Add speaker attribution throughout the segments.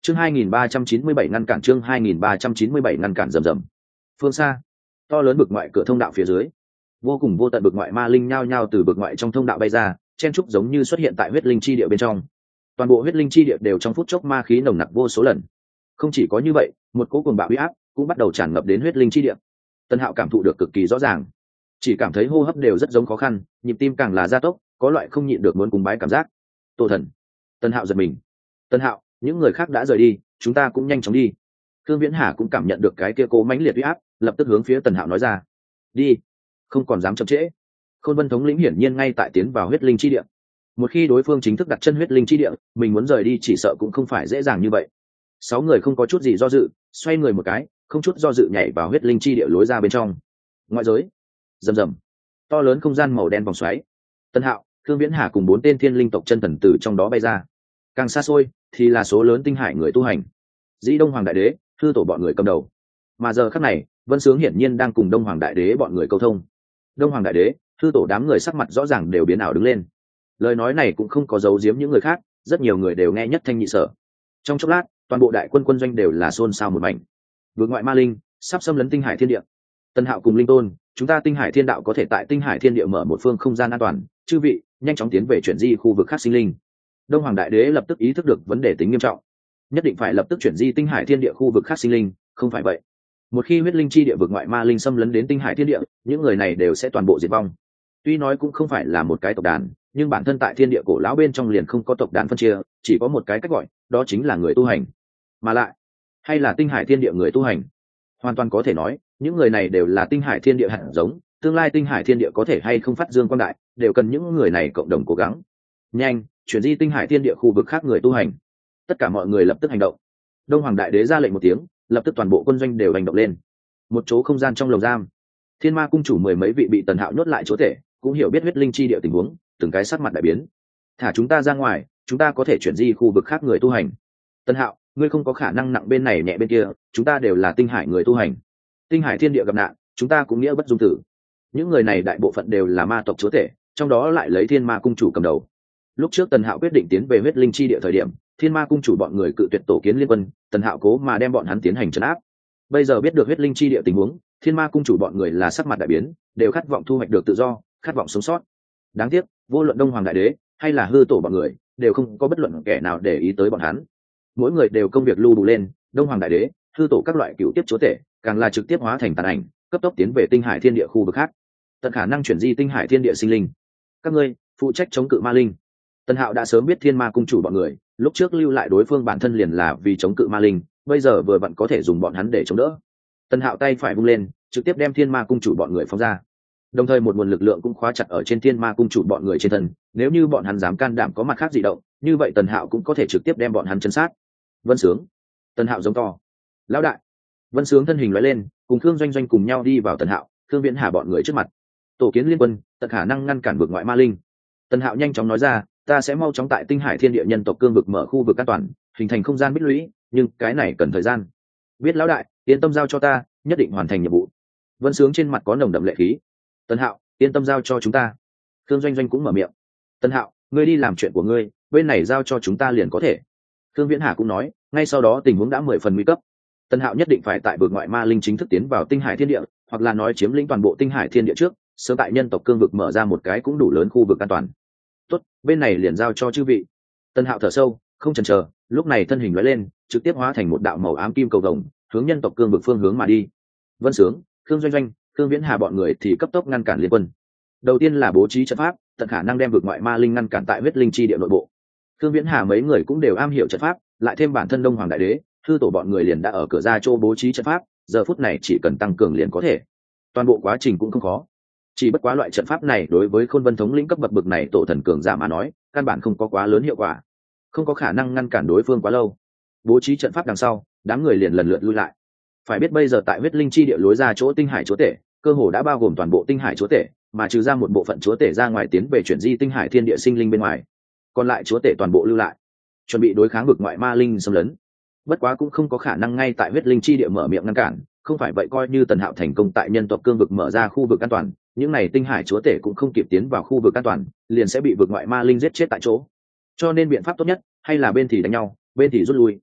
Speaker 1: Chương 2397 ngăn cản, chương 2397 ngăn cản rầm rầm. Phương xa, to lớn bực ngoại cửa thông đạo phía dưới, vô cùng vô tận bực ngoại ma linh nhao nhao từ bực ngoại trong thông đạo bay ra, chen trúc giống như xuất hiện tại huyết linh chi địa bên trong. Toàn bộ huyết linh chi địa đều trong phút chốc ma khí nồng nặc vô số lần. Không chỉ có như vậy, một cỗ cuồng bạo uy áp cũng bắt đầu tràn ngập đến huyết linh chi địa. Tân Hạo cảm thụ được cực kỳ rõ ràng, chỉ cảm thấy hô hấp đều rất giống khó khăn, nhịp tim càng là gia tốc, có loại không nhịn được muốn cúng bái cảm giác. Tổ thần. Tân Hạo giật mình. Tân Hạo, những người khác đã rời đi, chúng ta cũng nhanh chóng đi. Thương Viễn Hà cũng cảm nhận được cái kia cố mãnh liệt uy áp, lập tức hướng phía Tần Hạo nói ra. Đi, không còn dám chậm trễ. Khôn Vân thống lĩnh hiển nhiên ngay tại tiến vào huyết linh chi địa. Một khi đối phương chính thức đặt chân huyết linh chi địa, mình muốn rời đi chỉ sợ cũng không phải dễ dàng như vậy. 6 người không có chút gì do dự, xoay người một cái, không chút do dự nhảy vào huyết linh chi địa lối ra bên trong. Ngoại giới, rầm rầm, to lớn không gian màu đen vòng xoáy. Tân Hạo, Thương Viễn Hà cùng 4 tên thiên linh tộc chân thần từ trong đó bay ra. Càng xa xôi thì là số lớn tinh hải người tu hành. Dĩ Đông Hoàng Đại Đế, Thư Tổ bọn người cầm đầu. Mà giờ khắc này, Vân Sướng hiển nhiên đang cùng Đông Hoàng Đại Đế bọn người câu thông. Đông Hoàng Đại Đế, Thư Tổ đám người sắc mặt rõ ràng đều biến ảo đứng lên. Lời nói này cũng không có giấu giếm những người khác, rất nhiều người đều nghe nhất thanh nhị sở. Trong chốc lát, toàn bộ đại quân quân doanh đều là xôn xao một mảnh. Vượt ngoại ma linh sắp xâm lấn tinh hải thiên địa. Tân Hạo cùng Linh Tôn, chúng ta tinh hải thiên đạo có thể tại tinh hải thiên địa mở một phương không gian an toàn, chư vị nhanh chóng tiến về chuyển di khu vực khác sinh linh. Đông Hoàng Đại Đế lập tức ý thức được vấn đề tính nghiêm trọng, nhất định phải lập tức chuyển di tinh hải thiên địa khu vực khác sinh linh, không phải vậy một khi huyết linh chi địa vực ngoại ma linh xâm lấn đến tinh hải thiên địa, những người này đều sẽ toàn bộ diệt vong. Tuy nói cũng không phải là một cái tộc đàn, nhưng bản thân tại thiên địa cổ lão bên trong liền không có tộc đàn phân chia, chỉ có một cái cách gọi, đó chính là người tu hành. Mà lại hay là tinh hải thiên địa người tu hành, hoàn toàn có thể nói những người này đều là tinh hải thiên địa hạt giống, tương lai tinh hải thiên địa có thể hay không phát dương quang đại đều cần những người này cộng đồng cố gắng. Nhanh chuyển di tinh hải thiên địa khu vực khác người tu hành. Tất cả mọi người lập tức hành động. Đông Hoàng Đại Đế ra lệnh một tiếng, lập tức toàn bộ quân doanh đều hành động lên. Một chỗ không gian trong lồng giam, Thiên Ma cung chủ 10 mấy vị bị Tần Hạo nhốt lại chỗ thể, cũng hiểu biết huyết linh chi địa tình huống, từng cái sắc mặt đại biến. Thả chúng ta ra ngoài, chúng ta có thể chuyển di khu vực khác người tu hành. Tần Hạo, ngươi không có khả năng nặng bên này nhẹ bên kia, chúng ta đều là tinh hải người tu hành. Tinh hải thiên địa gặp nạn, chúng ta cũng nghĩa bất dung tử. Những người này đại bộ phận đều là ma tộc chúa tể, trong đó lại lấy Thiên Ma cung chủ cầm đầu. Lúc trước Tần Hạo quyết định tiến về huyết linh chi địa thời điểm, Thiên Ma cung chủ bọn người cự tuyệt tổ kiến liên quân, Tần Hạo cố mà đem bọn hắn tiến hành trấn áp. Bây giờ biết được huyết linh chi địa tình huống, Thiên Ma cung chủ bọn người là sắc mặt đại biến, đều khát vọng thu hoạch được tự do, khát vọng sống sót. Đáng tiếc, vô luận Đông Hoàng Đại Đế hay là Hư Tổ bọn người, đều không có bất luận kẻ nào để ý tới bọn hắn. Mỗi người đều công việc lưu đủ lên, Đông Hoàng Đại Đế, Hư Tổ các loại cựu tiếp chúa tể, càng là trực tiếp hóa thành tàn ảnh, cấp tốc tiến về tinh hải thiên địa khu vực khác, tận khả năng chuyển di tinh hải thiên địa sinh linh. Các ngươi phụ trách chống cự ma linh. Tần Hạo đã sớm biết Thiên Ma cung chủ bọn người, lúc trước lưu lại đối phương bản thân liền là vì chống cự ma linh, bây giờ vừa vặn có thể dùng bọn hắn để chống đỡ. Tần Hạo tay phải vung lên, trực tiếp đem Thiên Ma cung chủ bọn người phóng ra. Đồng thời một nguồn lực lượng cũng khóa chặt ở trên Thiên Ma cung chủ bọn người trên thân, nếu như bọn hắn dám can đảm có mặt khác dị động, như vậy Tần Hạo cũng có thể trực tiếp đem bọn hắn chấn sát. Vân Sướng, Tần Hạo giống to, lão đại. Vân Sướng thân hình lóe lên, cùng Khương Doanh Doanh cùng nhau đi vào Tần Hạo, Khương Viễn Hà bọn người trước mặt. Tổ kiến liên quân, tận khả năng ngăn cản vực ngoại ma linh. Tần Hạo nhanh chóng nói ra, ta sẽ mau chóng tại tinh hải thiên địa nhân tộc cương vực mở khu vực an toàn, hình thành không gian bích lũy, nhưng cái này cần thời gian. Biết lão đại, yên tâm giao cho ta, nhất định hoàn thành nhiệm vụ. Vân Sướng trên mặt có nồng đậm lệ khí. Tần Hạo, yên tâm giao cho chúng ta. Khương Doanh Doanh cũng mở miệng. Tần Hạo, ngươi đi làm chuyện của ngươi, bên này giao cho chúng ta liền có thể. Khương Viễn Hà cũng nói, ngay sau đó tình huống đã 10 phần nguy cấp. Tần Hạo nhất định phải tại vực ngoại ma linh chính thức tiến vào tinh hải thiên địa, hoặc là nói chiếm lĩnh toàn bộ tinh hải thiên địa trước, sớm tại nhân tộc cương vực mở ra một cái cũng đủ lớn khu vực an toàn. Tốt, bên này liền giao cho chư vị. Tần Hạo thở sâu, không chần chờ, lúc này thân hình lóe lên, trực tiếp hóa thành một đạo màu ám kim cầu vồng, hướng nhân tộc cương vực phương hướng mà đi. Vân Sướng, Khương Doanh Doanh, Khương Viễn Hà bọn người thì cấp tốc ngăn cản liên quân. Đầu tiên là bố trí trận pháp, tận khả năng đem vực ngoại ma linh ngăn cản tại huyết linh chi địa nội bộ. Khương Viễn Hà mấy người cũng đều am hiểu trận pháp, lại thêm bản thân Đông Hoàng Đại Đế, Hư Tổ bọn người liền đã ở cửa ra chỗ bố trí trận pháp, giờ phút này chỉ cần tăng cường liền có thể. Toàn bộ quá trình cũng không khó. Chỉ bất quá loại trận pháp này đối với Khôn Vân thống lĩnh cấp bậc bậc này tổ thần cường giả mà nói, căn bản không có quá lớn hiệu quả, không có khả năng ngăn cản đối phương quá lâu. Bố trí trận pháp đằng sau, đám người liền lần lượt lui lại. Phải biết bây giờ tại huyết linh chi địa lối ra chỗ tinh hải chúa tể, cơ hồ đã bao gồm toàn bộ tinh hải chúa tể, mà trừ ra một bộ phận chúa tể ra ngoài tiến về chuyển di tinh hải thiên địa sinh linh bên ngoài, còn lại chúa tể toàn bộ lưu lại, chuẩn bị đối kháng vực ngoại ma linh xâm lấn. Bất quá cũng không có khả năng ngay tại huyết linh chi địa mở miệng ngăn cản, không phải vậy coi như Tần Hạo thành công tại nhân tộc cương vực mở ra khu vực an toàn, những này tinh hải chúa tể cũng không kịp tiến vào khu vực an toàn, liền sẽ bị vực ngoại ma linh giết chết tại chỗ. Cho nên biện pháp tốt nhất hay là bên thì đánh nhau, bên thì rút lui,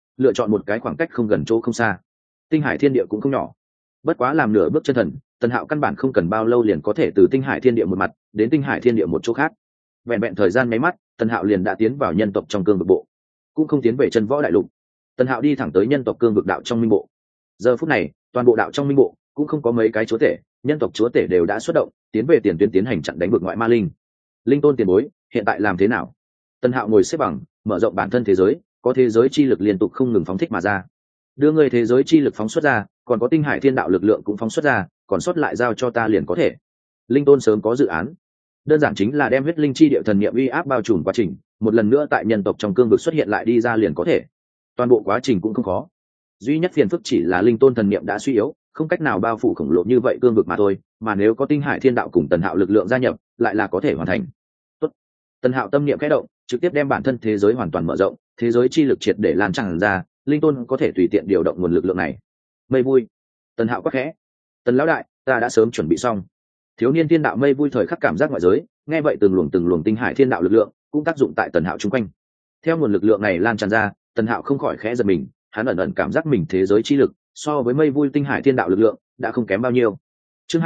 Speaker 1: lựa chọn một cái khoảng cách không gần chỗ không xa. Tinh hải thiên địa cũng không nhỏ, bất quá làm nửa bước chân thần, Tần Hạo căn bản không cần bao lâu liền có thể từ tinh hải thiên địa một mặt đến tinh hải thiên địa một chỗ khác. Vẹn vẹn thời gian mấy mắt, Tần Hạo liền đã tiến vào nhân tộc trong cương vực bộ, cũng không tiến về chân võ đại lục. Tần Hạo đi thẳng tới nhân tộc cương vực đạo trong minh bộ. Giờ phút này, toàn bộ đạo trong minh bộ cũng không có mấy cái chúa tể, nhân tộc chúa tể đều đã xuất động, tiến về tiền tuyến tiến hành chặn đánh vực ngoại ma linh. Linh tôn tiền bối, hiện tại làm thế nào? Tần Hạo ngồi xếp bằng, mở rộng bản thân thế giới, có thế giới chi lực liên tục không ngừng phóng thích mà ra. Đưa người thế giới chi lực phóng xuất ra, còn có tinh hải thiên đạo lực lượng cũng phóng xuất ra, còn sót lại giao cho ta liền có thể. Linh tôn sớm có dự án, đơn giản chính là đem huyết linh chi địa thần niệm uy áp bao trùm quá trình, một lần nữa tại nhân tộc trong cương vực xuất hiện lại đi ra liền có thể. Toàn bộ quá trình cũng không khó, duy nhất phiền phức chỉ là linh tôn thần niệm đã suy yếu, không cách nào bao phủ khổng lồ như vậy cương vực mà thôi, mà nếu có tinh hải thiên đạo cùng Tần Hạo lực lượng gia nhập, lại là có thể hoàn thành. Tốt. Tần Hạo tâm niệm khẽ động, trực tiếp đem bản thân thế giới hoàn toàn mở rộng, thế giới chi lực triệt để lan tràn ra, linh tôn có thể tùy tiện điều động nguồn lực lượng này. Mây vui. Tần Hạo quát khẽ. Tần lão đại, ta đã sớm chuẩn bị xong. Thiếu niên thiên đạo mây vui thời khắc cảm giác ngoại giới, nghe vậy từng luồng tinh hải thiên đạo lực lượng cũng tác dụng tại Tần Hạo chung quanh. Theo nguồn lực lượng này lan tràn ra, Tần Hạo không khỏi khẽ giật mình, hắn ẩn cảm giác mình thế giới chi lực so với mây vui tinh hải thiên đạo lực lượng đã không kém bao nhiêu. Chương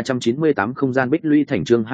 Speaker 1: 2398 không gian bích lũy thành chương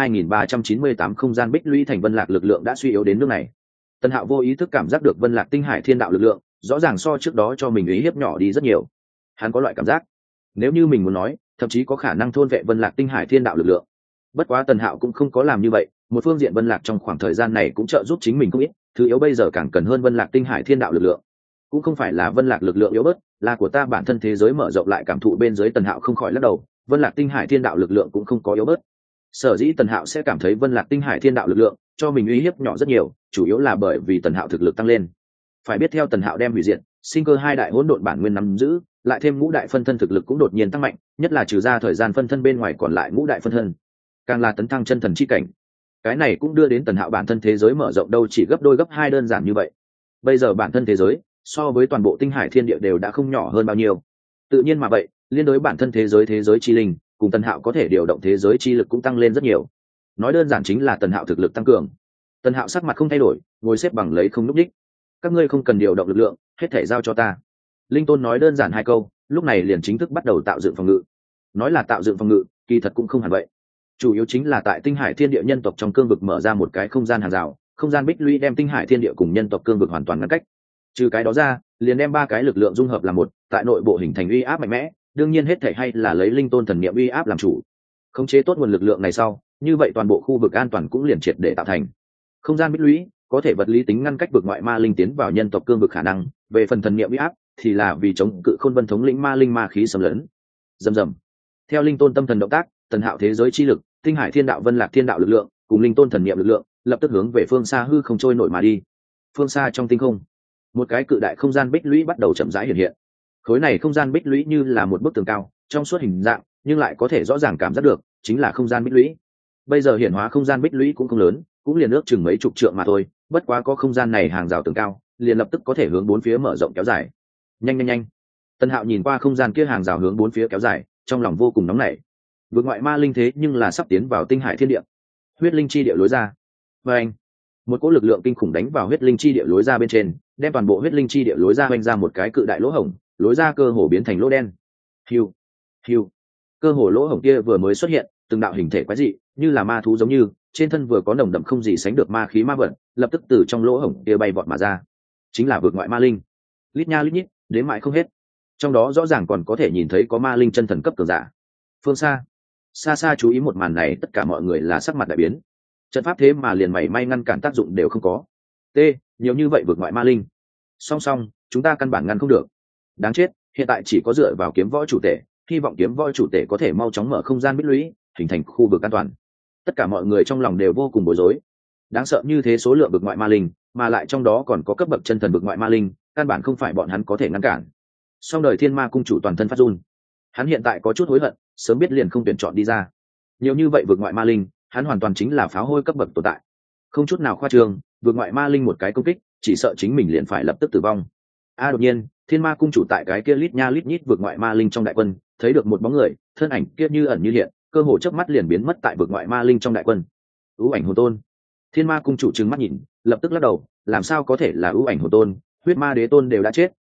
Speaker 1: 2398 không gian bích lũy thành Vân Lạc lực lượng đã suy yếu đến nước này. Tần Hạo vô ý thức cảm giác được Vân Lạc tinh hải thiên đạo lực lượng rõ ràng so trước đó cho mình ý hiếp nhỏ đi rất nhiều. Hắn có loại cảm giác, nếu như mình muốn nói, thậm chí có khả năng thôn vệ Vân Lạc tinh hải thiên đạo lực lượng. Bất quá Tần Hạo cũng không có làm như vậy, một phương diện Vân Lạc trong khoảng thời gian này cũng trợ giúp chính mình không ít, thứ yếu bây giờ càng cần hơn Vân Lạc tinh hải thiên đạo lực lượng. Cũng không phải là Vân Lạc lực lượng yếu bớt, là của ta bản thân thế giới mở rộng lại cảm thụ bên dưới. Tần Hạo không khỏi lắc đầu, Vân Lạc tinh hải thiên đạo lực lượng cũng không có yếu bớt. Sở dĩ Tần Hạo sẽ cảm thấy Vân Lạc tinh hải thiên đạo lực lượng cho mình uy hiếp nhỏ rất nhiều, chủ yếu là bởi vì Tần Hạo thực lực tăng lên. Phải biết theo Tần Hạo đem hủy diệt, sinh cơ hai đại hỗn độn bản nguyên nắm giữ, lại thêm ngũ đại phân thân thực lực cũng đột nhiên tăng mạnh, nhất là trừ ra thời gian phân thân bên ngoài còn lại ngũ đại phân thân, càng là tấn thăng chân thần chi cảnh. Cái này cũng đưa đến Tần Hạo bản thân thế giới mở rộng đâu chỉ gấp đôi gấp hai đơn giản như vậy. Bây giờ bản thân thế giới so với toàn bộ tinh hải thiên địa đều đã không nhỏ hơn bao nhiêu. Tự nhiên mà vậy, liên đối bản thân thế giới chi linh, cùng Tần Hạo có thể điều động thế giới chi lực cũng tăng lên rất nhiều. Nói đơn giản chính là Tần Hạo thực lực tăng cường. Tần Hạo sắc mặt không thay đổi, ngồi xếp bằng lấy không núp đích. Các ngươi không cần điều động lực lượng, hết thể giao cho ta. Linh Tôn nói đơn giản hai câu, lúc này liền chính thức bắt đầu tạo dựng phòng ngự. Nói là tạo dựng phòng ngự, kỳ thật cũng không hẳn vậy. Chủ yếu chính là tại tinh hải thiên địa nhân tộc trong cương vực mở ra một cái không gian hàng rào, không gian bích lũy đem tinh hải thiên địa cùng nhân tộc cương vực hoàn toàn ngăn cách. Trừ cái đó ra, liền đem ba cái lực lượng dung hợp làm một, tại nội bộ hình thành uy áp mạnh mẽ, đương nhiên hết thể hay là lấy linh tôn thần niệm uy áp làm chủ. Khống chế tốt nguồn lực lượng này sau, như vậy toàn bộ khu vực an toàn cũng liền triệt để tạo thành. Không gian bích lũy có thể vật lý tính ngăn cách vực ngoại ma linh tiến vào nhân tộc cương vực khả năng, về phần thần niệm uy áp thì là vì chống cự Khôn Vân thống lĩnh ma linh ma khí xâm lấn. Rầm rầm. Theo linh tôn tâm thần động tác, Tần Hạo thế giới chi lực, tinh hải thiên đạo Vân Lạc thiên đạo lực lượng, cùng linh tôn thần niệm lực lượng, lập tức hướng về phương xa hư không trôi nổi mà đi. Phương xa trong tinh không, một cái cự đại không gian bích lũy bắt đầu chậm rãi hiện hiện. Khối này không gian bích lũy như là một bức tường cao, trong suốt hình dạng, nhưng lại có thể rõ ràng cảm giác được, chính là không gian bích lũy. Bây giờ hiển hóa không gian bích lũy cũng không lớn, cũng liền ước chừng mấy chục trượng mà thôi, bất quá có không gian này hàng rào tường cao, liền lập tức có thể hướng bốn phía mở rộng kéo dài. Nhanh. Tần Hạo nhìn qua không gian kia hàng rào hướng bốn phía kéo dài, trong lòng vô cùng nóng nảy. Vượt ngoại ma linh thế nhưng là sắp tiến vào tinh hải thiên địa. Huyết linh chi địa lối ra. Và một cỗ lực lượng kinh khủng đánh vào huyết linh chi địa lối ra bên trên, đem toàn bộ huyết linh chi địa lối ra hoành ra một cái cự đại lỗ hổng, lối ra cơ hồ biến thành lỗ đen. Hiu. Cơ hồ lỗ hổng kia vừa mới xuất hiện, từng đạo hình thể quái dị, như là ma thú giống như, trên thân vừa có nồng đậm không gì sánh được ma khí ma vận, lập tức từ trong lỗ hổng kia bay vọt mà ra. Chính là vượt ngoại ma linh. Lít nha lít nhít, đến mãi không hết. Trong đó rõ ràng còn có thể nhìn thấy có ma linh chân thần cấp cường giả. Phương xa chú ý một màn này, tất cả mọi người là sắc mặt đại biến. Trận pháp thế mà liền mảy may ngăn cản tác dụng đều không có. Nhiều như vậy vượt ngoại ma linh. Song chúng ta căn bản ngăn không được. Đáng chết, hiện tại chỉ có dựa vào kiếm võ chủ tể, hy vọng kiếm võ chủ tể có thể mau chóng mở không gian bích lũy, hình thành khu vực an toàn. Tất cả mọi người trong lòng đều vô cùng bối rối. Đáng sợ như thế số lượng vượt ngoại ma linh, mà lại trong đó còn có cấp bậc chân thần vượt ngoại ma linh, căn bản không phải bọn hắn có thể ngăn cản. Song đời Thiên Ma cung chủ toàn thân phát run. Hắn hiện tại có chút hối hận, sớm biết liền không tuyển chọn đi ra. Nhiều như vậy vượt ngoại ma linh, hắn hoàn toàn chính là pháo hôi cấp bậc tồn tại. Không chút nào khoa trương, vượt ngoại ma linh một cái công kích, chỉ sợ chính mình liền phải lập tức tử vong. Đột nhiên, Thiên Ma cung chủ tại cái kia lít nha lít nhít vượt ngoại ma linh trong đại quân, thấy được một bóng người, thân ảnh kia như ẩn như hiện, cơ hồ chớp mắt liền biến mất tại vượt ngoại ma linh trong đại quân. Ưu ảnh hồn tôn. Thiên Ma cung chủ trừng mắt nhìn, lập tức lắc đầu, làm sao có thể là ưu ảnh hồn tôn, huyết ma đế tôn đều đã chết,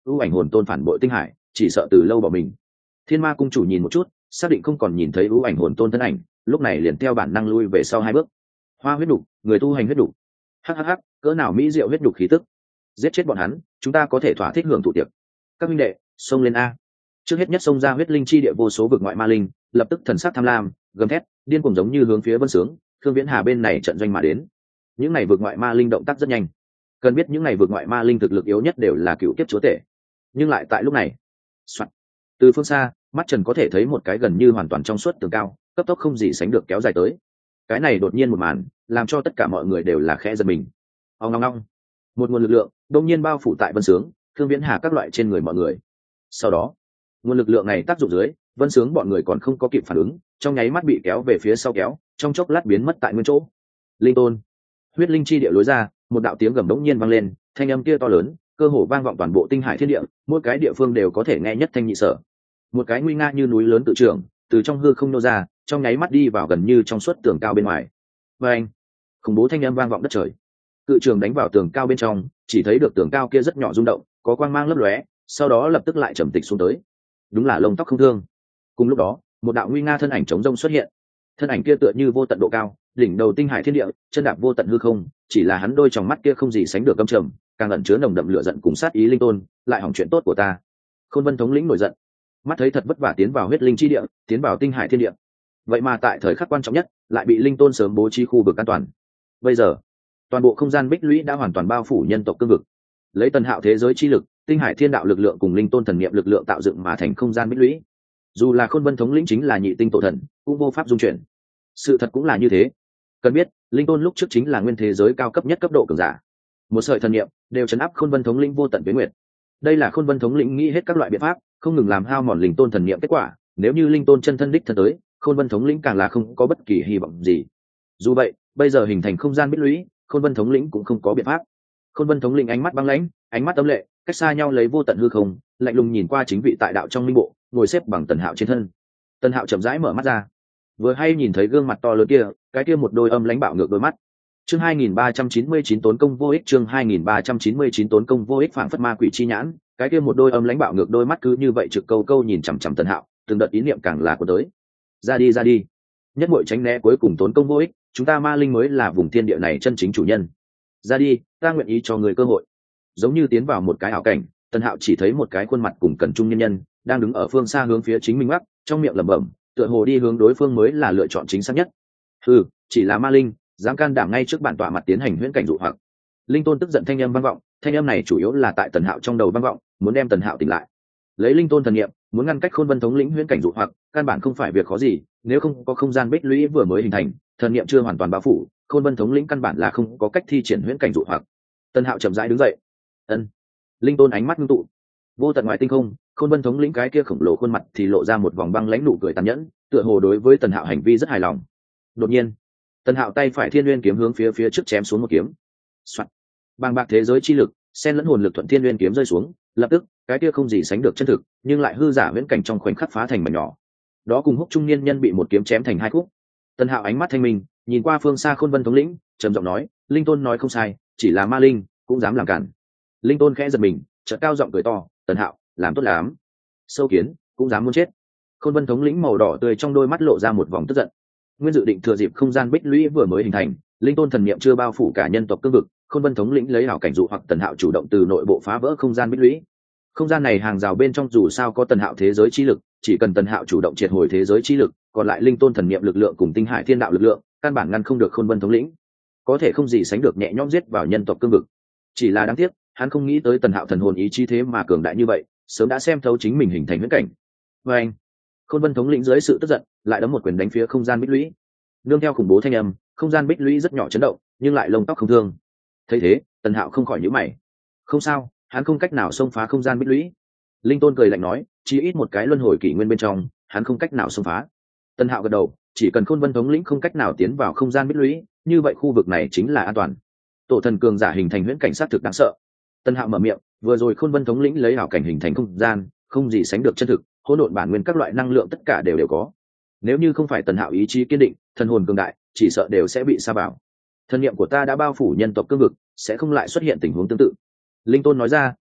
Speaker 1: ưu ảnh hồn tôn phản bội tinh hải, chỉ sợ từ lâu bỏ mình. Thiên Ma cung chủ nhìn một chút, xác định không còn nhìn thấy ưu ảnh hồn tôn thân ảnh, lúc này liền theo bản năng lui về sau 2 bước. Hoa huyết đục, người tu hành huyết đục. Hắc, cỡ nào mỹ diệu huyết đục khí tức. Giết chết bọn hắn, chúng ta có thể thỏa thích hưởng thụ tiệc. Các huynh đệ, xông lên a. Trước hết nhất xông ra huyết linh chi địa vô số vực ngoại ma linh, lập tức thần sắc tham lam, gầm thét, điên cuồng giống như hướng phía Vân Sướng, Thương Viễn Hà bên này trận doanh mà đến. Những này vực ngoại ma linh động tác rất nhanh. Cần biết những này vực ngoại ma linh thực lực yếu nhất đều là cựu kiếp chúa tể. Nhưng lại tại lúc này, soạt, từ phương xa, mắt Trần có thể thấy một cái gần như hoàn toàn trong suốt tường cao, cấp tốc không gì sánh được kéo dài tới. Cái này đột nhiên một màn, làm cho tất cả mọi người đều là khẽ giật mình. Ong ong ong. Một nguồn lực lượng đột nhiên bao phủ tại Vân Sướng, Thương Viễn Hà các loại trên người mọi người. Sau đó, nguồn lực lượng này tác dụng dưới, Vân Sướng bọn người còn không có kịp phản ứng, trong nháy mắt bị kéo về phía sau kéo, trong chốc lát biến mất tại nguyên chỗ. Linh tôn, huyết linh chi địa lối ra, một đạo tiếng gầm đống nhiên vang lên, thanh âm kia to lớn, cơ hồ vang vọng toàn bộ tinh hải thiên địa, mỗi cái địa phương đều có thể nghe nhất thanh nhị sở. Một cái nguy nga như núi lớn tự trưởng, từ trong hư không nô ra, trong nháy mắt đi vào gần như trong suốt tường cao bên ngoài. Và anh, khủng bố thanh âm vang vọng đất trời. Cự trường đánh vào tường cao bên trong, chỉ thấy được tường cao kia rất nhỏ rung động, có quang mang lấp lóe, sau đó lập tức lại trầm tịch xuống tới. Đúng là lông tóc không thương. Cùng lúc đó, một đạo nguy nga thân ảnh chống rông xuất hiện. Thân ảnh kia tựa như vô tận độ cao, đỉnh đầu tinh hải thiên địa, chân đạp vô tận hư không, chỉ là hắn đôi tròng mắt kia không gì sánh được căm trầm, càng ẩn chứa nồng đậm lửa giận cùng sát ý. Linh tôn, lại hỏng chuyện tốt của ta. Khôn Vân thống lĩnh nổi giận, mắt thấy thật vất vả tiến vào huyết linh chi địa, tiến vào tinh hải thiên địa, vậy mà tại thời khắc quan trọng nhất lại bị Linh tôn sớm bố trí khu vực an toàn. Bây giờ toàn bộ không gian bích lũy đã hoàn toàn bao phủ nhân tộc cương vực, lấy Tần Hạo thế giới chi lực, tinh hải thiên đạo lực lượng cùng Linh tôn thần niệm lực lượng tạo dựng mà thành không gian bích lũy. Dù là Khôn Vân thống lĩnh chính là nhị tinh tổ thần, cũng vô pháp dung chuyển. Sự thật cũng là như thế. Cần biết, Linh tôn lúc trước chính là nguyên thế giới cao cấp nhất cấp độ cường giả, một sợi thần niệm đều chấn áp Khôn Vân thống lĩnh vô tận với nguyệt. Đây là Khôn Vân thống lĩnh nghĩ hết các loại biện pháp, không ngừng làm hao mòn Linh tôn thần niệm kết quả. Nếu như Linh tôn chân thân đích thân tới, Khôn Vân thống lĩnh càng là không có bất kỳ hy vọng gì. Dù vậy, bây giờ hình thành không gian bích lũy, Khôn Vân thống lĩnh cũng không có biện pháp. Khôn Vân thống lĩnh ánh mắt băng lãnh, ánh mắt âm lệ, cách xa nhau lấy vô tận hư không, lạnh lùng nhìn qua chính vị tại đạo trong minh bộ, ngồi xếp bằng Tần Hạo trên thân. Tần Hạo chậm rãi mở mắt ra, vừa hay nhìn thấy gương mặt to lớn kia, cái kia một đôi âm lãnh bạo ngược đôi mắt. Chương 2399 tốn công vô ích, chương 2399 tốn công vô ích, phảng phất ma quỷ chi nhãn, cái kia một đôi âm lãnh bạo ngược đôi mắt cứ như vậy trực câu câu nhìn chằm chằm Tần Hạo, từng đợt ý niệm càng là của tới. Ra đi, nhất muội tránh né cuối cùng tốn công vô ích, chúng ta ma linh mới là vùng thiên địa này chân chính chủ nhân. Ra đi, ta nguyện ý cho người cơ hội. Giống như tiến vào một cái ảo cảnh, Tần Hạo chỉ thấy một cái khuôn mặt cùng cẩn trung nhân nhân đang đứng ở phương xa hướng phía chính mình mắc, trong miệng lẩm bẩm, tựa hồ đi hướng đối phương mới là lựa chọn chính xác nhất. Chỉ là ma linh, dám can đảm ngay trước bản tọa mặt tiến hành huyễn cảnh dụ hoặc. Linh tôn tức giận thanh âm vang vọng, thanh âm này chủ yếu là tại Tần Hạo trong đầu vang vọng, muốn đem Tần Hạo tỉnh lại. Lấy Linh tôn thần niệm, muốn ngăn cách Khôn Vân thống lĩnh huyễn cảnh dụ hoặc, căn bản không phải việc khó gì, nếu không có không gian bích lũy vừa mới hình thành, thần niệm chưa hoàn toàn bao phủ, Khôn Vân thống lĩnh căn bản là không có cách thi triển huyễn cảnh dụ hoặc. Tần Hạo chậm rãi đứng dậy. Ân. Linh tôn ánh mắt ngưng tụ. Vô tận ngoài tinh không, Khôn Vân thống lĩnh cái kia khổng lồ khuôn mặt thì lộ ra một vòng băng lãnh nụ cười tàn nhẫn, tựa hồ đối với Tần Hạo hành vi rất hài lòng. Đột nhiên, Tần Hạo tay phải Thiên Nguyên kiếm hướng phía trước chém xuống một kiếm. Soạt. Bàng bạc thế giới chi lực, xen lẫn hồn lực thuận Thiên Nguyên kiếm rơi xuống, lập tức, cái kia không gì sánh được chân thực, nhưng lại hư giả viễn cảnh trong khoảnh khắc phá thành mảnh nhỏ. Đó cùng Húc trung niên nhân bị một kiếm chém thành 2 khúc. Tần Hạo ánh mắt thanh minh, nhìn qua phương xa Khôn Vân thống lĩnh, trầm giọng nói, Linh tôn nói không sai, chỉ là ma linh, cũng dám làm cản. Linh tôn khẽ giật mình, chợt cao giọng cười to, Tần Hạo, làm tốt lắm. Sâu kiến, cũng dám muốn chết. Khôn Vân thống lĩnh màu đỏ tươi trong đôi mắt lộ ra một vòng tức giận. Nguyên dự định thừa dịp không gian bích lũy vừa mới hình thành, Linh tôn thần niệm chưa bao phủ cả nhân tộc cương vực, Khôn Vân thống lĩnh lấy ảo cảnh dụ hoặc Tần Hạo chủ động từ nội bộ phá vỡ không gian bích lũy. Không gian này hàng rào bên trong dù sao có Tần Hạo thế giới chi lực, chỉ cần Tần Hạo chủ động triệt hồi thế giới chi lực, còn lại Linh tôn thần niệm lực lượng cùng tinh hải thiên đạo lực lượng, căn bản ngăn không được Khôn Vân thống lĩnh. Có thể không gì sánh được nhẹ nhõm giết vào nhân tộc cương vực. Chỉ là đáng tiếc, hắn không nghĩ tới Tần Hạo thần hồn ý chí thế mà cường đại như vậy, sớm đã xem thấu chính mình hình thành huyễn cảnh. Và anh, Khôn Vân thống lĩnh dưới sự tức giận, lại đấm một quyền đánh phía không gian bích lũy. Nương theo khủng bố thanh âm, không gian bích lũy rất nhỏ chấn động, nhưng lại lông tóc không thương. Thấy thế, Tần Hạo không khỏi nhíu mày. Không sao, hắn không cách nào xông phá không gian bích lũy. Linh tôn cười lạnh nói, chỉ ít một cái luân hồi kỷ nguyên bên trong, hắn không cách nào xông phá. Tần Hạo gật đầu, chỉ cần Khôn Vân thống lĩnh không cách nào tiến vào không gian bích lũy, như vậy khu vực này chính là an toàn. Tổ thần cường giả hình thành huyễn cảnh sát thực đáng sợ. Tần Hạo mở miệng, vừa rồi Khôn Vân thống lĩnh lấy ảo cảnh hình thành không gian, không gì sánh được chân thực, hỗn độn bản nguyên các loại năng lượng tất cả đều có. Nếu như không phải Tần Hạo ý chí kiên định, thần hồn cường đại, chỉ sợ đều sẽ bị sa vào. Thần niệm của ta đã bao phủ nhân tộc cương vực, sẽ không lại xuất hiện tình huống tương tự. Linh tôn nói ra,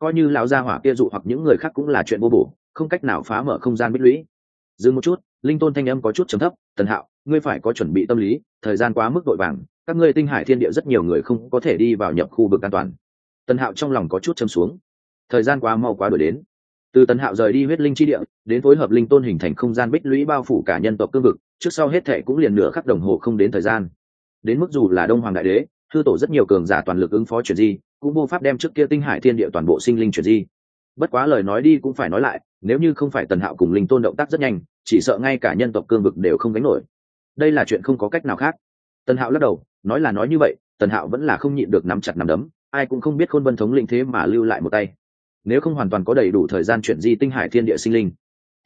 Speaker 1: coi như lão gia hỏa kia dụ hoặc những người khác cũng là chuyện vô bổ, không cách nào phá mở không gian bích lũy. Dừng một chút, linh tôn thanh âm có chút trầm thấp, Tần Hạo, ngươi phải có chuẩn bị tâm lý, thời gian quá mức vội vàng, các ngươi tinh hải thiên địa rất nhiều người không có thể đi vào nhập khu vực an toàn. Tần Hạo trong lòng có chút châm xuống, thời gian quá mau quá đuổi đến. Từ Tần Hạo rời đi huyết linh chi địa đến phối hợp linh tôn hình thành không gian bích lũy bao phủ cả nhân tộc cương vực, trước sau hết thệ cũng liền nửa khắc đồng hồ không đến thời gian. Đến mức dù là Đông Hoàng Đại Đế, hư tổ rất nhiều cường giả toàn lực ứng phó chuyển di, cũng vô pháp đem trước kia tinh hải thiên địa toàn bộ sinh linh chuyển di. Bất quá lời nói đi cũng phải nói lại, nếu như không phải Tần Hạo cùng linh tôn động tác rất nhanh, chỉ sợ ngay cả nhân tộc cương vực đều không gánh nổi. Đây là chuyện không có cách nào khác. Tần Hạo lắc đầu, nói là nói như vậy, Tần Hạo vẫn là không nhịn được nắm chặt nắm đấm, ai cũng không biết Khôn Vân thống lĩnh thế mà lưu lại một tay. Nếu không hoàn toàn có đầy đủ thời gian chuyển di tinh hải thiên địa sinh linh.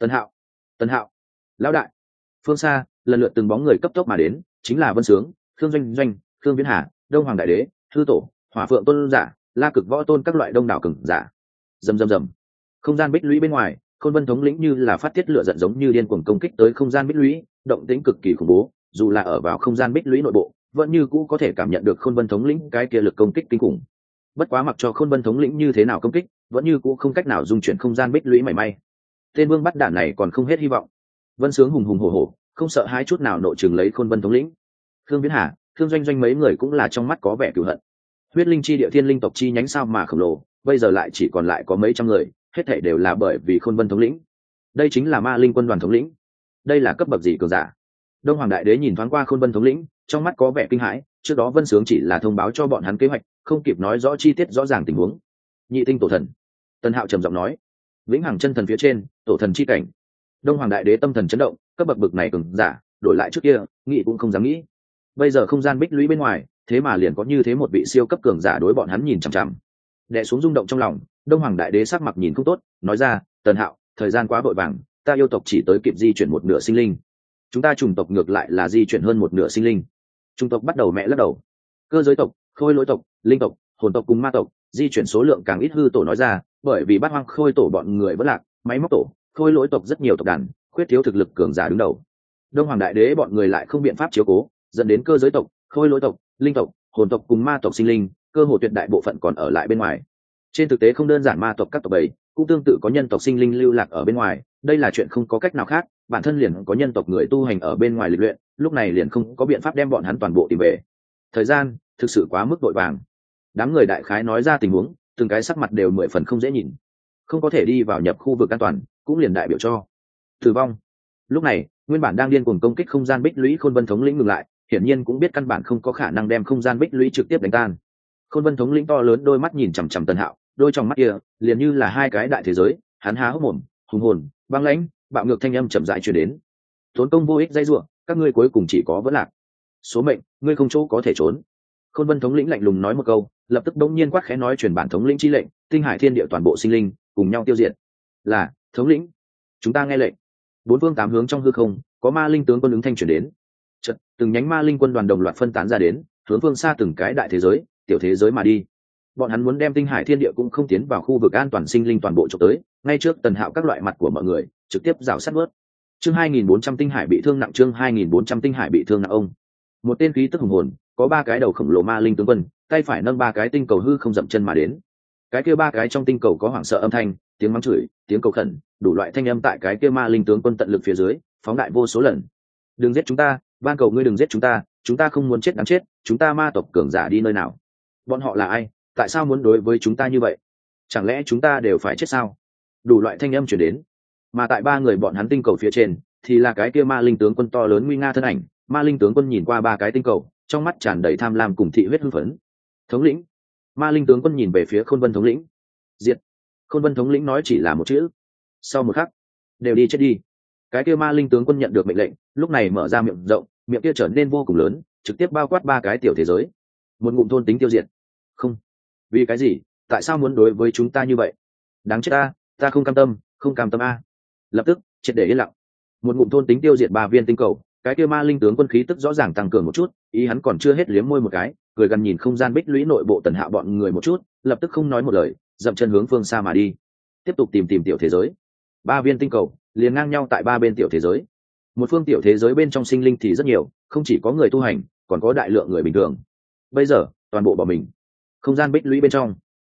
Speaker 1: Tần Hạo, lão đại. Phương xa, lần lượt từng bóng người cấp tốc mà đến, chính là Vân Sướng, Khương Doanh Doanh, Khương Viễn Hà, Đông Hoàng Đại Đế, Hư Tổ, Hỏa Phượng Tôn giả, La Cực Võ Tôn các loại đông đảo cường giả. Rầm rầm rầm. Không gian bích lũy bên ngoài, Khôn Vân thống lĩnh như là phát tiết lửa giận giống như điên cuồng công kích tới không gian bích lũy, động tĩnh cực kỳ khủng bố, dù là ở vào không gian bích lũy nội bộ, vẫn như cũ có thể cảm nhận được Khôn Vân thống lĩnh cái kia lực công kích kinh khủng. Bất quá mặc cho Khôn Vân thống lĩnh như thế nào công kích, vẫn như cũ không cách nào dung chuyển không gian bích lũy mảy may. Tên vương bắt đạn này còn không hết hy vọng. Vân Sướng hùng hùng hổ hổ, không sợ hãi chút nào nội trường lấy Khôn Vân thống lĩnh. Khương Viễn Hà, Khương Doanh Doanh mấy người cũng là trong mắt có vẻ cừu hận. Huyết linh chi địa thiên linh tộc chi nhánh sao mà khổng lồ, bây giờ lại chỉ còn lại có mấy trăm người, hết thảy đều là bởi vì Khôn Vân thống lĩnh. Đây chính là Ma Linh quân đoàn thống lĩnh. Đây là cấp bậc gì cường giả? Đông Hoàng Đại Đế nhìn thoáng qua Khôn Vân thống lĩnh, trong mắt có vẻ kinh hãi, trước đó Vân Sướng chỉ là thông báo cho bọn hắn kế hoạch, không kịp nói rõ chi tiết rõ ràng tình huống. Nhị tinh tổ thần. Tần Hạo trầm giọng nói, vĩnh hằng chân thần phía trên, tổ thần chi cảnh. Đông Hoàng Đại Đế tâm thần chấn động, cấp bậc bậc này cường giả, đổi lại trước kia, nghĩ cũng không dám nghĩ. Bây giờ không gian bích lũy bên ngoài, thế mà liền có như thế một vị siêu cấp cường giả đối bọn hắn nhìn chằm chằm. Đè xuống rung động trong lòng, Đông Hoàng Đại Đế sắc mặt nhìn không tốt, nói ra, Tần Hạo, thời gian quá vội vàng, ta yêu tộc chỉ tới kịp di chuyển một nửa sinh linh, chúng ta chủng tộc ngược lại là di chuyển hơn một nửa sinh linh. Chủng tộc bắt đầu mẹ lắc đầu. Cơ giới tộc, khôi lỗi tộc, linh tộc, hồn tộc cùng ma tộc di chuyển số lượng càng ít. Hư tổ nói ra, bởi vì bát hoang khôi tổ bọn người vẫn lạc, máy móc tổ, khôi lỗi tộc rất nhiều tộc đàn, khuyết thiếu thực lực cường giả đứng đầu. Đông Hoàng Đại Đế bọn người lại không biện pháp chiếu cố, dẫn đến cơ giới tộc, khôi lỗi tộc, linh tộc, hồn tộc cùng ma tộc sinh linh, cơ hồ tuyệt đại bộ phận còn ở lại bên ngoài. Trên thực tế không đơn giản ma tộc các tộc bầy, cũng tương tự có nhân tộc sinh linh lưu lạc ở bên ngoài, đây là chuyện không có cách nào khác, bản thân liền có nhân tộc người tu hành ở bên ngoài lịch luyện, lúc này liền không có biện pháp đem bọn hắn toàn bộ tìm về. Thời gian thực sự quá mức vội vàng. Đám người đại khái nói ra tình huống, từng cái sắc mặt đều 10 phần không dễ nhìn. Không có thể đi vào nhập khu vực an toàn, cũng liền đại biểu cho tử vong. Lúc này, nguyên bản đang điên cuồng công kích không gian bích lũy Khôn Vân thống lĩnh ngừng lại, hiển nhiên cũng biết căn bản không có khả năng đem không gian bích lũy trực tiếp đánh tan. Khôn Vân thống lĩnh to lớn đôi mắt nhìn chằm chằm Tần Hạo, đôi trong mắt kia liền như là hai cái đại thế giới, hắn há hốc mồm, hùng hồn, băng lãnh, bạo ngược thanh âm chậm rãi truyền đến. Tốn công vô ích dây rủa, các ngươi cuối cùng chỉ có vẫn lạc. Số mệnh, ngươi không chỗ có thể trốn. Khôn Vân thống lĩnh lạnh lùng nói một câu, lập tức bỗng nhiên quát khẽ nói truyền bản thống lĩnh chi lệnh, tinh hải thiên địa toàn bộ sinh linh cùng nhau tiêu diệt. Là, thống lĩnh. Chúng ta nghe lệnh. Bốn phương tám hướng trong hư không, có ma linh tướng quân ứng thanh truyền đến. Chợt, từng nhánh ma linh quân đoàn đồng loạt phân tán ra đến, hướng phương xa từng cái đại thế giới, tiểu thế giới mà đi. Bọn hắn muốn đem tinh hải thiên địa cũng không tiến vào khu vực an toàn sinh linh toàn bộ chụp tới, ngay trước Tần Hạo các loại mặt của mọi người, trực tiếp rào sát bớt. Chương 2400 tinh hải bị thương nặng, chương 2400 tinh hải bị thương nặng ông. Một tên khí tức hùng hồn, có ba cái đầu khổng lồ ma linh tướng quân, tay phải nâng ba cái tinh cầu hư không dậm chân mà đến. Cái kia ba cái trong tinh cầu có hoảng sợ âm thanh, tiếng mắng chửi, tiếng cầu khẩn, đủ loại thanh âm tại cái kia ma linh tướng quân tận lực phía dưới, phóng đại vô số lần. Đừng giết chúng ta, ban cầu ngươi đừng giết chúng ta không muốn chết đáng chết, chúng ta ma tộc cường giả đi nơi nào? Bọn họ là ai? Tại sao muốn đối với chúng ta như vậy? Chẳng lẽ chúng ta đều phải chết sao? Đủ loại thanh âm truyền đến. Mà tại ba người bọn hắn tinh cầu phía trên, thì là cái kia ma linh tướng quân to lớn nguy nga thân ảnh. Ma linh tướng quân nhìn qua ba cái tinh cầu, trong mắt tràn đầy tham lam cùng thị huyết hưng phấn. Thống lĩnh. Ma linh tướng quân nhìn về phía Khôn Vân thống lĩnh. Diệt. Khôn Vân thống lĩnh nói chỉ là một chữ. Sau một khắc, đều đi chết đi. Cái kia ma linh tướng quân nhận được mệnh lệnh, lúc này mở ra miệng rộng, miệng kia trở nên vô cùng lớn, trực tiếp bao quát ba cái tiểu thế giới. Một ngụm thôn tính tiêu diệt. Không. Vì cái gì? Tại sao muốn đối với chúng ta như vậy? Đáng chết ta không cam tâm, không cam tâm a. Lập tức, triệt để yên lặng. Một ngụm thôn tính tiêu diệt ba viên tinh cầu, cái kia ma linh tướng quân khí tức rõ ràng tăng cường một chút, ý hắn còn chưa hết liếm môi một cái, cười gần nhìn không gian bích lũy nội bộ Tần Hạo bọn người một chút, lập tức không nói một lời, dậm chân hướng phương xa mà đi. Tiếp tục tìm tiểu thế giới. Ba viên tinh cầu liền ngang nhau tại ba bên tiểu thế giới. Một phương tiểu thế giới bên trong sinh linh thì rất nhiều, không chỉ có người tu hành, còn có đại lượng người bình thường. Bây giờ, toàn bộ bỏ mình. Không gian bích lũy bên trong,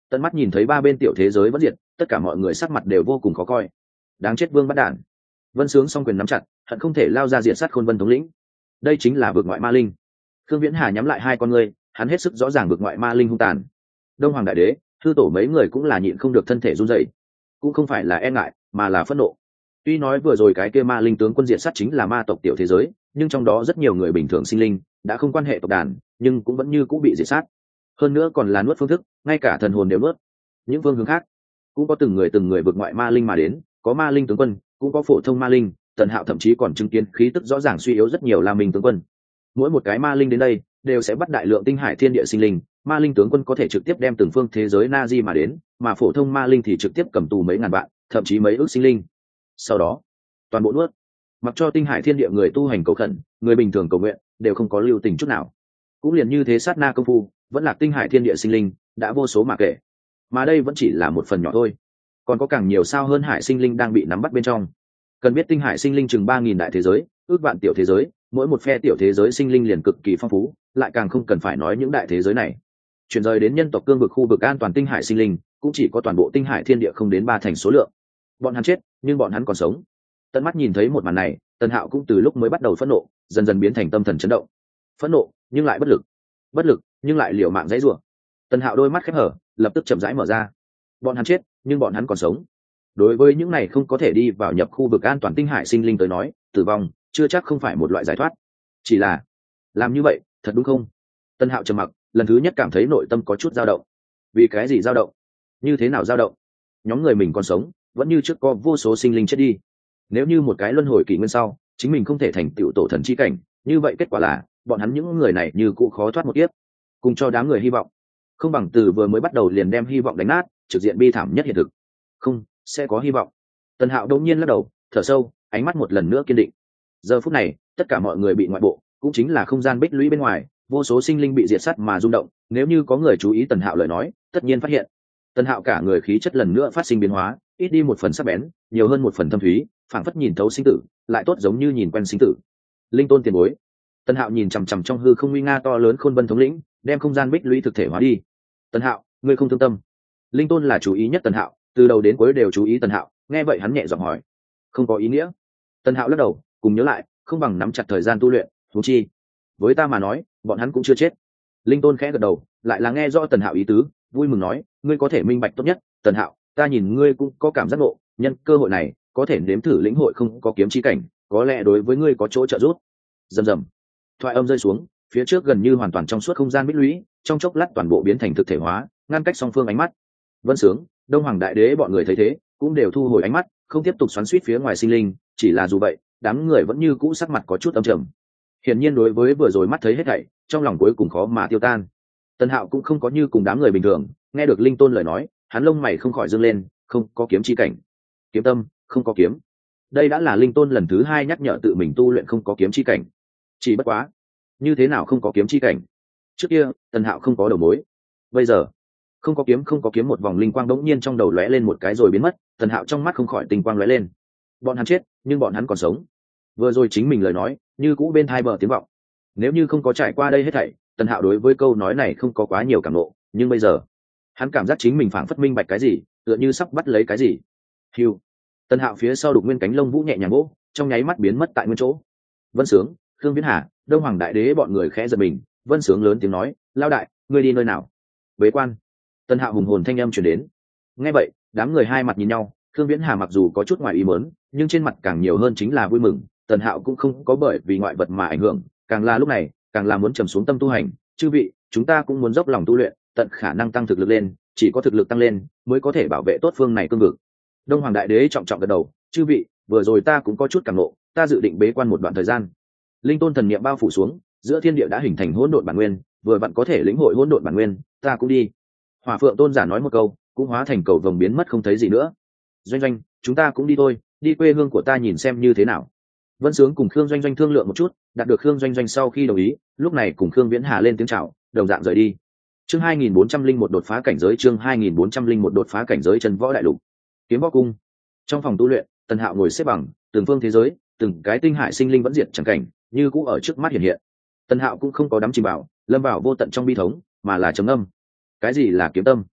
Speaker 1: Tận mắt nhìn thấy ba bên tiểu thế giới vẫn diệt, tất cả mọi người sắc mặt đều vô cùng khó coi. Đáng chết vương bắt đản. Vân Sướng song quyền nắm chặt, hận không thể lao ra diện sát Khôn Vân thống lĩnh. Đây chính là vực ngoại ma linh. Khương Viễn Hà nhắm lại hai con ngươi, hắn hết sức rõ ràng vực ngoại ma linh hung tàn. Đông Hoàng đại đế, thư tổ mấy người cũng là nhịn không được thân thể run rẩy, cũng không phải là e ngại, mà là phẫn nộ. Tuy nói vừa rồi cái kia ma linh tướng quân diệt sát chính là ma tộc tiểu thế giới, nhưng trong đó rất nhiều người bình thường sinh linh đã không quan hệ tộc đàn, nhưng cũng vẫn như cũng bị diệt sát. Hơn nữa còn là nuốt phương thức, ngay cả thần hồn đều nuốt. Những phương hướng khác cũng có từng người vực ngoại ma linh mà đến, có ma linh tướng quân, cũng có phổ thông ma linh. Tần Hạo thậm chí còn chứng kiến khí tức rõ ràng suy yếu rất nhiều La Minh tướng quân. Mỗi một cái ma linh đến đây đều sẽ bắt đại lượng tinh hải thiên địa sinh linh, ma linh tướng quân có thể trực tiếp đem từng phương thế giới na di mà đến, mà phổ thông ma linh thì trực tiếp cầm tù mấy ngàn vạn, thậm chí mấy ước sinh linh. Sau đó toàn bộ nuốt, mặc cho tinh hải thiên địa người tu hành cầu khẩn, người bình thường cầu nguyện đều không có lưu tình chút nào. Cũng liền như thế sát na công phu, vẫn là tinh hải thiên địa sinh linh đã vô số mà kể, mà đây vẫn chỉ là một phần nhỏ thôi, còn có càng nhiều sao hơn hải sinh linh đang bị nắm bắt bên trong. Cần biết tinh hải sinh linh chừng 3.000 đại thế giới, ước vạn tiểu thế giới, mỗi một phe tiểu thế giới sinh linh liền cực kỳ phong phú, lại càng không cần phải nói những đại thế giới này. Chuyển rời đến nhân tộc cương vực khu vực an toàn tinh hải sinh linh, cũng chỉ có toàn bộ tinh hải thiên địa không đến 3 thành số lượng. Bọn hắn chết, nhưng bọn hắn còn sống. Tận mắt nhìn thấy một màn này, Tần Hạo cũng từ lúc mới bắt đầu phẫn nộ, dần dần biến thành tâm thần chấn động. Phẫn nộ, nhưng lại bất lực, nhưng lại liều mạng giãy giụa. Tần Hạo đôi mắt khép hở, lập tức chậm rãi mở ra. Bọn hắn chết, nhưng bọn hắn còn sống. Đối với những này không có thể đi vào nhập khu vực an toàn tinh hải sinh linh tới nói, tử vong chưa chắc không phải một loại giải thoát. Chỉ là làm như vậy thật đúng không? Tân Hạo trầm mặc, lần thứ nhất cảm thấy nội tâm có chút dao động. Vì cái gì dao động? Như thế nào dao động? Nhóm người mình còn sống, vẫn như trước có vô số sinh linh chết đi. Nếu như một cái luân hồi kỷ nguyên sau, chính mình không thể thành tựu tổ thần chi cảnh, như vậy kết quả là bọn hắn những người này như cũ khó thoát một kiếp. Cùng cho đám người hy vọng, không bằng từ vừa mới bắt đầu liền đem hy vọng đánh nát, trực diện bi thảm nhất hiện thực. Không, sẽ có hy vọng. Tần Hạo đột nhiên lắc đầu, thở sâu, ánh mắt một lần nữa kiên định. Giờ phút này, tất cả mọi người bị ngoại bộ, cũng chính là không gian bích lũy bên ngoài, vô số sinh linh bị diệt sát mà rung động. Nếu như có người chú ý Tần Hạo lời nói, tất nhiên phát hiện Tần Hạo cả người khí chất lần nữa phát sinh biến hóa, ít đi một phần sắc bén, nhiều hơn một phần thâm thúy, phảng phất nhìn thấu sinh tử, lại tốt giống như nhìn quen sinh tử. Linh tôn tiền bối. Tần Hạo nhìn chằm chằm trong hư không nguy nga to lớn Khôn Vân thống lĩnh, đem không gian bích lũy thực thể hóa đi. Tần Hạo, ngươi không thương tâm? Linh tôn là chú ý nhất Tần Hạo, từ đầu đến cuối đều chú ý Tần Hạo. Nghe vậy hắn nhẹ giọng hỏi. Không có ý nghĩa. Tần Hạo lắc đầu, cùng nhớ lại, không bằng nắm chặt thời gian tu luyện. Huống chi, với ta mà nói, bọn hắn cũng chưa chết. Linh tôn khẽ gật đầu, lại là nghe rõ Tần Hạo ý tứ, vui mừng nói, ngươi có thể minh bạch tốt nhất. Tần Hạo, ta nhìn ngươi cũng có cảm giác ngộ, nhân cơ hội này có thể nếm thử lĩnh hội không có kiếm chi cảnh, có lẽ đối với ngươi có chỗ trợ giúp. Rầm rầm, thoại âm rơi xuống, phía trước gần như hoàn toàn trong suốt không gian bích lũy, trong chốc lát toàn bộ biến thành thực thể hóa, ngăn cách song phương ánh mắt. Vân Sướng, Đông Hoàng đại đế bọn người thấy thế, cũng đều thu hồi ánh mắt, không tiếp tục xoắn xuýt phía ngoài sinh linh. Chỉ là dù vậy, đám người vẫn như cũ sắc mặt có chút âm trầm. Hiển nhiên đối với vừa rồi mắt thấy hết thảy, trong lòng cuối cùng khó mà tiêu tan. Tần Hạo cũng không có như cùng đám người bình thường, nghe được Linh Tôn lời nói, hắn lông mày không khỏi dương lên, không có kiếm chi cảnh. Kiếm tâm, không có kiếm. Đây đã là Linh Tôn lần thứ 2 nhắc nhở tự mình tu luyện không có kiếm chi cảnh. Chỉ bất quá, như thế nào không có kiếm chi cảnh? Trước kia, Tần Hạo không có đầu mối. Bây giờ, không có kiếm một vòng linh quang đống nhiên trong đầu lóe lên một cái rồi biến mất. Tần Hạo trong mắt không khỏi tinh quang lóe lên. Bọn hắn chết, nhưng bọn hắn còn sống. Vừa rồi chính mình lời nói, như cũ bên tai bờ tiếng vọng. Nếu như không có trải qua đây hết thảy, Tần Hạo đối với câu nói này không có quá nhiều cảm ngộ, nhưng bây giờ, hắn cảm giác chính mình phảng phất minh bạch cái gì, tựa như sắp bắt lấy cái gì. Hưu. Tần Hạo phía sau đục nguyên cánh lông vũ nhẹ nhàng vỗ, trong nháy mắt biến mất tại nguyên chỗ. Vân Sướng, Khương Viễn Hà, Đông Hoàng đại đế bọn người khẽ giật mình. Vân Sướng lớn tiếng nói, lao đại, ngươi đi nơi nào? Bế quan. Tần Hạo hùng hồn thanh âm truyền đến. Nghe vậy, đám người hai mặt nhìn nhau. Khương Viễn Hà mặc dù có chút ngoài ý muốn, nhưng trên mặt càng nhiều hơn chính là vui mừng. Tần Hạo cũng không có bởi vì ngoại vật mà ảnh hưởng, càng là lúc này, càng là muốn trầm xuống tâm tu hành. Chư vị, chúng ta cũng muốn dốc lòng tu luyện, tận khả năng tăng thực lực lên, chỉ có thực lực tăng lên mới có thể bảo vệ tốt phương này cương vực. Đông Hoàng đại đế trọng trọng gật đầu, chư vị, vừa rồi ta cũng có chút cảm ngộ, ta dự định bế quan một đoạn thời gian. Linh tôn thần niệm bao phủ xuống, giữa thiên địa đã hình thành hỗn độn bản nguyên, vừa vặn có thể lĩnh hội hỗn độn bản nguyên, ta cũng đi. Hỏa Phượng tôn giả nói một câu, cũng hóa thành cầu vồng biến mất không thấy gì nữa. Doanh Doanh, chúng ta cũng đi thôi, đi quê hương của ta nhìn xem như thế nào. Vân Sướng cùng Khương Doanh Doanh thương lượng một chút, đạt được Khương Doanh Doanh sau khi đồng ý, lúc này cùng Khương Viễn Hà lên tiếng chào, đồng dạng rời đi. Chương 2401 đột phá cảnh giới, chương 2401 đột phá cảnh giới Chân Võ Đại Lục. Kiếm Võ Cung. Trong phòng tu luyện, Tần Hạo ngồi xếp bằng, từng phương thế giới, từng cái tinh hải sinh linh vẫn diệt chẳng cảnh, như cũ ở trước mắt hiện hiện. Tần Hạo cũng không có đắm chìm vào, lâm vào vô tận trong bi thống, mà là trầm ngâm. Cái gì là kiếm tâm?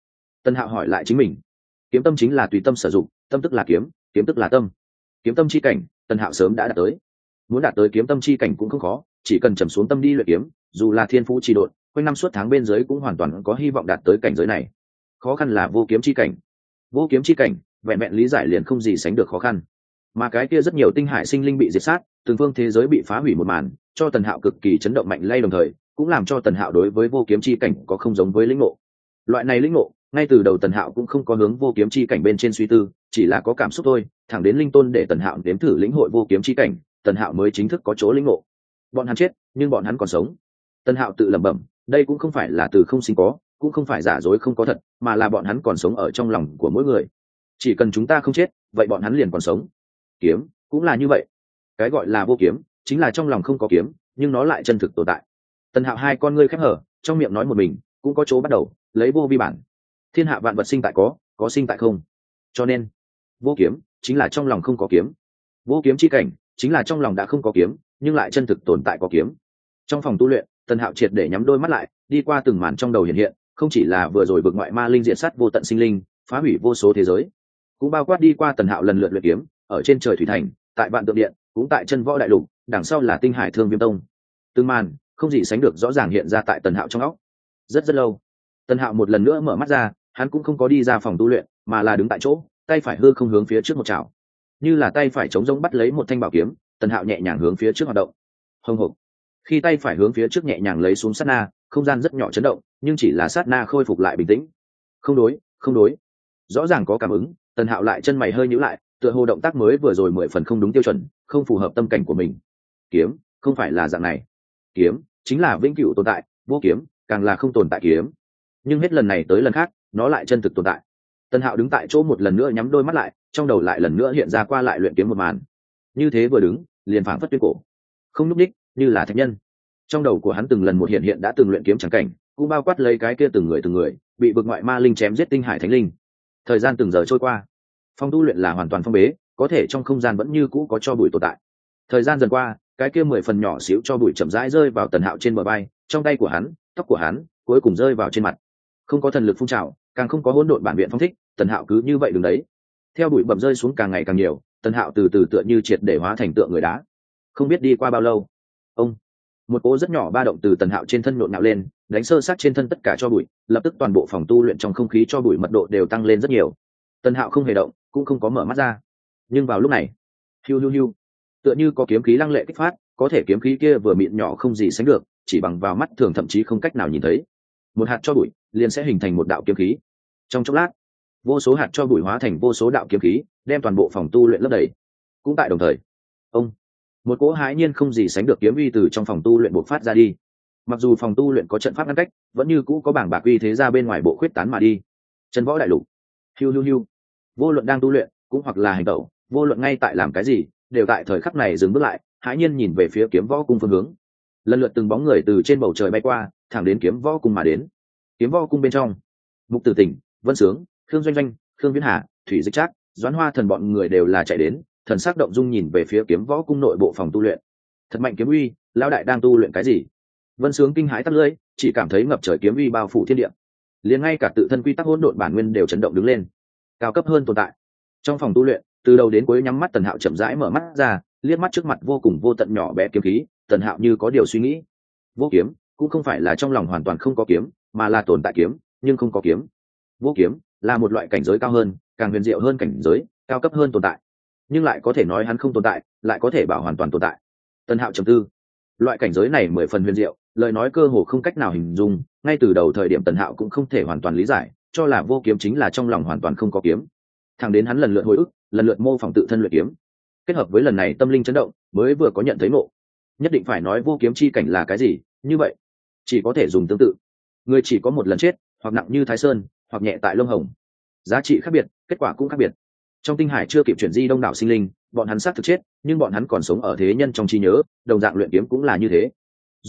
Speaker 1: Tần Hạo hỏi lại chính mình. Kiếm tâm chính là tùy tâm sử dụng, tâm tức là kiếm, kiếm tức là tâm. Kiếm tâm chi cảnh, Tần Hạo sớm đã đạt tới. Muốn đạt tới kiếm tâm chi cảnh cũng không khó, chỉ cần trầm xuống tâm đi luyện kiếm, dù là thiên phú trì độn, quanh năm suốt tháng bên dưới cũng hoàn toàn có hy vọng đạt tới cảnh giới này. Khó khăn là vô kiếm chi cảnh. Vô kiếm chi cảnh, vẹn vẹn lý giải liền không gì sánh được khó khăn. Mà cái kia rất nhiều tinh hải sinh linh bị diệt sát, từng phương thế giới bị phá hủy một màn, cho Tần Hạo cực kỳ chấn động mạnh lay, đồng thời cũng làm cho Tần Hạo đối với vô kiếm chi cảnh có không giống với lĩnh ngộ. Loại này lĩnh ngộ, ngay từ đầu Tần Hạo cũng không có hướng vô kiếm chi cảnh bên trên suy tư, chỉ là có cảm xúc thôi, thẳng đến linh tôn để Tần Hạo nếm thử lĩnh hội vô kiếm chi cảnh, Tần Hạo mới chính thức có chỗ lĩnh ngộ. Bọn hắn chết, nhưng bọn hắn còn sống. Tần Hạo tự lẩm bẩm, đây cũng không phải là từ không sinh có, cũng không phải giả dối không có thật, mà là bọn hắn còn sống ở trong lòng của mỗi người. Chỉ cần chúng ta không chết, vậy bọn hắn liền còn sống. Kiếm cũng là như vậy. Cái gọi là vô kiếm, chính là trong lòng không có kiếm, nhưng nó lại chân thực tồn tại. Tần Hạo hai con ngươi khép hở, trong miệng nói một mình, cũng có chỗ bắt đầu, lấy vô vi bản. Thiên hạ vạn vật sinh tại có sinh tại không. Cho nên, vô kiếm chính là trong lòng không có kiếm. Vô kiếm chi cảnh chính là trong lòng đã không có kiếm, nhưng lại chân thực tồn tại có kiếm. Trong phòng tu luyện, Tần Hạo triệt để nhắm đôi mắt lại, đi qua từng màn trong đầu hiện hiện, không chỉ là vừa rồi vực ngoại ma linh diện sát vô tận sinh linh, phá hủy vô số thế giới, cũng bao quát đi qua Tần Hạo lần lượt luyện kiếm, ở trên trời thủy thành, tại vạn tượng điện, cũng tại chân võ đại lục, đằng sau là tinh hải thương viêm tông. Từng màn không gì sánh được rõ ràng hiện ra tại Tần Hạo trong óc. Rất lâu, Tần Hạo một lần nữa mở mắt ra, hắn cũng không có đi ra phòng tu luyện, mà là đứng tại chỗ, tay phải hư không hướng phía trước một chảo, như là tay phải chống rỗng bắt lấy một thanh bảo kiếm. Tần Hạo nhẹ nhàng hướng phía trước hoạt động. Hồng hộc. Khi tay phải hướng phía trước nhẹ nhàng lấy xuống sát na, không gian rất nhỏ chấn động, nhưng chỉ là sát na khôi phục lại bình tĩnh. Không đối. Rõ ràng có cảm ứng, Tần Hạo lại chân mày hơi nhíu lại, tựa hồ động tác mới vừa rồi 10 phần không đúng tiêu chuẩn, không phù hợp tâm cảnh của mình. Kiếm không phải là dạng này. Kiếm chính là vĩnh cửu tồn tại, vô kiếm càng là không tồn tại kiếm. Nhưng hết lần này tới lần khác, nó lại chân thực tồn tại. Tần Hạo đứng tại chỗ một lần nữa nhắm đôi mắt lại, trong đầu lại lần nữa hiện ra qua lại luyện kiếm một màn. Như thế vừa đứng, liền phảng phất tuyên cổ, không núp đích, như là thạch nhân. Trong đầu của hắn từng lần một hiện đã từng luyện kiếm chẳng cảnh, cũng bao quát lấy cái kia từng người bị vực ngoại ma linh chém giết tinh hải thánh linh. Thời gian từng giờ trôi qua, phòng tu luyện là hoàn toàn phong bế, có thể trong không gian vẫn như cũ có cho bụi tồn tại. Thời gian dần qua, cái kia 10 phần nhỏ xíu cho bụi chậm rãi rơi vào Tần Hạo trên bờ vai, trong tay của hắn, tóc của hắn cuối cùng rơi vào trên mặt. Không có thần lực phun trào, càng không có hỗn độn bản viện phong thích, Tần Hạo cứ như vậy đứng đấy. Theo bụi bặm rơi xuống càng ngày càng nhiều, Tần Hạo từ từ tựa như triệt để hóa thành tượng người đá. Không biết đi qua bao lâu, một cỗ rất nhỏ ba động từ Tần Hạo trên thân nhộn nhạo lên, đánh sơ sát trên thân tất cả cho bụi, lập tức toàn bộ phòng tu luyện trong không khí cho bụi mật độ đều tăng lên rất nhiều. Tần Hạo không hề động, cũng không có mở mắt ra. Nhưng vào lúc này, hiu, tựa như có kiếm khí lăng lệ kích phát, có thể kiếm khí kia vừa mịn nhỏ không gì sánh được, chỉ bằng vào mắt thường thậm chí không cách nào nhìn thấy. Một hạt cho bụi liền sẽ hình thành một đạo kiếm khí. Trong chốc lát, vô số hạt cho bụi hóa thành vô số đạo kiếm khí, đem toàn bộ phòng tu luyện lấp đầy. Cũng tại đồng thời, một cỗ hãi nhiên không gì sánh được kiếm uy từ trong phòng tu luyện bộc phát ra đi. Mặc dù phòng tu luyện có trận pháp ngăn cách, vẫn như cũ có bảng bạc uy thế ra bên ngoài bộ khuyết tán mà đi. Chân võ đại lục, hiu, vô luận đang tu luyện cũng hoặc là hành động, vô luận ngay tại làm cái gì, đều tại thời khắc này dừng bước lại, hãi nhiên nhìn về phía kiếm võ cung phương hướng. Lần lượt từng bóng người từ trên bầu trời bay qua, thẳng đến kiếm võ cung mà đến. Kiếm võ cung bên trong, Mục Tử Tỉnh, Vân Sướng, Khương Doanh, Khương Viễn Hà, Thủy Dịch Trác, Doãn Hoa Thần bọn người đều là chạy đến, thần sắc động dung nhìn về phía kiếm võ cung nội bộ phòng tu luyện. Thật mạnh kiếm uy, lão đại đang tu luyện cái gì? Vân Sướng kinh hãi tắt lưỡi, chỉ cảm thấy ngập trời kiếm uy bao phủ thiên địa, liền ngay cả tự thân quy tắc hỗn độn bản nguyên đều chấn động đứng lên. Cao cấp hơn tồn tại. Trong phòng tu luyện, từ đầu đến cuối nhắm mắt Tần Hạo chậm rãi mở mắt ra, liếc mắt trước mặt vô cùng vô tận nhỏ bé kiếm khí, Tần Hạo như có điều suy nghĩ. Vô kiếm cũng không phải là trong lòng hoàn toàn không có kiếm, mà là tồn tại kiếm nhưng không có kiếm. Vô kiếm là một loại cảnh giới cao hơn, càng huyền diệu hơn cảnh giới, cao cấp hơn tồn tại, nhưng lại có thể nói hắn không tồn tại, lại có thể bảo hoàn toàn tồn tại. Tần Hạo trầm tư, loại cảnh giới này 10 phần huyền diệu, lời nói cơ hồ không cách nào hình dung, ngay từ đầu thời điểm Tần Hạo cũng không thể hoàn toàn lý giải, cho là vô kiếm chính là trong lòng hoàn toàn không có kiếm. Thẳng đến hắn lần lượt hồi ức, lần lượt mô phỏng tự thân luyện kiếm, kết hợp với lần này tâm linh chấn động, mới vừa có nhận thấy ngộ. Nhất định phải nói vô kiếm chi cảnh là cái gì, như vậy chỉ có thể dùng tương tự. Người chỉ có một lần chết, hoặc nặng như Thái Sơn, hoặc nhẹ tại lông hồng. Giá trị khác biệt, kết quả cũng khác biệt. Trong tinh hải chưa kịp chuyển di đông đảo sinh linh, bọn hắn xác thực chết, nhưng bọn hắn còn sống ở thế nhân trong trí nhớ, đồng dạng luyện kiếm cũng là như thế.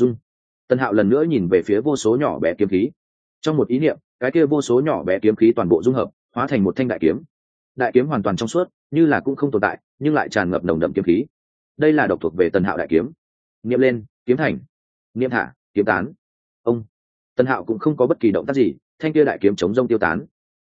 Speaker 1: Tần Hạo lần nữa nhìn về phía vô số nhỏ bé kiếm khí. Trong một ý niệm, cái kia vô số nhỏ bé kiếm khí toàn bộ dung hợp, hóa thành một thanh đại kiếm. Đại kiếm hoàn toàn trong suốt, như là cũng không tồn tại, nhưng lại tràn ngập nồng đậm kiếm khí. Đây là độc thuộc về Tần Hạo đại kiếm. Niệm lên, kiếm thành. Niệm thả, kiếm tán. Tần Hạo cũng không có bất kỳ động tác gì, thanh kia đại kiếm chống rông tiêu tán.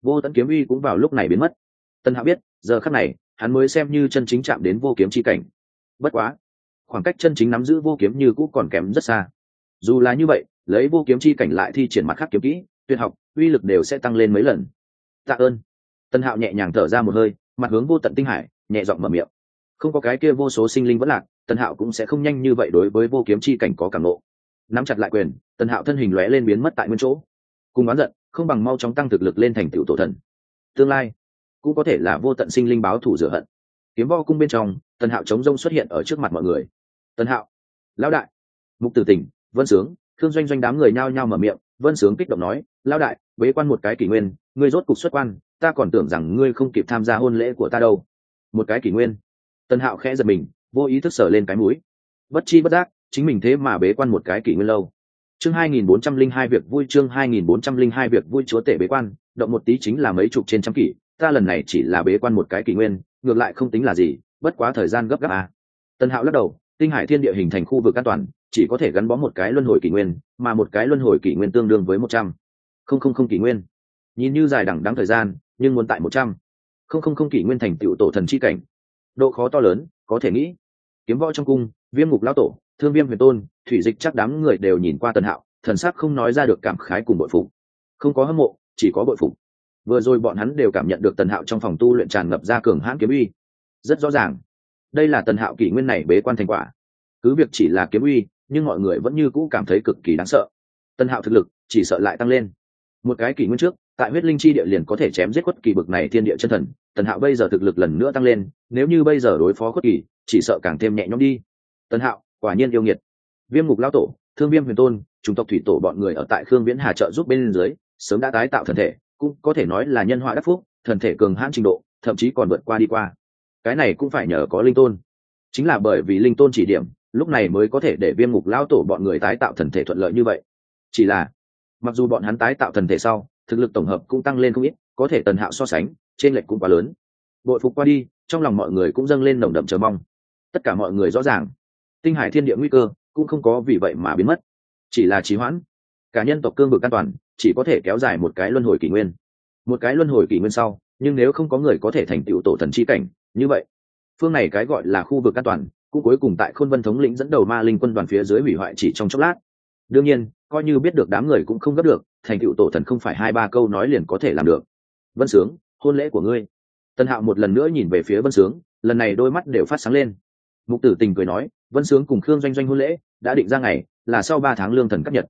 Speaker 1: vô tận kiếm uy cũng vào lúc này biến mất. Tần Hạo biết giờ khắc này hắn mới xem như chân chính chạm đến vô kiếm chi cảnh. Bất quá khoảng cách chân chính nắm giữ vô kiếm như cũ còn kém rất xa. Dù là như vậy, lấy vô kiếm chi cảnh lại thi triển mặt khác kiếm kỹ tuyệt học, uy lực đều sẽ tăng lên mấy lần. Tạ ơn. Tần Hạo nhẹ nhàng thở ra một hơi, mặt hướng vô tận tinh hải, nhẹ giọng mở miệng. Không có cái kia vô số sinh linh vẫn lạc, Tần Hạo cũng sẽ không nhanh như vậy đối với vô kiếm chi cảnh có cảm ngộ. Nắm chặt lại quyền, Tần Hạo thân hình lóe lên biến mất tại nguyên chỗ. Cùng oán giận, không bằng mau chóng tăng thực lực lên thành tựu tổ thần. Tương lai cũng có thể là vô tận sinh linh báo thù rửa hận. Kiếm Võ cung bên trong, Tần Hạo chống rông xuất hiện ở trước mặt mọi người. Tần Hạo, lão đại, Mục Tử Tình, Vân Sướng, Thương Doanh Doanh đám người nhao nhao mở miệng. Vân Sướng kích động nói, lão đại, bế quan một cái kỷ nguyên, ngươi rốt cục xuất quan, ta còn tưởng rằng ngươi không kịp tham gia hôn lễ của ta đâu. Một cái kỷ nguyên. Tần Hạo khẽ giật mình, vô ý thức sờ lên cái mũi. Bất chi bất giác, chính mình thế mà bế quan một cái kỷ nguyên lâu. Chương 2402 việc vui, chương 2402 việc vui, chúa tể bế quan, động một tí chính là mấy chục trên trăm kỷ, ta lần này chỉ là bế quan một cái kỷ nguyên, ngược lại không tính là gì, bất quá thời gian gấp gáp à. Tần Hạo lắc đầu, tinh hải thiên địa hình thành khu vực an toàn, chỉ có thể gắn bó một cái luân hồi kỷ nguyên, mà một cái luân hồi kỷ nguyên tương đương với 100,000 kỷ nguyên. Nhìn như dài đằng đẵng thời gian, nhưng muốn tại 100,000 kỷ nguyên thành tựu tổ thần chi cảnh, độ khó to lớn, có thể nghĩ. Kiếm Võ trong cung, Viêm Ngục lão tổ, Thương Viêm Huyền Tôn, Thủy Dịch chắc đám người đều nhìn qua Tần Hạo, thần sắc không nói ra được cảm khái cùng bội phục. Không có hâm mộ, chỉ có bội phục. Vừa rồi bọn hắn đều cảm nhận được Tần Hạo trong phòng tu luyện tràn ngập ra cường hãn kiếm uy. Rất rõ ràng, đây là Tần Hạo kỷ nguyên này bế quan thành quả. Cứ việc chỉ là kiếm uy, nhưng mọi người vẫn như cũ cảm thấy cực kỳ đáng sợ. Tần Hạo thực lực chỉ sợ lại tăng lên. Một cái kỷ nguyên trước, tại huyết linh chi địa liền có thể chém giết Khuất Kỳ bực này thiên địa chân thần, Tần Hạo bây giờ thực lực lần nữa tăng lên, nếu như bây giờ đối phó Khuất Kỳ, chỉ sợ càng thêm nhẹ nhõm đi. Tần Hạo quả nhiên yêu nghiệt. Viêm Ngục lão tổ, Thương Viêm Huyền Tôn, chủng tộc thủy tổ bọn người ở tại Khương Viễn Hà trợ giúp bên dưới, sớm đã tái tạo thần thể, cũng có thể nói là nhân họa đắc phúc, thần thể cường hãn trình độ, thậm chí còn vượt qua đi qua. Cái này cũng phải nhờ có linh tôn. Chính là bởi vì linh tôn chỉ điểm, lúc này mới có thể để Viêm Ngục lão tổ bọn người tái tạo thần thể thuận lợi như vậy. Chỉ là, mặc dù bọn hắn tái tạo thần thể sau, thực lực tổng hợp cũng tăng lên không ít, có thể Tần Hạo so sánh, trên lệch cũng quá lớn. Bội phục qua đi, trong lòng mọi người cũng dâng lên nồng đậm chờ mong. Tất cả mọi người rõ ràng, tinh hải thiên địa nguy cơ cũng không có vì vậy mà biến mất, chỉ là trì hoãn. Cả nhân tộc cương vực an toàn chỉ có thể kéo dài một cái luân hồi kỷ nguyên. Một cái luân hồi kỷ nguyên sau, nhưng nếu không có người có thể thành tựu tổ thần chi cảnh, như vậy phương này cái gọi là khu vực an toàn cũng cuối cùng tại Khôn Vân thống lĩnh dẫn đầu ma linh quân đoàn phía dưới hủy hoại chỉ trong chốc lát. Đương nhiên, coi như biết được đám người cũng không gấp được, thành tựu tổ thần không phải 2-3 câu nói liền có thể làm được. Vân Sướng, hôn lễ của ngươi. Tần Hạo một lần nữa nhìn về phía Vân Sướng, lần này đôi mắt đều phát sáng lên. Mục Tử Tình cười nói, Vân Sướng cùng Khương Doanh Doanh hôn lễ đã định ra ngày, là sau 3 tháng lương thần cấp nhật.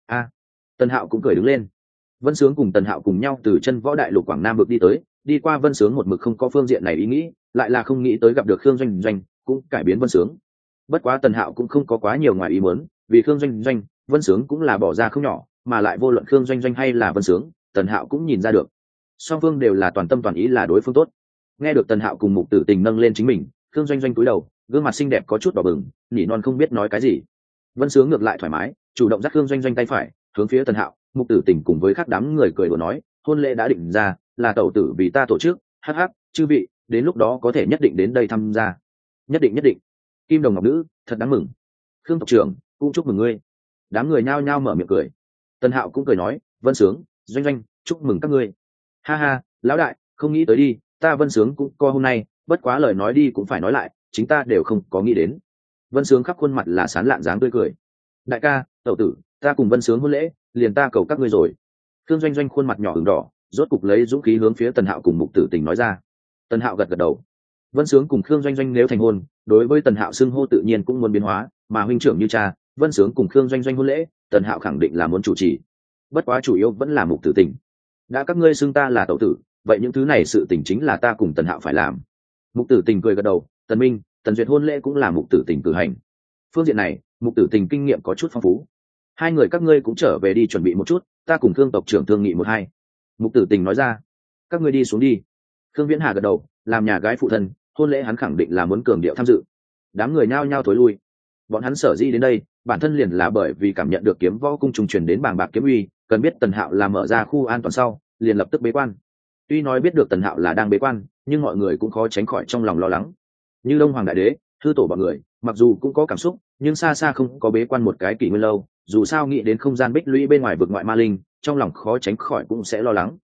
Speaker 1: Tần Hạo cũng cười đứng lên. Vân Sướng cùng Tần Hạo cùng nhau từ chân võ đại lục Quảng Nam vực đi tới, đi qua Vân Sướng một mực không có phương diện này ý nghĩ, lại là không nghĩ tới gặp được Khương Doanh Doanh, cũng cải biến Vân Sướng. Bất quá Tần Hạo cũng không có quá nhiều ngoài ý muốn, vì Khương Doanh Doanh, Vân Sướng cũng là bỏ ra không nhỏ, mà lại vô luận Khương Doanh Doanh hay là Vân Sướng, Tần Hạo cũng nhìn ra được, song phương đều là toàn tâm toàn ý là đối phương tốt. Nghe được Tần Hạo cùng Mục Tử Tình nâng lên chính mình, Khương Doanh Doanh cúi đầu, gương mặt xinh đẹp có chút đỏ bừng, nỉ non không biết nói cái gì. Vân Sướng ngược lại thoải mái, chủ động dắt Khương Doanh Doanh tay phải, hướng phía Tần Hạo, Mục Tử Tình cùng với các đám người cười đùa nói, hôn lễ đã định ra, là tẩu tử vì ta tổ chức, hắc hắc, chư vị, đến lúc đó có thể nhất định đến đây tham gia. Nhất định. Kim Đồng Ngọc Nữ, thật đáng mừng. Khương tộc trưởng, cũng chúc mừng ngươi. Đám người nhao nhao mở miệng cười. Tần Hạo cũng cười nói, Vân Sướng, Doanh Doanh, chúc mừng các ngươi. Ha ha, lão đại, không nghĩ tới đi, ta Vân Sướng cũng co hôm nay, bất quá lời nói đi cũng phải nói lại, chính ta đều không có nghĩ đến. Vân Sướng khắp khuôn mặt là sán lạn dáng tươi cười. Đại ca, tẩu tử, ta cùng Vân Sướng hôn lễ, liền ta cầu các ngươi rồi. Khương Doanh Doanh khuôn mặt nhỏ ửng đỏ, rốt cục lấy dũng khí hướng phía Tần Hạo cùng Mục Tử Tình nói ra. Tần Hạo gật đầu. Vân Sướng cùng Khương Doanh Doanh nếu thành hôn, đối với Tần Hạo xưng hô tự nhiên cũng muốn biến hóa, mà huynh trưởng như cha, Vân Sướng cùng Khương Doanh Doanh hôn lễ, Tần Hạo khẳng định là muốn chủ trì. Bất quá chủ yếu vẫn là Mục Tử Tình. Đã các ngươi xưng ta là tẩu tử, vậy những thứ này sự tình chính là ta cùng Tần Hạo phải làm. Mục Tử Tình cười gật đầu, Tần Minh, Tần Duyệt hôn lễ cũng là Mục Tử Tình cử hành. Phương diện này, Mục Tử Tình kinh nghiệm có chút phong phú. Hai người các ngươi cũng trở về đi chuẩn bị một chút, ta cùng Khương tộc trưởng thương nghị một hai. Mục Tử Tình nói ra. Các ngươi đi xuống đi. Khương Viễn Hà gật đầu, làm nhà gái phụ thân, hôn lễ hắn khẳng định là muốn cường điệu tham dự. Đám người nhao nhao thối lui. Bọn hắn sở dĩ đến đây, bản thân liền là bởi vì cảm nhận được Kiếm Võ cung trùng truyền đến bàng bạc kiếm uy, cần biết Tần Hạo là mở ra khu an toàn sau, liền lập tức bế quan. Tuy nói biết được Tần Hạo là đang bế quan, nhưng mọi người cũng khó tránh khỏi trong lòng lo lắng. Như Đông Hoàng đại đế, Hư tổ bọn người, mặc dù cũng có cảm xúc, nhưng xa xa không có bế quan một cái kỷ nguyên lâu, dù sao nghĩ đến không gian bích lũy bên ngoài vực ngoại ma linh, trong lòng khó tránh khỏi cũng sẽ lo lắng.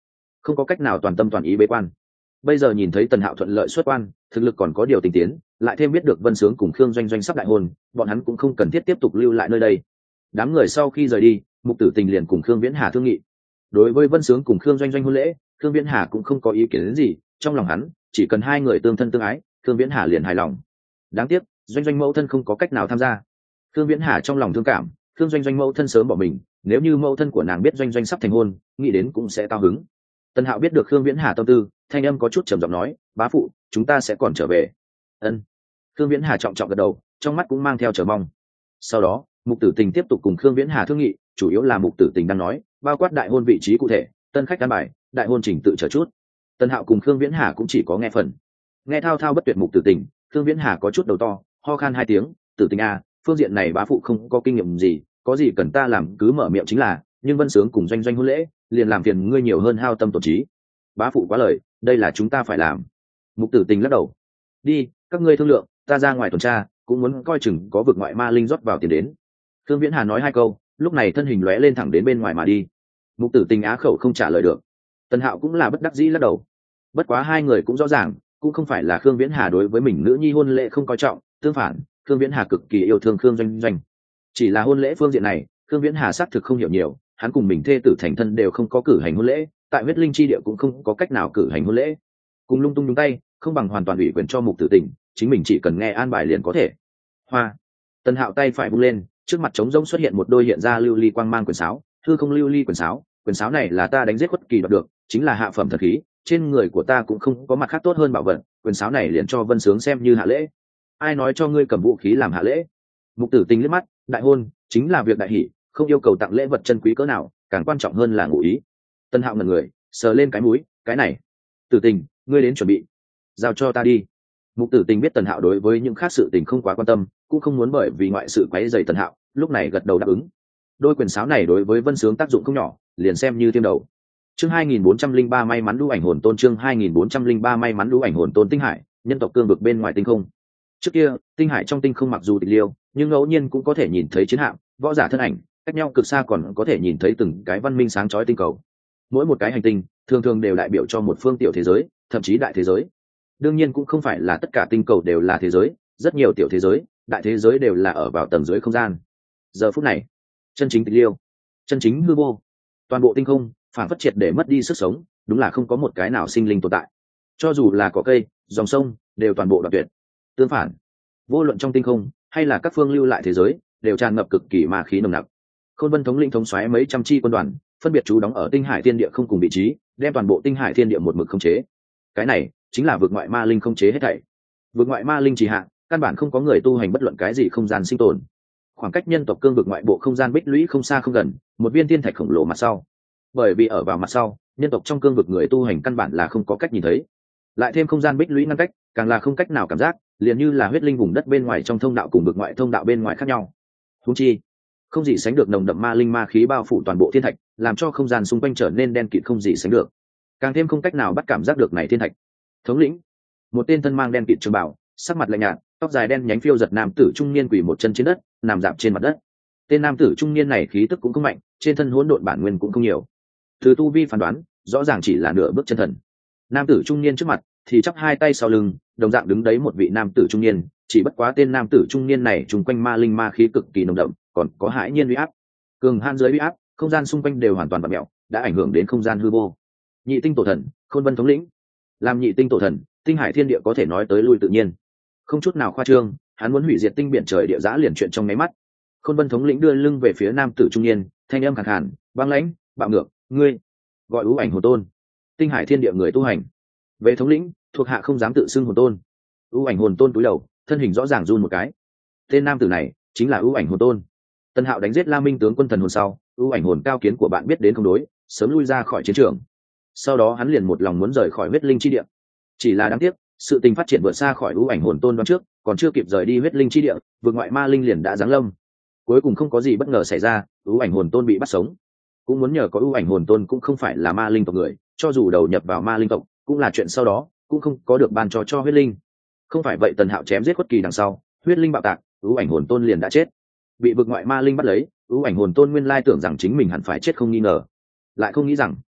Speaker 1: không có cách nào toàn tâm toàn ý bế quan. Bây giờ nhìn thấy Tần Hạo thuận lợi xuất quan, thực lực còn có điều tình tiến, lại thêm biết được Vân Sướng cùng Khương Doanh Doanh sắp đại hôn, bọn hắn cũng không cần thiết tiếp tục lưu lại nơi đây. Đám người sau khi rời đi, Mục Tử Tình liền cùng Khương Viễn Hà thương nghị. Đối với Vân Sướng cùng Khương Doanh Doanh hôn lễ, Khương Viễn Hà cũng không có ý kiến đến gì, trong lòng hắn, chỉ cần hai người tương thân tương ái, Khương Viễn Hà liền hài lòng. Đáng tiếc, Doanh Doanh mẫu thân không có cách nào tham gia. Khương Viễn Hà trong lòng thương cảm, Khương Doanh Doanh mẫu thân sớm bỏ mình, nếu như mẫu thân của nàng biết Doanh Doanh sắp thành hôn, nghĩ đến cũng sẽ cao hứng. Tần Hạo biết được Khương Viễn Hà tâm tư, thanh âm có chút trầm giọng nói, bá phụ, chúng ta sẽ còn trở về. Ân. Khương Viễn Hà trọng trọng gật đầu, trong mắt cũng mang theo chờ mong. Sau đó, Mục Tử Tình tiếp tục cùng Khương Viễn Hà thương nghị, chủ yếu là Mục Tử Tình đang nói, bao quát đại hôn vị trí cụ thể, tân khách căn bài, đại hôn trình tự chờ chút. Tần Hạo cùng Khương Viễn Hà cũng chỉ có nghe phần. Nghe thao thao bất tuyệt Mục Tử Tình, Khương Viễn Hà có chút đầu to, ho khan hai tiếng, Tử Tình à, phương diện này bá phụ không có kinh nghiệm gì, có gì cần ta làm cứ mở miệng chính là, nhưng Vân Sướng cùng Doanh Doanh hôn lễ, liền làm phiền ngươi nhiều hơn hao tâm tổn trí. Bá phụ quá lời, đây là chúng ta phải làm. Mục Tử Tình lắc đầu. Đi, các ngươi thương lượng, ta ra ngoài tuần tra, cũng muốn coi chừng có vực ngoại ma linh rót vào tiền đến. Khương Viễn Hà nói hai câu, lúc này thân hình lóe lên thẳng đến bên ngoài mà đi. Mục Tử Tình á khẩu không trả lời được. Tần Hạo cũng là bất đắc dĩ lắc đầu. Bất quá hai người cũng rõ ràng, cũng không phải là Khương Viễn Hà đối với mình nữ nhi hôn lễ không coi trọng, tương phản, Khương Viễn Hà cực kỳ yêu thương Khương Doanh Doanh. Chỉ là hôn lễ phương diện này, Khương Viễn Hà xác thực không hiểu nhiều, hắn cùng mình thê tử thành thân đều không có cử hành hôn lễ, tại huyết linh chi địa cũng không có cách nào cử hành hôn lễ. Cùng lung tung nhúng tay, không bằng hoàn toàn ủy quyền cho Mục Tử Tình, chính mình chỉ cần nghe an bài liền có thể. Hoa. Tần Hạo tay phải vung lên, trước mặt trống rỗng xuất hiện một đôi hiện ra lưu ly quang mang quyền sáo, hư không lưu ly quyền sáo này là ta đánh giết Khuất Kỳ đoạt được, chính là hạ phẩm thần khí, trên người của ta cũng không có mặt khác tốt hơn bảo vật, quyền sáo này liền cho Vân Sướng xem như hạ lễ. Ai nói cho ngươi cầm vũ khí làm hạ lễ? Mục Tử Tình liếc mắt, đại hôn chính là việc đại hỷ, không yêu cầu tặng lễ vật chân quý cỡ nào, càng quan trọng hơn là ngụ ý. Tần Hạo ngẩn người, sờ lên cái mũi, cái này. Tử Tình, ngươi đến chuẩn bị, giao cho ta đi. Mục Tử Tình biết Tần Hạo đối với những khác sự tình không quá quan tâm, cũng không muốn bởi vì ngoại sự quấy rầy Tần Hạo, lúc này gật đầu đáp ứng. Đôi quyền sáo này đối với Vân Sướng tác dụng không nhỏ, liền xem như tiêm đầu. Chương 2403 may mắn đu ảnh hồn tôn, chương 2403 may mắn đu ảnh hồn tôn tinh hải, nhân tộc cương vực bên ngoài tinh không. Trước kia, tinh hải trong tinh không mặc dù tịch liêu, nhưng ngẫu nhiên cũng có thể nhìn thấy chiến hạm, võ giả thân ảnh, cách nhau cực xa còn có thể nhìn thấy từng cái văn minh sáng chói tinh cầu. Mỗi một cái hành tinh, thường thường đều đại biểu cho một phương tiểu thế giới, thậm chí đại thế giới. Đương nhiên cũng không phải là tất cả tinh cầu đều là thế giới, rất nhiều tiểu thế giới, đại thế giới đều là ở vào tầng dưới không gian. Giờ phút này, chân chính tịch liêu, chân chính hư vô, toàn bộ tinh không phản phất triệt để mất đi sức sống, đúng là không có một cái nào sinh linh tồn tại. Cho dù là cỏ cây, dòng sông, đều toàn bộ đoạn tuyệt. Tương phản, vô luận trong tinh không hay là các phương lưu lại thế giới, đều tràn ngập cực kỳ ma khí nồng nặc. Khôn Vân thống lĩnh thống soái mấy trăm chi quân đoàn, phân biệt trú đóng ở tinh hải thiên địa không cùng vị trí, đem toàn bộ tinh hải thiên địa một mực khống chế. Cái này chính là vực ngoại ma linh khống chế hết thảy. Vực ngoại ma linh chỉ hạ, căn bản không có người tu hành bất luận cái gì không gian sinh tồn. Khoảng cách nhân tộc cương vực ngoại bộ không gian bích lũy không xa không gần, một viên thiên thạch khổng lồ mặt sau. Bởi vì ở vào mặt sau, nhân tộc trong cương vực người tu hành căn bản là không có cách nhìn thấy. Lại thêm không gian bích lũy ngăn cách, càng là không cách nào cảm giác, liền như là huyết linh vùng đất bên ngoài trong thông đạo cùng vực ngoại thông đạo bên ngoài khác nhau. Huống chi, không gì sánh được nồng đậm ma linh ma khí bao phủ toàn bộ thiên thạch, làm cho không gian xung quanh trở nên đen kịt không gì sánh được. Càng thêm không cách nào bắt cảm giác được này thiên thạch. Thống lĩnh, một tên thân mang đen kịt trường bảo, sắc mặt lạnh nhạt, tóc dài đen nhánh phiêu giật nam tử trung niên quỳ một chân trên đất, nằm dạp trên mặt đất. Tên nam tử trung niên này khí tức cũng không mạnh, trên thân hỗn độn bản nguyên cũng không nhiều. Từ tu vi phán đoán, rõ ràng chỉ là nửa bước chân thần. Nam tử trung niên trước mặt thì chắp hai tay sau lưng, đồng dạng đứng đấy một vị nam tử trung niên, chỉ bất quá tên nam tử trung niên này trùng quanh ma linh ma khí cực kỳ nồng đậm, còn có hãi nhiên uy áp. Cường han dưới uy áp, không gian xung quanh đều hoàn toàn vặn mèo, đã ảnh hưởng đến không gian hư vô. Nhị tinh tổ thần, Khôn Vân thống lĩnh. Làm nhị tinh tổ thần, tinh hải thiên địa có thể nói tới lui tự nhiên, không chút nào khoa trương, hắn muốn hủy diệt tinh biển trời địa giã liền chuyện trong nháy mắt. Khôn Vân thống lĩnh đưa lưng về phía nam tử trung niên, thanh âm khàn khàn, băng lãnh, bạo ngược, ngươi gọi ưu ảnh hồn tôn, tinh hải thiên địa người tu hành. Về thống lĩnh, thuộc hạ không dám tự xưng hồn tôn. Ưu ảnh hồn tôn cúi đầu, thân hình rõ ràng run một cái. Tên nam tử này chính là ưu ảnh hồn tôn. Tân Hạo đánh giết La Minh tướng quân thần hồn sau, ưu ảnh hồn cao kiến của bạn biết đến không đối, sớm lui ra khỏi chiến trường. Sau đó hắn liền một lòng muốn rời khỏi huyết linh chi địa. Chỉ là đáng tiếc, sự tình phát triển vượt xa khỏi ưu ảnh hồn tôn đoán trước, còn chưa kịp rời đi huyết linh chi địa, vượt ngoại ma linh liền đã giáng lâm. Cuối cùng không có gì bất ngờ xảy ra, ưu ảnh hồn tôn bị bắt sống. Cũng muốn nhờ có ưu ảnh hồn tôn cũng không phải là ma linh tộc người, cho dù đầu nhập vào ma linh tộc, cũng là chuyện sau đó, cũng không có được ban cho huyết linh. Không phải vậy Tần Hạo chém giết Khuất Kỳ đằng sau, huyết linh bạo tạc, ưu ảnh hồn tôn liền đã chết. Bị vực ngoại ma linh bắt lấy, ưu ảnh hồn tôn nguyên lai tưởng rằng chính mình hẳn phải chết không nghi ngờ, lại không nghĩ rằng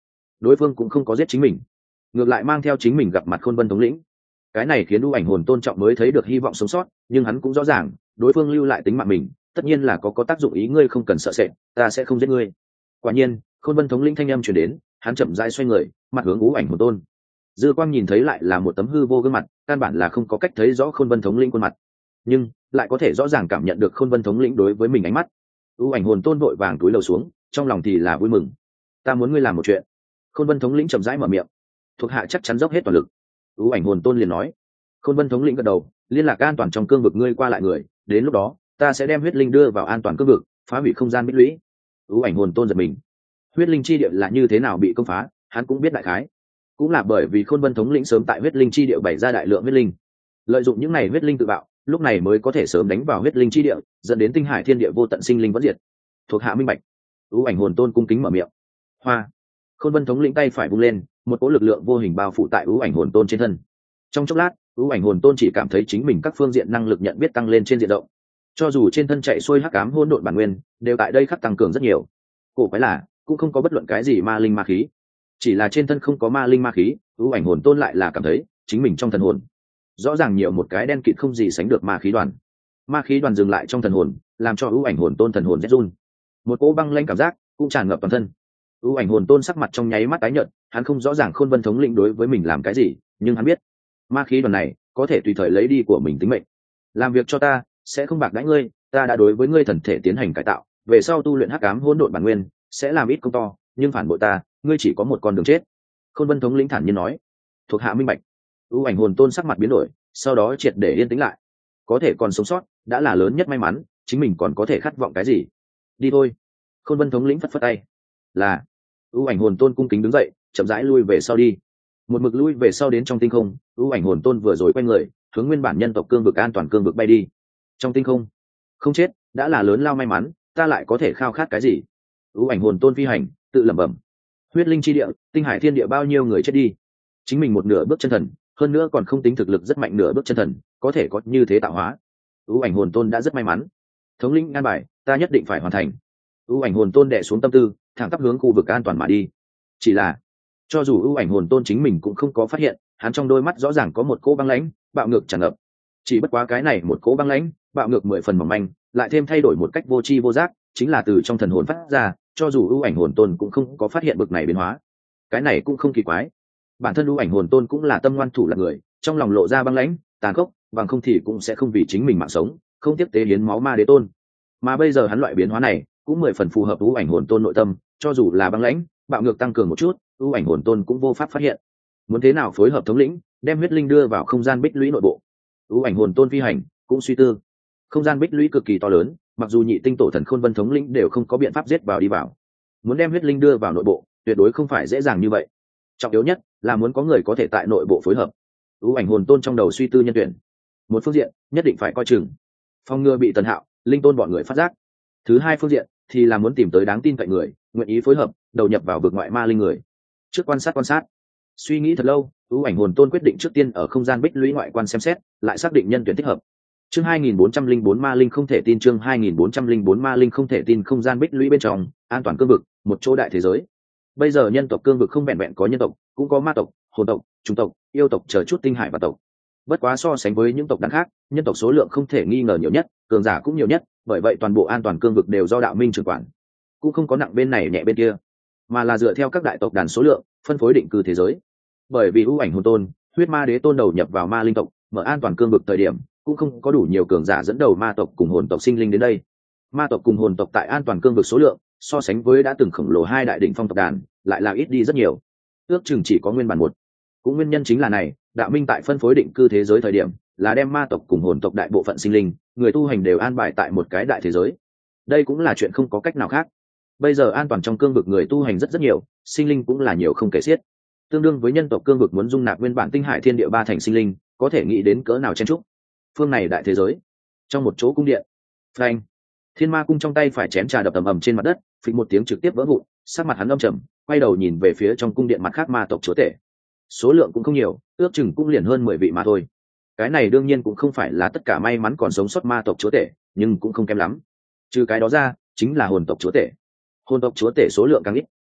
Speaker 1: đối phương cũng không có giết chính mình, ngược lại mang theo chính mình gặp mặt Khôn Vân thống lĩnh. Cái này khiến U Ảnh Hồn tôn trọng mới thấy được hy vọng sống sót, nhưng hắn cũng rõ ràng đối phương lưu lại tính mạng mình tất nhiên là có tác dụng ý, ngươi không cần sợ sệt, ta sẽ không giết ngươi. Quả nhiên Khôn Vân thống lĩnh thanh âm truyền đến, hắn chậm rãi xoay người, mặt hướng U Ảnh Hồn tôn. Dư quang nhìn thấy lại là một tấm hư vô gương mặt, căn bản là không có cách thấy rõ Khôn Vân thống lĩnh khuôn mặt, nhưng lại có thể rõ ràng cảm nhận được Khôn Vân thống lĩnh đối với mình ánh mắt. U Ảnh Hồn tôn vội vàng túi lầu xuống, trong lòng thì là vui mừng. Ta muốn ngươi làm một chuyện. Khôn Vân thống lĩnh chậm rãi mở miệng. Thuộc hạ chắc chắn dốc hết toàn lực. U Ảnh Hồn tôn liền nói. Khôn Vân thống lĩnh gật đầu, liên lạc an toàn trong cương vực ngươi qua lại người, đến lúc đó ta sẽ đem huyết linh đưa vào an toàn cương vực, phá hủy không gian bích lũy. U Ảnh Hồn tôn giật mình, huyết linh chi địa là như thế nào bị công phá hắn cũng biết đại khái, cũng là bởi vì Khôn Vân thống lĩnh sớm tại huyết linh chi địa bày ra đại lượng huyết linh, lợi dụng những này huyết linh tự bạo, lúc này mới có thể sớm đánh vào huyết linh chi địa, dẫn đến tinh hải thiên địa vô tận sinh linh vẫn diệt. Thuộc hạ minh bạch. U Ảnh Hồn tôn cung kính mở miệng. Hoa. Khôn Vân thống lĩnh tay phải vung lên, một cỗ lực lượng vô hình bao phủ tại U Ảnh Hồn tôn trên thân. Trong chốc lát U Ảnh Hồn tôn chỉ cảm thấy chính mình các phương diện năng lực nhận biết tăng lên trên diện rộng, cho dù trên thân chạy xuôi hắc ám hỗn độn bản nguyên đều tại đây khắc tăng cường rất nhiều. Cổ quái là cũng không có bất luận cái gì ma linh ma khí, chỉ là trên thân không có ma linh ma khí, U Ảnh Hồn tôn lại là cảm thấy chính mình trong thần hồn rõ ràng nhiều một cái đen kịt không gì sánh được ma khí đoàn. Ma khí đoàn dừng lại trong thần hồn, làm cho U Ảnh Hồn tôn thần hồn rét run, một cỗ băng lanh cảm giác cũng tràn ngập toàn thân. U Ảnh Hồn tôn sắc mặt trong nháy mắt tái nhợt, hắn không rõ ràng Khôn Vân thống lĩnh đối với mình làm cái gì, nhưng hắn biết ma khí đoàn này có thể tùy thời lấy đi của mình tính mệnh. Làm việc cho ta, sẽ không bạc đãi ngươi, ta đã đối với ngươi thần thể tiến hành cải tạo, về sau tu luyện hắc ám hỗn độn bản nguyên sẽ làm ít công to, nhưng phản bội ta, ngươi chỉ có một con đường chết. Khôn Vân thống lĩnh thản nhiên nói. Thuộc hạ minh bạch. U Ảnh Hồn tôn sắc mặt biến đổi, sau đó triệt để yên tĩnh lại. Có thể còn sống sót đã là lớn nhất may mắn, chính mình còn có thể khát vọng cái gì? Đi thôi. Khôn Vân thống lĩnh phất phất tay. Là. U Ảnh Hồn tôn cung kính đứng dậy, chậm rãi lui về sau đi. Một mực lui về sau đến trong tinh không, U Ảnh Hồn tôn vừa rồi quay người hướng nguyên bản nhân tộc cương vực an toàn cương vực bay đi. Trong tinh không, không chết đã là lớn lao may mắn, ta lại có thể khao khát cái gì? U Ảnh Hồn tôn phi hành tự lẩm bẩm. Huyết linh chi địa, tinh hải thiên địa bao nhiêu người chết đi, chính mình một nửa bước chân thần, hơn nữa còn không tính thực lực rất mạnh nửa bước chân thần, có thể có như thế tạo hóa. U Ảnh Hồn tôn đã rất may mắn. Thống lĩnh an bài, ta nhất định phải hoàn thành. U Ảnh Hồn tôn đè xuống tâm tư, thẳng tắp hướng khu vực an toàn mà đi. Chỉ là cho dù U Ảnh Hồn tôn chính mình cũng không có phát hiện, hắn trong đôi mắt rõ ràng có một cỗ băng lãnh bạo ngược tràn ngập. Chỉ bất quá cái này một cỗ băng lãnh bạo ngược 10 phần mỏng manh, lại thêm thay đổi một cách vô tri vô giác, chính là từ trong thần hồn phát ra, cho dù U Ảnh Hồn tôn cũng không có phát hiện bực này biến hóa. Cái này cũng không kỳ quái, bản thân U Ảnh Hồn tôn cũng là tâm ngoan thủ là người, trong lòng lộ ra băng lãnh tàn khốc, bằng không thì cũng sẽ không vì chính mình mạng sống không tiếp tế hiến máu ma đế tôn. Mà bây giờ hắn loại biến hóa này cũng 10 phần phù hợp U Ảnh Hồn tôn nội tâm, cho dù là băng lãnh bạo ngược tăng cường một chút, U Ảnh Hồn tôn cũng vô pháp phát hiện. Muốn thế nào phối hợp thống lĩnh đem huyết linh đưa vào không gian bích lũy nội bộ? U Ảnh Hồn tôn phi hành cũng suy tư. Không gian bích lũy cực kỳ to lớn, mặc dù nhị tinh tổ thần Khôn Vân thống lĩnh đều không có biện pháp giết vào đi vào, muốn đem huyết linh đưa vào nội bộ tuyệt đối không phải dễ dàng như vậy. Trọng yếu nhất là muốn có người có thể tại nội bộ phối hợp. U Ảnh Hồn tôn trong đầu suy tư nhân tuyển. Một phương diện nhất định phải coi chừng phòng ngừa bị Tần Hạo, Linh Tôn bọn người phát giác. Thứ hai phương diện thì là muốn tìm tới đáng tin cậy người nguyện ý phối hợp đầu nhập vào vực ngoại ma linh người. Trước quan sát suy nghĩ thật lâu, U Ảnh Hồn tôn quyết định trước tiên ở không gian bích lũy ngoại quan xem xét, lại xác định nhân tuyển thích hợp. Chương 2404 ma linh không thể tin, chương 2404 ma linh không thể tin. Không gian bích lũy bên trong an toàn cương vực, một chỗ đại thế giới. Bây giờ nhân tộc cương vực không vẹn vẹn có nhân tộc, cũng có ma tộc, hồn tộc, trùng tộc, yêu tộc chờ chút tinh hải và tộc. Bất quá so sánh với những tộc đàn khác, nhân tộc số lượng không thể nghi ngờ nhiều nhất, cường giả cũng nhiều nhất, bởi vậy toàn bộ an toàn cương vực đều do đạo minh trưởng quản, cũng không có nặng bên này nhẹ bên kia, mà là dựa theo các đại tộc đàn số lượng phân phối định cư thế giới. Bởi vì U Ảnh Hồn tôn, huyết ma đế tôn đầu nhập vào ma linh tộc, mở an toàn cương vực thời điểm cũng không có đủ nhiều cường giả dẫn đầu ma tộc cùng hồn tộc sinh linh đến đây. Ma tộc cùng hồn tộc tại an toàn cương vực số lượng so sánh với đã từng khổng lồ hai đại đỉnh phong tộc đàn lại là ít đi rất nhiều, ước chừng chỉ có nguyên bản một. Cũng nguyên nhân chính là này, đạo minh tại phân phối định cư thế giới thời điểm là đem ma tộc cùng hồn tộc đại bộ phận sinh linh người tu hành đều an bài tại một cái đại thế giới. Đây cũng là chuyện không có cách nào khác. Bây giờ an toàn trong cương vực người tu hành rất nhiều, sinh linh cũng là nhiều không kể xiết, tương đương với nhân tộc cương vực muốn dung nạp nguyên bản tinh hải thiên địa ba thành sinh linh, có thể nghĩ đến cỡ nào chen trúc. Phương này đại thế giới, trong một chỗ cung điện, phanh, Thiên Ma cung trong tay phải chén trà đập ầm ầm trên mặt đất, phịch một tiếng trực tiếp vỡ vụn, sắc mặt hắn âm trầm, quay đầu nhìn về phía trong cung điện mặt khác ma tộc chúa tể. Số lượng cũng không nhiều, ước chừng cũng liền hơn 10 vị mà thôi. Cái này đương nhiên cũng không phải là tất cả may mắn còn sống sót ma tộc chúa tể, nhưng cũng không kém lắm. Trừ cái đó ra, chính là hồn tộc chúa tể. Hồn tộc chúa tể số lượng càng ít,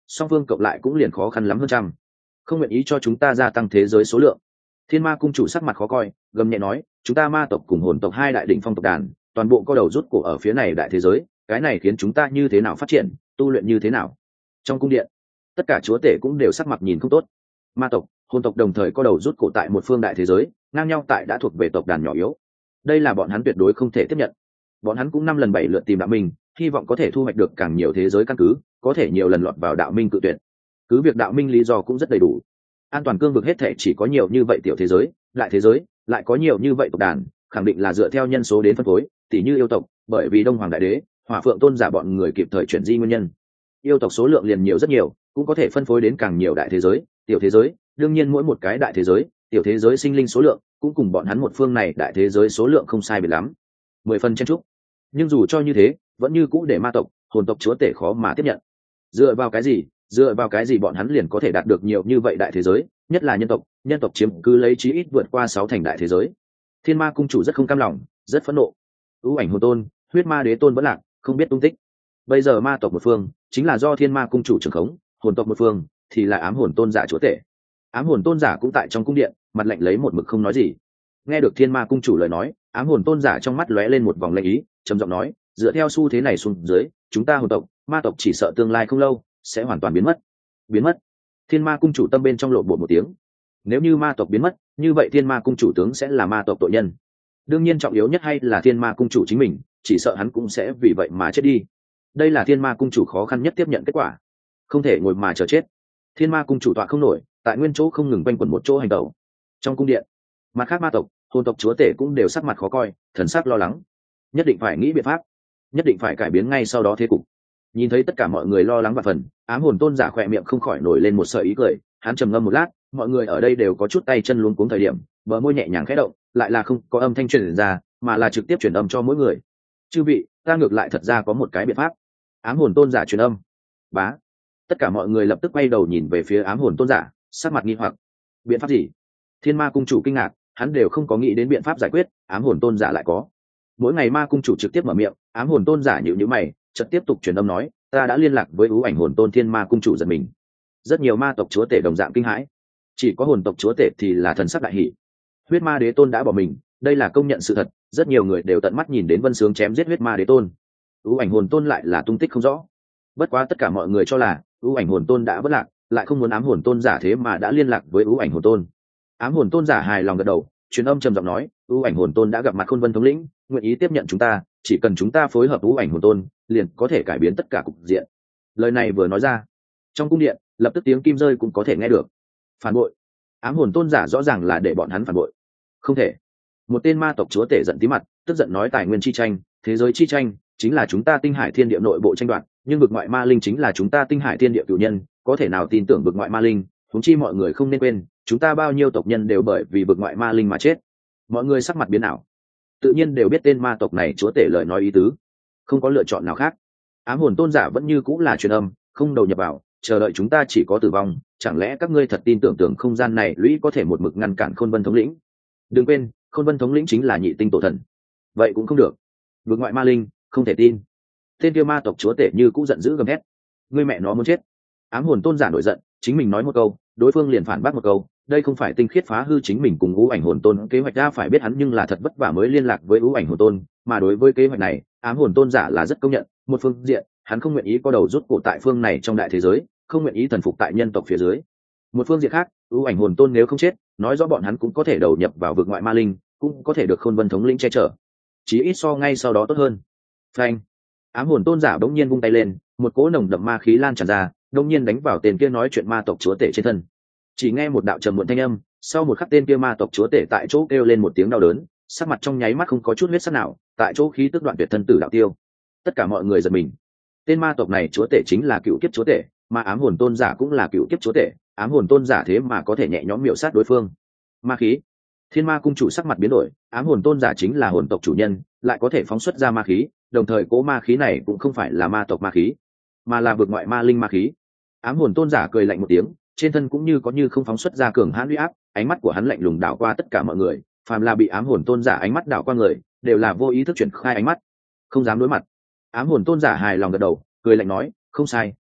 Speaker 1: song phương cộng lại cũng liền khó khăn lắm hơn trăm, không nguyện ý cho chúng ta gia tăng thế giới số lượng. Thiên Ma cung chủ sắc mặt khó coi, gầm nhẹ nói, chúng ta ma tộc cùng hồn tộc hai đại đỉnh phong tộc đàn, toàn bộ co đầu rút cổ ở phía này đại thế giới, cái này khiến chúng ta như thế nào phát triển, tu luyện như thế nào? Trong cung điện, tất cả chúa tể cũng đều sắc mặt nhìn không tốt. Ma tộc, hồn tộc đồng thời co đầu rút cổ tại một phương đại thế giới, ngang nhau tại đã thuộc về tộc đàn nhỏ yếu. Đây là bọn hắn tuyệt đối không thể tiếp nhận. Bọn hắn cũng 5 lần 7 lượt tìm đạo minh, hy vọng có thể thu hoạch được càng nhiều thế giới căn cứ, có thể nhiều lần lọt vào đạo minh cự tuyệt. Cứ việc đạo minh lý do cũng rất đầy đủ. An toàn cương vực hết thể chỉ có nhiều như vậy tiểu thế giới, lại thế giới lại có nhiều như vậy tộc đàn, khẳng định là dựa theo nhân số đến phân phối, tỉ như yêu tộc, bởi vì Đông Hoàng Đại Đế, Hỏa Phượng Tôn giả bọn người kịp thời chuyển di nguyên nhân. Yêu tộc số lượng liền nhiều rất nhiều, cũng có thể phân phối đến càng nhiều đại thế giới, tiểu thế giới, đương nhiên mỗi một cái đại thế giới, tiểu thế giới sinh linh số lượng cũng cùng bọn hắn một phương này đại thế giới số lượng không sai biệt lắm. 10 phần chen trúc. Nhưng dù cho như thế, vẫn như cũ để ma tộc, hồn tộc chúa tể khó mà tiếp nhận. Dựa vào cái gì? Dựa vào cái gì bọn hắn liền có thể đạt được nhiều như vậy đại thế giới, nhất là nhân tộc chiếm cứ lấy chí ít vượt qua 6 thành đại thế giới. Thiên Ma cung chủ rất không cam lòng, rất phẫn nộ. Ưu ảnh hồn tôn, huyết ma đế tôn vẫn lạc, không biết tung tích. Bây giờ ma tộc một phương chính là do Thiên Ma cung chủ trưởng khống, hồn tộc một phương thì là ám hồn tôn giả chúa tể. Ám hồn tôn giả cũng tại trong cung điện, mặt lạnh lấy một mực không nói gì. Nghe được Thiên Ma cung chủ lời nói, ám hồn tôn giả trong mắt lóe lên một vòng lạnh ý, trầm giọng nói, dựa theo xu thế này xuống dưới, chúng ta hồn tộc, ma tộc chỉ sợ tương lai không lâu sẽ hoàn toàn biến mất. Biến mất? Thiên Ma cung chủ tâm bên trong lộ bộ một tiếng. Nếu như ma tộc biến mất, như vậy Thiên Ma cung chủ tướng sẽ là ma tộc tội nhân. Đương nhiên trọng yếu nhất hay là Thiên Ma cung chủ chính mình, chỉ sợ hắn cũng sẽ vì vậy mà chết đi. Đây là Thiên Ma cung chủ khó khăn nhất tiếp nhận kết quả. Không thể ngồi mà chờ chết. Thiên Ma cung chủ tọa không nổi, tại nguyên chỗ không ngừng quanh quẩn một chỗ hành động. Trong cung điện, mặt khác ma tộc, hồn tộc chúa tể cũng đều sắc mặt khó coi, thần sắc lo lắng. Nhất định phải nghĩ biện pháp, nhất định phải cải biến ngay sau đó thế cục. Nhìn thấy tất cả mọi người lo lắng và phần, ám hồn tôn giả khỏe miệng không khỏi nổi lên một sợi ý cười, hắn trầm ngâm một lát, mọi người ở đây đều có chút tay chân luống cuống thời điểm, bờ môi nhẹ nhàng khẽ động, lại là không có âm thanh truyền ra, mà là trực tiếp truyền âm cho mỗi người. Chư vị, ta ngược lại thật ra có một cái biện pháp. Ám hồn tôn giả truyền âm. Bá. Tất cả mọi người lập tức quay đầu nhìn về phía ám hồn tôn giả, sắc mặt nghi hoặc. Biện pháp gì? Thiên Ma cung chủ kinh ngạc, hắn đều không có nghĩ đến biện pháp giải quyết, ám hồn tôn giả lại có. Mỗi ngày ma cung chủ trực tiếp mở miệng, ám hồn tôn giả nhíu nhíu mày, chợt tiếp tục truyền âm nói, ta đã liên lạc với ưu ảnh hồn tôn Thiên Ma cung chủ giật mình. Rất nhiều ma tộc chúa tể đồng dạng kinh hãi, chỉ có hồn tộc chúa tể thì là thần sắc đại hỷ. Huyết ma đế tôn đã bỏ mình, đây là công nhận sự thật, rất nhiều người đều tận mắt nhìn đến Vân Sướng chém giết huyết ma đế tôn. Ưu ảnh hồn tôn lại là tung tích không rõ. Bất quá tất cả mọi người cho là ưu ảnh hồn tôn đã vất lạc, lại không muốn ám hồn tôn giả thế mà đã liên lạc với ưu ảnh hồn tôn. Ám hồn tôn giả hài lòng gật đầu, truyền âm trầm giọng nói, ưu ảnh hồn tôn đã gặp mặt Khôn Vân thống lĩnh, nguyện ý tiếp nhận chúng ta, chỉ cần chúng ta phối hợp ưu ảnh hồn tôn, liền có thể cải biến tất cả cục diện. Lời này vừa nói ra, trong cung điện lập tức tiếng kim rơi cũng có thể nghe được. Phản bội? Ám hồn tôn giả rõ ràng là để bọn hắn phản bội. Không thể. Một tên ma tộc chúa tể giận tí mặt, tức giận nói, tài nguyên chi tranh, thế giới chi tranh chính là chúng ta Tinh Hải Thiên Địa nội bộ tranh đoạt, nhưng vực ngoại ma linh chính là chúng ta Tinh Hải Thiên Địa cửu nhân, có thể nào tin tưởng vực ngoại ma linh? Huống chi mọi người không nên quên, chúng ta bao nhiêu tộc nhân đều bởi vì vực ngoại ma linh mà chết. Mọi người sắc mặt biến ảo, tự nhiên đều biết tên ma tộc này chúa tể lời nói ý tứ, không có lựa chọn nào khác. Ám hồn tôn giả vẫn như cũng là truyền âm, không đầu nhập vào, chờ đợi chúng ta chỉ có tử vong. Chẳng lẽ các ngươi thật tin tưởng không gian này lũy có thể một mực ngăn cản Khôn Vân thống lĩnh? Đừng quên, Khôn Vân thống lĩnh chính là nhị tinh tổ thần. Vậy cũng không được, vực ngoại ma linh không thể tin. Tên kia ma tộc chúa tể như cũng giận dữ gầm thét, ngươi mẹ nó muốn chết. Ám hồn tôn giả nổi giận, chính mình nói một câu, đối phương liền phản bác một câu, đây không phải tinh khiết phá hư chính mình cùng ưu ảnh hồn tôn kế hoạch ra, phải biết hắn nhưng là thật vất vả mới liên lạc với ưu ảnh hồn tôn, mà đối với kế hoạch này ám hồn tôn giả là rất công nhận. Một phương diện, hắn không nguyện ý có đầu rút cổ tại phương này trong đại thế giới, không nguyện ý thần phục tại nhân tộc phía dưới. Một phương diện khác, ưu ảnh hồn tôn nếu không chết, nói rõ bọn hắn cũng có thể đầu nhập vào vực ngoại ma linh, cũng có thể được Khôn Vân thống lĩnh che chở, chí ít so ngay sau đó tốt hơn. Phanh! Ám hồn tôn giả bỗng nhiên vung tay lên, một cỗ nồng đậm ma khí lan tràn ra, đông nhiên đánh vào tên kia nói chuyện ma tộc chúa tể trên thân. Chỉ nghe một đạo trầm muộn thanh âm, sau một khắc tên kia ma tộc chúa tể tại chỗ kêu lên một tiếng đau đớn, sắc mặt trong nháy mắt không có chút huyết sắc nào, tại chỗ khí tức đoạn tuyệt, thân tử đạo tiêu. Tất cả mọi người giật mình. Tên ma tộc này chúa tể chính là cựu kiếp chúa tể, mà ám hồn tôn giả cũng là cựu kiếp chúa tể, ám hồn tôn giả thế mà có thể nhẹ nhõm miểu sát đối phương. Ma khí! Thiên Ma cung chủ sắc mặt biến đổi, ám hồn tôn giả chính là hồn tộc chủ nhân, lại có thể phóng xuất ra ma khí, đồng thời cỗ ma khí này cũng không phải là ma tộc ma khí, mà là vực ngoại ma linh ma khí. Ám hồn tôn giả cười lạnh một tiếng, trên thân cũng như có như không phóng xuất ra cường hãn uy áp, ánh mắt của hắn lạnh lùng đảo qua tất cả mọi người, phàm là bị ám hồn tôn giả ánh mắt đảo qua người, đều là vô ý thức chuyển khai ánh mắt, không dám đối mặt. Ám hồn tôn giả hài lòng gật đầu, cười lạnh nói, không sai,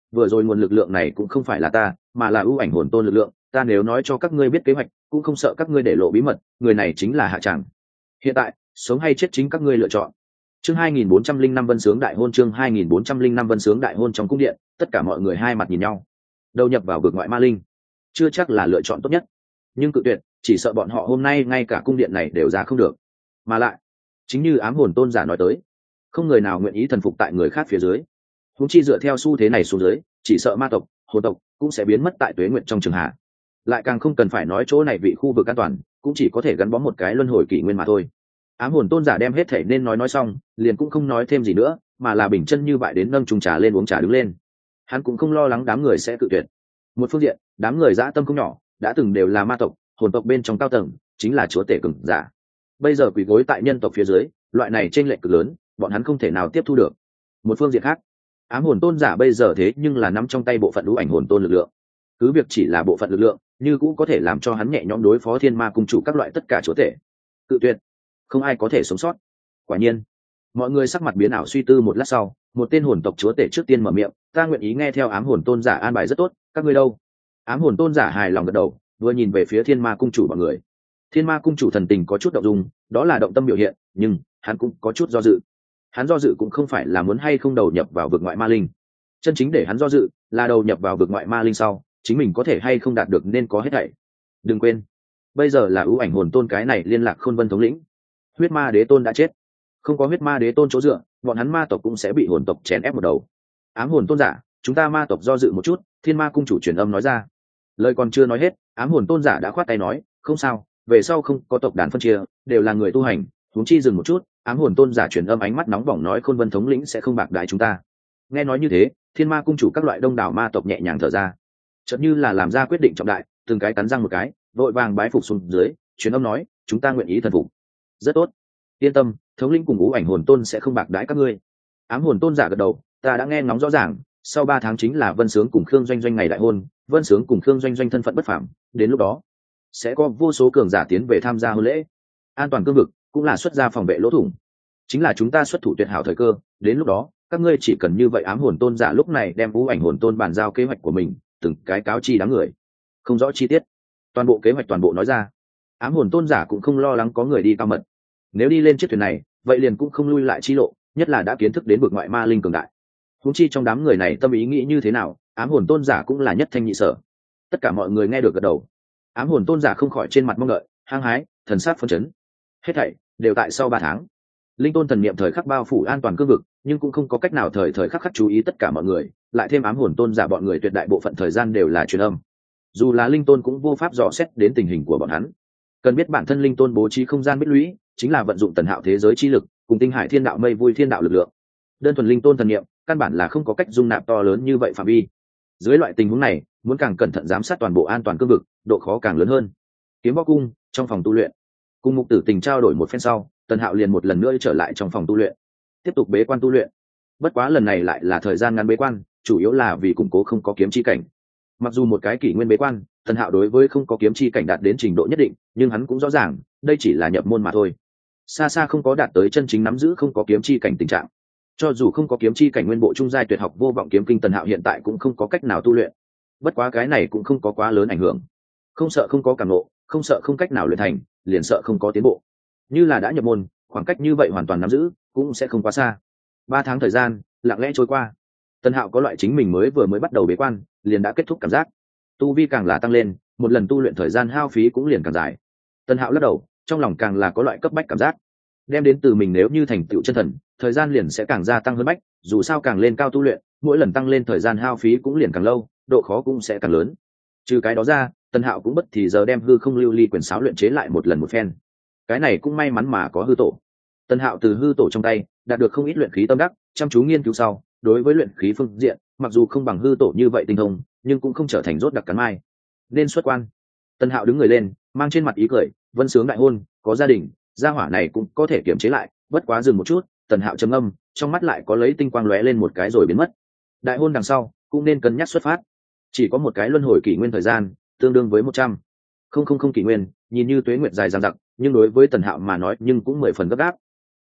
Speaker 1: vừa rồi nguồn lực lượng này cũng không phải là ta mà là ưu ảnh hồn tôn lực lượng, ta nếu nói cho các ngươi biết kế hoạch cũng không sợ các ngươi để lộ bí mật, người này chính là hạ tràng. Hiện tại sống hay chết chính các ngươi lựa chọn. Chương 2405 Vân Sướng Đại Hôn. Chương 2405 Vân Sướng Đại Hôn. Trong cung điện, tất cả mọi người hai mặt nhìn nhau. Đầu nhập vào vực ngoại ma linh chưa chắc là lựa chọn tốt nhất, nhưng cự tuyệt chỉ sợ bọn họ hôm nay ngay cả cung điện này đều ra không được. Mà lại chính như ám hồn tôn giả nói tới, không người nào nguyện ý thần phục tại người khác phía dưới. Huống chi dựa theo xu thế này xuống dưới, chỉ sợ ma tộc, hồn tộc cũng sẽ biến mất tại tuế nguyện trong trường hạ. Lại càng không cần phải nói chỗ này vị khu vực an toàn cũng chỉ có thể gắn bó một cái luân hồi kỷ nguyên mà thôi. Ám hồn tôn giả đem hết thể nên nói xong, liền cũng không nói thêm gì nữa, mà là bình chân như vậy đến nâng chung trà lên uống trà đứng lên. Hắn cũng không lo lắng đám người sẽ cự tuyệt. Một phương diện, đám người dã tâm không nhỏ, đã từng đều là ma tộc, hồn tộc bên trong cao tầng, chính là chúa tể cường giả. Bây giờ quỳ gối tại nhân tộc phía dưới, loại này chênh lệch cực lớn, bọn hắn không thể nào tiếp thu được. Một phương diện khác, ám hồn tôn giả bây giờ thế nhưng là nắm trong tay bộ phận lũ ảnh hồn tôn lực lượng. Cứ việc chỉ là bộ phận lực lượng, như cũng có thể làm cho hắn nhẹ nhõm đối phó thiên ma cung chủ các loại tất cả chúa tể. Cự tuyệt, không ai có thể sống sót. Quả nhiên, mọi người sắc mặt biến ảo suy tư một lát sau, một tên hồn tộc chúa tể trước tiên mở miệng, ta nguyện ý nghe theo ám hồn tôn giả an bài rất tốt, các ngươi đâu? Ám hồn tôn giả hài lòng gật đầu, vừa nhìn về phía thiên ma cung chủ bọn người. Thiên ma cung chủ thần tình có chút động dung, đó là động tâm biểu hiện, nhưng hắn cũng có chút do dự. Hắn do dự cũng không phải là muốn hay không đầu nhập vào vực ngoại ma linh, chân chính để hắn do dự là đầu nhập vào vực ngoại ma linh sau, chính mình có thể hay không đạt được nên có hết thảy. Đừng quên, bây giờ là ưu ảnh hồn tôn cái này liên lạc khôn vân thống lĩnh, huyết ma đế tôn đã chết, không có huyết ma đế tôn chỗ dựa, bọn hắn ma tộc cũng sẽ bị hồn tộc chèn ép một đầu. Ám hồn tôn giả, chúng ta ma tộc do dự một chút, thiên ma cung chủ truyền âm nói ra. Lời còn chưa nói hết, ám hồn tôn giả đã khoát tay nói, không sao, về sau không có tộc đàn phân chia, đều là người tu hành. Huống chi dừng một chút, ám hồn tôn giả truyền âm ánh mắt nóng bỏng nói khôn vân thống lĩnh sẽ không bạc đái chúng ta. Nghe nói như thế, thiên ma cung chủ các loại đông đảo ma tộc nhẹ nhàng thở ra, chợt như là làm ra quyết định trọng đại, từng cái cắn răng một cái, vội vàng bái phục xuống dưới, truyền âm nói, chúng ta nguyện ý thần phục. Rất tốt, yên tâm, thống lĩnh cùng ngũ ảnh hồn tôn sẽ không bạc đái các ngươi. Ám hồn tôn giả gật đầu, ta đã nghe ngóng rõ ràng, sau 3 tháng chính là Vân Sướng cùng Khương Doanh Doanh ngày đại hôn, Vân Sướng cùng Khương Doanh Doanh thân phận bất phàm, đến lúc đó sẽ có vô số cường giả tiến về tham gia hôn lễ. An toàn cương vực cũng là xuất ra phòng vệ lỗ thủng, chính là chúng ta xuất thủ tuyệt hảo thời cơ, đến lúc đó các ngươi chỉ cần như vậy. Ám hồn tôn giả lúc này đem ngũ ảnh hồn tôn bàn giao kế hoạch của mình, từng cái cáo chi đám người, không rõ chi tiết, toàn bộ kế hoạch toàn bộ nói ra. Ám hồn tôn giả cũng không lo lắng có người đi cao mật, nếu đi lên chiếc thuyền này vậy liền cũng không lui lại chi lộ, nhất là đã kiến thức đến vực ngoại ma linh cường đại. Huống chi trong đám người này tâm ý nghĩ như thế nào, ám hồn tôn giả cũng là nhất thanh nhị sở. Tất cả mọi người nghe được gật đầu. Ám hồn tôn giả không khỏi trên mặt mong đợi, hăng hái, thần sắc phấn chấn. Hết thảy đều tại sau 3 tháng. Linh tôn thần niệm thời khắc bao phủ an toàn cương vực, nhưng cũng không có cách nào thời khắc chú ý tất cả mọi người, lại thêm ám hồn tôn giả bọn người tuyệt đại bộ phận thời gian đều là truyền âm. Dù là linh tôn cũng vô pháp dò xét đến tình hình của bọn hắn. Cần biết bản thân linh tôn bố trí không gian bích lũy, chính là vận dụng tần hạo thế giới chi lực, cùng tinh hải thiên đạo mây vui thiên đạo lực lượng. Đơn thuần linh tôn thần niệm, căn bản là không có cách dung nạp to lớn như vậy phạm vi. Dưới loại tình huống này, muốn càng cẩn thận giám sát toàn bộ an toàn cương vực, độ khó càng lớn hơn. Kiếm võ cung, trong phòng tu luyện, cùng Mục Tử Tình trao đổi một phen sau, Tần Hạo liền một lần nữa trở lại trong phòng tu luyện, tiếp tục bế quan tu luyện. Bất quá lần này lại là thời gian ngắn bế quan, chủ yếu là vì củng cố không có kiếm chi cảnh. Mặc dù một cái kỷ nguyên bế quan, Tần Hạo đối với không có kiếm chi cảnh đạt đến trình độ nhất định, nhưng hắn cũng rõ ràng, đây chỉ là nhập môn mà thôi, xa xa không có đạt tới chân chính nắm giữ không có kiếm chi cảnh tình trạng. Cho dù không có kiếm chi cảnh nguyên bộ trung giai tuyệt học vô vọng kiếm kinh, Tần Hạo hiện tại cũng không có cách nào tu luyện. Bất quá cái này cũng không có quá lớn ảnh hưởng, không sợ không có cảm ngộ, không sợ không cách nào luyện thành, liền sợ không có tiến bộ. Như là đã nhập môn, khoảng cách như vậy hoàn toàn nắm giữ cũng sẽ không quá xa. 3 tháng thời gian lặng lẽ trôi qua, Tần Hạo có loại chính mình vừa mới bắt đầu bế quan liền đã kết thúc cảm giác. Tu vi càng là tăng lên, một lần tu luyện thời gian hao phí cũng liền càng dài. Tần Hạo lắc đầu, trong lòng càng là có loại cấp bách cảm giác, đem đến từ mình nếu như thành tựu chân thần, thời gian liền sẽ càng gia tăng hơn bách. Dù sao càng lên cao tu luyện, mỗi lần tăng lên thời gian hao phí cũng liền càng lâu, độ khó cũng sẽ càng lớn. Trừ cái đó ra, Tần Hạo cũng bất thì giờ đem hư không lưu ly quyền sáo luyện chế lại một lần một phen. Cái này cũng may mắn mà có hư tổ. Tần Hạo từ hư tổ trong tay đạt được không ít luyện khí tâm đắc, chăm chú nghiên cứu sau, đối với luyện khí phương diện, mặc dù không bằng hư tổ như vậy tinh thông, nhưng cũng không trở thành rốt đặc cắn mai. Nên xuất quan. Tần Hạo đứng người lên, mang trên mặt ý cười, Vân Sướng đại hôn, có gia đình, gia hỏa này cũng có thể kiềm chế lại. Bất quá dừng một chút, Tần Hạo trầm ngâm, trong mắt lại có lấy tinh quang lóe lên một cái rồi biến mất. Đại hôn đằng sau cũng nên cân nhắc xuất phát. Chỉ có một cái luân hồi kỷ nguyên thời gian, tương đương với 100,000 kỷ nguyên, nhìn như tuế nguyệt dài dằng dặc, nhưng đối với Tần Hạo mà nói nhưng cũng 10 phần gấp gáp.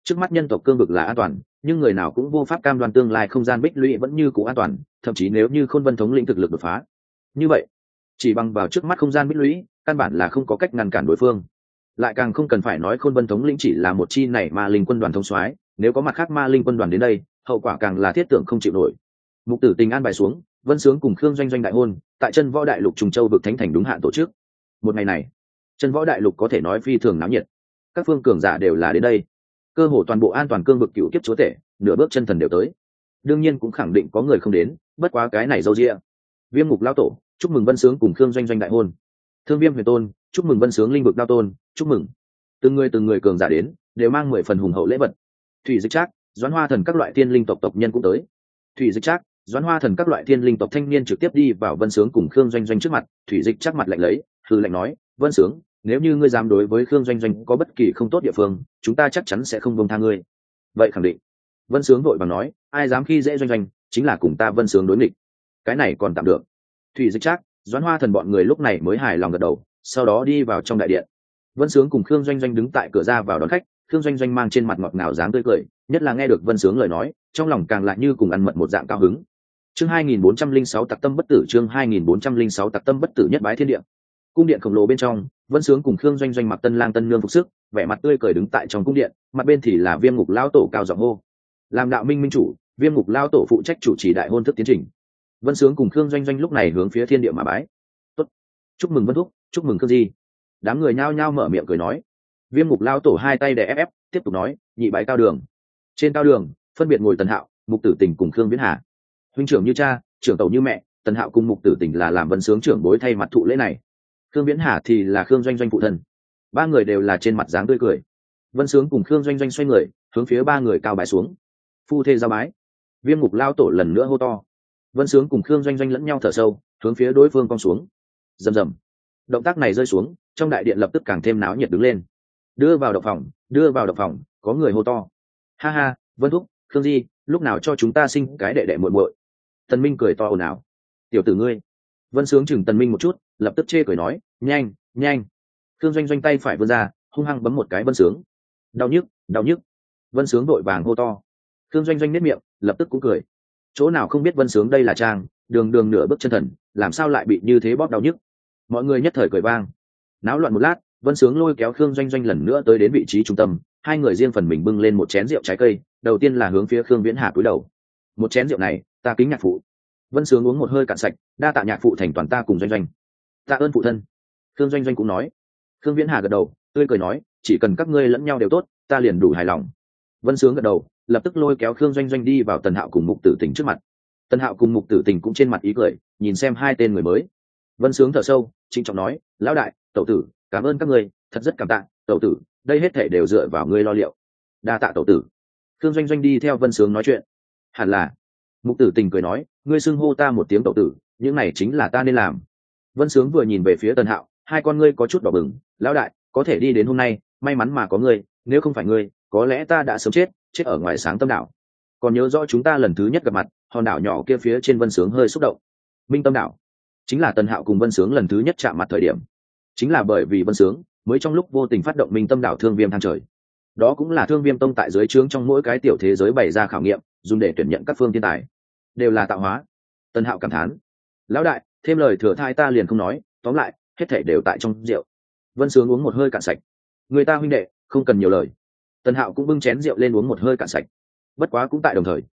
Speaker 1: Trước mắt nhân tộc cương vực là an toàn, nhưng người nào cũng vô pháp cam đoan tương lai không gian bích lũy vẫn như cũ an toàn, thậm chí nếu như Khôn Vân thống lĩnh thực lực đột phá, như vậy chỉ bằng vào trước mắt không gian bích lũy căn bản là không có cách ngăn cản đối phương. Lại càng không cần phải nói Khôn Vân thống lĩnh chỉ là một chi này ma linh quân đoàn thống soái, nếu có mặt khác ma linh quân đoàn đến đây, hậu quả càng là thiết tưởng không chịu nổi. Mục Tử Tình an bài xuống, Vân Sướng cùng Khương Doanh Doanh đại hôn tại chân võ đại lục Trùng Châu vực thánh thành đúng hạn tổ chức. Một ngày này, chân võ đại lục có thể nói phi thường náo nhiệt, các phương cường giả đều là đến đây, cơ hồ toàn bộ an toàn cương vực cựu kiếp chúa tể, nửa bước chân thần đều tới. Đương nhiên cũng khẳng định có người không đến, bất quá cái này dâu dịa. Viêm Ngục lão tổ, chúc mừng Vân Sướng cùng Khương Doanh Doanh đại hôn. Thương Viêm Huyền Tôn, chúc mừng Vân Sướng linh vực đao tôn, chúc mừng. Từng người cường giả đến, đều mang 10 phần hùng hậu lễ vật. Thủy Dịch Trác, Doãn Hoa Thần các loại thiên linh tộc tộc nhân cũng tới. Thủy Dịch Trác, Doãn Hoa Thần các loại thiên linh tộc thanh niên trực tiếp đi vào Vân Sướng cùng Khương Doanh Doanh trước mặt. Thủy Dịch Trác mặt lạnh lấy, hừ lạnh nói, Vân Sướng, nếu như ngươi dám đối với Khương Doanh Doanh có bất kỳ không tốt địa phương, chúng ta chắc chắn sẽ không buông tha ngươi. Vậy khẳng định. Vân Sướng vội vàng nói, ai dám khi dễ Doanh Doanh, chính là cùng ta Vân Sướng đối nghịch. Cái này còn tạm được. Thủy Dịch Trác, Doãn Hoa Thần bọn người lúc này mới hài lòng gật đầu, sau đó đi vào trong đại điện. Vân Sướng cùng Khương Doanh Doanh đứng tại cửa ra vào đón khách. Khương Doanh Doanh mang trên mặt ngọt ngào dáng tươi cười, nhất là nghe được Vân Sướng lời nói, trong lòng càng lại như cùng ăn mật một dạng cao hứng. Chương 2406 Tặc Tâm Bất Tử, chương 2406 Tặc Tâm Bất Tử nhất bái thiên địa. Cung điện khổng lồ bên trong, Vân Sướng cùng Khương Doanh Doanh mặc tân lang tân nương phục sức, vẻ mặt tươi cười đứng tại trong cung điện, mặt bên thì là Viêm Ngục lão tổ cao giọng hô. Làm đạo minh minh chủ, Viêm Ngục lão tổ phụ trách chủ trì đại hôn thức tiến trình. Vân Sướng cùng Khương Doanh Doanh lúc này hướng phía thiên địa mà bái. Tốt, chúc mừng Vân thúc, chúc mừng Khương di. Đám người nhao nhao mở miệng cười nói. Viêm Ngục lão tổ hai tay đè ép, tiếp tục nói, nhị bái cao đường. Trên cao đường, phân biệt ngồi Tần Hạo, Mục Tử Tình cùng Khương Viễn Hà. Huynh trưởng như cha, trưởng tẩu như mẹ, Tần Hạo cùng Mục Tử Tình là làm Vân Sướng trưởng bối thay mặt thụ lễ này. Khương Viễn Hà thì là Khương Doanh Doanh phụ thân. Ba người đều là trên mặt dáng tươi cười. Vân Sướng cùng Khương Doanh Doanh xoay người, hướng phía ba người cao bái xuống. Phu thê giao bái. Viêm Ngục lão tổ lần nữa hô to. Vân Sướng cùng Khương Doanh Doanh lẫn nhau thở sâu, hướng phía đối phương cong xuống. Rầm rầm. Động tác này rơi xuống, trong đại điện lập tức càng thêm náo nhiệt đứng lên. Đưa vào động phòng, đưa vào động phòng, có người hô to. Ha ha, Vân thúc, Khương di, lúc nào cho chúng ta sinh cái đệ đệ muội muội. Tần Minh cười to ồn ào. Tiểu tử ngươi. Vân Sướng chừng Tần Minh một chút, lập tức chê cười nói, nhanh, nhanh. Khương Doanh Doanh tay phải vươn ra, hung hăng bấm một cái Vân Sướng. Đau nhức, đau nhức. Vân Sướng vội vàng hô to. Khương Doanh Doanh nhếch miệng, lập tức cũng cười. Chỗ nào không biết Vân Sướng đây là trang, đường đường nửa bước chân thần, làm sao lại bị như thế bóp đau nhức. Mọi người nhất thời cười vang. Náo loạn một lát, Vân Sướng lôi kéo Khương Doanh Doanh lần nữa tới đến vị trí trung tâm, hai người riêng phần mình bưng lên một chén rượu trái cây, đầu tiên là hướng phía Khương Viễn Hà cúi đầu. Một chén rượu này, ta kính nhạc phụ. Vân Sướng uống một hơi cạn sạch, đa tạ nhạc phụ thành toàn ta cùng Doanh Doanh. Tạ ơn phụ thân. Khương Doanh Doanh cũng nói. Khương Viễn Hà gật đầu, tươi cười nói, chỉ cần các ngươi lẫn nhau đều tốt, ta liền đủ hài lòng. Vân Sướng gật đầu, lập tức lôi kéo Khương Doanh Doanh đi vào Tần Hạo cùng Mục Tử Tình trước mặt. Tần Hạo cùng Mục Tử Tình cũng trên mặt ý cười, nhìn xem hai tên người mới. Vân Sướng thở sâu, trịnh trọng nói, lão đại, tẩu tử, cảm ơn các ngươi, thật rất cảm tạ, tẩu tử, đây hết thảy đều dựa vào ngươi lo liệu. Đa tạ tẩu tử. Khương Doanh Doanh đi theo Vân Sướng nói chuyện. Hẳn là. Mục Tử Tình cười nói, ngươi xưng hô ta một tiếng tẩu tử, những này chính là ta nên làm. Vân Sướng vừa nhìn về phía Tần Hạo, hai con ngươi có chút đỏ bừng, lão đại, có thể đi đến hôm nay, may mắn mà có ngươi, nếu không phải ngươi, có lẽ ta đã sớm chết ở ngoài Sáng Tâm đảo. Còn nhớ rõ chúng ta lần thứ nhất gặp mặt, hòn đảo nhỏ kia phía trên Vân Sướng hơi xúc động. Minh Tâm đảo, chính là Tần Hạo cùng Vân Sướng lần thứ nhất chạm mặt thời điểm. Chính là bởi vì Vân Sướng mới trong lúc vô tình phát động Minh Tâm đảo Thương Viêm thang trời. Đó cũng là Thương Viêm tông tại dưới trướng trong mỗi cái tiểu thế giới bày ra khảo nghiệm, dùng để tuyển nhận các phương thiên tài, đều là tạo hóa. Tần Hạo cảm thán, lão đại, thêm lời thừa thai ta liền không nói, tóm lại hết thảy đều tại trong rượu. Vân Sướng uống một hơi cạn sạch. Người ta huynh đệ, không cần nhiều lời. Tần Hạo cũng bưng chén rượu lên uống một hơi cạn sạch. Bất quá cũng tại đồng thời.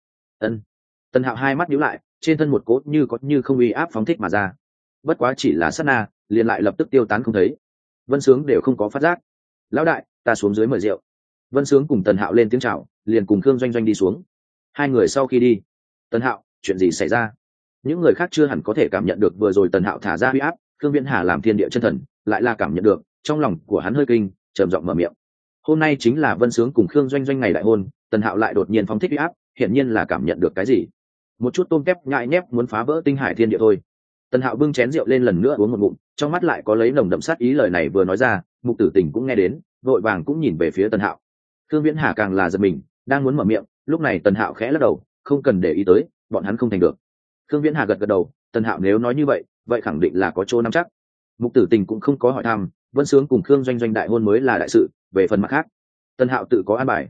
Speaker 1: Tần Hạo hai mắt nhíu lại, trên thân một cốt như có như không uy áp phóng thích mà ra. Bất quá chỉ là sát na, liền lại lập tức tiêu tán không thấy. Vân Sướng đều không có phát giác. Lão đại, ta xuống dưới mời rượu. Vân Sướng cùng Tần Hạo lên tiếng chào, liền cùng Khương Doanh Doanh đi xuống. Hai người sau khi đi, Tần Hạo, chuyện gì xảy ra? Những người khác chưa hẳn có thể cảm nhận được vừa rồi Tần Hạo thả ra uy áp, Khương Viễn Hà làm thiên địa chân thần, lại là cảm nhận được, trong lòng của hắn hơi kinh, trầm giọng mở miệng. Hôm nay chính là Vân Sướng cùng Khương Doanh Doanh ngày đại hôn, Tần Hạo lại đột nhiên phóng thích uy áp, hiển nhiên là cảm nhận được cái gì. Một chút tôm kép nhại nhép muốn phá vỡ tinh hải thiên địa thôi. Tần Hạo bưng chén rượu lên lần nữa uống một ngụm, trong mắt lại có lấy nồng đậm sát ý. Lời này vừa nói ra, Mục Tử Tình cũng nghe đến, vội vàng cũng nhìn về phía Tần Hạo. Khương Viễn Hà càng là giật mình, đang muốn mở miệng, lúc này Tần Hạo khẽ lắc đầu, không cần để ý tới, bọn hắn không thành được. Khương Viễn Hà gật gật đầu, Tần Hạo nếu nói như vậy, vậy khẳng định là có chỗ nắm chắc. Mục Tử Tình cũng không có hỏi thăm, Vân Sướng cùng Khương Doanh Doanh đại hôn mới là đại sự, về phần mặt khác, Tần Hạo tự có an bài.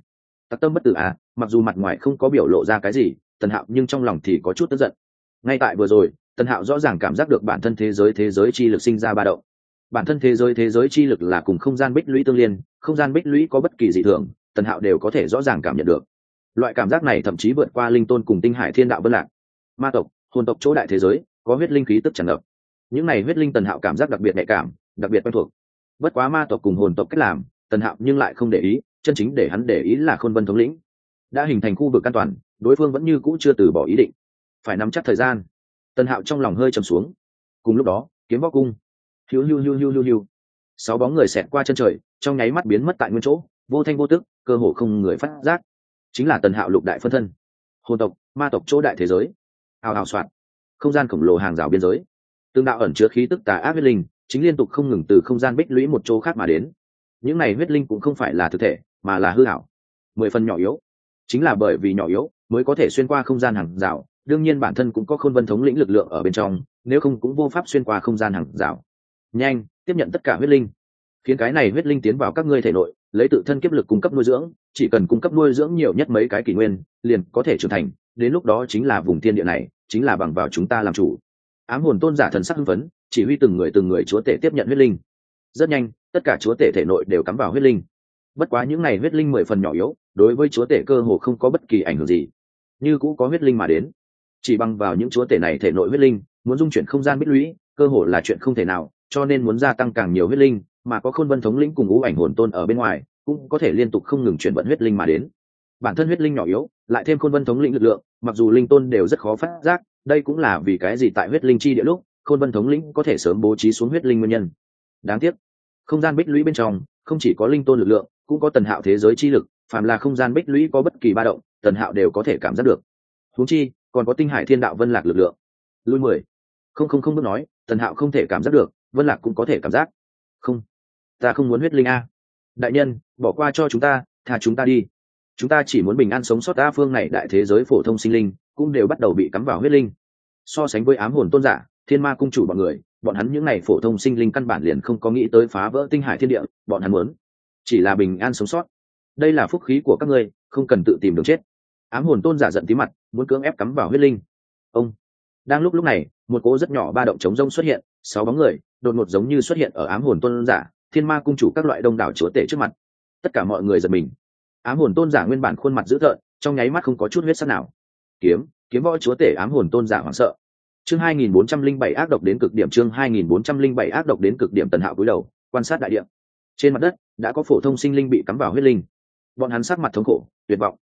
Speaker 1: Tặc tâm bất tử à? Mặc dù mặt ngoài không có biểu lộ ra cái gì, Tần Hạo nhưng trong lòng thì có chút tức giận. Ngay tại vừa rồi, Tần Hạo rõ ràng cảm giác được bản thân thế giới chi lực sinh ra ba động. Bản thân thế giới chi lực là cùng không gian bích lũy tương liên, không gian bích lũy có bất kỳ dị thường, Tần Hạo đều có thể rõ ràng cảm nhận được. Loại cảm giác này thậm chí vượt qua linh tôn cùng tinh hải thiên đạo vân lạc. Ma tộc, hồn tộc chỗ đại thế giới, có huyết linh khí tức tràn ngập. Những này huyết linh Tần Hạo cảm giác đặc biệt nhạy cảm, đặc biệt quen thuộc. Bất quá ma tộc cùng hồn tộc cách làm, Tần Hạo nhưng lại không để ý, chân chính để hắn để ý là Khôn Vân thống lĩnh. Đã hình thành khu vực an toàn, đối phương vẫn như cũ chưa từ bỏ ý định. Phải nắm chắc thời gian. Tần Hạo trong lòng hơi trầm xuống. Cùng lúc đó, kiếm võ cung. Hiu hiu hiu hiu hiu hiu. 6 bóng người xẹt qua chân trời, trong nháy mắt biến mất tại nguyên chỗ, vô thanh vô tức, cơ hồ không người phát giác. Chính là Tần Hạo lục đại phân thân. Hồn tộc, ma tộc chỗ đại thế giới. Hào hào soạt. Không gian khổng lồ hàng rào biên giới. Tương đạo ẩn chứa khí tức tà ác huyết linh, chính liên tục không ngừng từ không gian bích lũy một chỗ khác mà đến. Những này huyết linh cũng không phải là thực thể, mà là hư ảo. 10 phần nhỏ yếu. Chính là bởi vì nhỏ yếu, mới có thể xuyên qua không gian hàng rào, đương nhiên bản thân cũng có Khôn Vân thống lĩnh lực lượng ở bên trong, nếu không cũng vô pháp xuyên qua không gian hàng rào. Nhanh, tiếp nhận tất cả huyết linh, khiến cái này huyết linh tiến vào các ngươi thể nội, lấy tự thân kiếp lực cung cấp nuôi dưỡng, chỉ cần cung cấp nuôi dưỡng nhiều nhất mấy cái kỷ nguyên, liền có thể trưởng thành, đến lúc đó chính là vùng thiên địa này, chính là bằng vào chúng ta làm chủ. Ám hồn tôn giả thần sắc hưng phấn, chỉ huy từng người chúa tể tiếp nhận huyết linh. Rất nhanh, tất cả chúa tể thể nội đều cắm vào huyết linh. Bất quá những này huyết linh 10 phần nhỏ yếu, đối với chúa tể cơ hồ không có bất kỳ ảnh hưởng gì. Như cũ có huyết linh mà đến, chỉ bằng vào những chúa tể này thể nội huyết linh, muốn dung chuyển không gian bích lũy, cơ hồ là chuyện không thể nào, cho nên muốn gia tăng càng nhiều huyết linh, mà có Khôn Vân thống lĩnh cùng ngũ ảnh hồn tôn ở bên ngoài, cũng có thể liên tục không ngừng chuyển vận huyết linh mà đến. Bản thân huyết linh nhỏ yếu, lại thêm Khôn Vân thống lĩnh lực lượng, mặc dù linh tôn đều rất khó phát giác, đây cũng là vì cái gì tại huyết linh chi địa lúc, Khôn Vân thống lĩnh có thể sớm bố trí xuống huyết linh nguyên nhân. Đáng tiếc, không gian bích lũy bên trong không chỉ có linh tôn lực lượng, cũng có Tần Hạo thế giới chi lực, phàm là không gian bích lũy có bất kỳ ba động, Tần Hạo đều có thể cảm giác được. Huống chi, còn có tinh hải thiên đạo vân lạc lực lượng. Lui 10. Không bước nói, Tần Hạo không thể cảm giác được, vân lạc cũng có thể cảm giác. Không, ta không muốn huyết linh a. Đại nhân, bỏ qua cho chúng ta, tha chúng ta đi. Chúng ta chỉ muốn bình an sống sót. Ta phương này đại thế giới phổ thông sinh linh cũng đều bắt đầu bị cắm vào huyết linh. So sánh với ám hồn tôn giả, thiên ma cung chủ bọn người, bọn hắn những này phổ thông sinh linh căn bản liền không có nghĩ tới phá vỡ tinh hải thiên địa, bọn hắn muốn chỉ là bình an sống sót. Đây là phúc khí của các ngươi, không cần tự tìm đường chết. Ám hồn tôn giả giận tí mặt, muốn cưỡng ép cắm vào huyết linh. Ông đang lúc này, một cỗ rất nhỏ ba động chống rông xuất hiện, 6 bóng người đột ngột giống như xuất hiện ở ám hồn tôn giả, thiên ma cung chủ các loại đông đảo chúa tể trước mặt. Tất cả mọi người giật mình. Ám hồn tôn giả nguyên bản khuôn mặt dữ tợn, trong nháy mắt không có chút huyết sắc nào. Kiếm võ chúa tể ám hồn tôn giả hoảng sợ. Chương 2407 ác độc đến cực điểm. Chương 2407 ác độc đến cực điểm. Tần Hạo cúi đầu quan sát đại địa. Trên mặt đất đã có phổ thông sinh linh bị cắm vào huyết linh. Bọn hắn sắc mặt thống khổ, tuyệt vọng.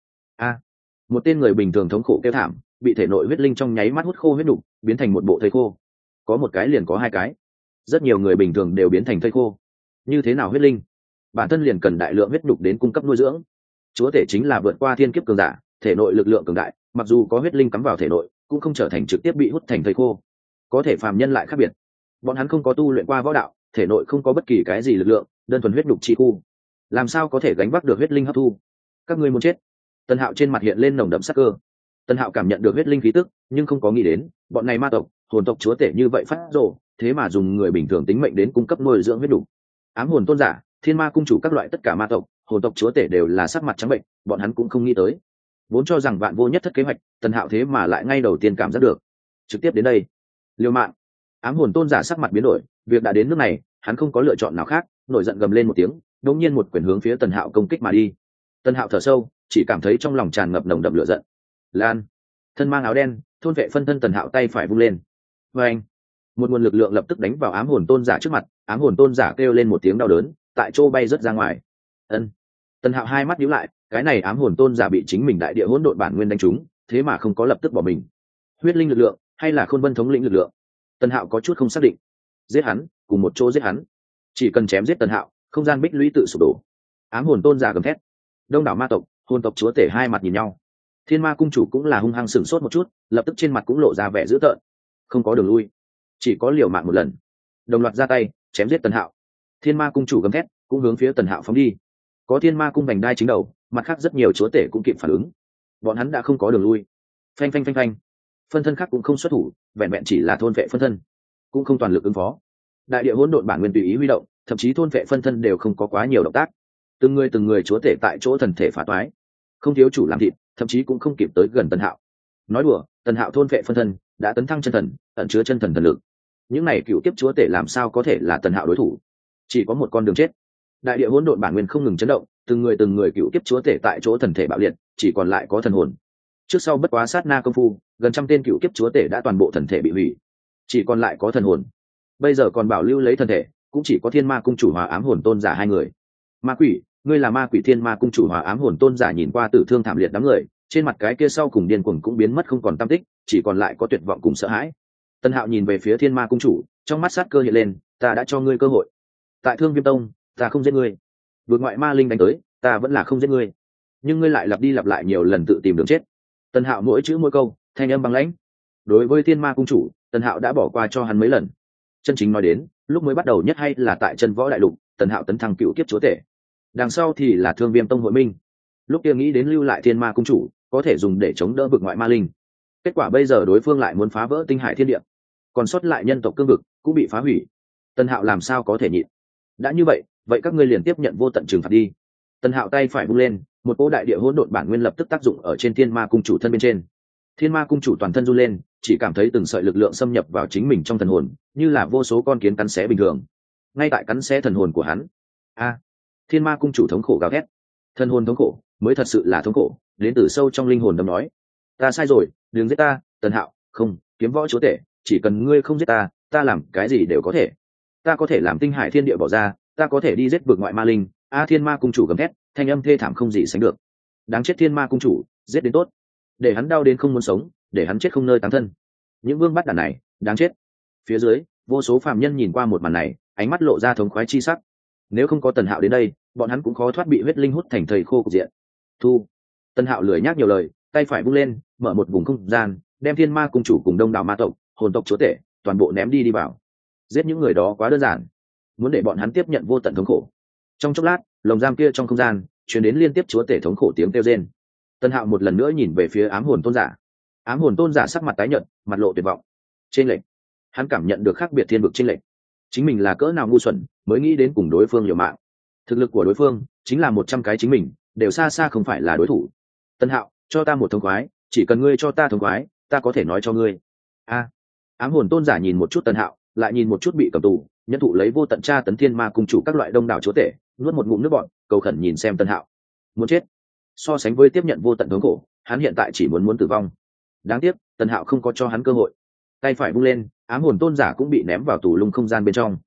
Speaker 1: Một tên người bình thường thống khổ kêu thảm, bị thể nội huyết linh trong nháy mắt hút khô huyết đủ, biến thành một bộ thây khô. Có một cái liền có 2 cái. Rất nhiều người bình thường đều biến thành thây khô. Như thế nào huyết linh? Bản thân liền cần đại lượng huyết đục đến cung cấp nuôi dưỡng. Chúa tể chính là vượt qua thiên kiếp cường giả, thể nội lực lượng cường đại, mặc dù có huyết linh cắm vào thể nội, cũng không trở thành trực tiếp bị hút thành thây khô. Có thể phàm nhân lại khác biệt. Bọn hắn không có tu luyện qua võ đạo, thể nội không có bất kỳ cái gì lực lượng, đơn thuần huyết đục chi khu. Làm sao có thể gánh vác được huyết linh hấp thu? Các ngươi muốn chết. Tần Hạo trên mặt hiện lên nồng đậm sắc cơ. Tần Hạo cảm nhận được huyết linh khí tức, nhưng không có nghĩ đến, bọn này ma tộc, hồn tộc chúa tể như vậy phát rồ, thế mà dùng người bình thường tính mệnh đến cung cấp nuôi dưỡng huyết đủ. Ám hồn tôn giả, thiên ma cung chủ các loại tất cả ma tộc, hồn tộc chúa tể đều là sắc mặt trắng bệnh, bọn hắn cũng không nghĩ tới. Vốn cho rằng vạn vô nhất thất kế hoạch, Tần Hạo thế mà lại ngay đầu tiên cảm giác được. Trực tiếp đến đây. Liều mạng. Ám hồn tôn giả sắc mặt biến đổi, việc đã đến nước này, hắn không có lựa chọn nào khác, nổi giận gầm lên một tiếng, đột nhiên một quyền hướng phía Tần Hạo công kích mà đi. Tần Hạo thở sâu, chỉ cảm thấy trong lòng tràn ngập nồng đậm lửa giận. Lan, thân mang áo đen, thôn vệ phân thân Tần Hạo tay phải vung lên. Và anh, một nguồn lực lượng lập tức đánh vào ám hồn tôn giả trước mặt, ám hồn tôn giả kêu lên một tiếng đau đớn, tại chỗ bay rớt ra ngoài. Tần Hạo hai mắt nhíu lại, cái này ám hồn tôn giả bị chính mình đại địa hỗn độn bản nguyên đánh trúng, thế mà không có lập tức bỏ mình. Huyết linh lực lượng hay là Khôn Vân thống lĩnh lực lượng? Tần Hạo có chút không xác định. Giết hắn, cùng một chỗ giết hắn. Chỉ cần chém giết Tần Hạo, không gian bích lũy tự sụp đổ. Ám hồn tôn giả gầm thét. Đông đảo ma tộc, hồn tộc chúa tể hai mặt nhìn nhau. Thiên ma cung chủ cũng là hung hăng sửng sốt một chút, lập tức trên mặt cũng lộ ra vẻ dữ tợn. Không có đường lui, chỉ có liều mạng một lần. Đồng loạt ra tay, chém giết Tần Hạo. Thiên ma cung chủ gầm thét, cũng hướng phía Tần Hạo phóng đi. Có thiên ma cung vành đai chính đầu, mặt khác rất nhiều chúa tể cũng kịp phản ứng. Bọn hắn đã không có đường lui. Phanh phanh phanh phanh. Phân thân khác cũng không xuất thủ, vẹn vẹn chỉ là thôn vệ phân thân, cũng không toàn lực ứng phó. Đại địa hỗn độn bản nguyên tùy ý huy động, thậm chí thôn vệ phân thân đều không có quá nhiều động tác. Từng người chúa tể tại chỗ thần thể phá toái. không thiếu chủ làm thịt, thậm chí cũng không kịp tới gần Tần Hạo. Nói đùa, Tần Hạo thôn vệ phân thân đã tấn thăng chân thần, ẩn chứa chân thần thần lực. Những này cựu kiếp chúa tể làm sao có thể là Tần Hạo đối thủ? Chỉ có một con đường chết. Đại địa hỗn độn bản nguyên không ngừng chấn động, từng người cựu kiếp chúa tể tại chỗ thần thể bạo liệt, chỉ còn lại có thần hồn. Trước sau bất quá sát na công phu, gần trăm tên cựu kiếp chúa tể đã toàn bộ thần thể bị hủy, chỉ còn lại có thần hồn. Bây giờ còn bảo lưu lấy thần thể, cũng chỉ có Thiên Ma cung chủ Hòa Ám Hồn Tôn giả hai người. Ma quỷ, ngươi là ma quỷ. Thiên Ma cung chủ Hòa Ám Hồn Tôn giả nhìn qua tử thương thảm liệt đám người, trên mặt cái kia sau cùng điên cuồng cũng biến mất không còn tăm tích, chỉ còn lại có tuyệt vọng cùng sợ hãi. Tân Hạo nhìn về phía Thiên Ma cung chủ, trong mắt sát cơ hiện lên, ta đã cho ngươi cơ hội. Tại Thương Viêm Tông, ta không giết ngươi. Vượt ngoại ma linh đánh tới, ta vẫn là không giết ngươi. Nhưng ngươi lại lặp đi lặp lại nhiều lần tự tìm đường chết. Tân Hạo mỗi chữ mỗi câu, thanh âm băng lãnh. Đối với Thiên Ma cung chủ, Tân Hạo đã bỏ qua cho hắn mấy lần. Chân chính nói đến, lúc mới bắt đầu nhất hay là tại Chân Võ Đại Lục, Tân Hạo tấn thăng cựu kiếp chúa tể. Đằng sau thì là Thương Viêm Tông hội minh. Lúc kia nghĩ đến lưu lại Thiên Ma cung chủ, có thể dùng để chống đỡ vực ngoại ma linh. Kết quả bây giờ đối phương lại muốn phá vỡ tinh hải thiên địa, còn sót lại nhân tộc cương vực cũng bị phá hủy. Tân Hạo làm sao có thể nhịn? Đã như vậy, vậy các ngươi liền tiếp nhận vô tận trừng phạt đi. Tân Hạo tay phải vung lên, một cỗ đại địa hỗn độn bản nguyên lập tức tác dụng ở trên Thiên Ma cung chủ thân bên trên. Thiên Ma cung chủ toàn thân run lên, chỉ cảm thấy từng sợi lực lượng xâm nhập vào chính mình trong thần hồn, như là vô số con kiến cắn xé bình thường. Ngay tại cắn xé thần hồn của hắn. Thiên Ma cung chủ thống khổ gào thét. Thần hồn thống khổ, mới thật sự là thống khổ, đến từ sâu trong linh hồn đâm nói. Ta sai rồi, đừng giết ta, Tân Hạo, không, Kiếm Võ chúa tể, chỉ cần ngươi không giết ta, ta làm cái gì đều có thể. Ta có thể làm tinh hải thiên địa bỏ ra, ta có thể đi giết vực ngoại ma linh. Thiên Ma cung chủ gầm thét, thanh âm thê thảm không gì sánh được. Đáng chết Thiên Ma cung chủ, giết đến tốt, để hắn đau đến không muốn sống, để hắn chết không nơi táng thân. Những vương bắt đàn này, đáng chết. Phía dưới, vô số phàm nhân nhìn qua một màn này, ánh mắt lộ ra thống khoái chi sắc. Nếu không có Tần Hạo đến đây, bọn hắn cũng khó thoát bị huyết linh hút thành thầy khô cục diện. Thu. Tần Hạo lười nhác nhiều lời, tay phải vung lên, mở một vùng không gian, đem Thiên Ma cung chủ cùng đông đảo ma tộc, hồn tộc chúa tể, toàn bộ ném đi vào. Giết những người đó quá đơn giản, muốn để bọn hắn tiếp nhận vô tận thống khổ. Trong chốc lát, lồng giam kia trong không gian truyền đến liên tiếp chúa tể thống khổ tiếng kêu rên. Tân Hạo một lần nữa nhìn về phía Ám Hồn Tôn giả. Ám Hồn Tôn giả sắc mặt tái nhợt, mặt lộ tuyệt vọng. Trên lệnh, hắn cảm nhận được khác biệt thiên vực trên lệnh. Chính mình là cỡ nào ngu xuẩn, mới nghĩ đến cùng đối phương liều mạng. Thực lực của đối phương chính là 100 cái chính mình, đều xa xa không phải là đối thủ. Tân Hạo, cho ta một thống khoái, chỉ cần ngươi cho ta thống khoái, ta có thể nói cho ngươi. Ám Hồn Tôn giả nhìn một chút Tân Hạo, lại nhìn một chút bị cầm tù, nhân thụ lấy vô tận tra tấn Thiên Ma cung chủ các loại đông đảo chúa tể, nuốt một ngụm nước bọt, cầu khẩn nhìn xem Tân Hạo. Muốn chết. So sánh với tiếp nhận vô tận thống khổ, hắn hiện tại chỉ muốn tử vong. Đáng tiếc, Tân Hạo không có cho hắn cơ hội. Tay phải vung lên, Ám Hồn Tôn giả cũng bị ném vào tù lung không gian bên trong.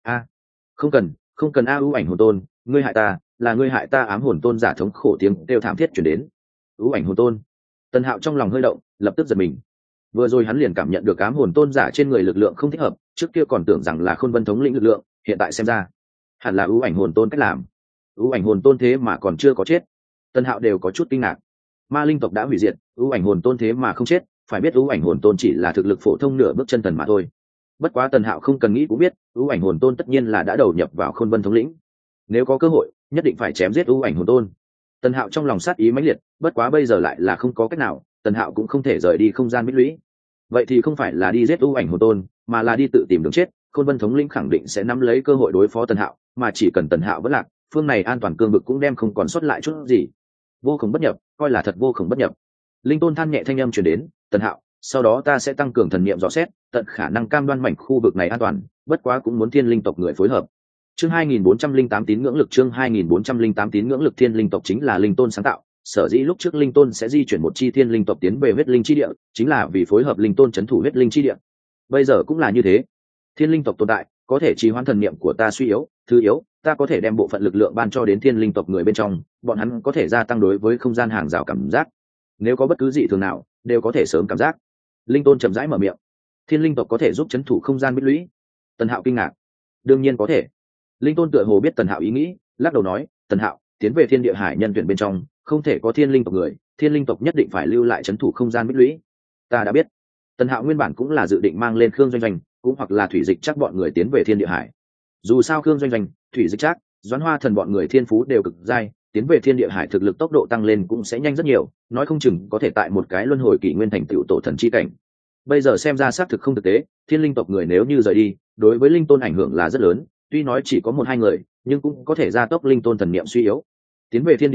Speaker 1: Không cần ưu ảnh hồn tôn, ngươi hại ta, là ngươi hại ta. Ám Hồn Tôn giả thống khổ tiếng kêu thảm thiết truyền đến. Ưu ảnh hồn tôn. Tân Hạo trong lòng hơi động, lập tức giật mình. Vừa rồi hắn liền cảm nhận được Ám Hồn Tôn giả trên người lực lượng không thích hợp, trước kia còn tưởng rằng là Khôn Vân thống lĩnh lực lượng, hiện tại xem ra, hẳn là ưu ảnh hồn tôn cách làm. Ưu ảnh hồn tôn thế mà còn chưa có chết. Tân Hạo đều có chút kinh ngạc. Ma linh tộc đã hủy diệt, ưu ảnh hồn tôn thế mà không chết, phải biết ưu ảnh hồn tôn chỉ là thực lực phổ thông nửa bước chân thần mà thôi. Bất quá Tân Hạo không cần nghĩ cũng biết, ưu ảnh hồn tôn tất nhiên là đã đầu nhập vào Khôn Vân thống lĩnh. Nếu có cơ hội, nhất định phải chém giết ưu ảnh hồn tôn. Tân Hạo trong lòng sát ý mãnh liệt, bất quá bây giờ lại là không có cách nào, Tân Hạo cũng không thể rời đi không gian bích lũy. Vậy thì không phải là đi giết ưu ảnh hồn tôn, mà là đi tự tìm đường chết. Khôn Vân thống lĩnh khẳng định sẽ nắm lấy cơ hội đối phó Tân Hạo, mà chỉ cần Tân Hạo vẫn lạc, phương này an toàn cương vực cũng đem không còn sót lại chút gì. Vô khổng bất nhập, coi là thật vô khổng bất nhập. Linh tôn than nhẹ thanh âm truyền đến, Tân Hạo, sau đó ta sẽ tăng cường thần niệm dò xét, tận khả năng cam đoan mảnh khu vực này an toàn, bất quá cũng muốn thiên linh tộc người phối hợp. Chương 2408 tín ngưỡng lực. Chương 2408 tín ngưỡng lực. Thiên linh tộc chính là linh tôn sáng tạo, sở dĩ lúc trước linh tôn sẽ di chuyển một chi thiên linh tộc tiến về huyết linh chi địa, chính là vì phối hợp linh tôn trấn thủ huyết linh chi địa. Bây giờ cũng là như thế. Thiên linh tộc tồn tại có thể trì hoãn thần niệm của ta suy yếu, thứ yếu, ta có thể đem bộ phận lực lượng ban cho đến thiên linh tộc người bên trong, bọn hắn có thể gia tăng đối với không gian hàng rào cảm giác. Nếu có bất cứ dị thường nào, đều có thể sớm cảm giác. Linh tôn chậm rãi mở miệng. Thiên linh tộc có thể giúp trấn thủ không gian bích lũy. Tần Hạo kinh ngạc. Đương nhiên có thể. Linh tôn tựa hồ biết Tần Hạo ý nghĩ, lắc đầu nói, Tần Hạo, tiến về thiên địa hải nhân tuyển bên trong, không thể có thiên linh tộc người, thiên linh tộc nhất định phải lưu lại trấn thủ không gian bích lũy. Ta đã biết. Tần Hạo nguyên bản cũng là dự định mang lên Khương Doanh Doanh, cũng hoặc là Thủy Dịch chắc bọn người tiến về thiên địa hải. Dù sao Khương Doanh Doanh, Thủy Dịch chắc, Doãn Hoa Thần bọn người thiên phú đều cực dai, tiến về thiên địa hải thực lực tốc độ tăng lên cũng sẽ nhanh rất nhiều, nói không chừng có thể tại một cái luân hồi kỷ nguyên thành tựu tổ thần chi cảnh. Bây giờ xem ra xác thực không thực tế, thiên linh tộc người nếu như rời đi, đối với linh tôn ảnh hưởng là rất lớn, tuy nói chỉ có 1-2 người, nhưng cũng có thể gia tốc linh tôn thần niệm suy yếu. Tiến về thiên địa hải,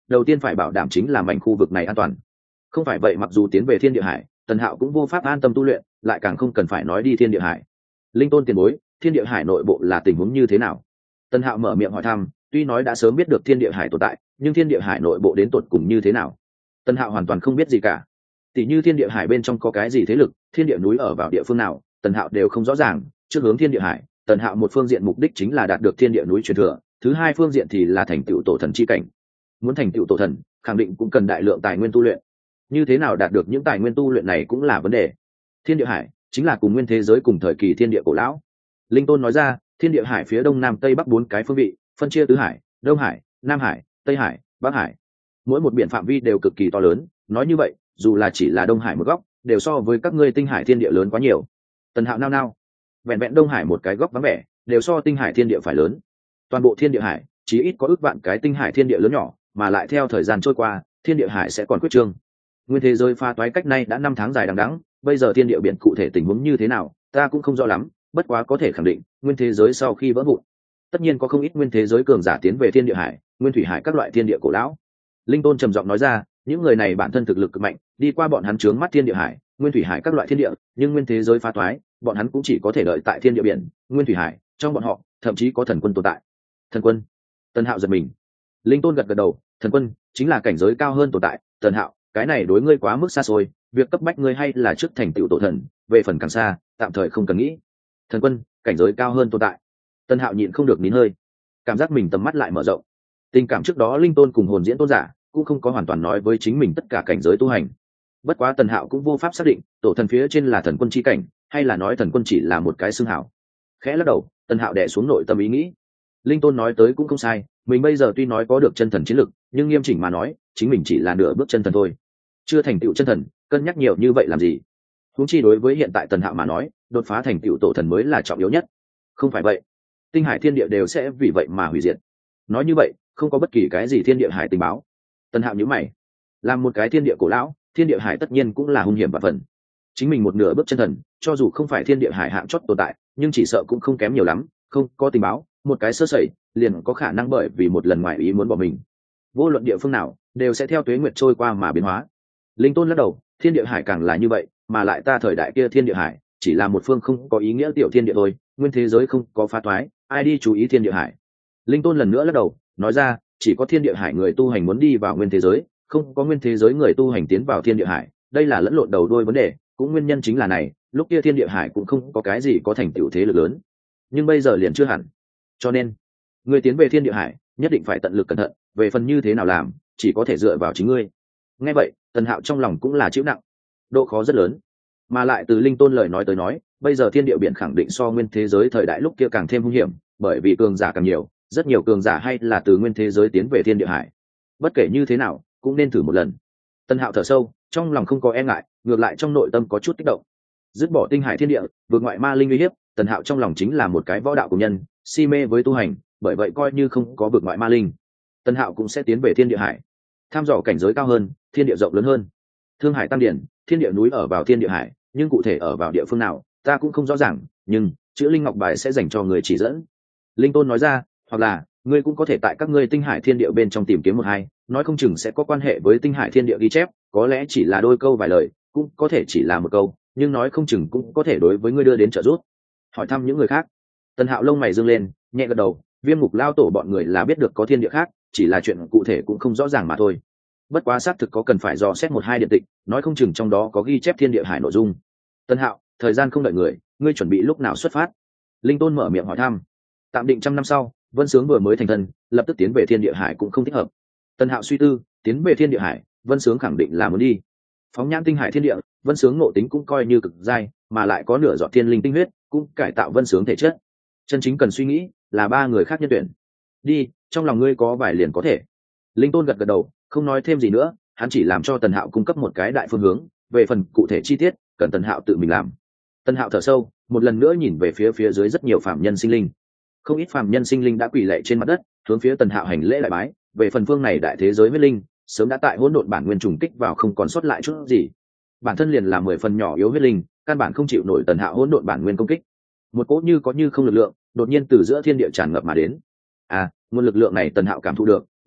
Speaker 1: đầu tiên phải bảo đảm chính là mảnh khu vực này an toàn. Không phải vậy mặc dù tiến về thiên địa hải, Tần Hạo cũng vô pháp an tâm tu luyện, lại càng không cần phải nói đi thiên địa hải. Linh Tôn tiền bối, thiên địa hải nội bộ là tình huống như thế nào? Tần Hạo mở miệng hỏi thăm, tuy nói đã sớm biết được thiên địa hải tồn tại, nhưng thiên địa hải nội bộ đến tột cùng như thế nào? Tần Hạo hoàn toàn không biết gì cả. Tỷ như thiên địa hải bên trong có cái gì thế lực, thiên địa núi ở vào địa phương nào, Tần Hạo đều không rõ ràng. Trước hướng thiên địa hải, Tần Hạo một phương diện mục đích chính là đạt được thiên địa núi truyền thừa, thứ hai phương diện thì là thành tựu tổ thần chi cảnh. Muốn thành tựu tổ thần, khẳng định cũng cần đại lượng tài nguyên tu luyện. Như thế nào đạt được những tài nguyên tu luyện này cũng là vấn đề. Thiên địa hải chính là cùng nguyên thế giới cùng thời kỳ thiên địa cổ lão. Linh Tôn nói ra, thiên địa hải phía đông nam tây bắc 4 cái phương vị, phân chia tứ hải, đông hải, nam hải, tây hải, bắc hải. Mỗi một biển phạm vi đều cực kỳ to lớn, nói như vậy, dù là chỉ là đông hải một góc, đều so với các ngươi tinh hải thiên địa lớn quá nhiều. Tần Hạo nao nao, vẹn vẹn đông hải một cái góc vắng vẻ, đều so tinh hải thiên địa phải lớn. Toàn bộ thiên địa hải chí ít có ước vạn cái tinh hải thiên địa lớn nhỏ, mà lại theo thời gian trôi qua, thiên địa hải sẽ còn quyết trương. Nguyên thế giới pha toái cách nay đã 5 tháng dài đằng đẵng, bây giờ thiên địa biển cụ thể tình huống như thế nào, ta cũng không rõ lắm, bất quá có thể khẳng định, nguyên thế giới sau khi vỡ vụn, tất nhiên có không ít nguyên thế giới cường giả tiến về thiên địa hải, nguyên thủy hải các loại thiên địa cổ lão. Linh Tôn trầm giọng nói ra, những người này bản thân thực lực cực mạnh, đi qua bọn hắn chướng mắt thiên địa hải, nguyên thủy hải các loại thiên địa, nhưng nguyên thế giới pha toái, bọn hắn cũng chỉ có thể đợi tại thiên địa biển, nguyên thủy hải, trong bọn họ, thậm chí có thần quân tồn tại. Thần quân? Tần Hạo giật mình. Linh Tôn gật gật đầu, thần quân chính là cảnh giới cao hơn tồn tại. Tần Hạo, cái này đối ngươi quá mức xa xôi, việc cấp bách ngươi hay là trước thành tựu tổ thần, về phần càng xa, tạm thời không cần nghĩ. Thần quân, cảnh giới cao hơn tồn tại. Tần Hạo nhịn không được nín hơi, cảm giác mình tầm mắt lại mở rộng. Tình cảm trước đó Linh Tôn cùng hồn diễn tôn giả cũng không có hoàn toàn nói với chính mình tất cả cảnh giới tu hành. Bất quá Tần Hạo cũng vô pháp xác định, tổ thần phía trên là thần quân chi cảnh, hay là nói thần quân chỉ là một cái xưng hảo. Khẽ lắc đầu, Tần Hạo đè xuống nội tâm ý nghĩ. Linh Tôn nói tới cũng không sai, mình bây giờ tuy nói có được chân thần chiến lực, nhưng nghiêm chỉnh mà nói, chính mình chỉ là nửa bước chân thần thôi, chưa thành tựu chân thần, cân nhắc nhiều như vậy làm gì? Huống chi đối với hiện tại Tần Hạo mà nói, đột phá thành tựu tổ thần mới là trọng yếu nhất. Không phải vậy, tinh hải thiên địa đều sẽ vì vậy mà hủy diệt. Nói như vậy, không có bất kỳ cái gì thiên địa hải tình báo. Tần Hạo nhíu mày, làm một cái thiên địa cổ lão, thiên địa hải tất nhiên cũng là hung hiểm và phần. Chính mình một nửa bước chân thần, cho dù không phải thiên địa hải hạng chót tồn tại, nhưng chỉ sợ cũng không kém nhiều lắm, không có tình báo, một cái sơ sẩy, liền có khả năng bởi vì một lần ngoài ý muốn bỏ mình. Vô luận địa phương nào, đều sẽ theo tuế nguyệt trôi qua mà biến hóa. Linh Tôn lắc đầu, thiên địa hải càng là như vậy, mà lại ta thời đại kia thiên địa hải chỉ là một phương không có ý nghĩa tiểu thiên địa thôi, nguyên thế giới không có phá toái, ai đi chú ý thiên địa hải? Linh Tôn lần nữa lắc đầu, nói ra, chỉ có thiên địa hải người tu hành muốn đi vào nguyên thế giới, không có nguyên thế giới người tu hành tiến vào thiên địa hải, đây là lẫn lộn đầu đuôi vấn đề, cũng nguyên nhân chính là này, lúc kia thiên địa hải cũng không có cái gì có thành tựu thế lực lớn, nhưng bây giờ liền chưa hẳn. Cho nên, người tiến về thiên địa hải, nhất định phải tận lực cẩn thận, về phần như thế nào làm, chỉ có thể dựa vào chính ngươi. Nghe vậy, Tần Hạo trong lòng cũng là chịu nặng, độ khó rất lớn, mà lại từ Linh Tôn lời nói tới nói, bây giờ thiên địa biển khẳng định so nguyên thế giới thời đại lúc kia càng thêm hung hiểm, bởi vì cường giả càng nhiều, rất nhiều cường giả hay là từ nguyên thế giới tiến về thiên địa hải. Bất kể như thế nào, cũng nên thử một lần. Tần Hạo thở sâu, trong lòng không có e ngại, ngược lại trong nội tâm có chút kích động. Dứt bỏ tinh hải thiên địa, vượt ngoại ma linh uy hiếp, Tần Hạo trong lòng chính là một cái võ đạo của nhân, si mê với tu hành, bởi vậy coi như không có vượt ngoại ma linh, Tần Hạo cũng sẽ tiến về thiên địa hải, tham dò cảnh giới cao hơn, thiên địa rộng lớn hơn. Thương Hải Tam Điển, thiên địa núi ở vào thiên địa hải, nhưng cụ thể ở vào địa phương nào, ta cũng không rõ ràng, nhưng chữ linh ngọc bài sẽ dành cho người chỉ dẫn. Linh Tôn nói ra, hoặc là ngươi cũng có thể tại các ngươi tinh hải thiên địa bên trong tìm kiếm một hai, nói không chừng sẽ có quan hệ với tinh hải thiên địa ghi chép, có lẽ chỉ là đôi câu vài lời, cũng có thể chỉ là một câu, nhưng nói không chừng cũng có thể đối với ngươi đưa đến trợ giúp. Hỏi thăm những người khác. Tần Hạo lông mày dương lên, nhẹ gật đầu, Viêm Ngục lao tổ bọn người là biết được có thiên địa khác, chỉ là chuyện cụ thể cũng không rõ ràng mà thôi. Bất quá xác thực có cần phải dò xét một hai điện tịch, nói không chừng trong đó có ghi chép thiên địa hải nội dung. Tần Hạo, thời gian không đợi người, ngươi chuẩn bị lúc nào xuất phát? Linh Tôn mở miệng hỏi thăm. Tạm định 100 năm sau, Vân Sướng vừa mới thành thân, lập tức tiến về thiên địa hải cũng không thích hợp. Tần Hạo suy tư, tiến về thiên địa hải, Vân Sướng khẳng định là muốn đi. Phóng nhãn tinh hải thiên địa, Vân Sướng ngộ tính cũng coi như cực giai, mà lại có nửa giọt thiên linh tinh huyết, cũng cải tạo Vân Sướng thể chất. Chân chính cần suy nghĩ là 3 người khác nhân tuyển. Đi, trong lòng ngươi có vài liền có thể. Linh Tôn gật gật đầu, không nói thêm gì nữa, hắn chỉ làm cho Tần Hạo cung cấp một cái đại phương hướng, về phần cụ thể chi tiết, cần Tần Hạo tự mình làm. Tần Hạo thở sâu, một lần nữa nhìn về phía dưới rất nhiều phạm nhân sinh linh. Không ít phạm nhân sinh linh đã quỳ lạy trên mặt đất, hướng phía Tần Hạo hành lễ lại bái, về phần phương này đại thế giới huyết linh, sớm đã tại hỗn độn bản nguyên trùng kích vào không còn sót lại chút gì. Bản thân liền là 10 phần nhỏ yếu huyết linh, căn bản không chịu nổi Tần Hạo hỗn độn bản nguyên công kích. Một cỗ như có như không lực lượng, đột nhiên từ giữa thiên địa tràn ngập mà đến. Nguồn lực lượng này Tần Hạo cảm thụ được,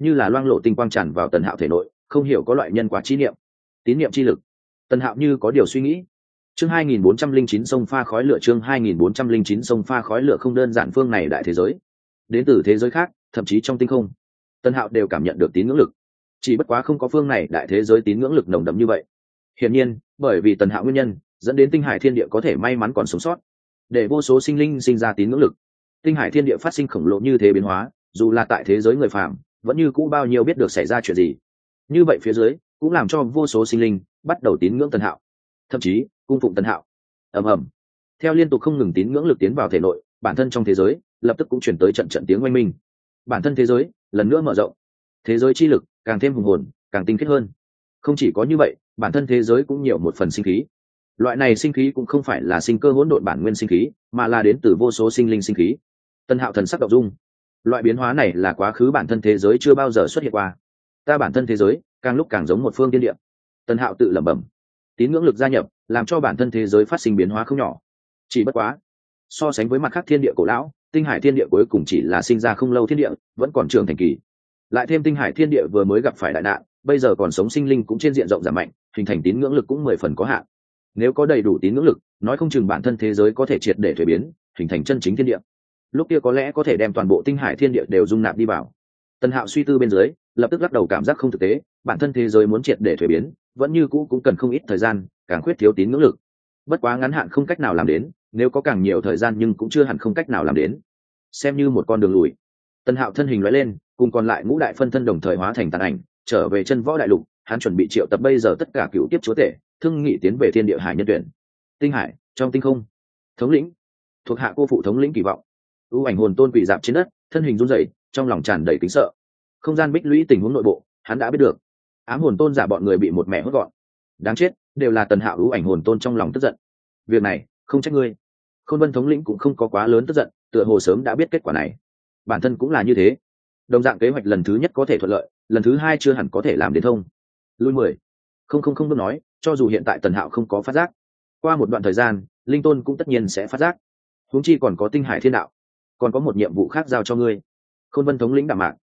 Speaker 1: như là loang lộ tinh quang tràn vào Tần Hạo thể nội, không hiểu có loại nhân quả chi niệm, tín niệm chi lực. Tần Hạo như có điều suy nghĩ. Chương 2409 sông pha khói lửa, chương 2409 sông pha khói lửa. Không đơn giản, phương này đại thế giới, đến từ thế giới khác, thậm chí trong tinh không, Tần Hạo đều cảm nhận được tín ngưỡng lực. Chỉ bất quá không có phương này đại thế giới tín ngưỡng lực nồng đậm như vậy. Hiển nhiên, bởi vì Tần Hạo nguyên nhân, dẫn đến tinh hải thiên địa có thể may mắn còn sống sót, để vô số sinh linh sinh ra tín ngưỡng lực. Tinh hải thiên địa phát sinh khổng lồ như thế biến hóa, dù là tại thế giới người phàm, vẫn như cũ bao nhiêu biết được xảy ra chuyện gì. Như vậy phía dưới cũng làm cho vô số sinh linh bắt đầu tín ngưỡng Tần Hạo, thậm chí cung phụng Tần Hạo. ầm ầm, theo liên tục không ngừng tín ngưỡng lực tiến vào thể nội, bản thân trong thế giới lập tức cũng chuyển tới trận trận tiếng oanh minh. Bản thân thế giới lần nữa mở rộng, thế giới chi lực càng thêm hùng hồn, càng tinh khiết hơn. Không chỉ có như vậy, bản thân thế giới cũng nhiều một phần sinh khí. Loại này sinh khí cũng không phải là sinh cơ hỗn độn bản nguyên sinh khí, mà là đến từ vô số sinh linh sinh khí. Tần Hạo thần sắc động dung. Loại biến hóa này là quá khứ bản thân thế giới chưa bao giờ xuất hiện qua. Ta bản thân thế giới càng lúc càng giống một phương tiên địa. Tần Hạo tự lẩm bẩm. Tín ngưỡng lực gia nhập, làm cho bản thân thế giới phát sinh biến hóa không nhỏ. Chỉ bất quá, so sánh với mặt khác thiên địa cổ lão, tinh hải thiên địa cuối cùng chỉ là sinh ra không lâu thiên địa, vẫn còn trưởng thành kỳ. Lại thêm tinh hải thiên địa vừa mới gặp phải đại nạn, bây giờ còn sống sinh linh cũng trên diện rộng giảm mạnh, hình thành tín ngưỡng lực cũng 10 phần có hạn. Nếu có đầy đủ tín ngưỡng lực, nói không chừng bản thân thế giới có thể triệt để thuế biến, hình thành chân chính thiên địa. Lúc kia có lẽ có thể đem toàn bộ tinh hải thiên địa đều dung nạp đi vào. Tần Hạo suy tư bên dưới, lập tức lắc đầu, cảm giác không thực tế, bản thân thế giới muốn triệt để thuế biến, vẫn như cũ cũng cần không ít thời gian, càng khuyết thiếu tín ngưỡng lực. Bất quá ngắn hạn không cách nào làm đến, nếu có càng nhiều thời gian nhưng cũng chưa hẳn không cách nào làm đến. Xem như một con đường lùi. Tần Hạo thân hình lóe lên, cùng còn lại ngũ đại phân thân đồng thời hóa thành tàn ảnh, trở về chân võ đại lục. Hắn chuẩn bị triệu tập bây giờ tất cả cựu tiếp chúa tể, thương nghị tiến về thiên địa hải nhân tuyển. Tinh hải, trong tinh không. Thống lĩnh, thuộc hạ cô phụ thống lĩnh kỳ vọng. ưu ảnh hồn tôn quỳ dạp trên đất, thân hình run rẩy, trong lòng tràn đầy kính sợ. Không gian bích lũy tình huống nội bộ, hắn đã biết được. Ám hồn tôn giả bọn người bị một mẹ hốt gọn. Đáng chết, đều là Tần Hạo. ưu ảnh hồn tôn trong lòng tức giận. Việc này không trách ngươi. Khôn Vân thống lĩnh cũng không có quá lớn tức giận, tựa hồ sớm đã biết kết quả này. Bản thân cũng là như thế. Đồng dạng kế hoạch lần thứ nhất có thể thuận lợi, lần thứ hai chưa hẳn có thể làm đến thông. Lui 10. Không được nói, cho dù hiện tại Tần Hạo không có phát giác, qua một đoạn thời gian, linh tôn cũng tất nhiên sẽ phát giác. Huống chi còn có tinh hải thiên đạo, còn có một nhiệm vụ khác giao cho ngươi. Khôn Vân thống lĩnh đạm mạc.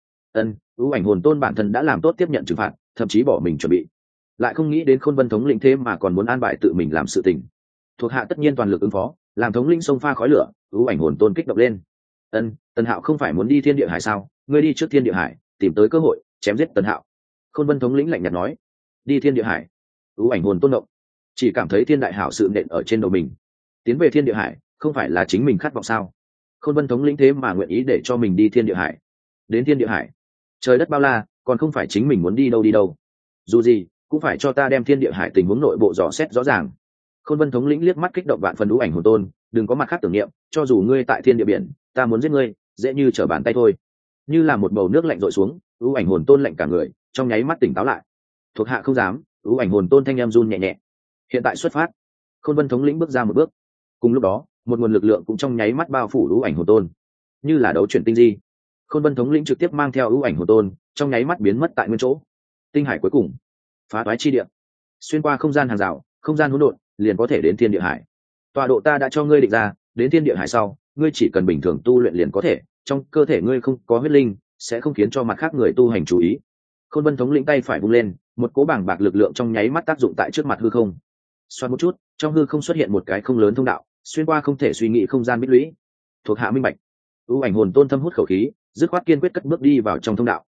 Speaker 1: ưu ảnh hồn tôn bản thân đã làm tốt tiếp nhận trừng phạt, thậm chí bỏ mình chuẩn bị, lại không nghĩ đến Khôn Vân thống lĩnh thế mà còn muốn an bài tự mình làm sự tình. Thuộc hạ tất nhiên toàn lực ứng phó, làm thống lĩnh sông pha khói lửa. ưu ảnh hồn tôn kích động lên. Tần Hạo không phải muốn đi thiên địa hải sao? Ngươi đi trước thiên địa hải, tìm tới cơ hội chém giết Tần Hạo. Khôn Vân thống lĩnh lạnh nhạt nói. Đi thiên địa hải? ưu ảnh hồn tôn động, chỉ cảm thấy thiên đại hảo sự nện ở trên đầu mình. Tiến về thiên địa hải không phải là chính mình khát vọng sao? Khôn Vân thống lĩnh thế mà nguyện ý để cho mình đi thiên địa hải. Đến thiên địa hải, trời đất bao la, còn không phải chính mình muốn đi đâu. Dù gì cũng phải cho ta đem thiên địa hải tình huống nội bộ dò xét rõ ràng. Khôn Vân thống lĩnh liếc mắt kích động vạn phần ưu ảnh hồn tôn, đừng có mặt khác tưởng niệm, cho dù ngươi tại thiên địa biển, ta muốn giết ngươi dễ như trở bàn tay thôi. Như là một bầu nước lạnh rội xuống, ưu ảnh hồn tôn lạnh cả người, trong nháy mắt tỉnh táo lại. Thuộc hạ không dám. ưu ảnh hồn tôn thanh em run nhẹ nhẹ. Hiện tại xuất phát. Khôn Vân thống lĩnh bước ra một bước. Cùng lúc đó, một nguồn lực lượng cũng trong nháy mắt bao phủ ưu ảnh hồn tôn, như là đấu chuyển tinh di. Khôn Vân thống lĩnh trực tiếp mang theo ưu ảnh hồn tôn, trong nháy mắt biến mất tại nguyên chỗ. Tinh hải cuối cùng, phá toái chi địa, xuyên qua không gian hàng rào, không gian hỗn độn, liền có thể đến thiên địa hải. Tọa độ ta đã cho ngươi định ra, đến thiên địa hải sau, ngươi chỉ cần bình thường tu luyện liền có thể, trong cơ thể ngươi không có huyết linh, sẽ không khiến cho mặt khác người tu hành chú ý. Khôn Vân thống lĩnh tay phải vung lên, một cỗ bảng bạc lực lượng trong nháy mắt tác dụng tại trước mặt hư không. Xoát một chút, trong hư không xuất hiện một cái không lớn thông đạo, xuyên qua không thể suy nghĩ không gian bích lũy. Thuộc hạ minh bạch. ưu ảnh hồn tôn thâm hút khẩu khí, dứt khoát kiên quyết cất bước đi vào trong thông đạo.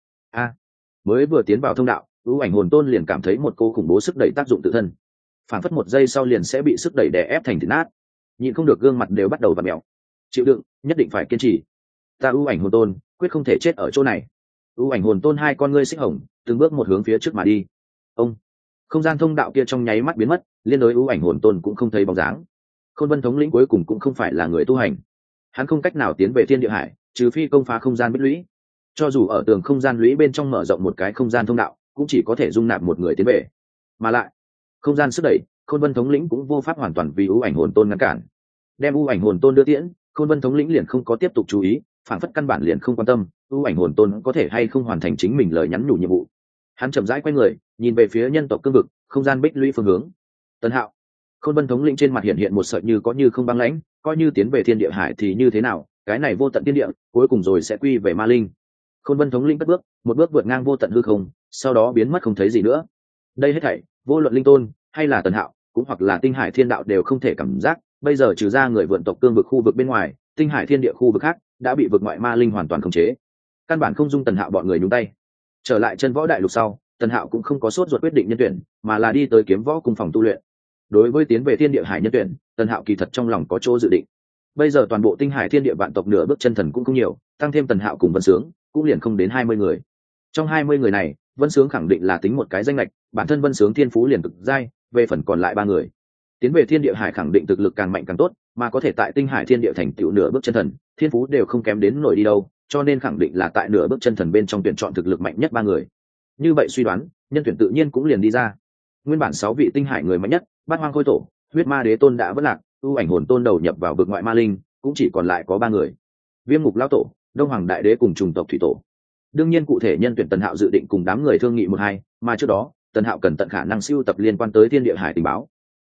Speaker 1: Mới vừa tiến vào thông đạo, ưu ảnh hồn tôn liền cảm thấy một cô khủng bố sức đẩy tác dụng tự thân, phản phất một giây sau liền sẽ bị sức đẩy đè ép thành thịt nát. Nhịn không được gương mặt đều bắt đầu vặn mèo. Chịu đựng, nhất định phải kiên trì. Ta ưu ảnh hồn tôn quyết không thể chết ở chỗ này. ưu ảnh hồn tôn hai con ngươi xích hồng, từng bước một hướng phía trước mà đi. Không gian thông đạo kia trong nháy mắt biến mất, liên đối ưu ảnh hồn tôn cũng không thấy bóng dáng. Khôn Vân thống lĩnh cuối cùng cũng không phải là người tu hành, hắn không cách nào tiến về thiên địa hải, trừ phi công phá không gian bích lũy. Cho dù ở tường không gian lũy bên trong mở rộng một cái không gian thông đạo, cũng chỉ có thể dung nạp một người tiến về. Mà lại, không gian sức đẩy, Khôn Vân thống lĩnh cũng vô pháp hoàn toàn vì ưu ảnh hồn tôn ngăn cản. Đem ưu ảnh hồn tôn đưa tiễn, Khôn Vân thống lĩnh liền không có tiếp tục chú ý, phản phất căn bản liền không quan tâm ưu ảnh hồn tôn có thể hay không hoàn thành chính mình lời nhắn nhủ nhiệm vụ. Hắn chậm rãi quay người, nhìn về phía nhân tộc cương vực, không gian bích lũy phương hướng. Tần Hạo. Khôn Vân thống lĩnh trên mặt hiện một sợi như có như không băng lãnh, coi như tiến về thiên địa hải thì như thế nào, cái này vô tận thiên địa cuối cùng rồi sẽ quy về ma linh. Khôn Vân thống lĩnh cất bước, một bước vượt ngang vô tận hư không, sau đó biến mất không thấy gì nữa. Đây hết thảy, vô luận linh tôn hay là Tần Hạo, cũng hoặc là Tinh Hải Thiên Đạo đều không thể cảm giác, bây giờ trừ ra người vượn tộc cương vực khu vực bên ngoài, Tinh Hải Thiên Địa khu vực khác đã bị vực ngoại ma linh hoàn toàn khống chế. Căn bản không dung Tần Hạo bọn người nhúng tay. Trở lại chân võ đại lục sau, Tần Hạo cũng không có sốt ruột quyết định nhân tuyển, mà là đi tới kiếm võ cung phòng tu luyện. Đối với tiến về Thiên Địa Hải nhân tuyển, Tần Hạo kỳ thật trong lòng có chỗ dự định. Bây giờ toàn bộ Tinh Hải Thiên Địa vạn tộc nửa bước chân thần cũng không nhiều, tăng thêm Tần Hạo cùng Vân Sướng, cũng liền không đến 20 người. Trong 20 người này, Vân Sướng khẳng định là tính một cái danh lệch, bản thân Vân Sướng thiên phú liền cực giai, về phần còn lại 3 người, tiến về Thiên Địa Hải khẳng định thực lực càng mạnh càng tốt, mà có thể tại Tinh Hải Thiên Địa thành tựu nửa bước chân thần, thiên phú đều không kém đến nổi đi đâu, cho nên khẳng định là tại nửa bước chân thần bên trong tuyển chọn thực lực mạnh nhất 3 người. Như vậy suy đoán, nhân tuyển tự nhiên cũng liền đi ra. Nguyên bản 6 vị Tinh Hải người mạnh nhất, Bát Hoang Khôi Tổ, Huyết Ma Đế Tôn đã vất lạc, ưu ảnh hồn tôn đầu nhập vào vực ngoại ma linh, cũng chỉ còn lại có 3 người: Viêm Ngục Lão Tổ, Đông Hoàng Đại Đế cùng Trùng Tộc Thủy Tổ. Đương nhiên cụ thể nhân tuyển Tần Hạo dự định cùng đám người thương nghị một hai, mà trước đó Tần Hạo cần tận khả năng siêu tập liên quan tới Thiên Địa Hải tình báo.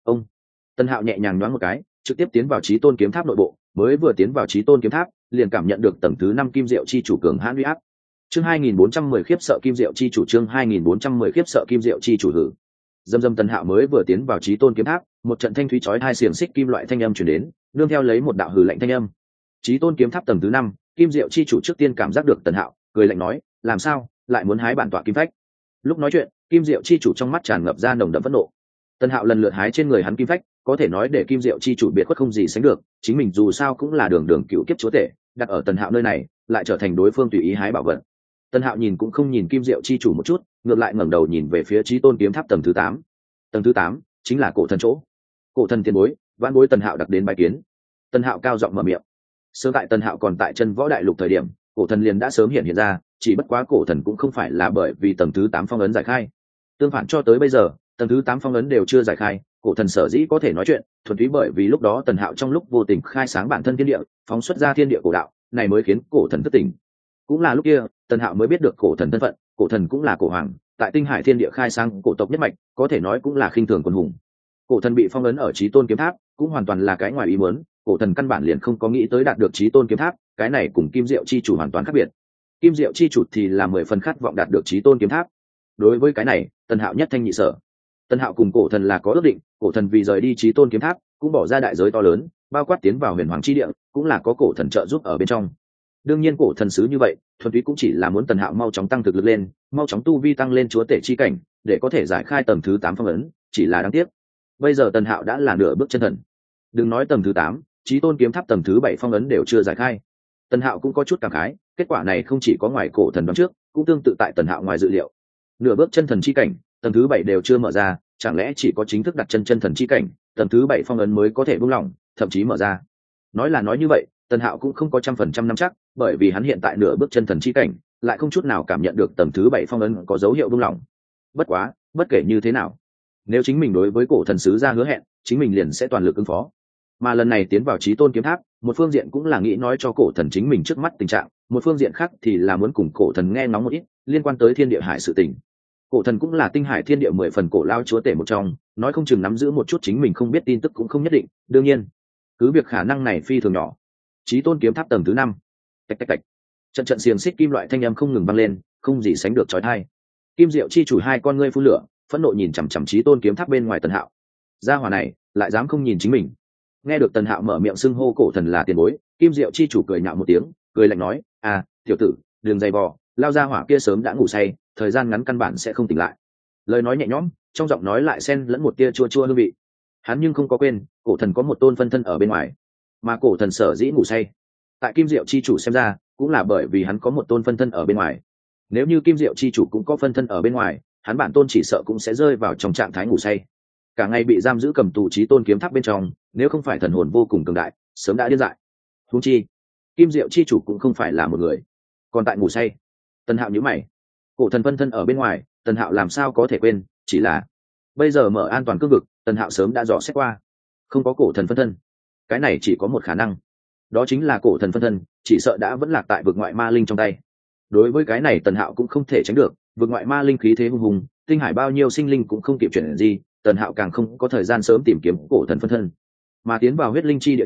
Speaker 1: Tần Hạo nhẹ nhàng nhoáng một cái, trực tiếp tiến vào Chí Tôn kiếm tháp nội bộ, mới vừa tiến vào Chí Tôn kiếm tháp, liền cảm nhận được tầng thứ 5 Kim Diệu chi chủ cường hãn uy áp. Chương 2410 khiếp sợ Kim Diệu chi chủ, chương 2410 khiếp sợ Kim Diệu chi chủ hử. Dâm dâm Tần Hạo mới vừa tiến vào Chí Tôn kiếm tháp, một trận thanh thúy chói hai xiềng xích kim loại thanh âm truyền đến, nương theo lấy một đạo hừ lạnh thanh âm. Chí Tôn kiếm tháp tầng thứ 5, Kim Diệu chi chủ trước tiên cảm giác được Tần Hạo, cười lạnh nói, làm sao, lại muốn hái bản tọa kim phách? Lúc nói chuyện, Kim Diệu chi chủ trong mắt tràn ngập ra nồng đậm phẫn nộ. Tần Hạo lần lượt hái trên người hắn kim phách, có thể nói để Kim Diệu chi chủ biệt khuất không gì sánh được, chính mình dù sao cũng là đường đường cựu kiếp chúa tể, đặt ở Tần Hạo nơi này, lại trở thành đối phương tùy ý hái bảo vật. Tần Hạo nhìn cũng không nhìn Kim Diệu chi chủ một chút, ngược lại ngẩng đầu nhìn về phía Chí Tôn kiếm tháp tầng thứ 8. Tầng thứ 8 chính là cổ thần chỗ. Cổ thần tiền bối, vãn bối Tần Hạo đặc đến bái kiến. Tần Hạo cao giọng mở miệng. Sớm tại Tần Hạo còn tại chân võ đại lục thời điểm, cổ thần liền đã sớm hiện ra, chỉ bất quá cổ thần cũng không phải là bởi vì tầng thứ 8 phong ấn giải khai. Tương phản cho tới bây giờ, tầng thứ 8 phong ấn đều chưa giải khai, cổ thần sở dĩ có thể nói chuyện, thuần túy bởi vì lúc đó Tần Hạo trong lúc vô tình khai sáng bản thân thiên địa, phóng xuất ra thiên địa cổ đạo, này mới khiến cổ thần thức tỉnh. Cũng là lúc kia, Tần Hạo mới biết được cổ thần thân phận, cổ thần cũng là cổ hoàng, tại Tinh Hải Thiên Địa khai sáng cổ tộc nhất mạch, có thể nói cũng là khinh thường quân hùng. Cổ thần bị phong ấn ở Chí Tôn kiếm tháp, cũng hoàn toàn là cái ngoài ý muốn, cổ thần căn bản liền không có nghĩ tới đạt được Chí Tôn kiếm tháp, cái này cùng Kim Diệu chi chủ hoàn toàn khác biệt. Kim Diệu chi chủ thì là 10 phần khát vọng đạt được Chí Tôn kiếm tháp. Đối với cái này, Tần Hạo nhất thanh nhị sở. Tần Hạo cùng cổ thần là có ước định, cổ thần vì rời đi Chí Tôn kiếm tháp, cũng bỏ ra đại giới to lớn, bao quát tiến vào Huyền Hoàng chi địa, cũng là có cổ thần trợ giúp ở bên trong. Đương nhiên cổ thần sứ như vậy, thuần túy cũng chỉ là muốn Tần Hạo mau chóng tăng thực lực lên, mau chóng tu vi tăng lên chúa tể chi cảnh, để có thể giải khai tầng thứ 8 phong ấn, chỉ là đáng tiếc. Bây giờ Tần Hạo đã là nửa bước chân thần. Đừng nói tầng thứ 8, Chí Tôn kiếm tháp tầng thứ 7 phong ấn đều chưa giải khai. Tần Hạo cũng có chút cảm khái, kết quả này không chỉ có ngoài cổ thần đoán trước, cũng tương tự tại Tần Hạo ngoài dự liệu. Nửa bước chân thần chi cảnh, tầng thứ 7 đều chưa mở ra, chẳng lẽ chỉ có chính thức đặt chân chân thần chi cảnh, tầng thứ 7 phong ấn mới có thể buông lỏng, thậm chí mở ra. Nói là nói như vậy, Tần Hạo cũng không có 100% nắm chắc, bởi vì hắn hiện tại nửa bước chân thần chi cảnh, lại không chút nào cảm nhận được tầng thứ 7 phong ấn có dấu hiệu buông lỏng. Bất quá, bất kể như thế nào, nếu chính mình đối với cổ thần sứ ra hứa hẹn, chính mình liền sẽ toàn lực ứng phó. Mà lần này tiến vào Chí Tôn kiếm tháp, một phương diện cũng là nghĩ nói cho cổ thần chính mình trước mắt tình trạng, một phương diện khác thì là muốn cùng cổ thần nghe ngóng một ít liên quan tới Thiên Địa Hải sự tình. Cổ thần cũng là Tinh Hải Thiên Địa 10 phần cổ lao chúa tể một trong, nói không chừng nắm giữ một chút chính mình không biết tin tức cũng không nhất định, đương nhiên, cứ việc khả năng này phi thường nhỏ. Chí Tôn kiếm tháp tầng thứ 5. Tạch tạch tạch. Trận trận xiềng xích kim loại thanh âm không ngừng vang lên, không gì sánh được chói tai. Kim Diệu chi chủ hai con ngươi phun lửa, phẫn nộ nhìn chằm chằm Chí Tôn kiếm tháp bên ngoài Tần Hạo. Gia hỏa này, lại dám không nhìn chính mình. Nghe được Tần Hạo mở miệng xưng hô cổ thần là tiền bối, Kim Diệu chi chủ cười nhạo một tiếng, cười lạnh nói, "À, tiểu tử, đừng dày vò, lao gia hỏa kia sớm đã ngủ say, thời gian ngắn căn bản sẽ không tỉnh lại." Lời nói nhẹ nhõm, trong giọng nói lại xen lẫn một tia chua chua hương vị. Hắn nhưng không có quên, cổ thần có một tôn phân thân ở bên ngoài, mà cổ thần sở dĩ ngủ say, tại Kim Diệu chi chủ xem ra, cũng là bởi vì hắn có một tôn phân thân ở bên ngoài. Nếu như Kim Diệu chi chủ cũng có phân thân ở bên ngoài, hắn bản tôn chỉ sợ cũng sẽ rơi vào trong trạng thái ngủ say, cả ngày bị giam giữ cầm tù Chí Tôn kiếm tháp bên trong, nếu không phải thần hồn vô cùng cường đại, sớm đã điên dại. Huống chi, Kim Diệu chi chủ cũng không phải là một người, còn tại ngủ say. Tần Hạo nhíu mày, cổ thần phân thân ở bên ngoài, Tần Hạo làm sao có thể quên, chỉ là bây giờ mở an toàn cương vực, Tần Hạo sớm đã dò xét qua, không có cổ thần phân thân. Cái này chỉ có một khả năng, đó chính là cổ thần phân thân chỉ sợ đã vẫn lạc tại vực ngoại ma linh trong tay. Đối với cái này Tần Hạo cũng không thể tránh được, vực ngoại ma linh khí thế hùng hùng, Tinh Hải bao nhiêu sinh linh cũng không kịp chuyển gì, Tần Hạo càng không có thời gian sớm tìm kiếm cổ thần phân thân. Mà tiến vào huyết linh chi địa trước,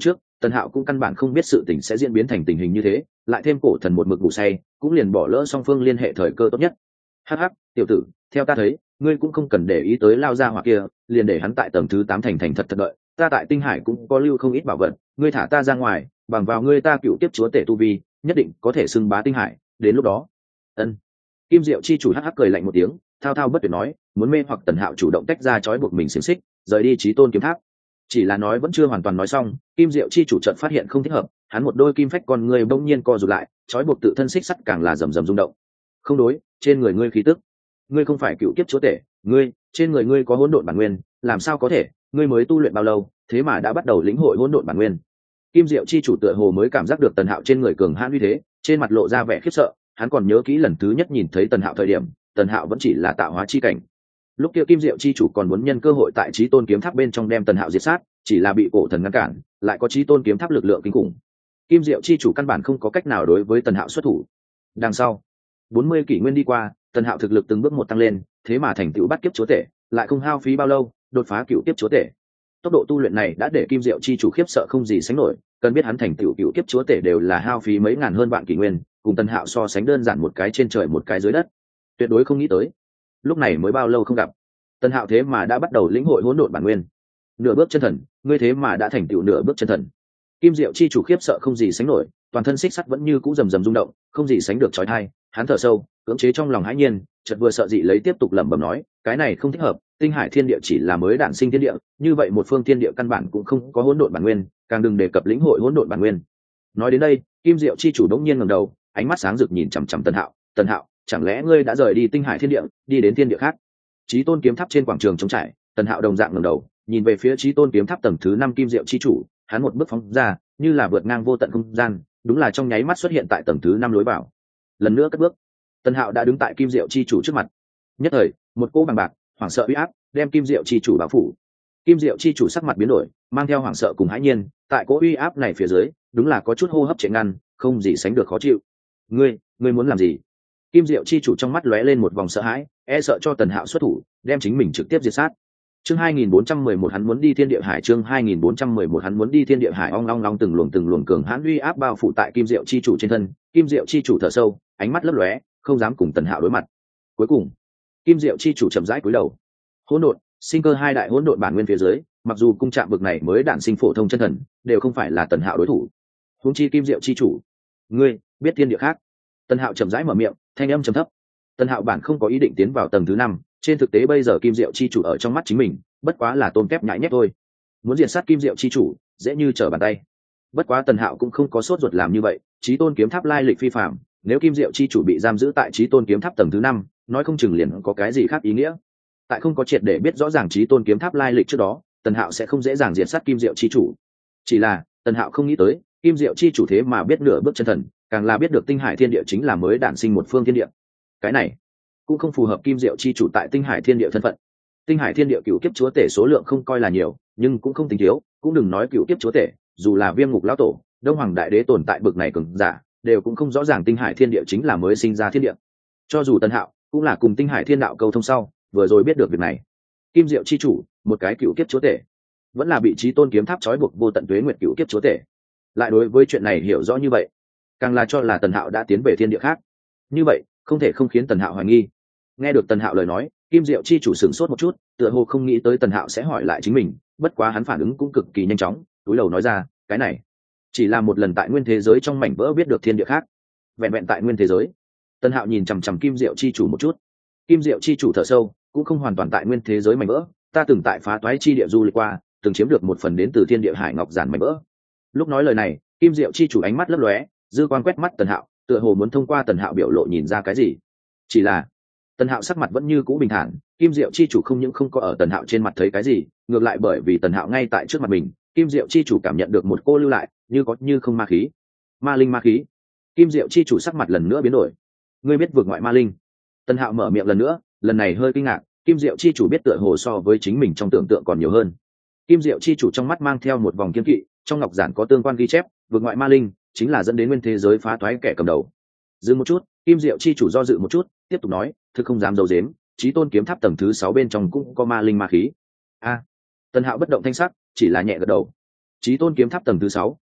Speaker 1: Tần Hạo cũng căn bản không biết sự tình sẽ diễn biến thành tình hình như thế, lại thêm cổ thần một mực ngủ say, cũng liền bỏ lỡ song phương liên hệ thời cơ tốt nhất. Hắc hắc, tiểu tử, theo ta thấy, ngươi cũng không cần để ý tới lao ra hỏa kia, liền để hắn tại tầng thứ 8 thành thật thật đợi, ta tại Tinh Hải cũng có lưu không ít bảo vật, ngươi thả ta ra ngoài, bằng vào ngươi ta cựu kiếp chúa tể tu vi, nhất định có thể xưng bá Tinh Hải, đến lúc đó. Ân. Kim Diệu chi chủ hắc hắc cười lạnh một tiếng, thao thao bất tuyệt nói, muốn mê hoặc Tần Hạo chủ động tách ra trói buộc mình xiềng xích, rời đi Chí Tôn kiếm tháp. Chỉ là nói vẫn chưa hoàn toàn nói xong, Kim Diệu chi chủ chợt phát hiện không thích hợp, hắn một đôi kim phách con người bỗng nhiên co rụt lại, trói buộc tự thân xích sắt càng là rầm rầm rung động. Không đối, trên người ngươi khí tức, ngươi không phải cựu kiếp chúa tể, ngươi, trên người ngươi có hỗn độn bản nguyên, làm sao có thể, ngươi mới tu luyện bao lâu, thế mà đã bắt đầu lĩnh hội hỗn độn bản nguyên. Kim Diệu chi chủ tựa hồ mới cảm giác được Tần Hạo trên người cường hãn uy thế, trên mặt lộ ra vẻ khiếp sợ, hắn còn nhớ kỹ lần thứ nhất nhìn thấy Tần Hạo thời điểm, Tần Hạo vẫn chỉ là tạo hóa chi cảnh. Lúc kia Kim Diệu chi chủ còn muốn nhân cơ hội tại Chí Tôn kiếm tháp bên trong đem Tần Hạo diệt sát, chỉ là bị cổ thần ngăn cản, lại có Chí Tôn kiếm tháp lực lượng kinh khủng. Kim Diệu chi chủ căn bản không có cách nào đối với Tần Hạo xuất thủ. Đằng sau, 40 kỷ nguyên đi qua, Tần Hạo thực lực từng bước một tăng lên, thế mà thành tựu bắt kiếp chúa tể, lại không hao phí bao lâu, đột phá cựu kiếp chúa tể. Tốc độ tu luyện này đã để Kim Diệu chi chủ khiếp sợ không gì sánh nổi, cần biết hắn thành tựu cựu kiếp chúa tể đều là hao phí mấy ngàn hơn vạn kỷ nguyên, cùng Tần Hạo so sánh đơn giản một cái trên trời một cái dưới đất. Tuyệt đối không nghĩ tới, lúc này mới bao lâu không gặp, Tần Hạo thế mà đã bắt đầu lĩnh hội hỗn độn bản nguyên. Nửa bước chân thần, ngươi thế mà đã thành tựu nửa bước chân thần. Kim Diệu chi chủ khiếp sợ không gì sánh nổi, toàn thân xích sắt vẫn như cũ rầm rầm rung động, không gì sánh được chói tai, hắn thở sâu, cưỡng chế trong lòng hãi nhiên, chợt vừa sợ dị lấy tiếp tục lẩm bẩm nói, cái này không thích hợp, Tinh Hải thiên địa chỉ là mới đản sinh thiên địa, như vậy một phương thiên địa căn bản cũng không có hỗn độn bản nguyên, càng đừng đề cập lĩnh hội hỗn độn bản nguyên. Nói đến đây, Kim Diệu chi chủ đống nhiên ngẩng đầu, ánh mắt sáng rực nhìn chằm chằm Tần Hạo, chẳng lẽ ngươi đã rời đi Tinh Hải thiên địa, đi đến thiên địa khác? Chí Tôn kiếm tháp trên quảng trường trống trải, Tần Hạo đồng dạng ngẩng đầu, nhìn về phía Chí Tôn kiếm tháp tầng thứ 5 Kim Diệu chi chủ, hắn một bước phóng ra, như là vượt ngang vô tận không gian, đúng là trong nháy mắt xuất hiện tại tầng thứ 5 lối vào. Lần nữa cất bước, Tần Hạo đã đứng tại Kim Diệu chi chủ trước mặt. Nhất thời, một cỗ bằng bạc, hoảng sợ uy áp, đem Kim Diệu chi chủ bao phủ. Kim Diệu chi chủ sắc mặt biến đổi, mang theo hoảng sợ cùng hãi nhiên, tại cỗ uy áp này phía dưới, đúng là có chút hô hấp trệ ngăn, không gì sánh được khó chịu. Ngươi muốn làm gì? Kim Diệu chi chủ trong mắt lóe lên một vòng sợ hãi, e sợ cho Tần Hạo xuất thủ, đem chính mình trực tiếp diệt sát. Chương 2411 hắn muốn đi Thiên Địa Hải, chương 2411 hắn muốn đi Thiên Địa Hải, ong long long từng luồng cường hãn uy áp bao phủ tại Kim Diệu chi chủ trên thân, Kim Diệu chi chủ thở sâu, ánh mắt lấp lóe, không dám cùng Tần Hạo đối mặt. Cuối cùng, Kim Diệu chi chủ chậm rãi cúi đầu. Hỗn độn, sinh cơ hai đại hỗn độn bản nguyên phía dưới, mặc dù cung chạm vực này mới đản sinh phổ thông chân thần, đều không phải là Tần Hạo đối thủ. Huống chi Kim Diệu chi chủ, ngươi biết thiên địa khác? Tần Hạo chậm rãi mở miệng, thanh âm trầm thấp. Tần Hạo bản không có ý định tiến vào tầng thứ 5, trên thực tế bây giờ Kim Diệu chi chủ ở trong mắt chính mình, bất quá là tôm kép nhãi nhép thôi. Muốn diệt sát Kim Diệu chi chủ, dễ như trở bàn tay. Bất quá Tần Hạo cũng không có sốt ruột làm như vậy, Chí Tôn kiếm tháp lai lịch phi phàm, nếu Kim Diệu chi chủ bị giam giữ tại Chí Tôn kiếm tháp tầng thứ 5, nói không chừng liền có cái gì khác ý nghĩa. Tại không có triệt để biết rõ ràng Chí Tôn kiếm tháp lai lịch trước đó, Tần Hạo sẽ không dễ dàng diệt sát Kim Diệu chi chủ. Chỉ là, Tần Hạo không nghĩ tới, Kim Diệu chi chủ thế mà biết nửa bước chân thần, càng là biết được Tinh Hải thiên địa chính là mới đản sinh một phương thiên địa. Cái này cũng không phù hợp Kim Diệu chi chủ tại Tinh Hải thiên địa thân phận. Tinh Hải thiên địa cựu kiếp chúa tể số lượng không coi là nhiều, nhưng cũng không tính thiếu, cũng đừng nói cựu kiếp chúa tể, dù là Viêm Ngục lão tổ, Đông Hoàng đại đế tồn tại bực này cường giả, đều cũng không rõ ràng Tinh Hải thiên địa chính là mới sinh ra thiên địa. Cho dù Tần Hạo cũng là cùng Tinh Hải thiên đạo câu thông sau, vừa rồi biết được việc này. Kim Diệu chi chủ, một cái cựu kiếp chúa tể, vẫn là bị Chí Tôn kiếm tháp trói buộc vô tận tuế nguyệt cựu kiếp chúa tể. Lại đối với chuyện này hiểu rõ như vậy, càng là cho là Tần Hạo đã tiến về thiên địa khác. Như vậy, không thể không khiến Tần Hạo hoài nghi. Nghe được Tần Hạo lời nói, Kim Diệu chi chủ sửng sốt một chút, tựa hồ không nghĩ tới Tần Hạo sẽ hỏi lại chính mình, bất quá hắn phản ứng cũng cực kỳ nhanh chóng, túi đầu nói ra, cái này chỉ là một lần tại nguyên thế giới trong mảnh vỡ biết được thiên địa khác. Vẹn vẹn tại nguyên thế giới. Tần Hạo nhìn chằm chằm Kim Diệu chi chủ một chút. Kim Diệu chi chủ thở sâu, cũng không hoàn toàn tại nguyên thế giới mảnh vỡ, ta từng tại phá toái chi địa du lịch qua, từng chiếm được một phần đến từ thiên địa hải ngọc giản mảnh vỡ. Lúc nói lời này, Kim Diệu chi chủ ánh mắt lấp lóe, dư quan quét mắt Tần Hạo, tựa hồ muốn thông qua Tần Hạo biểu lộ nhìn ra cái gì. Chỉ là Tần Hạo sắc mặt vẫn như cũ bình thản, Kim Diệu chi chủ không những không có ở Tần Hạo trên mặt thấy cái gì, ngược lại bởi vì Tần Hạo ngay tại trước mặt mình, Kim Diệu chi chủ cảm nhận được một cô lưu lại, như có như không ma khí. Ma linh ma khí. Kim Diệu chi chủ sắc mặt lần nữa biến đổi. Ngươi biết vượt ngoại ma linh? Tần Hạo mở miệng lần nữa, lần này hơi kinh ngạc, Kim Diệu chi chủ biết tựa hồ so với chính mình trong tưởng tượng còn nhiều hơn. Kim Diệu chi chủ trong mắt mang theo một vòng kiên kỵ, trong ngọc giản có tương quan ghi chép, vượt ngoại ma linh chính là dẫn đến nguyên thế giới phá toái kẻ cầm đầu. Dừng một chút, Kim Diệu chi chủ do dự một chút, tiếp tục nói, thực không dám giấu giếm, Chí Tôn kiếm tháp tầng thứ 6 bên trong cũng có ma linh ma khí. A. Tần Hạo bất động thanh sắc, chỉ là nhẹ gật đầu. Chí Tôn kiếm tháp tầng thứ 6,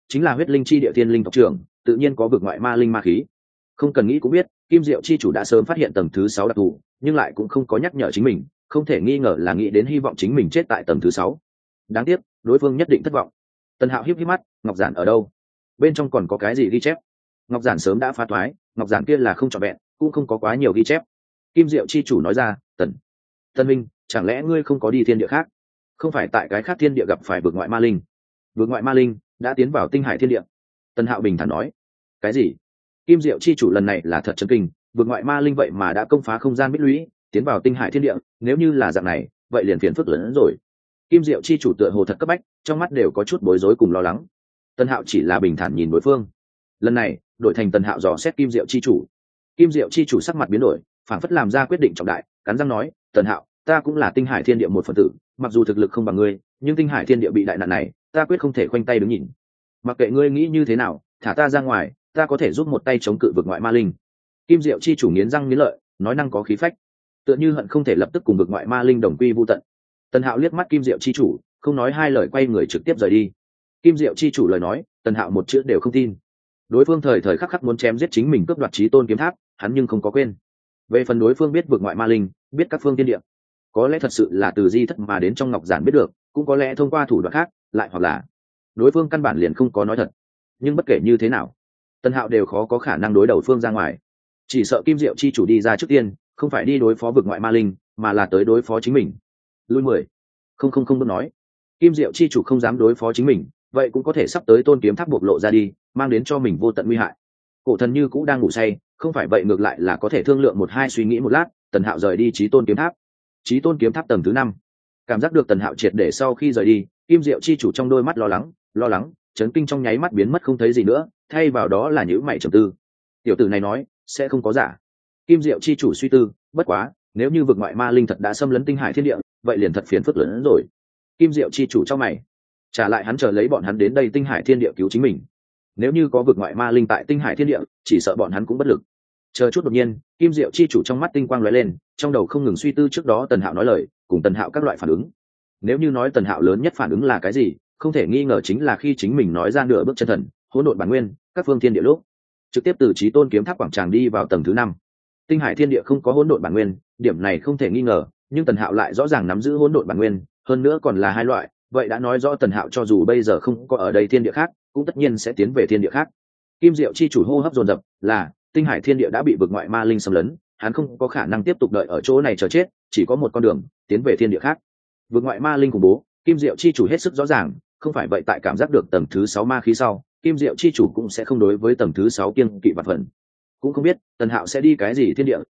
Speaker 1: chính là huyết linh chi địa thiên linh tộc trưởng, tự nhiên có vực ngoại ma linh ma khí. Không cần nghĩ cũng biết, Kim Diệu chi chủ đã sớm phát hiện tầng thứ 6 đặc thù, nhưng lại cũng không có nhắc nhở chính mình, không thể nghi ngờ là nghĩ đến hy vọng chính mình chết tại tầng thứ 6. Đáng tiếc, đối phương nhất định thất vọng. Tần Hạo híp híp mắt, ngọc giản ở đâu? Bên trong còn có cái gì ghi chép? Ngọc giản sớm đã phá thoái, ngọc giản kia là không trọn vẹn, cũng không có quá nhiều ghi chép. Kim Diệu chi chủ nói ra, Tân Minh, chẳng lẽ ngươi không có đi thiên địa khác? Không phải tại cái khác thiên địa gặp phải vực ngoại ma linh? Vực ngoại ma linh đã tiến vào tinh hải thiên địa. Tần Hạo bình thản nói. Cái gì? Kim Diệu chi chủ lần này là thật chấn kinh, vực ngoại ma linh vậy mà đã công phá không gian bích lũy, tiến vào tinh hải thiên địa, nếu như là dạng này, vậy liền phiền phức lớn hơn rồi. Kim Diệu chi chủ tựa hồ thật cấp bách, trong mắt đều có chút bối rối cùng lo lắng. Tần Hạo chỉ là bình thản nhìn đối phương. Lần này, đổi thành Tần Hạo dò xét Kim Diệu chi chủ. Kim Diệu chi chủ sắc mặt biến đổi, phảng phất làm ra quyết định trọng đại, cắn răng nói, Tần Hạo, ta cũng là tinh hải thiên địa một phần tử, mặc dù thực lực không bằng ngươi, nhưng tinh hải thiên địa bị đại nạn này, ta quyết không thể khoanh tay đứng nhìn. Mặc kệ ngươi nghĩ như thế nào, thả ta ra ngoài, ta có thể giúp một tay chống cự vực ngoại ma linh. Kim Diệu chi chủ nghiến răng nghiến lợi, nói năng có khí phách, tựa như hận không thể lập tức cùng vực ngoại ma linh đồng quy vu tận. Tần Hạo liếc mắt Kim Diệu chi chủ, không nói hai lời quay người trực tiếp rời đi. Kim Diệu chi chủ lời nói, Tần Hạo một chữ đều không tin. Đối phương thời thời khắc khắc muốn chém giết chính mình, cướp đoạt chí tôn kiếm tháp, hắn nhưng không có quên. Về phần đối phương biết vực ngoại ma linh, biết các phương tiên địa, có lẽ thật sự là từ di thất mà đến trong ngọc giản biết được, cũng có lẽ thông qua thủ đoạn khác, lại hoặc là đối phương căn bản liền không có nói thật. Nhưng bất kể như thế nào, Tần Hạo đều khó có khả năng đối đầu phương ra ngoài. Chỉ sợ Kim Diệu chi chủ đi ra trước tiên, không phải đi đối phó vực ngoại ma linh, mà là tới đối phó chính mình. Lui 10. Không muốn nói. Kim Diệu chi chủ không dám đối phó chính mình, vậy cũng có thể sắp tới tôn kiếm tháp bộc lộ ra đi, mang đến cho mình vô tận nguy hại. Cổ thần như cũng đang ngủ say, không phải vậy ngược lại là có thể thương lượng một hai suy nghĩ một lát. Tần Hạo rời đi chí tôn kiếm tháp. Chí tôn kiếm tháp tầng thứ 5. Cảm giác được Tần Hạo triệt để sau khi rời đi, Kim Diệu chi chủ trong đôi mắt lo lắng, chấn kinh trong nháy mắt biến mất không thấy gì nữa, thay vào đó là nhíu mày trầm tư. Tiểu tử này nói sẽ không có giả. Kim Diệu chi chủ suy tư, bất quá, nếu như vực ngoại ma linh thật đã xâm lấn tinh hải thiên địa, vậy liền thật phiền phức lớn hơn rồi. Kim Diệu chi chủ trong mày, trả lại hắn chờ lấy bọn hắn đến đây tinh hải thiên địa cứu chính mình. Nếu như có vực ngoại ma linh tại tinh hải thiên địa, chỉ sợ bọn hắn cũng bất lực. Chờ chút đột nhiên, Kim Diệu chi chủ trong mắt tinh quang lóe lên, trong đầu không ngừng suy tư trước đó Tần Hạo nói lời, cùng Tần Hạo các loại phản ứng. Nếu như nói Tần Hạo lớn nhất phản ứng là cái gì, không thể nghi ngờ chính là khi chính mình nói ra nửa bước chân thần, hỗn độn bản nguyên, các phương thiên địa lúc, trực tiếp từ chí tôn kiếm tháp quảng tràng đi vào tầng thứ 5. Tinh hải thiên địa không có hỗn độn bản nguyên, điểm này không thể nghi ngờ, nhưng Tần Hạo lại rõ ràng nắm giữ hỗn độn bản nguyên, hơn nữa còn là hai loại, vậy đã nói rõ Tần Hạo cho dù bây giờ không có ở đây thiên địa khác, cũng tất nhiên sẽ tiến về thiên địa khác. Kim Diệu chi chủ hô hấp dồn dập, là tinh hải thiên địa đã bị vực ngoại ma linh xâm lấn, hắn không có khả năng tiếp tục đợi ở chỗ này chờ chết, chỉ có một con đường, tiến về thiên địa khác. Vực ngoại ma linh khủng bố, Kim Diệu chi chủ hết sức rõ ràng, không phải vậy tại cảm giác được tầng thứ 6 ma khí sau, Kim Diệu chi chủ cũng sẽ không đối với tầng thứ 6 kiêng kỵ vạn phần. Cũng không biết Tần Hạo sẽ đi cái gì thiên địa,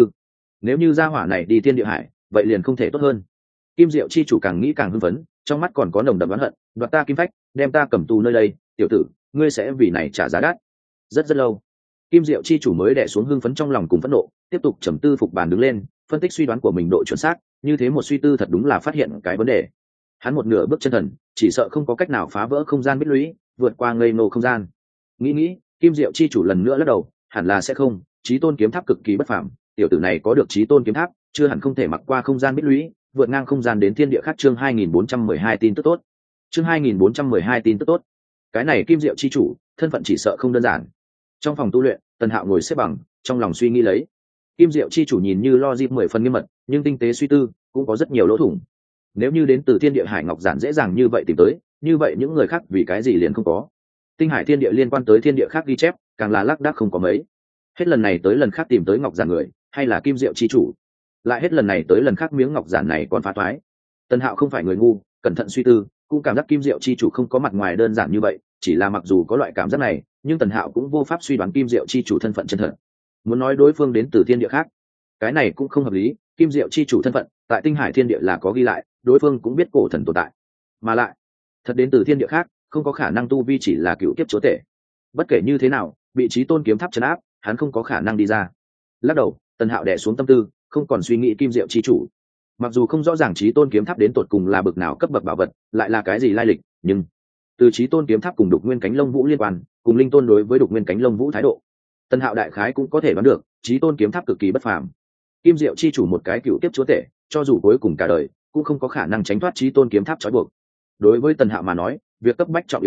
Speaker 1: nếu như gia hỏa này đi thiên địa hải, vậy liền không thể tốt hơn. Kim Diệu chi chủ càng nghĩ càng hưng phấn, trong mắt còn có nồng đậm oán hận, đoạt ta kim phách, đem ta cầm tù nơi đây, tiểu tử, ngươi sẽ vì này trả giá đắt. Rất lâu, Kim Diệu chi chủ mới đè xuống hưng phấn trong lòng cùng phẫn nộ, tiếp tục trầm tư phục bàn đứng lên, phân tích suy đoán của mình độ chuẩn xác, như thế một suy tư thật đúng là phát hiện cái vấn đề. Hắn một nửa bước chân thần, chỉ sợ không có cách nào phá vỡ không gian bích lũy, vượt qua ngây nô không gian. Nghĩ, Kim Diệu chi chủ lần nữa lắc đầu, hẳn là sẽ không, chí tôn kiếm tháp cực kỳ bất phàm, tiểu tử này có được chí tôn kiếm tháp, chưa hẳn không thể mặc qua không gian bích lũy, vượt ngang không gian đến thiên địa khác. Chương 2412 tin tức tốt. Chương 2412 tin tức tốt. Cái này Kim Diệu chi chủ, thân phận chỉ sợ không đơn giản. Trong phòng tu luyện, Tần Hạo ngồi xếp bằng, trong lòng suy nghĩ lấy. Kim Diệu chi chủ nhìn như logic 10 phần nghiêm mật, nhưng tinh tế suy tư, cũng có rất nhiều lỗ thủng. Nếu như đến từ thiên địa hải ngọc giản dễ dàng như vậy tìm tới, như vậy những người khác vì cái gì liền không có? Tinh hải thiên địa liên quan tới thiên địa khác ghi chép, càng là lác đác không có mấy. Hết lần này tới lần khác tìm tới ngọc giản người, hay là Kim Diệu chi chủ, lại hết lần này tới lần khác miếng ngọc giản này còn phá toái. Tần Hạo không phải người ngu, cẩn thận suy tư, cũng cảm giác Kim Diệu chi chủ không có mặt ngoài đơn giản như vậy, chỉ là mặc dù có loại cảm giác này, nhưng Tần Hạo cũng vô pháp suy đoán Kim Diệu chi chủ thân phận chân thật. Muốn nói đối phương đến từ thiên địa khác, cái này cũng không hợp lý. Kim Diệu chi chủ thân phận tại tinh hải thiên địa là có ghi lại, đối phương cũng biết cổ thần tồn tại, mà lại thật đến từ thiên địa khác, không có khả năng tu vi chỉ là cựu kiếp chúa tể. Bất kể như thế nào, bị chí tôn kiếm tháp trấn áp, hắn không có khả năng đi ra. Lắc đầu, Tần Hạo đè xuống tâm tư, không còn suy nghĩ Kim Diệu chi chủ. Mặc dù không rõ ràng chí tôn kiếm tháp đến tột cùng là bậc nào cấp bậc bảo vật, lại là cái gì lai lịch, nhưng từ chí tôn kiếm tháp cùng đục nguyên cánh lông vũ liên quan, cùng linh tôn đối với đục nguyên cánh lông vũ thái độ, Tần Hạo đại khái cũng có thể đoán được, chí tôn kiếm tháp cực kỳ bất phàm. Kim Diệu chi chủ một cái cựu kiếp chúa tể, cho dù cuối cùng cả đời cũng không có khả năng tránh thoát chí tôn kiếm tháp trói buộc. Đối với Tần Hạo mà nói, việc cấp bách trọng yếu nhất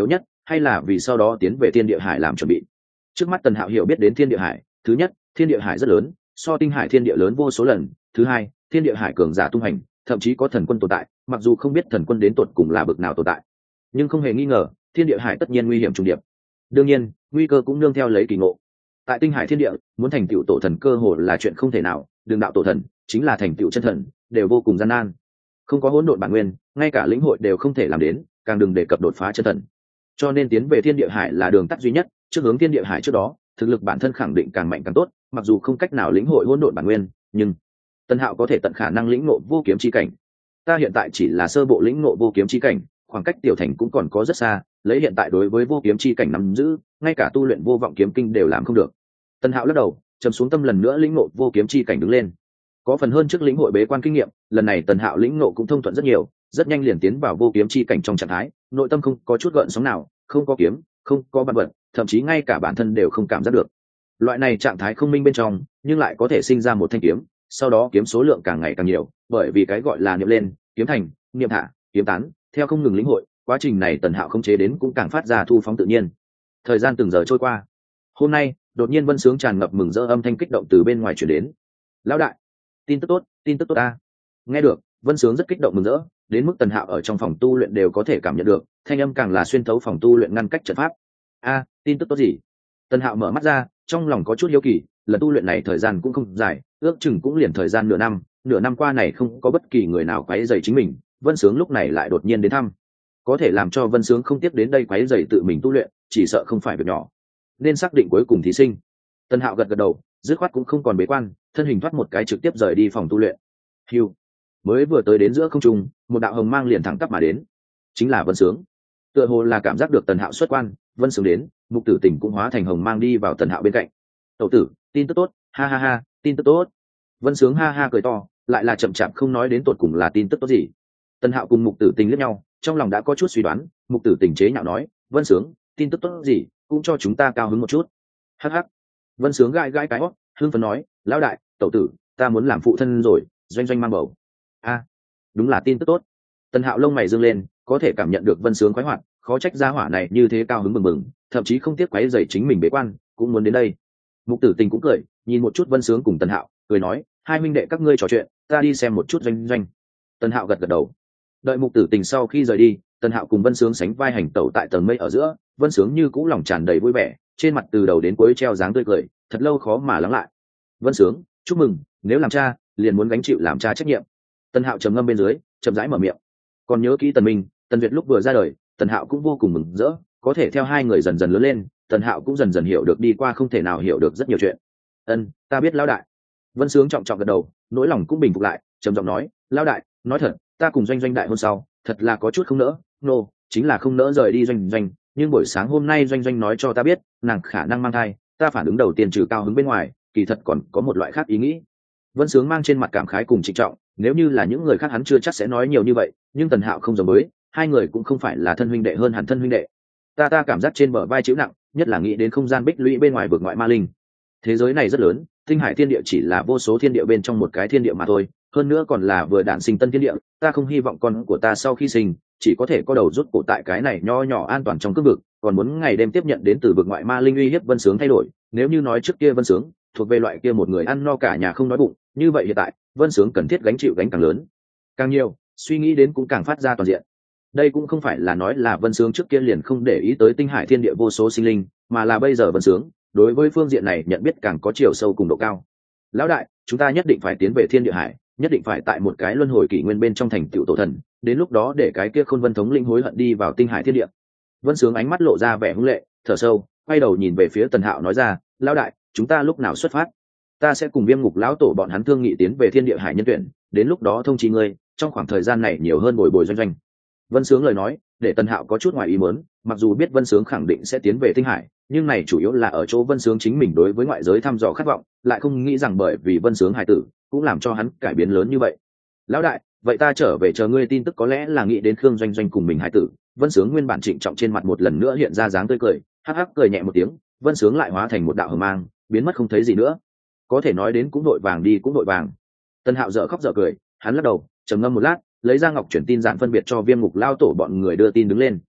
Speaker 1: hay là vì sau đó tiến về thiên địa hải làm chuẩn bị. Trước mắt Tần Hạo hiểu biết đến thiên địa hải, thứ nhất, thiên địa hải rất lớn, so tinh hải thiên địa lớn vô số lần. Thứ hai, thiên địa hải cường giả tung hành, thậm chí có thần quân tồn tại, mặc dù không biết thần quân đến tột cùng là bậc nào tồn tại, nhưng không hề nghi ngờ thiên địa hải tất nhiên nguy hiểm trùng điệp. Đương nhiên nguy cơ cũng nương theo lấy kỳ ngộ. Tại tinh hải thiên địa, muốn thành tựu tổ thần cơ hồ là chuyện không thể nào, đường đạo tổ thần chính là thành tựu chân thần đều vô cùng gian nan. Không có hỗn độn bản nguyên, ngay cả lĩnh hội đều không thể làm đến, càng đừng đề cập đột phá chân thần. Cho nên tiến về thiên địa hải là đường tắt duy nhất. Trước hướng thiên địa hải trước đó, thực lực bản thân khẳng định càng mạnh càng tốt, mặc dù không cách nào lĩnh hội hỗn độn bản nguyên, nhưng Tân Hạo có thể tận khả năng lĩnh ngộ vô kiếm chi cảnh. Ta hiện tại chỉ là sơ bộ lĩnh ngộ vô kiếm chi cảnh, khoảng cách tiểu thành cũng còn có rất xa, lấy hiện tại đối với vô kiếm chi cảnh nắm giữ, ngay cả tu luyện vô vọng kiếm kinh đều làm không được. Tân Hạo lắc đầu, trầm xuống tâm lần nữa lĩnh ngộ vô kiếm chi cảnh đứng lên. Có phần hơn trước lĩnh hội bế quan kinh nghiệm, lần này Tần Hạo lĩnh ngộ cũng thông thuận rất nhiều, rất nhanh liền tiến vào vô kiếm chi cảnh trong trạng thái, nội tâm không có chút gợn sóng nào, không có kiếm, không có bản vật, thậm chí ngay cả bản thân đều không cảm giác được. Loại này trạng thái không minh bên trong, nhưng lại có thể sinh ra một thanh kiếm, sau đó kiếm số lượng càng ngày càng nhiều, bởi vì cái gọi là niệm lên, kiếm thành, niệm thả, kiếm tán, theo không ngừng lĩnh hội, quá trình này Tần Hạo khống chế đến cũng càng phát ra thu phóng tự nhiên. Thời gian từng giờ trôi qua. Hôm nay, đột nhiên Vân Sướng tràn ngập mừng rỡ âm thanh kích động từ bên ngoài truyền đến. "Lão đại, tin tức tốt ta." Nghe được, Vân Sướng rất kích động mừng rỡ, đến mức Tần Hạo ở trong phòng tu luyện đều có thể cảm nhận được, thanh âm càng là xuyên thấu phòng tu luyện ngăn cách trận pháp. "A, tin tức tốt gì?" Tần Hạo mở mắt ra, trong lòng có chút hiếu kỳ, lần tu luyện này thời gian cũng không dài, ước chừng cũng liền thời gian nửa năm qua này không có bất kỳ người nào quấy rầy chính mình, Vân Sướng lúc này lại đột nhiên đến thăm. Có thể làm cho Vân Sướng không tiếp đến đây quấy rầy tự mình tu luyện, chỉ sợ không phải việc nhỏ. Nên xác định cuối cùng thí sinh. Tần Hạo gật đầu, dứt khoát cũng không còn bế quan, thân hình thoát một cái trực tiếp rời đi phòng tu luyện. Hưu, mới vừa tới đến giữa không trung, một đạo hồng mang liền thẳng tắp mà đến, chính là Vân Sướng. Tựa hồ là cảm giác được Tần Hạo xuất quan, Vân Sướng đến, Mục Tử Tình cũng hóa thành hồng mang đi vào Tần Hạo bên cạnh. "Tẩu tử, tin tức tốt, ha ha ha, tin tức tốt." Vân Sướng ha ha cười to, lại là chậm chạp không nói đến tột cùng là tin tức tốt gì. Tần Hạo cùng Mục Tử Tình liếc nhau, trong lòng đã có chút suy đoán. Mục Tử Tình chế nhạo nói, "Vân Sướng, tin tức tốt gì, cũng cho chúng ta cao hứng một chút." Hắc hắc. Vân Sướng gãi gãi cái hót, hưng phấn nói, "Lão đại, tẩu tử, ta muốn làm phụ thân rồi, Doanh Doanh mang bầu." "A, đúng là tin tức tốt." Tần Hạo lông mày dương lên, có thể cảm nhận được Vân Sướng khoái hoạt, khó trách gia hỏa này như thế cao hứng bừng bừng, thậm chí không tiếc quấy rầy chính mình bế quan, cũng muốn đến đây. Mục Tử Tình cũng cười, nhìn một chút Vân Sướng cùng Tần Hạo, cười nói, "Hai huynh đệ các ngươi trò chuyện, ta đi xem một chút Doanh Doanh." Tần Hạo gật gật đầu. Đợi Mục Tử Tình sau khi rời đi, Tần Hạo cùng Vân Sướng sánh vai hành tẩu tại tầng mây ở giữa, Vân Sướng như cũ lòng tràn đầy vui vẻ, trên mặt từ đầu đến cuối treo dáng tươi cười, thật lâu khó mà lắng lại. "Vân Sướng, chúc mừng, nếu làm cha, liền muốn gánh chịu làm cha trách nhiệm." Tần Hạo trầm ngâm bên dưới, chậm rãi mở miệng. Còn nhớ kỹ Tần Minh, Tần Việt lúc vừa ra đời, Tần Hạo cũng vô cùng mừng rỡ, có thể theo hai người dần dần lớn lên, Tần Hạo cũng dần dần hiểu được đi qua không thể nào hiểu được rất nhiều chuyện. Ta biết lão đại." Vân Sướng trọng trọng gật đầu, nỗi lòng cũng bình phục lại, trầm giọng nói, "Lão đại, nói thật, ta cùng Doanh Doanh đại hôn sau, thật là có chút không nỡ, chính là không nỡ rời đi Doanh Doanh, nhưng buổi sáng hôm nay Doanh Doanh nói cho ta biết, nàng khả năng mang thai, ta phản ứng đầu tiên trừ cao hứng bên ngoài, kỳ thật còn có một loại khác ý nghĩ." Vân Sướng mang trên mặt cảm khái cùng trịnh trọng, nếu như là những người khác hắn chưa chắc sẽ nói nhiều như vậy, nhưng Tần Hạo không giống với, hai người cũng không phải là thân huynh đệ hơn hẳn thân huynh đệ. Ta cảm giác trên bờ vai chịu nặng, nhất là nghĩ đến không gian bích lũy bên ngoài vực ngoại ma linh. Thế giới này rất lớn, tinh hải thiên địa chỉ là vô số thiên địa bên trong một cái thiên địa mà thôi, hơn nữa còn là vừa đản sinh tân thiên địa, ta không hy vọng con của ta sau khi sinh chỉ có thể có đầu rút cổ tại cái này nho nhỏ an toàn trong cương vực, còn muốn ngày đêm tiếp nhận đến từ vực ngoại ma linh uy hiếp Vân Sướng thay đổi. Nếu như nói trước kia Vân Sướng thuộc về loại kia một người ăn no cả nhà không đói bụng, như vậy hiện tại Vân Sướng cần thiết gánh chịu gánh càng lớn, càng nhiều, suy nghĩ đến cũng càng phát ra toàn diện. Đây cũng không phải là nói là Vân Sướng trước kia liền không để ý tới tinh hải thiên địa vô số sinh linh, mà là bây giờ Vân Sướng đối với phương diện này nhận biết càng có chiều sâu cùng độ cao. "Lão đại, chúng ta nhất định phải tiến về thiên địa hải, nhất định phải tại một cái luân hồi kỷ nguyên bên trong thành tựu tổ thần, đến lúc đó để cái kia Khôn Vân thống linh hối hận đi vào tinh hải thiên địa." Vân Sướng ánh mắt lộ ra vẻ hung lệ, thở sâu, quay đầu nhìn về phía Tần Hạo nói ra, "Lão đại, chúng ta lúc nào xuất phát?" "Ta sẽ cùng Viêm Ngục lão tổ bọn hắn thương nghị tiến về thiên địa hải nhân tuyển, đến lúc đó thông chi ngươi, trong khoảng thời gian này nhiều hơn bồi bồi Doanh Doanh." Vân Sướng lời nói để Tần Hạo có chút ngoài ý muốn, mặc dù biết Vân Sướng khẳng định sẽ tiến về tinh hải, nhưng này chủ yếu là ở chỗ Vân Sướng chính mình đối với ngoại giới thăm dò khát vọng, lại không nghĩ rằng bởi vì Vân Sướng hài tử cũng làm cho hắn cải biến lớn như vậy. "Lão đại, vậy ta trở về chờ ngươi tin tức." Có lẽ là nghĩ đến Khương Doanh Doanh cùng mình hài tử, Vân Sướng nguyên bản trịnh trọng trên mặt một lần nữa hiện ra dáng tươi cười, hắc hắc cười nhẹ một tiếng, Vân Sướng lại hóa thành một đạo hờ mang, biến mất không thấy gì nữa. Có thể nói đến cũng đội vàng đi cũng đội vàng. Tần Hạo dở khóc dở cười, hắn lắc đầu, trầm ngâm một lát, lấy ra ngọc chuyển tin dạn phân biệt cho Viêm Ngục lao tổ bọn người đưa tin đứng lên.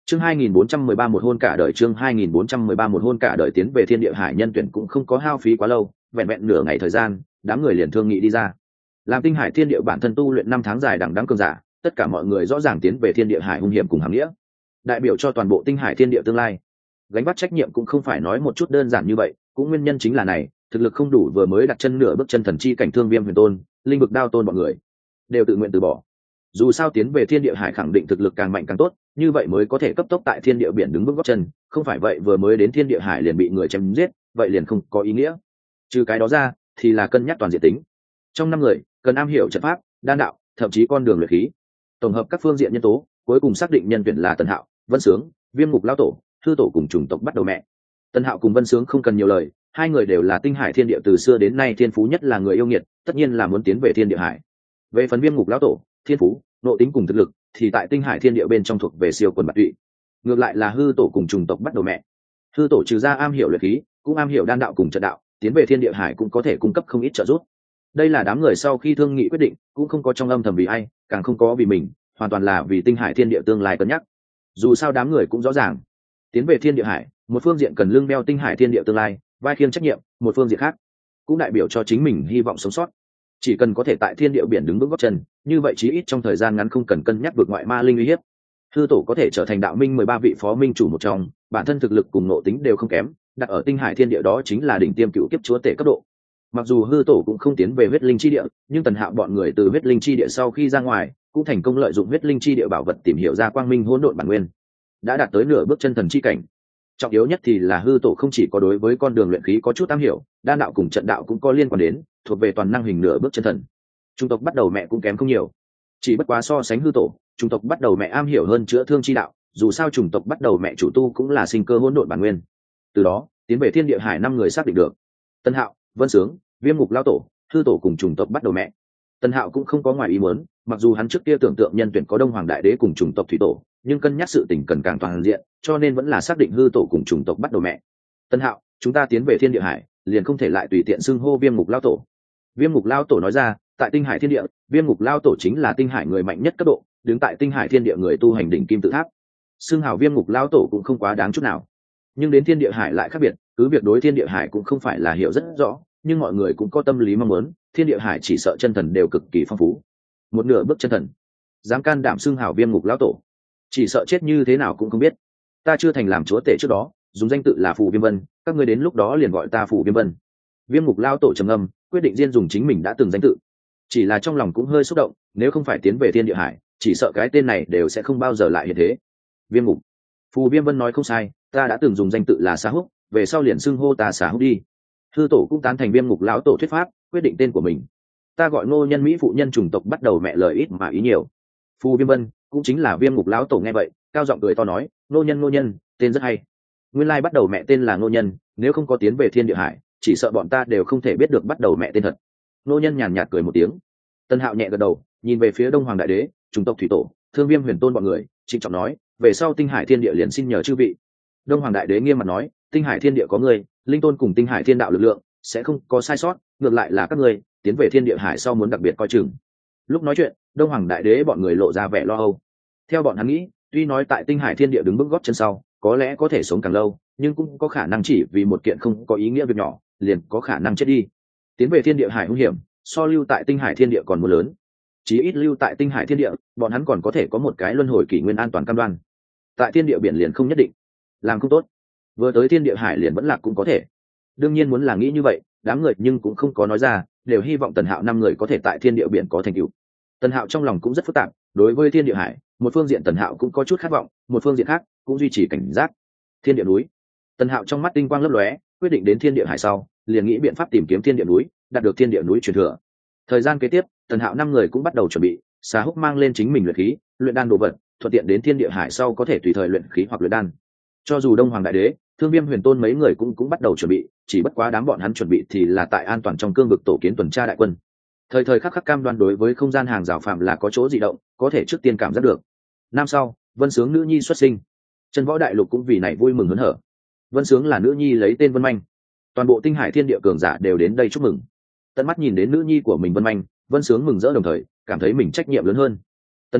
Speaker 1: Chương 2413 một hôn cả đời, chương 2413 một hôn cả đời. Tiến về thiên địa hải nhân tuyển cũng không có hao phí quá lâu, vẹn vẹn nửa ngày thời gian, đám người liền thương nghị đi ra. Làm tinh hải thiên địa bản thân tu luyện 5 tháng dài đằng đẵng cường giả, tất cả mọi người rõ ràng tiến về thiên địa hải hung hiểm cùng hàm nghĩa, đại biểu cho toàn bộ tinh hải thiên địa tương lai. Gánh vác trách nhiệm cũng không phải nói một chút đơn giản như vậy, cũng nguyên nhân chính là này, thực lực không đủ vừa mới đặt chân nửa bước chân thần chi cảnh Thương Viêm Huyền Tôn, linh vực đao tôn bọn người đều tự nguyện từ bỏ. Dù sao tiến về thiên địa hải khẳng định thực lực càng mạnh càng tốt, như vậy mới có thể cấp tốc tại thiên địa biển đứng bước gót chân, không phải vậy vừa mới đến thiên địa hải liền bị người chém giết, vậy liền không có ý nghĩa. Trừ cái đó ra thì là cân nhắc toàn diện tính. Trong 5 người cần am hiểu trận pháp, đan đạo, thậm chí con đường luyện khí, tổng hợp các phương diện nhân tố, cuối cùng xác định nhân tuyển là Tần Hạo, Vân Sướng, Viêm Ngục lão tổ, Thư tổ cùng chủng tộc bắt đầu mẹ. Tần Hạo cùng Vân Sướng không cần nhiều lời, hai người đều là tinh hải thiên địa từ xưa đến nay thiên phú nhất là người yêu nghiệt, tất nhiên là muốn tiến về thiên địa hải. Về phần Viêm Ngục lão tổ, thiên phú, nội tính cùng thực lực thì tại tinh hải thiên địa bên trong thuộc về siêu quần bạc tụy. Ngược lại là Hư tổ cùng chủng tộc bắt đầu mẹ. Hư tổ trừ ra am hiểu luyện khí, cũng am hiểu đan đạo cùng trận đạo, tiến về thiên địa hải cũng có thể cung cấp không ít trợ giúp. Đây là đám người sau khi thương nghị quyết định, cũng không có trong âm thầm vì ai, càng không có vì mình, hoàn toàn là vì tinh hải thiên địa tương lai cân nhắc. Dù sao đám người cũng rõ ràng, tiến về thiên địa hải, một phương diện cần lưng đeo tinh hải thiên địa tương lai, vai khiêng trách nhiệm, một phương diện khác cũng đại biểu cho chính mình hy vọng sống sót. Chỉ cần có thể tại thiên địa biển đứng vững gót chân, như vậy chí ít trong thời gian ngắn không cần cân nhắc vượt ngoại ma linh uy hiếp. Hư tổ có thể trở thành đạo minh 13 vị phó minh chủ một trong, bản thân thực lực cùng nội tính đều không kém, đặt ở tinh hải thiên địa đó chính là đỉnh tiêm cựu kiếp chúa tể cấp độ. Mặc dù Hư tổ cũng không tiến về huyết linh chi địa, nhưng Tần Hạo bọn người từ huyết linh chi địa sau khi ra ngoài, cũng thành công lợi dụng huyết linh chi địa bảo vật tìm hiểu ra quang minh hỗn độn bản nguyên, đã đạt tới nửa bước chân thần chi cảnh. Trọng yếu nhất thì là Hư tổ không chỉ có đối với con đường luyện khí có chút am hiểu, đan đạo cùng trận đạo cũng có liên quan đến, thuộc về toàn năng hình nửa bước chân thần. Trung tộc bắt đầu mẹ cũng kém không nhiều, chỉ bất quá so sánh Hư tổ, trung tộc bắt đầu mẹ am hiểu hơn chữa thương chi đạo, dù sao chủng tộc bắt đầu mẹ chủ tu cũng là sinh cơ hỗn độn bản nguyên. Từ đó tiến về thiên địa hải 5 người xác định được: Tân Hạo, Vân Sướng, Viêm Ngục lão tổ, Hư tổ cùng chủng tộc bắt đầu mẹ. Tân Hạo cũng không có ngoài ý muốn, mặc dù hắn trước kia tưởng tượng nhân tuyển có Đông Hoàng Đại Đế cùng chủng tộc thủy tổ, nhưng cân nhắc sự tình cần càng toàn diện, cho nên vẫn là xác định Hư tổ cùng chủng tộc bắt đầu mẹ. Tân Hạo, chúng ta tiến về thiên địa hải, liền không thể lại tùy tiện xưng hô Viêm Ngục lão tổ. Viêm Ngục lão tổ nói ra, tại tinh hải thiên địa, Viêm Ngục lão tổ chính là tinh hải người mạnh nhất cấp độ, đứng tại tinh hải thiên địa người tu hành đỉnh kim tự tháp. Xưng hào Viêm Ngục lão tổ cũng không quá đáng chút nào, nhưng đến thiên địa hải lại khác biệt, cứ việc đối thiên địa hải cũng không phải là hiểu rất rõ, nhưng mọi người cũng có tâm lý mong muốn, thiên địa hải chỉ sợ chân thần đều cực kỳ phong phú. Một nửa bước chân thần dám can đảm xưng hào Viêm Ngục lão tổ, chỉ sợ chết như thế nào cũng không biết. Ta chưa thành làm chúa tể trước đó, dùng danh tự là Phù Viêm Vân, các ngươi đến lúc đó liền gọi ta Phù Viêm Vân. Viêm Ngục lão tổ trầm ngâm, quyết định riêng dùng chính mình đã từng danh tự. Chỉ là trong lòng cũng hơi xúc động, nếu không phải tiến về thiên địa hải, chỉ sợ cái tên này đều sẽ không bao giờ lại hiện thế. Viêm Ngục. Phù Viêm Vân nói không sai, ta đã từng dùng danh tự là Xá Húc, về sau liền xưng hô ta Xá Húc đi. Hư tổ cũng tán thành Viêm Ngục lão tổ thuyết pháp, quyết định tên của mình. Ta gọi Ngô Nhân Mỹ phụ nhân chủng tộc bắt đầu mẹ lời ít mà ý nhiều. Phù Viêm Vân cũng chính là Viêm Ngục lão tổ nghe vậy, cao giọng cười to nói, Ngô Nhân, tên rất hay. Nguyên lai bắt đầu mẹ tên là Ngô Nhân, nếu không có tiến về thiên địa hải, chỉ sợ bọn ta đều không thể biết được bắt đầu mẹ tên thật. Ngô Nhân nhàn nhạt cười một tiếng. Tân Hạo nhẹ gật đầu, nhìn về phía Đông Hoàng Đại Đế, chủng tộc thủy tổ, Thương Viêm Huyền Tôn bọn người, trịnh trọng nói, về sau tinh hải thiên địa liền xin nhờ chư vị. Đông Hoàng Đại Đế nghiêm mặt nói, tinh hải thiên địa có người, linh tôn cùng tinh hải thiên đạo lực lượng sẽ không có sai sót, ngược lại là các ngươi tiến về thiên địa hải sau muốn đặc biệt coi chừng. Lúc nói chuyện, Đông Hoàng Đại Đế bọn người lộ ra vẻ lo âu. Theo bọn hắn nghĩ, tuy nói tại tinh hải thiên địa đứng bước gót chân sau, có lẽ có thể sống càng lâu, nhưng cũng có khả năng chỉ vì một kiện không có ý nghĩa việc nhỏ, liền có khả năng chết đi. Tiến về thiên địa hải hung hiểm, so lưu tại tinh hải thiên địa còn muốn lớn. Chí ít lưu tại tinh hải thiên địa, bọn hắn còn có thể có một cái luân hồi kỷ nguyên an toàn cam đoan. Tại thiên địa biển liền không nhất định. Làm không tốt, vừa tới thiên địa hải liền vẫn lạc cũng có thể. Đương nhiên muốn là nghĩ như vậy, đám người nhưng cũng không có nói ra, đều hy vọng Tần Hạo 5 người có thể tại thiên địa biển có thành tựu. Tần Hạo trong lòng cũng rất phức tạp, đối với thiên địa hải, một phương diện Tần Hạo cũng có chút khát vọng, một phương diện khác cũng duy trì cảnh giác. Thiên địa núi, Tần Hạo trong mắt tinh quang lấp lóe, quyết định đến thiên địa hải sau, liền nghĩ biện pháp tìm kiếm thiên địa núi, đạt được thiên địa núi truyền thừa. Thời gian kế tiếp, Tần Hạo 5 người cũng bắt đầu chuẩn bị, Xá Húc mang lên chính mình luyện khí, luyện đan đồ vật, thuận tiện đến thiên địa hải sau có thể tùy thời luyện khí hoặc luyện đan. Cho dù Đông Hoàng Đại Đế, Thương Viêm Huyền Tôn mấy người cũng bắt đầu chuẩn bị, chỉ bất quá đám bọn hắn chuẩn bị thì là tại an toàn trong cương vực tổ kiến tuần tra đại quân. Thời thời khắc khắc cam đoan đối với không gian hàng rào phạm là có chỗ dị động, có thể trước tiên cảm giác được. Năm sau, Vân Sướng nữ nhi xuất sinh, Chân Võ Đại Lục cũng vì này vui mừng hớn hở. Vân Sướng là nữ nhi lấy tên Vân Manh, toàn bộ tinh hải thiên địa cường giả đều đến đây chúc mừng. Tận mắt nhìn đến nữ nhi của mình Vân Manh, Vân Sướng mừng rỡ đồng thời cảm thấy mình trách nhiệm lớn hơn. Tân Minh,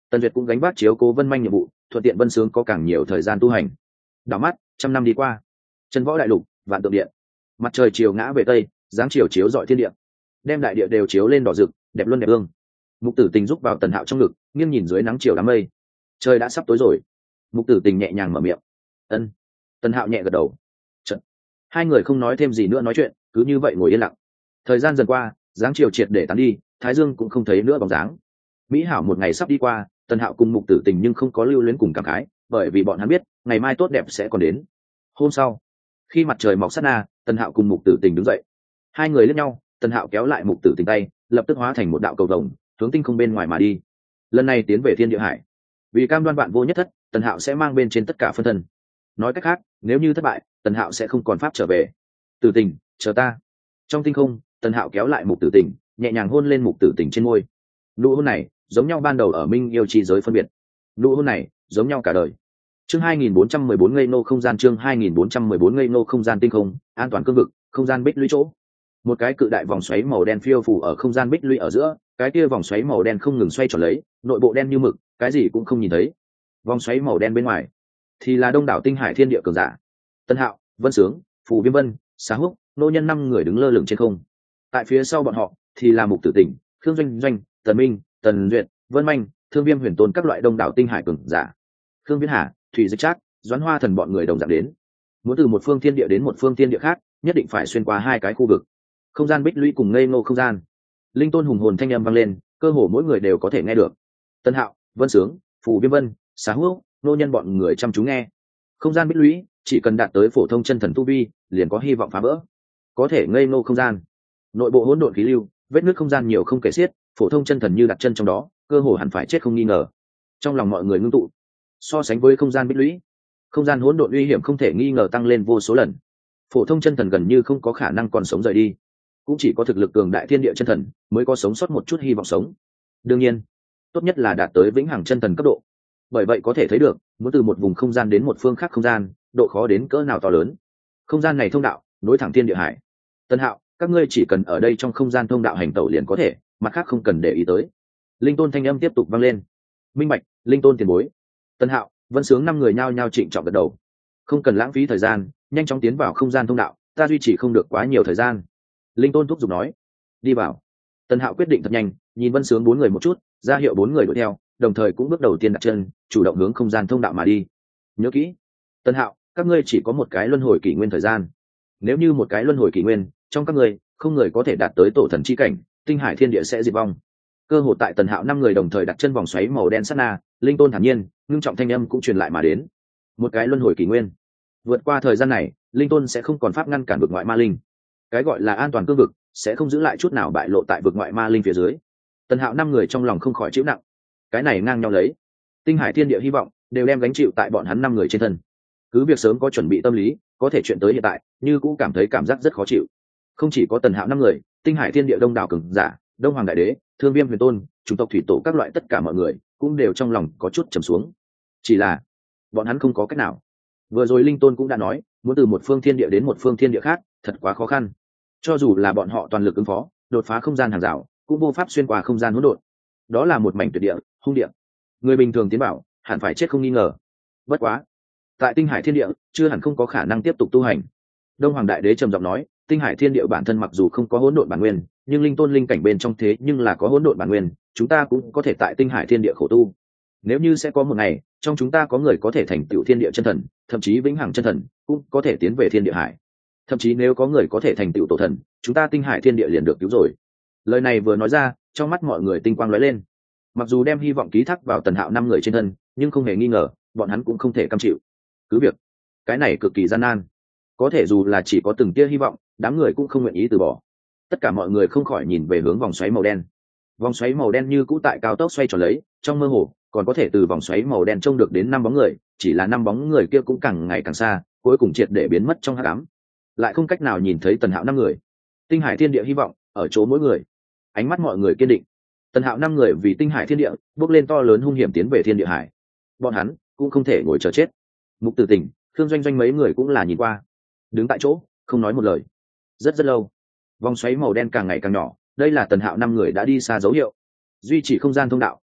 Speaker 1: Tần Duyệt cũng gánh vác chiếu cố Vân Manh nhiệm vụ, thuận tiện Vân Sướng có càng nhiều thời gian tu hành. Đảo mắt, 100 năm đi qua. Chân võ đại lục, vạn tượng điện. Mặt trời chiều ngã về tây, dáng chiều chiếu rọi thiên địa, đem đại địa đều chiếu lên đỏ rực, đẹp luôn đẹp ương. Mục Tử Tình giúp vào Tần Hạo trong ngực, nghiêng nhìn dưới nắng chiều đám mây. Trời đã sắp tối rồi. Mục Tử Tình nhẹ nhàng mở miệng. Ân. Tần Hạo nhẹ gật đầu. Chợt, hai người không nói thêm gì nữa nói chuyện, cứ như vậy ngồi yên lặng. Thời gian dần qua, dáng chiều triệt để tán đi, thái dương cũng không thấy nữa bóng dáng. Mỹ hảo một ngày sắp đi qua, Tần Hạo cùng Mục Tử Tình nhưng không có lưu luyến cùng cảm khái, bởi vì bọn hắn biết ngày mai tốt đẹp sẽ còn đến. Hôm sau, khi mặt trời mọc sát na, Tần Hạo cùng Mục Tử Tình đứng dậy. Hai người liếc nhau, Tần Hạo kéo lại Mục Tử Tình tay, lập tức hóa thành một đạo cầu vồng, hướng tinh không bên ngoài mà đi. Lần này tiến về Thiên Địa Hải. Vì cam đoan bạn vô nhất thất, Tần Hạo sẽ mang bên trên tất cả phân thân. Nói cách khác, nếu như thất bại, Tần Hạo sẽ không còn pháp trở về. Tử Tình, chờ ta. Trong tinh không, Tần Hạo kéo lại Mục Tử Tình, nhẹ nhàng hôn lên Mục Tử Tình trên môi. Nụ hôn này giống nhau ban đầu ở Minh Yêu chi giới phân biệt. Nụ hôn này giống nhau cả đời. Chương 2414 ngây nô không gian, chương 2414 ngây nô không gian tinh không, an toàn cương vực, không gian bích lũy chỗ. Một cái cự đại vòng xoáy màu đen phiêu phù ở không gian bích lũy ở giữa, cái kia vòng xoáy màu đen không ngừng xoay tròn lấy, nội bộ đen như mực, cái gì cũng không nhìn thấy. Vòng xoáy màu đen bên ngoài thì là đông đảo tinh hải thiên địa cường giả. Tân Hạo, Vân Sướng, Phù Viêm Vân, Xá Húc, nô nhân 5 người đứng lơ lửng trên không. Tại phía sau bọn họ thì là Mục Tử Tình, Khương Doanh Doanh, Tần Minh, Tần Duyệt, Vân Manh, Thương Viêm Huyền Tôn các loại đông đảo tinh hải cường giả. Khương Viễn Hà, Thủy Dịch Trác, Doãn Hoa Thần bọn người đồng dạng đến. Muốn từ một phương thiên địa đến một phương thiên địa khác, nhất định phải xuyên qua hai cái khu vực. Không gian bích lũy cùng ngây ngô không gian. Linh Tôn hùng hồn thanh âm vang lên, cơ hồ mỗi người đều có thể nghe được. Tân Hạo, Vân Sướng, Phù Viêm Vân, Xá Húc, nô nhân bọn người chăm chú nghe. Không gian bích lũy chỉ cần đạt tới phổ thông chân thần tu vi, liền có hy vọng phá vỡ. Có thể ngây ngô không gian. Nội bộ hỗn độn khí lưu, vết nứt không gian nhiều không kể xiết, phổ thông chân thần như đặt chân trong đó, cơ hồ hẳn phải chết không nghi ngờ. Trong lòng mọi người ngưng tụ. So sánh với không gian bích lũy, không gian hỗn độn uy hiểm không thể nghi ngờ tăng lên vô số lần. Phổ thông chân thần gần như không có khả năng còn sống rời đi, cũng chỉ có thực lực cường đại thiên địa chân thần mới có sống sót một chút hy vọng sống. Đương nhiên, tốt nhất là đạt tới vĩnh hằng chân thần cấp độ. Bởi vậy có thể thấy được, muốn từ một vùng không gian đến một phương khác không gian, độ khó đến cỡ nào to lớn. Không gian này thông đạo nối thẳng thiên địa hải. Tân Hạo, các ngươi chỉ cần ở đây trong không gian thông đạo hành tẩu liền có thể, mặt khác không cần để ý tới. Linh Tôn thanh âm tiếp tục vang lên. Minh bạch, Linh Tôn tiền bối. Tân Hạo, Vân Sướng 5 người nhao nhao trịnh trọng gật đầu. Không cần lãng phí thời gian, nhanh chóng tiến vào không gian thông đạo, ta duy trì không được quá nhiều thời gian. Linh Tôn thúc giục nói. Đi vào. Tân Hạo quyết định thật nhanh, nhìn Vân Sướng 4 người một chút, ra hiệu 4 người đuổi theo, đồng thời cũng bước đầu tiên đặt chân, chủ động hướng không gian thông đạo mà đi. Nhớ kỹ, Tân Hạo, các ngươi chỉ có một cái luân hồi kỷ nguyên thời gian. Nếu như một cái luân hồi kỷ nguyên, trong các ngươi không người có thể đạt tới tổ thần chi cảnh, tinh hải thiên địa sẽ diệt vong. Cơ hội tại Tần Hạo 5 người đồng thời đặt chân vòng xoáy màu đen sát na, Linh Tôn thản nhiên, ngưng trọng thanh âm cũng truyền lại mà đến. Một cái luân hồi kỷ nguyên. Vượt qua thời gian này, Linh Tôn sẽ không còn pháp ngăn cản vực ngoại ma linh. Cái gọi là an toàn cương vực sẽ không giữ lại chút nào bại lộ tại vực ngoại ma linh phía dưới. Tần Hạo 5 người trong lòng không khỏi chịu nặng. Cái này ngang nhau lấy, tinh hải thiên địa hy vọng đều đem gánh chịu tại bọn hắn 5 người trên thân. Cứ việc sớm có chuẩn bị tâm lý, có thể chuyện tới hiện tại, như cũng cảm thấy cảm giác rất khó chịu. Không chỉ có Tần Hạo 5 người, tinh hải thiên địa đông đảo cường giả, Đông Hoàng Đại Đế, Thương Viêm Huyền Tôn, chủng tộc thủy tổ các loại tất cả mọi người cũng đều trong lòng có chút trầm xuống. Chỉ là bọn hắn không có cách nào. Vừa rồi Linh Tôn cũng đã nói, muốn từ một phương thiên địa đến một phương thiên địa khác, thật quá khó khăn. Cho dù là bọn họ toàn lực ứng phó, đột phá không gian hàng rào, cũng vô pháp xuyên qua không gian hỗn độn. Đó là một mảnh tuyệt địa, hung địa. Người bình thường tiến bảo, hẳn phải chết không nghi ngờ. Bất quá, tại tinh hải thiên địa, chưa hẳn không có khả năng tiếp tục tu hành. Đông Hoàng Đại Đế trầm giọng nói, tinh hải thiên địa bản thân mặc dù không có hỗn độn bản nguyên, nhưng linh tôn linh cảnh bên trong thế nhưng là có hỗn độn bản nguyên, chúng ta cũng có thể tại tinh hải thiên địa khổ tu. Nếu như sẽ có một ngày, trong chúng ta có người có thể thành tựu thiên địa chân thần, thậm chí vĩnh hằng chân thần, cũng có thể tiến về thiên địa hải. Thậm chí nếu có người có thể thành tựu tổ thần, chúng ta tinh hải thiên địa liền được cứu rồi. Lời này vừa nói ra, trong mắt mọi người tinh quang lóe lên. Mặc dù đem hy vọng ký thác vào Tần Hạo 5 người trên thân, nhưng không hề nghi ngờ, bọn hắn cũng không thể cam chịu. Cứ việc, cái này cực kỳ gian nan. Có thể dù là chỉ có từng tia hy vọng, đám người cũng không nguyện ý từ bỏ. Tất cả mọi người không khỏi nhìn về hướng vòng xoáy màu đen. Vòng xoáy màu đen như cũ tại cao tốc xoay tròn lấy, trong mơ hồ còn có thể từ vòng xoáy màu đen trông được đến 5 bóng người, chỉ là 5 bóng người kia cũng càng ngày càng xa, cuối cùng triệt để biến mất trong hắc ám. Lại không cách nào nhìn thấy Tần Hạo 5 người. Tinh hải thiên địa hy vọng ở chỗ mỗi người. Ánh mắt mọi người kiên định. Tần Hạo 5 người vì tinh hải thiên địa bước lên to lớn hung hiểm tiến về thiên địa hải. Bọn hắn cũng không thể ngồi chờ chết. Mục Tử Tình, Khương Doanh Doanh mấy người cũng là nhìn qua, đứng tại chỗ không nói một lời. Rất rất lâu, vòng xoáy màu đen càng ngày càng nhỏ, đây là Tần Hạo 5 người đã đi xa dấu hiệu. Duy trì không gian thông đạo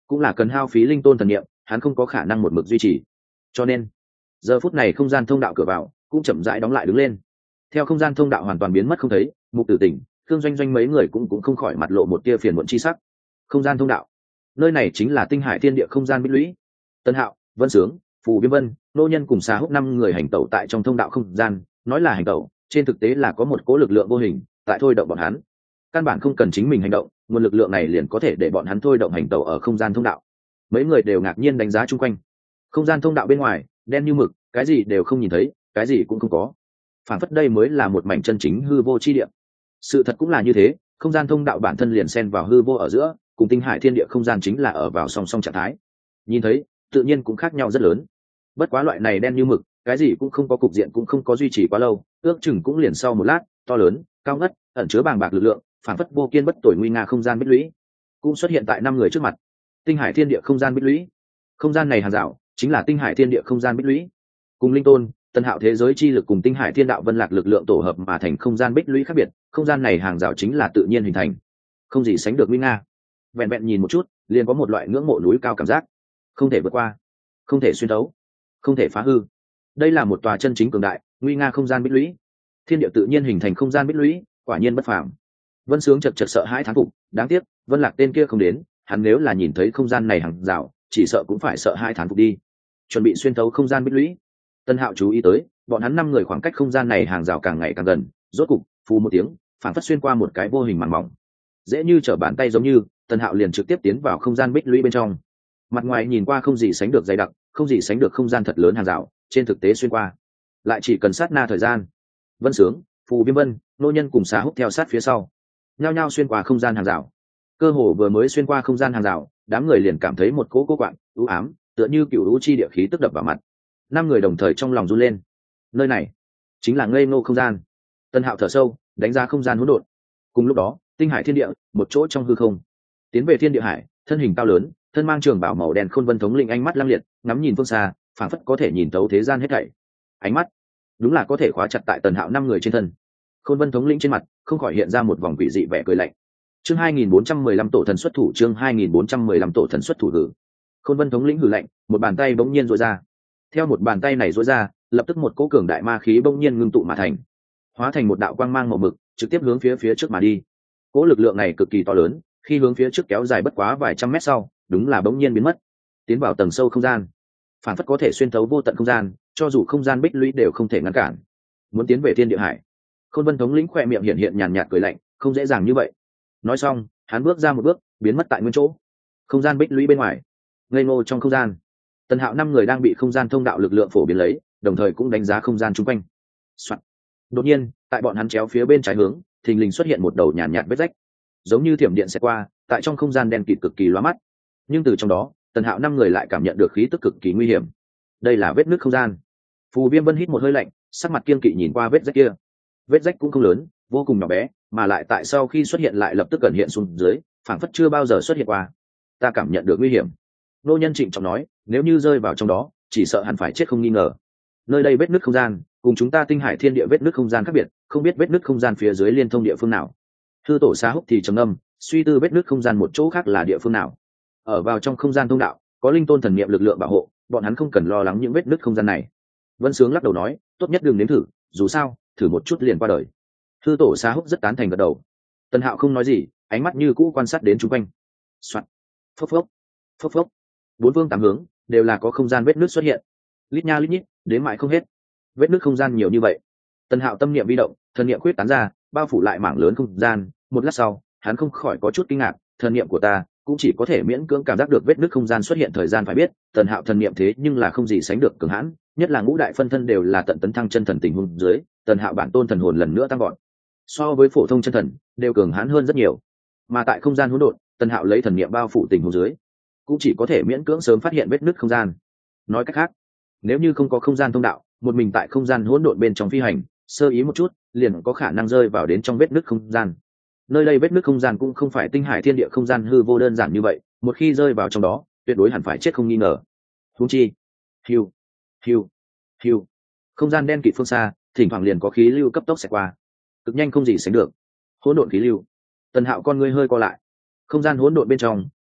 Speaker 1: cũng là cần hao phí linh tôn thần niệm, hắn không có khả năng một mực duy trì, cho nên giờ phút này không gian thông đạo cửa vào cũng chậm rãi đóng lại đứng lên. Theo không gian thông đạo hoàn toàn biến mất không thấy, Mục Tử Tỉnh, Thương Doanh Doanh mấy người cũng không khỏi mặt lộ một tia phiền muộn chi sắc. Không gian thông đạo, nơi này chính là tinh hải thiên địa không gian bích lũy. Tân Hạo, Vân Sướng, Phù Viêm Vân, Nô Nhân cùng Xà Húc năm người hành tẩu tại trong thông đạo không gian, nói là hành tẩu, trên thực tế là có một cỗ lực lượng vô hình tại thôi động bọn hắn. Căn bản không cần chính mình hành động, nguồn lực lượng này liền có thể để bọn hắn thôi động hành tẩu ở không gian thông đạo. Mấy người đều ngạc nhiên đánh giá chung quanh. Không gian thông đạo bên ngoài đen như mực, cái gì đều không nhìn thấy, cái gì cũng không có, phản phất đây mới là một mảnh chân chính hư vô chi địa. Sự thật cũng là như thế, không gian thông đạo bản thân liền xen vào hư vô ở giữa, cùng tinh hải thiên địa không gian chính là ở vào song song trạng thái, nhìn thấy tự nhiên cũng khác nhau rất lớn. Bất quá loại này đen như mực, cái gì cũng không có, cục diện cũng không có duy trì quá lâu, ước chừng cũng liền sau một lát, to lớn cao ngất ẩn chứa bàng bạc lực lượng, phản phất vô kiên bất tồi nguy nga không gian bích lũy cũng xuất hiện tại năm người trước mặt. Tinh hải thiên địa không gian bích lũy, không gian này hàng rào chính là tinh hải thiên địa không gian bích lũy, cùng linh tôn Tân Hạo thế giới chi lực cùng tinh hải thiên đạo vân lạc lực lượng tổ hợp mà thành không gian bích lũy khác biệt. Không gian này hàng rào chính là tự nhiên hình thành, không gì sánh được nguy nga. Vẹn vẹn nhìn một chút liền có một loại ngưỡng mộ núi cao cảm giác, không thể vượt qua, không thể xuyên thấu, không thể phá hư. Đây là một tòa chân chính cường đại nguy nga không gian bích lũy. Thiên địa tự nhiên hình thành không gian bích lũy, quả nhiên bất phàm. Vân Sướng chật chật sợ hãi thán phục, đáng tiếc Vân Lạc tên kia không đến, hắn nếu là nhìn thấy không gian này hàng rào chỉ sợ cũng phải sợ hãi thán phục đi. Chuẩn bị xuyên thấu không gian bích lũy, Tân Hạo chú ý tới bọn hắn năm người khoảng cách không gian này hàng rào càng ngày càng gần, rốt cục phù một tiếng, phản phất xuyên qua một cái vô hình màn mỏng, dễ như trở bàn tay giống như, Tân Hạo liền trực tiếp tiến vào không gian bích lũy bên trong. Mặt ngoài nhìn qua không gì sánh được dày đặc, không gì sánh được không gian thật lớn hàng rào, trên thực tế xuyên qua lại chỉ cần sát na thời gian. Vân Sướng, Phù Viêm Vân, Nô Nhân cùng Xà Húc theo sát phía sau, nhao nhao xuyên qua không gian hàng rào. Cơ hồ vừa mới xuyên qua không gian hàng rào, đám người liền cảm thấy một cỗ cố quạng u ám, tựa như cựu u chi địa khí tức đập vào mặt. Năm người đồng thời trong lòng run lên. Nơi này chính là ngây ngô không gian. Tân Hạo thở sâu, đánh ra không gian hỗn độn. Cùng lúc đó, tinh hải thiên địa, một chỗ trong hư không, tiến về thiên địa hải, thân hình cao lớn, thân mang trường bào màu đen Khôn Vân thống lĩnh ánh mắt lăng liệt, ngắm nhìn phương xa, phảng phất có thể nhìn thấu thế gian hết thảy. Ánh mắt đúng là có thể khóa chặt tại Tần Hạo năm người trên thân. Khôn Vân thống lĩnh trên mặt không khỏi hiện ra một vòng quỷ dị vẻ cười lạnh. Chương 2415 tổ thần xuất thủ, chương 2415 tổ thần xuất thủ hử. Khôn Vân thống lĩnh hử lạnh, một bàn tay bỗng nhiên duỗi ra. Theo một bàn tay này duỗi ra, lập tức một cỗ cường đại ma khí bỗng nhiên ngưng tụ mà thành, hóa thành một đạo quang mang màu mực, trực tiếp hướng phía trước mà đi. Cỗ lực lượng này cực kỳ to lớn, khi hướng phía trước kéo dài bất quá vài trăm mét sau, đúng là bỗng nhiên biến mất, tiến vào tầng sâu không gian, phản phất có thể xuyên thấu vô tận không gian, cho dù không gian bích lũy đều không thể ngăn cản. Muốn tiến về thiên địa hải. Khôn Vân thống lĩnh khỏe miệng hiện hiện nhàn nhạt cười lạnh, không dễ dàng như vậy. Nói xong, hắn bước ra một bước, biến mất tại nguyên chỗ. Không gian bích lũy bên ngoài, ngây ngô trong không gian, Tần Hạo năm người đang bị không gian thông đạo lực lượng phổ biến lấy, đồng thời cũng đánh giá không gian chung quanh. Soạn. Đột nhiên, tại bọn hắn chéo phía bên trái hướng, thình lình xuất hiện một đầu nhàn nhạt vết rách, giống như thiểm điện sẽ qua, tại trong không gian đen kịt cực kỳ lóa mắt. Nhưng từ trong đó, Tần Hạo năm người lại cảm nhận được khí tức cực kỳ nguy hiểm. Đây là vết nứt không gian. Phù Viêm Vân hít một hơi lạnh, sắc mặt kiên kỵ nhìn qua vết rách kia. Vết rách cũng không lớn, vô cùng nhỏ bé, mà lại tại sau khi xuất hiện lại lập tức gần hiện xuống dưới, phảng phất chưa bao giờ xuất hiện qua. Ta cảm nhận được nguy hiểm. Nô Nhân trịnh trọng nói, nếu như rơi vào trong đó, chỉ sợ hẳn phải chết không nghi ngờ. Nơi đây vết nứt không gian, cùng chúng ta tinh hải thiên địa vết nứt không gian khác biệt, không biết vết nứt không gian phía dưới liên thông địa phương nào. Thư tổ Xà Húc thì trầm ngâm, suy tư vết nứt không gian một chỗ khác là địa phương nào. Ở vào trong không gian thông đạo, có linh tôn thần niệm lực lượng bảo hộ, bọn hắn không cần lo lắng những vết nứt không gian này. Vân Sướng lắc đầu nói, tốt nhất đừng nếm thử, dù sao, thử một chút liền qua đời. Thư tổ Xà Húc rất tán thành gật đầu. Tần Hạo không nói gì, ánh mắt như cũ quan sát đến chung quanh. Soạt, phốc phốc, phốc phốc, bốn phương tám hướng đều là có không gian vết nứt xuất hiện, lít nha lít nhít, đến mãi không hết. Vết nứt không gian nhiều như vậy. Tần Hạo tâm niệm vi động, thần niệm quyết tán ra, bao phủ lại mảng lớn không gian. Một lát sau, hắn không khỏi có chút kinh ngạc, thần niệm của ta cũng chỉ có thể miễn cưỡng cảm giác được vết nứt không gian xuất hiện thời gian. Phải biết, Tần Hạo thần niệm thế nhưng là không gì sánh được cường hãn, nhất là ngũ đại phân thân đều là tận tấn thăng chân thần tình huống dưới, Tần Hạo bản tôn thần hồn lần nữa tăng gọn, so với phổ thông chân thần đều cường hãn hơn rất nhiều. Mà tại không gian hỗn độn, Tần Hạo lấy thần niệm bao phủ tình huống dưới, cũng chỉ có thể miễn cưỡng sớm phát hiện vết nứt không gian. Nói cách khác, nếu như không có không gian thông đạo, một mình tại không gian hỗn độn bên trong phi hành, sơ ý một chút, liền có khả năng rơi vào đến trong vết nứt không gian. Nơi đây vết nứt không gian cũng không phải tinh hải thiên địa không gian hư vô đơn giản như vậy, một khi rơi vào trong đó, tuyệt đối hẳn phải chết không nghi ngờ. Huống chi, hiu, hiu, hiu, không gian đen kịt phương xa, thỉnh thoảng liền có khí lưu cấp tốc xẹt qua, cực nhanh không gì sánh được. Hỗn độn khí lưu. Tần Hạo con ngươi hơi co lại. Không gian hỗn độn bên trong,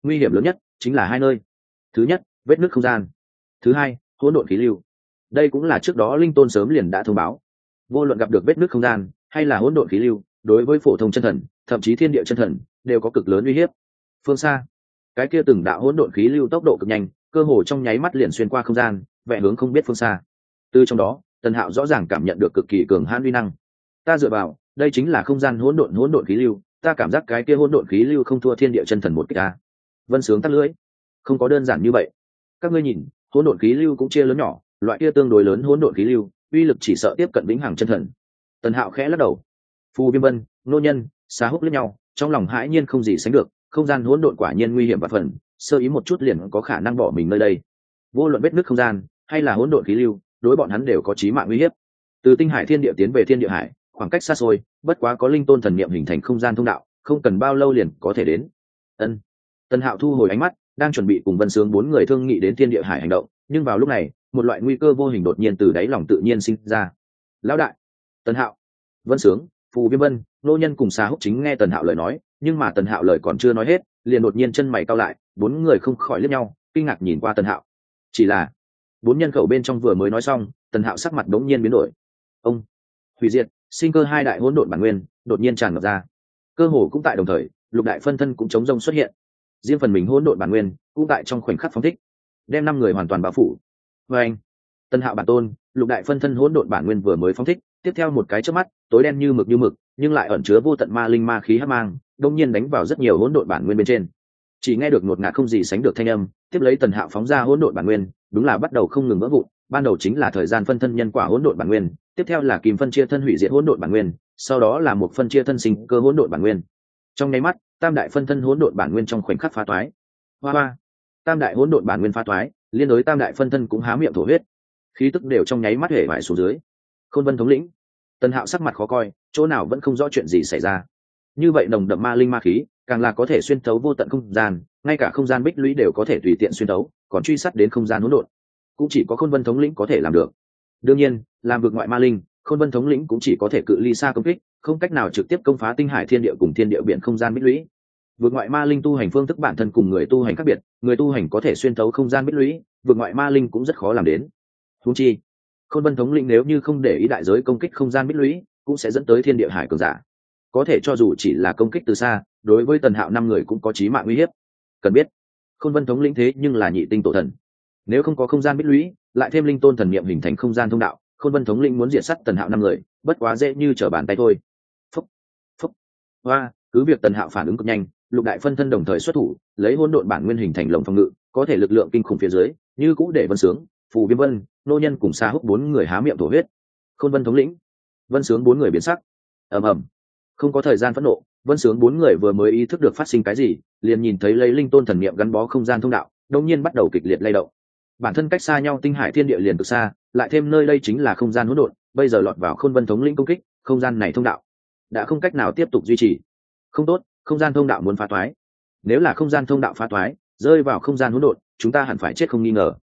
Speaker 1: nguy hiểm lớn nhất chính là hai nơi. Thứ nhất, vết nứt không gian. Thứ hai, hỗn độn khí lưu. Đây cũng là trước đó linh tôn sớm liền đã thông báo, vô luận gặp được vết nứt không gian hay là hỗn độn khí lưu, đối với phổ thông chân thần thậm chí thiên địa chân thần đều có cực lớn uy hiếp. Phương xa, cái kia từng đạo hỗn độn khí lưu tốc độ cực nhanh, cơ hồ trong nháy mắt liền xuyên qua không gian, vẽ hướng không biết phương xa. Từ trong đó, Tần Hạo rõ ràng cảm nhận được cực kỳ cường hãn uy năng. Ta dựa vào, đây chính là không gian hỗn độn khí lưu, ta cảm giác cái kia hỗn độn khí lưu không thua thiên địa chân thần một kích a. Vân Sướng tắt lưỡi. Không có đơn giản như vậy. Các ngươi nhìn, hỗn độn khí lưu cũng chia lớn nhỏ, loại kia tương đối lớn hỗn độn khí lưu, uy lực chỉ sợ tiếp cận vĩnh hằng chân thần. Tần Hạo khẽ lắc đầu. Phù Viêm Vân, Nô Nhân, Xá Húc liếc nhau, trong lòng hãi nhiên không gì sánh được, không gian hỗn độn quả nhiên nguy hiểm và phần, sơ ý một chút liền có khả năng bỏ mình nơi đây. Vô luận vết nứt không gian hay là hỗn độn khí lưu, đối bọn hắn đều có chí mạng uy hiếp. Từ tinh hải thiên địa tiến về thiên địa hải, khoảng cách xa xôi, bất quá có linh tôn thần niệm hình thành không gian thông đạo, không cần bao lâu liền có thể đến. Ân. Tần Hạo thu hồi ánh mắt, đang chuẩn bị cùng Vân Sướng bốn người thương nghị đến thiên địa hải hành động, nhưng vào lúc này, một loại nguy cơ vô hình đột nhiên từ đáy lòng tự nhiên sinh ra. Lão đại, Tần Hạo, Vân Sướng, Phù Viêm Vân, Nô Nhân cùng Xà Húc chính nghe Tần Hạo lời nói, nhưng mà Tần Hạo lời còn chưa nói hết, liền đột nhiên chân mày cau lại, bốn người không khỏi liếc nhau, kinh ngạc nhìn qua Tần Hạo. Chỉ là, bốn nhân khẩu bên trong vừa mới nói xong, Tần Hạo sắc mặt đống nhiên biến đổi. Ông, hủy diệt, sinh cơ hai đại hỗn độn bản nguyên, đột nhiên tràn ngập ra. Cơ hồ cũng tại đồng thời, lục đại phân thân cũng chống rông xuất hiện. Riêng phần mình hỗn độn bản nguyên, cũng tại trong khoảnh khắc phóng thích, đem năm người hoàn toàn bao phủ. Và anh, Tần Hạo bản tôn, lục đại phân thân hỗn độn bản nguyên vừa mới phóng thích, tiếp theo một cái chớp mắt, tối đen như mực, nhưng lại ẩn chứa vô tận ma linh ma khí hắc mang, đông nhiên đánh vào rất nhiều hỗn độn bản nguyên bên trên. Chỉ nghe được ngột ngạt không gì sánh được thanh âm, tiếp lấy Tần Hạo phóng ra hỗn độn bản nguyên, đúng là bắt đầu không ngừng vỡ vụn, ban đầu chính là thời gian phân thân nhân quả hỗn độn bản nguyên, tiếp theo là kim phân chia thân hủy diệt hỗn độn bản nguyên, sau đó là một phân chia thân sinh cơ hỗn độn bản nguyên. Trong nháy mắt, tam đại phân thân hỗn độn bản nguyên trong khoảnh khắc phá toái. Hoa hoa, tam đại hỗn độn bản nguyên phá toái, liên đối tam đại phân thân cũng há miệng thổ huyết, khí tức đều trong nháy mắt hể vải xuống dưới. Khôn Vân thống lĩnh, Tần Hạo sắc mặt khó coi, chỗ nào vẫn không rõ chuyện gì xảy ra. Như vậy nồng đậm ma linh ma khí, càng là có thể xuyên thấu vô tận không gian, ngay cả không gian bích lũy đều có thể tùy tiện xuyên thấu, còn truy sát đến không gian hỗn độn, cũng chỉ có Khôn Vân thống lĩnh có thể làm được. Đương nhiên, làm vực ngoại ma linh, Khôn Vân thống lĩnh cũng chỉ có thể cự ly xa công kích, không cách nào trực tiếp công phá tinh hải thiên địa cùng thiên địa biển không gian bích lũy. Vực ngoại ma linh tu hành phương thức bản thân cùng người tu hành khác biệt, người tu hành có thể xuyên thấu không gian bích lũy, vực ngoại ma linh cũng rất khó làm đến. Huống chi, Khôn Vân thống lĩnh nếu như không để ý đại giới công kích không gian bích lũy, cũng sẽ dẫn tới thiên địa hải cường giả. Có thể cho dù chỉ là công kích từ xa, đối với Tần Hạo năm người cũng có chí mạng uy hiếp. Cần biết, Khôn Vân thống lĩnh thế nhưng là nhị tinh tổ thần, nếu không có không gian bích lũy, lại thêm linh tôn thần niệm hình thành không gian thông đạo, Khôn Vân thống lĩnh muốn diệt sát Tần Hạo năm người, bất quá dễ như trở bàn tay thôi. Phúc, phúc, hoa, cứ việc Tần Hạo phản ứng cực nhanh, lục đại phân thân đồng thời xuất thủ, lấy hỗn độn bản nguyên hình thành lồng phòng ngự, có thể lực lượng kinh khủng phía dưới, như cũ để Vân Sướng, Phù Viêm Vân, Nô Nhân cùng Xà Húc bốn người há miệng thổ huyết. Khôn Vân thống lĩnh, Vân Sướng bốn người biến sắc. Ầm ầm, không có thời gian phẫn nộ, Vân Sướng bốn người vừa mới ý thức được phát sinh cái gì, liền nhìn thấy lấy linh tôn thần niệm gắn bó không gian thông đạo, đột nhiên bắt đầu kịch liệt lay động. Bản thân cách xa nhau tinh hải thiên địa liền cực xa, lại thêm nơi đây chính là không gian hỗn độn, bây giờ lọt vào Khôn Vân thống lĩnh công kích, không gian này thông đạo đã không cách nào tiếp tục duy trì. Không tốt, không gian thông đạo muốn phá toái. Nếu là không gian thông đạo phá toái, rơi vào không gian hỗn độn, chúng ta hẳn phải chết không nghi ngờ.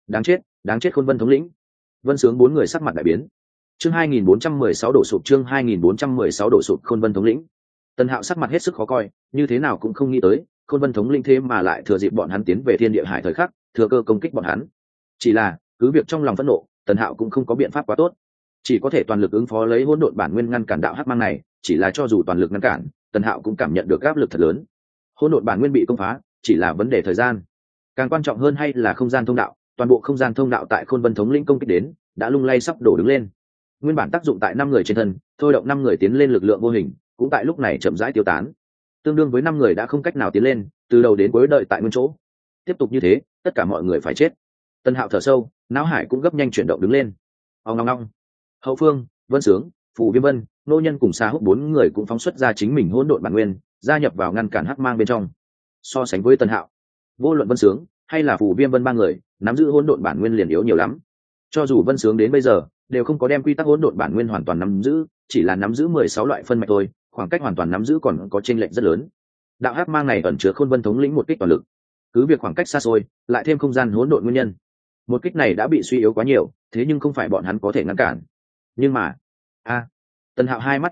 Speaker 1: Đáng chết Khôn Vân thống lĩnh. Vân Sướng bốn người sắc mặt đại biến. Chương 2416 đổ sụp, chương 2416 đổ sụp. Khôn Vân thống lĩnh. Tần Hạo sắc mặt hết sức khó coi, như thế nào cũng không nghĩ tới, Khôn Vân thống lĩnh thế mà lại thừa dịp bọn hắn tiến về thiên địa hải thời khắc, thừa cơ công kích bọn hắn. Chỉ là, cứ việc trong lòng phẫn nộ, Tần Hạo cũng không có biện pháp quá tốt, chỉ có thể toàn lực ứng phó lấy hỗn độn bản nguyên ngăn cản đạo hắc mang này, chỉ là cho dù toàn lực ngăn cản, Tần Hạo cũng cảm nhận được áp lực thật lớn. Hỗn độn bản nguyên bị công phá, chỉ là vấn đề thời gian. Càng quan trọng hơn hay là không gian thông đạo, toàn bộ không gian thông đạo tại Khôn Vân thống lĩnh công kích đến, đã lung lay sắp đổ đứng lên. Nguyên bản tác dụng tại năm người trên thân, thôi động năm người tiến lên lực lượng vô hình, cũng tại lúc này chậm rãi tiêu tán. Tương đương với năm người đã không cách nào tiến lên, từ đầu đến cuối đợi tại nguyên chỗ. Tiếp tục như thế, tất cả mọi người phải chết. Tần Hạo thở sâu, não hải cũng gấp nhanh chuyển động đứng lên. Ong ong ong. Hậu phương, Vân Sướng, Phù Viêm Vân, Nô Nhân cùng Xà Húc bốn người cũng phóng xuất ra chính mình hỗn độn bản nguyên, gia nhập vào ngăn cản hắc mang bên trong. So sánh với Tần Hạo, vô luận Vân Sướng hay là Phù Viêm Vân ba người, nắm giữ hỗn độn bản nguyên liền yếu nhiều lắm. Cho dù Vân Sướng đến bây giờ đều không có đem quy tắc hỗn độn bản nguyên hoàn toàn nắm giữ, chỉ là nắm giữ 16 loại phân mạch thôi, khoảng cách hoàn toàn nắm giữ còn có chênh lệch rất lớn. Đạo hắc mang này ẩn chứa Khôn Vân thống lĩnh một kích toàn lực, cứ việc khoảng cách xa xôi, lại thêm không gian hỗn độn nguyên nhân, một kích này đã bị suy yếu quá nhiều, thế nhưng không phải bọn hắn có thể ngăn cản. Nhưng mà, Tần Hạo hai mắt nhắm lại,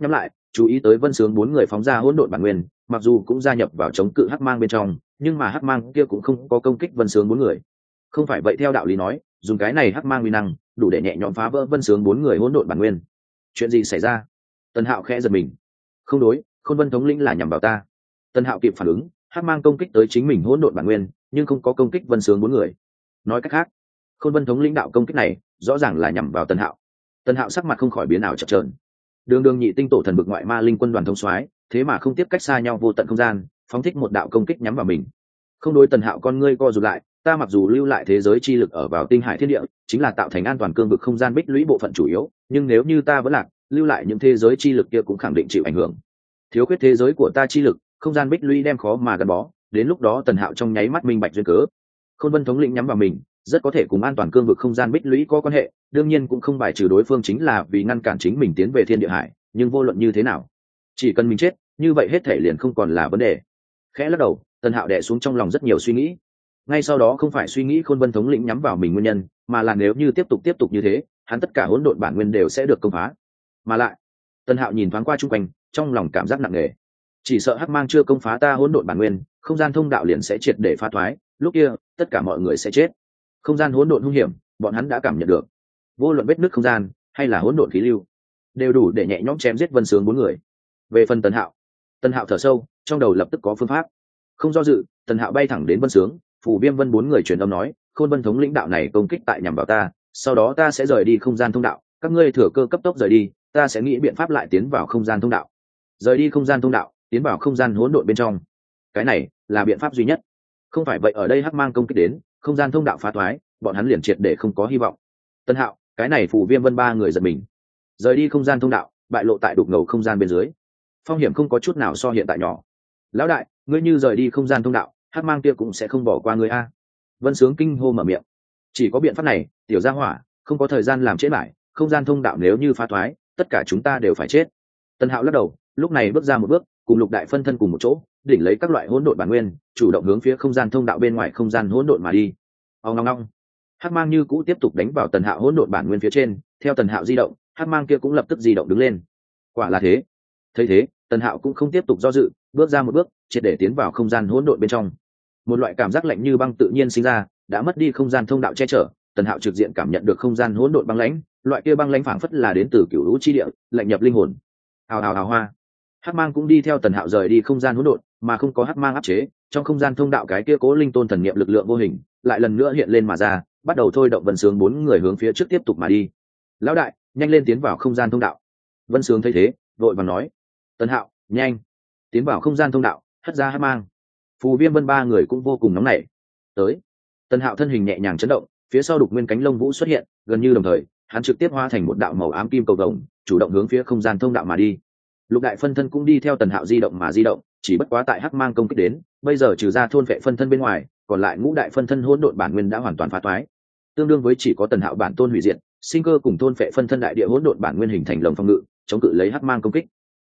Speaker 1: chú ý tới Vân Sướng bốn người phóng ra hỗn độn bản nguyên, mặc dù cũng gia nhập vào chống cự hắc mang bên trong, nhưng mà hắc mang kia cũng không có công kích Vân Sướng bốn người. Không phải vậy, theo đạo lý nói, dùng cái này hắc mang uy năng đủ để nhẹ nhõm phá vỡ Vân Sướng bốn người hỗn độn bản nguyên. Chuyện gì xảy ra? Tần Hạo khẽ giật mình. Không đối, Khôn Vân thống lĩnh là nhằm vào ta. Tần Hạo kịp phản ứng, hắc mang công kích tới chính mình hỗn độn bản nguyên, nhưng không có công kích Vân Sướng bốn người. Nói cách khác, Khôn Vân thống lĩnh đạo công kích này rõ ràng là nhằm vào Tần Hạo. Tần Hạo sắc mặt không khỏi biến ảo chập chờn. Đường Đường nhị tinh tổ thần bực ngoại ma linh quân đoàn thống soái, thế mà không tiếp cách xa nhau vô tận không gian, phóng thích một đạo công kích nhắm vào mình. Không đối, Tần Hạo con ngươi co rụt lại, ta mặc dù lưu lại thế giới chi lực ở vào tinh hải thiên địa, chính là tạo thành an toàn cương vực không gian bích lũy bộ phận chủ yếu, nhưng nếu như ta vẫn lạc, lưu lại những thế giới chi lực kia cũng khẳng định chịu ảnh hưởng. Thiếu khuyết thế giới của ta chi lực, không gian bích lũy đem khó mà gắn bó, đến lúc đó Tần Hạo trong nháy mắt minh bạch duyên cớ. Khôn Vân thống lĩnh nhắm vào mình, rất có thể cùng an toàn cương vực không gian bích lũy có quan hệ, đương nhiên cũng không bài trừ đối phương chính là vì ngăn cản chính mình tiến về thiên địa hải, nhưng vô luận như thế nào, chỉ cần mình chết, như vậy hết thể liền không còn là vấn đề. Khẽ lắc đầu, Tần Hạo đè xuống trong lòng rất nhiều suy nghĩ. Ngay sau đó không phải suy nghĩ Khôn Vân thống lĩnh nhắm vào mình nguyên nhân, mà là nếu như tiếp tục như thế, hắn tất cả hỗn độn bản nguyên đều sẽ được công phá. Mà lại, Tần Hạo nhìn thoáng qua chung quanh, trong lòng cảm giác nặng nề. Chỉ sợ hắc mang chưa công phá ta hỗn độn bản nguyên, không gian thông đạo liền sẽ triệt để phá thoái, lúc kia tất cả mọi người sẽ chết. Không gian hỗn độn hung hiểm, bọn hắn đã cảm nhận được. Vô luận vết nứt không gian hay là hỗn độn khí lưu, đều đủ để nhẹ nhõm chém giết Vân Sướng bốn người. Về phần Tần Hạo thở sâu, trong đầu lập tức có phương pháp. Không do dự, Tần Hạo bay thẳng đến Vân Sướng, Phủ Viêm Vân bốn người truyền âm nói, Khôn Vân thống lĩnh đạo này công kích tại nhằm vào ta, sau đó ta sẽ rời đi không gian thông đạo, các ngươi thừa cơ cấp tốc rời đi, ta sẽ nghĩ biện pháp lại tiến vào không gian thông đạo. Rời đi không gian thông đạo, tiến vào không gian hỗn độn bên trong. Cái này là biện pháp duy nhất. Không phải vậy ở đây hắc mang công kích đến, không gian thông đạo phá thoái, bọn hắn liền triệt để không có hy vọng. Tần Hạo, cái này Phủ Viêm Vân ba người giật mình. Rời đi không gian thông đạo, bại lộ tại đục ngầu không gian bên dưới. Phong hiểm không có chút nào so hiện tại nhỏ. Lão đại, ngươi như rời đi không gian thông đạo, hắc mang kia cũng sẽ không bỏ qua ngươi a. Vân Sướng kinh hô mở miệng. Chỉ có biện pháp này, tiểu gia hỏa, không có thời gian làm trễ lại, không gian thông đạo nếu như phá thoái, tất cả chúng ta đều phải chết. Tần Hạo lắc đầu, lúc này bước ra một bước, cùng Lục Đại phân thân cùng một chỗ, đỉnh lấy các loại hỗn độn bản nguyên, chủ động hướng phía không gian thông đạo bên ngoài không gian hỗn độn mà đi. Ong ong ong. Hắc mang như cũ tiếp tục đánh vào Tần Hạo hỗn độn bản nguyên phía trên, theo Tần Hạo di động, hắc mang kia cũng lập tức di động đứng lên. Quả là thế. Thấy thế, Tần Hạo cũng không tiếp tục do dự, bước ra một bước, triệt để tiến vào không gian hỗn độn bên trong. Một loại cảm giác lạnh như băng tự nhiên sinh ra, đã mất đi không gian thông đạo che chở, Tần Hạo trực diện cảm nhận được không gian hỗn độn băng lãnh, loại kia băng lãnh phảng phất là đến từ cửu lũ chi địa, lạnh nhập linh hồn. Hào hào hào hoa. Hắc mang cũng đi theo Tần Hạo rời đi không gian hỗn độn, mà không có hắc mang áp chế, trong không gian thông đạo cái kia cố linh tôn thần niệm lực lượng vô hình, lại lần nữa hiện lên mà ra, bắt đầu thôi động Vân Sướng bốn người hướng phía trước tiếp tục mà đi. Lão đại, nhanh lên tiến vào không gian thông đạo. Vân Sướng thấy thế, vội vàng nói. Tần Hạo, nhanh tiến vào không gian thông đạo, hất ra hắc mang. Phù Viêm Vân ba người cũng vô cùng nóng nảy. Tới. Tần Hạo thân hình nhẹ nhàng chấn động, phía sau đục nguyên cánh lông vũ xuất hiện, gần như đồng thời, hắn trực tiếp hóa thành một đạo màu ám kim cầu vồng, chủ động hướng phía không gian thông đạo mà đi. Lục Đại phân thân cũng đi theo Tần Hạo di động mà di động, chỉ bất quá tại hắc mang công kích đến, bây giờ trừ ra thôn vệ phân thân bên ngoài, còn lại ngũ đại phân thân hỗn độn bản nguyên đã hoàn toàn phá toái, tương đương với chỉ có Tần Hạo bản tôn hủy diệt, sinh cơ cùng thôn vệ phân thân đại địa hỗn độn bản nguyên hình thành lồng phòng ngự, chống cự lấy hắc mang công kích.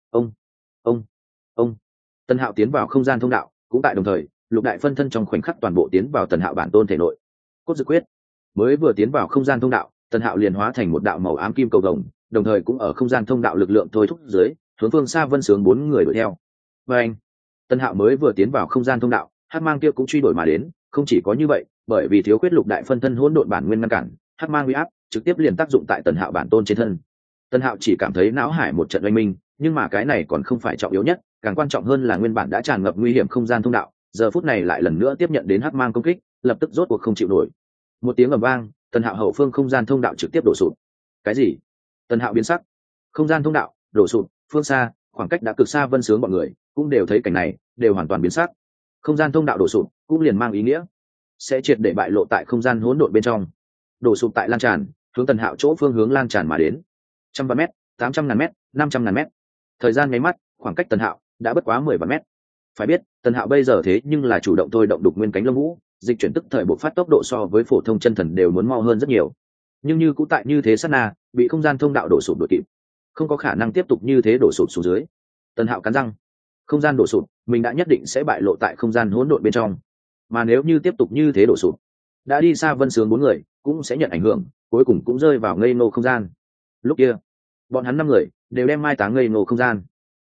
Speaker 1: Ông. Tần Hạo tiến vào không gian thông đạo, cũng tại đồng thời, lục đại phân thân trong khoảnh khắc toàn bộ tiến vào Tần Hạo bản tôn thể nội. Cốt Dực Quyết mới vừa tiến vào không gian thông đạo, Tần Hạo liền hóa thành một đạo màu ám kim cầu vồng, đồng thời cũng ở không gian thông đạo lực lượng thôi thúc dưới, hướng phương xa Vân Sướng bốn người đuổi theo. Và anh, Tần Hạo mới vừa tiến vào không gian thông đạo, hắc mang kia cũng truy đuổi mà đến, không chỉ có như vậy, bởi vì thiếu khuyết lục đại phân thân hỗn độn bản nguyên ngăn cản, hắc mang uy áp trực tiếp liền tác dụng tại Tần Hạo bản tôn trên thân. Tần Hạo chỉ cảm thấy não hải một trận oanh minh, nhưng mà cái này còn không phải trọng yếu nhất, càng quan trọng hơn là nguyên bản đã tràn ngập nguy hiểm không gian thông đạo, giờ phút này lại lần nữa tiếp nhận đến hắc mang công kích, lập tức rốt cuộc không chịu nổi. Một tiếng ầm vang, Tần Hạo hậu phương không gian thông đạo trực tiếp đổ sụp. Cái gì? Tần Hạo biến sắc. Không gian thông đạo đổ sụp, phương xa, khoảng cách đã cực xa Vân Sướng bọn người cũng đều thấy cảnh này, đều hoàn toàn biến sắc. Không gian thông đạo đổ sụp cũng liền mang ý nghĩa sẽ triệt để bại lộ tại không gian hỗn độn bên trong. Đổ sụp tại lan tràn, hướng Tần Hạo chỗ phương hướng lan tràn mà đến. 100 mét, 800.000 mét, 500.000 mét. Thời gian nháy mắt, khoảng cách Tần Hạo đã bất quá 10 vạn mét. Phải biết, Tần Hạo bây giờ thế nhưng là chủ động thôi động đục nguyên cánh lông vũ, dịch chuyển tức thời bộc phát tốc độ so với phổ thông chân thần đều muốn mau hơn rất nhiều. Nhưng như cũng tại như thế sát na, bị không gian thông đạo đổ sụp đuổi kịp, không có khả năng tiếp tục như thế đổ sụp xuống dưới. Tần Hạo cắn răng, không gian đổ sụp, mình đã nhất định sẽ bại lộ tại không gian hỗn độn bên trong. Mà nếu như tiếp tục như thế đổ sụp, đã đi xa Vân Sướng bốn người cũng sẽ nhận ảnh hưởng, cuối cùng cũng rơi vào ngây ngô không gian. Lúc kia, bọn hắn 5 người đều đem mai táng ngây ngô không gian.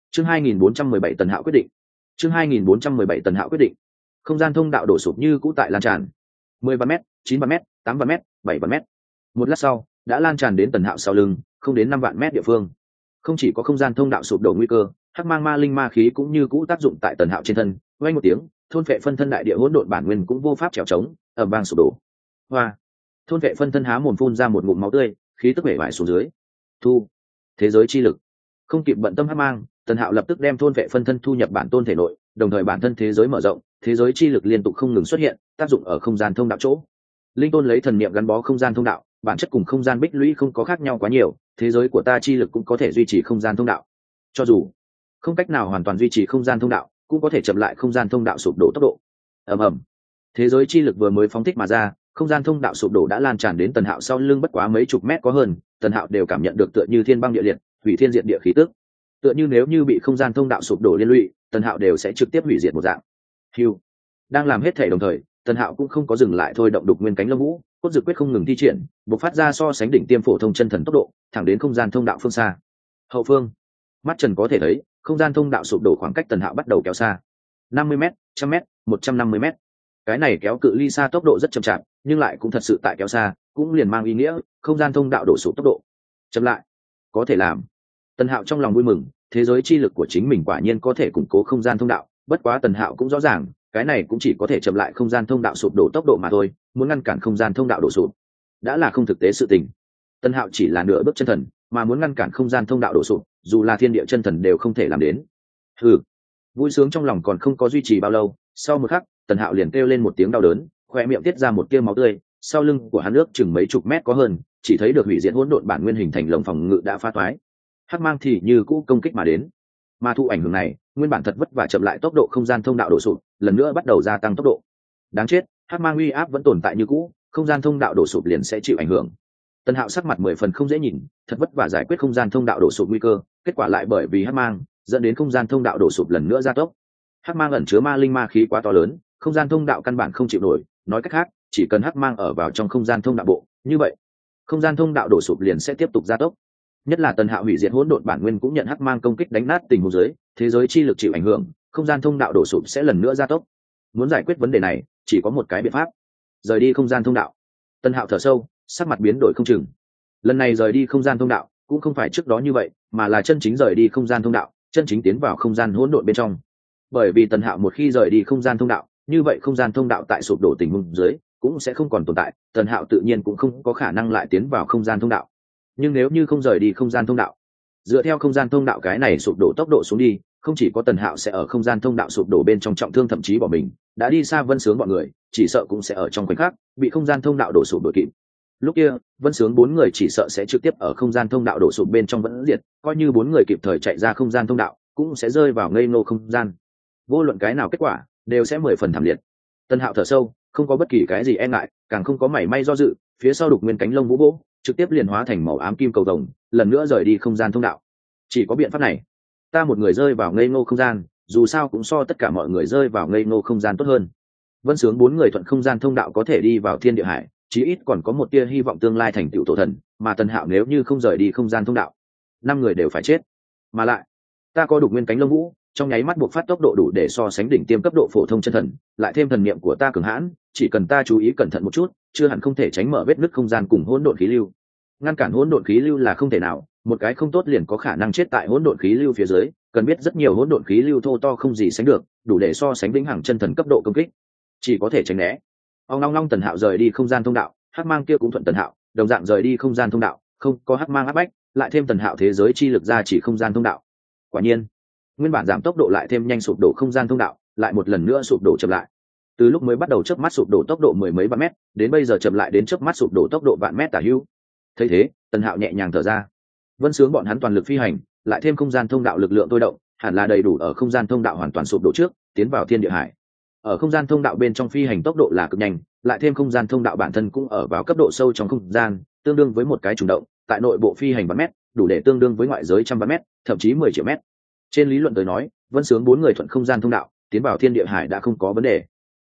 Speaker 1: Chương 2417 Tần Hạo quyết định. Chương 2417 Tần Hạo quyết định. Không gian thông đạo đổ sụp như cũ tại lan tràn. 13m, 9m, 8m, 7m. Một lát sau, đã lan tràn đến Tần Hạo sau lưng, không đến 5 vạn mét địa phương. Không chỉ có không gian thông đạo sụp đổ nguy cơ, hắc mang ma linh ma khí cũng như cũ tác dụng tại Tần Hạo trên thân, vang một tiếng, thôn phệ phân thân đại địa hỗn độn bản nguyên cũng vô pháp trèo trống, ầm vang sụp đổ. Hoa! Thôn phệ phân thân há mồm phun ra một ngụm máu tươi, khí tức bể bại xuống dưới. Thu! Thế giới chi lực. Không kịp bận tâm hắc mang, Tần Hạo lập tức đem thôn phệ phân thân thu nhập bản tôn thể nội, đồng thời bản thân thế giới mở rộng, thế giới chi lực liên tục không ngừng xuất hiện, tác dụng ở không gian thông đạo chỗ. Linh tôn lấy thần niệm gắn bó không gian thông đạo, bản chất cùng không gian bích lũy không có khác nhau quá nhiều, thế giới của ta chi lực cũng có thể duy trì không gian thông đạo. Cho dù không cách nào hoàn toàn duy trì không gian thông đạo, cũng có thể chậm lại không gian thông đạo sụp đổ tốc độ. Ầm ầm. Thế giới chi lực vừa mới phóng thích mà ra, không gian thông đạo sụp đổ đã lan tràn đến Tần Hạo sau lưng bất quá mấy chục mét có hơn, Tần Hạo đều cảm nhận được tựa như thiên băng địa liệt, hủy thiên diệt địa khí tức. Tựa như nếu như bị không gian thông đạo sụp đổ liên lụy, Tần Hạo đều sẽ trực tiếp hủy diệt một dạng. Hưu. Đang làm hết thể đồng thời, Tần Hạo cũng không có dừng lại thôi động đục nguyên cánh lông vũ, cốt dược quyết không ngừng thi triển, bộc phát ra so sánh đỉnh tiêm phổ thông chân thần tốc độ, thẳng đến không gian thông đạo phương xa. Hậu phương, mắt trần có thể thấy, không gian thông đạo sụp đổ khoảng cách Tần Hạo bắt đầu kéo xa. 50m, 100m, 150m. Cái này kéo cự ly xa tốc độ rất chậm chạp, nhưng lại cũng thật sự tại kéo xa, cũng liền mang ý nghĩa không gian thông đạo đổ sụp tốc độ chậm lại. Có thể làm. Tần Hạo trong lòng vui mừng, thế giới chi lực của chính mình quả nhiên có thể củng cố không gian thông đạo, bất quá Tần Hạo cũng rõ ràng, cái này cũng chỉ có thể chậm lại không gian thông đạo sụp đổ tốc độ mà thôi, muốn ngăn cản không gian thông đạo đổ sụp đã là không thực tế sự tình. Tần Hạo chỉ là nửa bước chân thần, mà muốn ngăn cản không gian thông đạo đổ sụp, dù là thiên địa chân thần đều không thể làm đến. Hừ. Vui sướng trong lòng còn không có duy trì bao lâu, sau một khắc, Tần Hạo liền kêu lên một tiếng đau đớn, khóe miệng tiết ra một tia máu tươi, sau lưng của hắn nước chừng mấy chục mét có hơn, chỉ thấy được hủy diệt hỗn độn bản nguyên hình thành lồng phòng ngự đã phá toái. Hắc mang thì như cũ công kích mà đến, mà thụ ảnh hưởng này, nguyên bản thật vất vả chậm lại tốc độ không gian thông đạo đổ sụp, lần nữa bắt đầu gia tăng tốc độ. Đáng chết, Hắc mang uy áp vẫn tồn tại như cũ, không gian thông đạo đổ sụp liền sẽ chịu ảnh hưởng. Tần Hạo sắc mặt 10 phần không dễ nhìn, thật vất vả giải quyết không gian thông đạo đổ sụp nguy cơ, kết quả lại bởi vì Hắc mang dẫn đến không gian thông đạo đổ sụp lần nữa gia tốc. Hắc mang ẩn chứa ma linh ma khí quá to lớn, không gian thông đạo căn bản không chịu nổi, nói cách khác, chỉ cần Hắc mang ở vào trong không gian thông đạo bộ, như vậy, không gian thông đạo đổ sụp liền sẽ tiếp tục gia tốc. Nhất là Tần Hạo hủy diệt hỗn độn bản nguyên cũng nhận Hắc mang công kích đánh nát tình huống dưới, thế giới chi lực chịu ảnh hưởng, không gian thông đạo đổ sụp sẽ lần nữa gia tốc. Muốn giải quyết vấn đề này, chỉ có một cái biện pháp: rời đi không gian thông đạo. Tần Hạo thở sâu, sắc mặt biến đổi không chừng. Lần này rời đi không gian thông đạo, cũng không phải trước đó như vậy, mà là chân chính rời đi không gian thông đạo, chân chính tiến vào không gian hỗn độn bên trong. Bởi vì Tần Hạo một khi rời đi không gian thông đạo, như vậy không gian thông đạo tại sụp đổ tình huống dưới cũng sẽ không còn tồn tại, Tần Hạo tự nhiên cũng không có khả năng lại tiến vào không gian thông đạo. Nhưng nếu như không rời đi không gian thông đạo, dựa theo không gian thông đạo cái này sụp đổ tốc độ xuống đi, không chỉ có Tần Hạo sẽ ở không gian thông đạo sụp đổ bên trong trọng thương, thậm chí bỏ mình, đã đi xa Vân Sướng bọn người chỉ sợ cũng sẽ ở trong khoảnh khắc bị không gian thông đạo đổ sụp đuổi kịp. Lúc kia Vân Sướng 4 người chỉ sợ sẽ trực tiếp ở không gian thông đạo đổ sụp bên trong vẫn diệt, coi như 4 người kịp thời chạy ra không gian thông đạo cũng sẽ rơi vào ngây ngô không gian. Vô luận cái nào kết quả đều sẽ 10 phần thảm liệt. Tần Hạo thở sâu, không có bất kỳ cái gì e ngại, càng không có mảy may do dự, phía sau đục nguyên cánh lông vũ bố trực tiếp liền hóa thành màu ám kim cầu vồng, lần nữa rời đi không gian thông đạo. Chỉ có biện pháp này, ta một người rơi vào ngây ngô không gian, dù sao cũng so tất cả mọi người rơi vào ngây ngô không gian tốt hơn. Vân Sướng 4 người thuận không gian thông đạo có thể đi vào thiên địa hải, chí ít còn có một tia hy vọng tương lai thành tựu tổ thần, mà Tần Hạo nếu như không rời đi không gian thông đạo, 5 người đều phải chết. Mà lại, ta có đục nguyên cánh lông vũ, trong nháy mắt buộc phát tốc độ đủ để so sánh đỉnh tiêm cấp độ phổ thông chân thần, lại thêm thần niệm của ta cường hãn, chỉ cần ta chú ý cẩn thận một chút, chưa hẳn không thể tránh mở vết nứt không gian cùng hỗn độn khí lưu. Ngăn cản hỗn độn khí lưu là không thể nào, một cái không tốt liền có khả năng chết tại hỗn độn khí lưu phía dưới, cần biết rất nhiều hỗn độn khí lưu thô to không gì sánh được, đủ để so sánh vĩnh hằng chân thần cấp độ công kích, chỉ có thể tránh né. Ông long long Tần Hạo rời đi không gian thông đạo, Hắc mang kia cũng thuận Tần Hạo, đồng dạng rời đi không gian thông đạo, không có Hắc mang áp bách, lại thêm Tần Hạo thế giới chi lực ra chỉ không gian thông đạo. Quả nhiên, nguyên bản giảm tốc độ lại thêm nhanh sụp đổ không gian thông đạo, lại một lần nữa sụp đổ chậm lại. Từ lúc mới bắt đầu chớp mắt sụp đổ tốc độ mười mấy vạn mét, đến bây giờ chậm lại đến chớp mắt sụp đổ tốc độ vạn mét tả hữu. Thấy thế, Tần Hạo nhẹ nhàng thở ra. Vân Sướng bọn hắn toàn lực phi hành, lại thêm không gian thông đạo lực lượng tôi động, hẳn là đầy đủ ở không gian thông đạo hoàn toàn sụp đổ trước, tiến vào thiên địa hải. Ở không gian thông đạo bên trong phi hành tốc độ là cực nhanh, lại thêm không gian thông đạo bản thân cũng ở vào cấp độ sâu trong không gian, tương đương với một cái trùng động, tại nội bộ phi hành vạn mét, đủ để tương đương với ngoại giới trăm vạn mét, thậm chí 10 triệu mét. Trên lý luận tới nói, Vân Sướng 4 người thuận không gian thông đạo, tiến vào thiên địa hải đã không có vấn đề.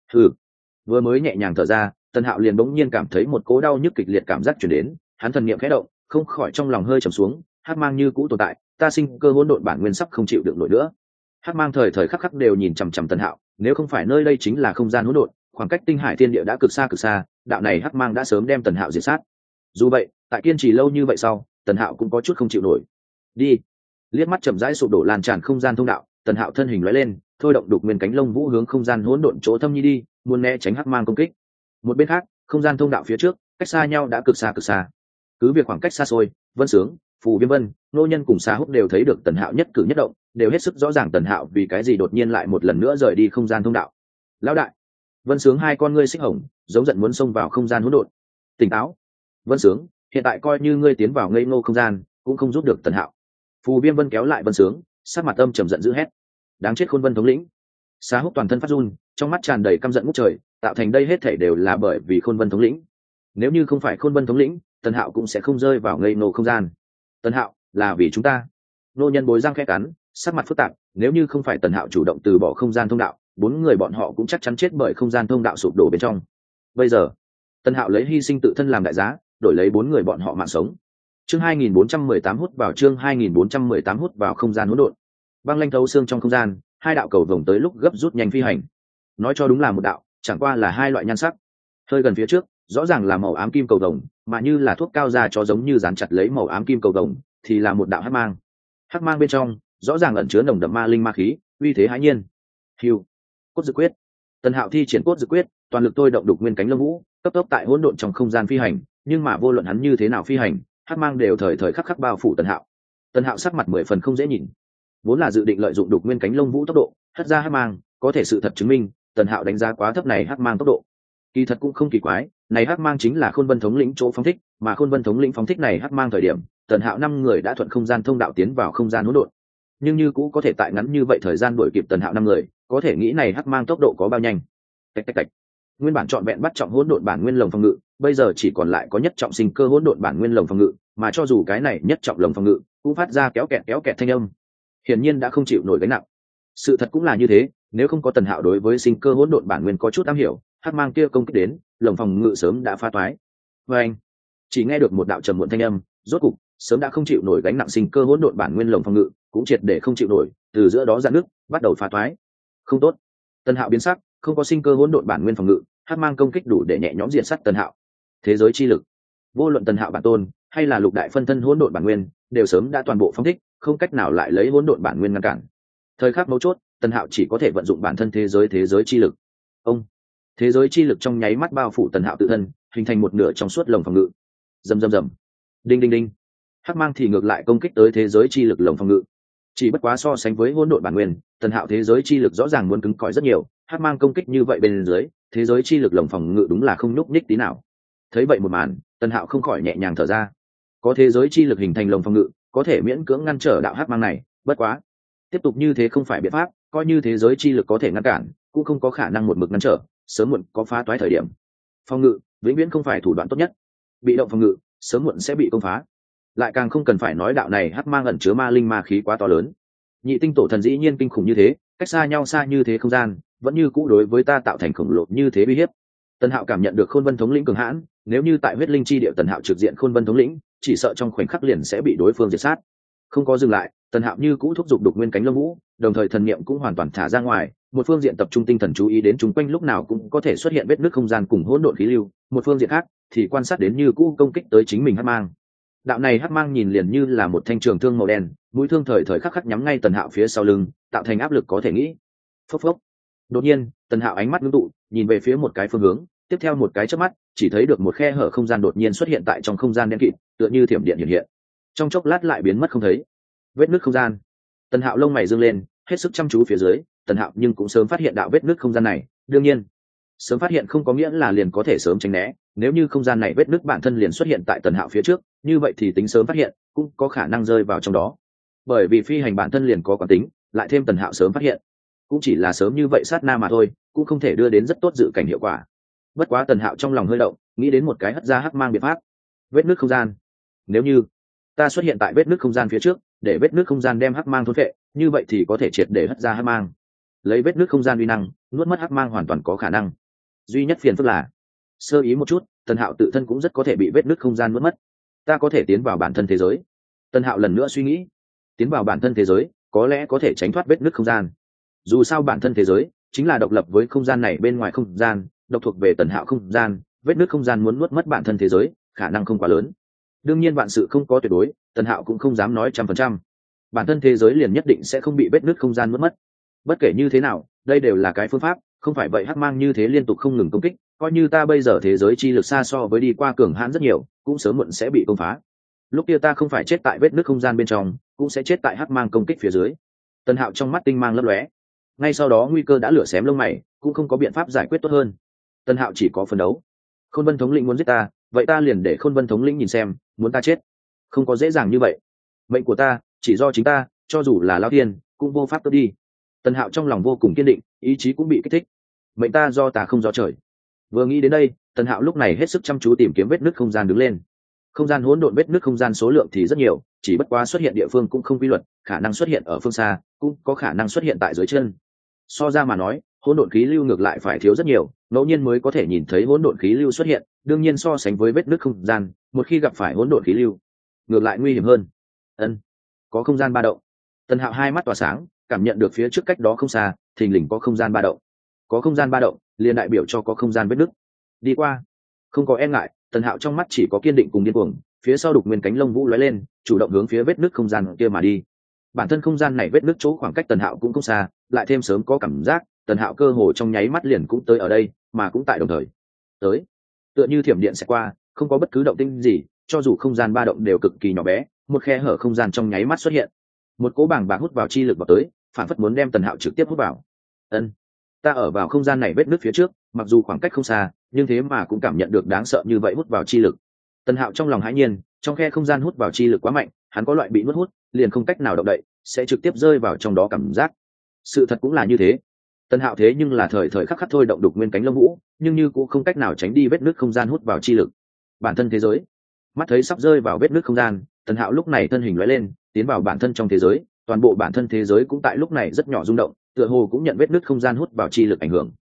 Speaker 1: Vừa mới nhẹ nhàng thở ra, Tần Hạo liền bỗng nhiên cảm thấy một cỗ đau nhức kịch liệt cảm giác truyền đến, hắn thần niệm khẽ động, không khỏi trong lòng hơi trầm xuống, Hắc mang như cũ tồn tại, ta sinh cơ hỗn độn bản nguyên sắp không chịu được nổi nữa. Hắc mang thời thời khắc khắc đều nhìn chằm chằm Tần Hạo, nếu không phải nơi đây chính là không gian hỗn độn, khoảng cách tinh hải thiên địa đã cực xa, đạo này hắc mang đã sớm đem Tần Hạo diệt sát. Dù vậy, tại kiên trì lâu như vậy sau, Tần Hạo cũng có chút không chịu nổi. Đi. Liếc mắt chậm rãi sụp đổ lan tràn không gian thông đạo, Tần Hạo thân hình lóe lên, thôi động đục nguyên cánh lông vũ hướng không gian hỗn độn chỗ thâm nhi đi, muốn né tránh hắc mang công kích. Một bên khác, không gian thông đạo phía trước, cách xa nhau đã cực xa. Cứ việc khoảng cách xa xôi, Vân Sướng, Phù Viêm Vân, Nô Nhân cùng Sa Húc đều thấy được Tần Hạo nhất cử nhất động, đều hết sức rõ ràng Tần Hạo vì cái gì đột nhiên lại một lần nữa rời đi không gian thông đạo. Lão đại. Vân Sướng hai con ngươi xích hồng, giống giận muốn xông vào không gian hỗn độn. Tỉnh táo. Vân Sướng, hiện tại coi như ngươi tiến vào ngây ngô không gian, cũng không giúp được Tần Hạo. Phù Viêm Vân kéo lại Vân Sướng, sắc mặt âm trầm giận dữ hét: đáng chết Khôn Vân thống lĩnh. Sa Húc toàn thân phát run, trong mắt tràn đầy căm giận ngút trời, tạo thành đây hết thảy đều là bởi vì Khôn Vân thống lĩnh. Nếu như không phải Khôn Vân thống lĩnh, Tần Hạo cũng sẽ không rơi vào ngây ngô không gian. Tần Hạo, là vì chúng ta. Nô Nhân bối răng khẽ cắn, sắc mặt phức tạp, nếu như không phải Tần Hạo chủ động từ bỏ không gian thông đạo, bốn người bọn họ cũng chắc chắn chết bởi không gian thông đạo sụp đổ bên trong. Bây giờ, Tần Hạo lấy hy sinh tự thân làm đại giá, đổi lấy bốn người bọn họ mạng sống. Chương 2418 hút vào chương 2418 hút vào không gian hỗn độn. Băng lanh thấu xương trong không gian, hai đạo cầu vồng tới lúc gấp rút nhanh phi hành. Nói cho đúng là một đạo, chẳng qua là hai loại nhan sắc. Hơi gần phía trước, rõ ràng là màu ám kim cầu vồng, mà như là thuốc cao ra cho giống như dán chặt lấy màu ám kim cầu vồng, thì là một đạo hắc mang. Hắc mang bên trong, rõ ràng ẩn chứa nồng đậm ma linh ma khí, uy thế hãi nhiên. Hưu, cốt dự quyết. Tần Hạo thi triển cốt dự quyết, toàn lực tôi động đục nguyên cánh lông vũ, cấp tốc tại hỗn độn trong không gian phi hành, nhưng mà vô luận hắn như thế nào phi hành, hắc mang đều thời thời khắc khắc bao phủ Tần Hạo. Tần Hạo sắc mặt 10 phần không dễ nhìn. Vốn là dự định lợi dụng đục nguyên cánh lông vũ tốc độ, hất ra hắc mang, có thể sự thật chứng minh, Tần Hạo đánh giá quá thấp này hắc mang tốc độ. Kỳ thật cũng không kỳ quái, này hắc mang chính là Khôn Vân thống lĩnh chỗ phóng thích, mà Khôn Vân thống lĩnh phóng thích này hắc mang thời điểm, Tần Hạo 5 người đã thuận không gian thông đạo tiến vào không gian hỗn độn. Nhưng như cũ có thể tại ngắn như vậy thời gian đuổi kịp Tần Hạo 5 người, có thể nghĩ này hắc mang tốc độ có bao nhanh. Tạch tạch tạch. Nguyên bản trọn vẹn bắt trọng hỗn độn bản nguyên lồng phòng ngự, bây giờ chỉ còn lại có nhất trọng sinh cơ hỗn độn bản nguyên lồng phòng ngự, mà cho dù cái này nhất trọng lồng phòng ngự cũng phát ra kéo kẹt thanh âm, hiển nhiên đã không chịu nổi gánh nặng. Sự thật cũng là như thế, nếu không có Tần Hạo đối với sinh cơ hỗn độn bản nguyên có chút am hiểu, hắc mang kia công kích đến, lồng phòng ngự sớm đã phá toái. Và anh chỉ nghe được một đạo trầm muộn thanh âm, rốt cục sớm đã không chịu nổi gánh nặng sinh cơ hỗn độn bản nguyên lồng phòng ngự cũng triệt để không chịu nổi, từ giữa đó dạn nước, bắt đầu phá toái. Không tốt. Tần Hạo biến sắc, không có sinh cơ hỗn độn bản nguyên phòng ngự, hắc mang công kích đủ để nhẹ nhõm diệt sát Tần Hạo. Thế giới chi lực, vô luận Tần Hạo bản tôn hay là lục đại phân thân hỗn độn bản nguyên, đều sớm đã toàn bộ phóng thích, không cách nào lại lấy hỗn độn bản nguyên ngăn cản. Thời khắc mấu chốt, Tần Hạo chỉ có thể vận dụng bản thân thế giới chi lực. Ông, thế giới chi lực trong nháy mắt bao phủ Tần Hạo tự thân, hình thành một nửa trong suốt lồng phòng ngự. Rầm rầm rầm, đinh đinh đinh. Hắc mang thì ngược lại công kích tới thế giới chi lực lồng phòng ngự. Chỉ bất quá so sánh với hỗn độn bản nguyên, Tần Hạo thế giới chi lực rõ ràng muốn cứng cỏi rất nhiều, Hắc mang công kích như vậy bên dưới, thế giới chi lực lồng phòng ngự đúng là không nhúc nhích tí nào. Thấy vậy một màn, Tần Hạo không khỏi nhẹ nhàng thở ra. Có thế giới chi lực hình thành lồng phòng ngự, có thể miễn cưỡng ngăn trở đạo hắc mang này, bất quá, tiếp tục như thế không phải biện pháp, coi như thế giới chi lực có thể ngăn cản, cũng không có khả năng một mực ngăn trở, sớm muộn có phá toái thời điểm. Phòng ngự vĩnh viễn không phải thủ đoạn tốt nhất, bị động phòng ngự sớm muộn sẽ bị công phá. Lại càng không cần phải nói đạo này hắc mang ẩn chứa ma linh ma khí quá to lớn. Nhị tinh tổ thần dĩ nhiên kinh khủng như thế, cách xa nhau xa như thế không gian, vẫn như cũ đối với ta tạo thành khổng lồ như thế uy hiếp. Tần Hạo cảm nhận được Khôn Vân thống lĩnh cường hãn, nếu như tại huyết linh chi địa Tần Hạo trực diện Khôn Vân thống lĩnh, chỉ sợ trong khoảnh khắc liền sẽ bị đối phương diệt sát. Không có dừng lại, Tần Hạo như cũ thúc giục đục nguyên cánh lông vũ, đồng thời thần niệm cũng hoàn toàn thả ra ngoài, một phương diện tập trung tinh thần chú ý đến chúng quanh lúc nào cũng có thể xuất hiện vết nứt không gian cùng hỗn độn khí lưu, một phương diện khác thì quan sát đến như cũ công kích tới chính mình hắc mang. Đạo này hắc mang nhìn liền như là một thanh trường thương màu đen, mũi thương thời thời khắc khắc nhắm ngay Tần Hạo phía sau lưng, tạo thành áp lực có thể nghĩ. Phốc phốc. Đột nhiên, Tần Hạo ánh mắt ngưng tụ, nhìn về phía một cái phương hướng, tiếp theo một cái chớp mắt, chỉ thấy được một khe hở không gian đột nhiên xuất hiện tại trong không gian đen kịt, tựa như thiểm điện hiện hiện. Trong chốc lát lại biến mất không thấy. Vết nứt không gian. Tần Hạo lông mày dương lên, hết sức chăm chú phía dưới, Tần Hạo nhưng cũng sớm phát hiện đạo vết nứt không gian này, đương nhiên, sớm phát hiện không có nghĩa là liền có thể sớm tránh né, nếu như không gian này vết nứt bản thân liền xuất hiện tại Tần Hạo phía trước, như vậy thì tính sớm phát hiện, cũng có khả năng rơi vào trong đó. Bởi vì phi hành bản thân liền có quán tính, lại thêm Tần Hạo sớm phát hiện, cũng chỉ là sớm như vậy sát na mà thôi, cũng không thể đưa đến rất tốt dự cảnh hiệu quả. Bất quá Tần Hạo trong lòng hơi động, nghĩ đến một cái hất ra hắc mang biện pháp. Vết nứt không gian. Nếu như ta xuất hiện tại vết nứt không gian phía trước, để vết nứt không gian đem hắc mang thôn phệ, như vậy thì có thể triệt để hất ra hắc mang. Lấy vết nứt không gian uy năng, nuốt mất hắc mang hoàn toàn có khả năng. Duy nhất phiền phức là, sơ ý một chút, Tần Hạo tự thân cũng rất có thể bị vết nứt không gian nuốt mất. Ta có thể tiến vào bản thân thế giới. Tần Hạo lần nữa suy nghĩ. tiến vào bản thân thế giới có lẽ có thể tránh thoát vết nứt không gian. Dù sao bản thân thế giới chính là độc lập với không gian này bên ngoài không gian, độc thuộc về Tần Hạo không gian, vết nứt không gian muốn nuốt mất bản thân thế giới khả năng không quá lớn. Đương nhiên vạn sự không có tuyệt đối, Tần Hạo cũng không dám nói 100%. Bản thân thế giới liền nhất định sẽ không bị vết nứt không gian nuốt mất. Bất kể như thế nào, đây đều là cái phương pháp, không phải vậy hắc mang như thế liên tục không ngừng công kích, coi như ta bây giờ thế giới chi lực xa so với đi qua cường hãn rất nhiều, cũng sớm muộn sẽ bị công phá. Lúc kia ta không phải chết tại vết nứt không gian bên trong, cũng sẽ chết tại hắc mang công kích phía dưới. Tần Hạo trong mắt tinh mang lấp lóe. Ngay sau đó nguy cơ đã lửa xém lông mày, cũng không có biện pháp giải quyết tốt hơn. Tần Hạo chỉ có phấn đấu. Khôn Vân thống lĩnh muốn giết ta, vậy ta liền để Khôn Vân thống lĩnh nhìn xem, muốn ta chết. Không có dễ dàng như vậy. Mệnh của ta chỉ do chính ta, cho dù là lão tiên cũng vô pháp tước đi. Tần Hạo trong lòng vô cùng kiên định, ý chí cũng bị kích thích. Mệnh ta do ta không do trời. Vừa nghĩ đến đây, Tần Hạo lúc này hết sức chăm chú tìm kiếm vết nứt không gian đứng lên. Không gian hỗn độn vết nứt không gian số lượng thì rất nhiều, chỉ bất quá xuất hiện địa phương cũng không quy luật, khả năng xuất hiện ở phương xa, cũng có khả năng xuất hiện tại dưới chân. So ra mà nói, hỗn độn khí lưu ngược lại phải thiếu rất nhiều, ngẫu nhiên mới có thể nhìn thấy hỗn độn khí lưu xuất hiện, đương nhiên so sánh với vết nứt không gian, một khi gặp phải hỗn độn khí lưu, ngược lại nguy hiểm hơn. Có không gian ba động. Tần Hạo hai mắt tỏa sáng, cảm nhận được phía trước cách đó không xa, thình lình có không gian ba động. Có không gian ba động, liền đại biểu cho có không gian vết nứt. Đi qua, không có e ngại, Tần Hạo trong mắt chỉ có kiên định cùng điên cuồng, phía sau đục nguyên cánh lông vũ lóe lên, chủ động hướng phía vết nứt không gian kia mà đi. Bản thân không gian này vết nứt chỗ khoảng cách Tần Hạo cũng không xa, lại thêm sớm có cảm giác, Tần Hạo cơ hồ trong nháy mắt liền cũng tới ở đây, mà cũng tại đồng thời. Tới, tựa như thiểm điện sẽ qua, không có bất cứ động tĩnh gì, cho dù không gian ba động đều cực kỳ nhỏ bé, một khe hở không gian trong nháy mắt xuất hiện. Một cỗ bàng bạc hút vào chi lực vào tới, phản phất muốn đem Tần Hạo trực tiếp hút vào. Ta ở vào không gian này vết nứt phía trước, mặc dù khoảng cách không xa, nhưng thế mà cũng cảm nhận được đáng sợ như vậy hút vào chi lực. Tần Hạo trong lòng hãi nhiên, trong khe không gian hút vào chi lực quá mạnh, hắn có loại bị nuốt hút, liền không cách nào động đậy, sẽ trực tiếp rơi vào trong đó cảm giác. Sự thật cũng là như thế. Tần Hạo thế nhưng là thời thời khắc khắc thôi động đục nguyên cánh lông vũ, nhưng như cũng không cách nào tránh đi vết nứt không gian hút vào chi lực. Bản thân thế giới, mắt thấy sắp rơi vào vết nứt không gian, Tần Hạo lúc này thân hình lóe lên, tiến vào bản thân trong thế giới, toàn bộ bản thân thế giới cũng tại lúc này rất nhỏ rung động, tựa hồ cũng nhận vết nứt không gian hút vào chi lực ảnh hưởng.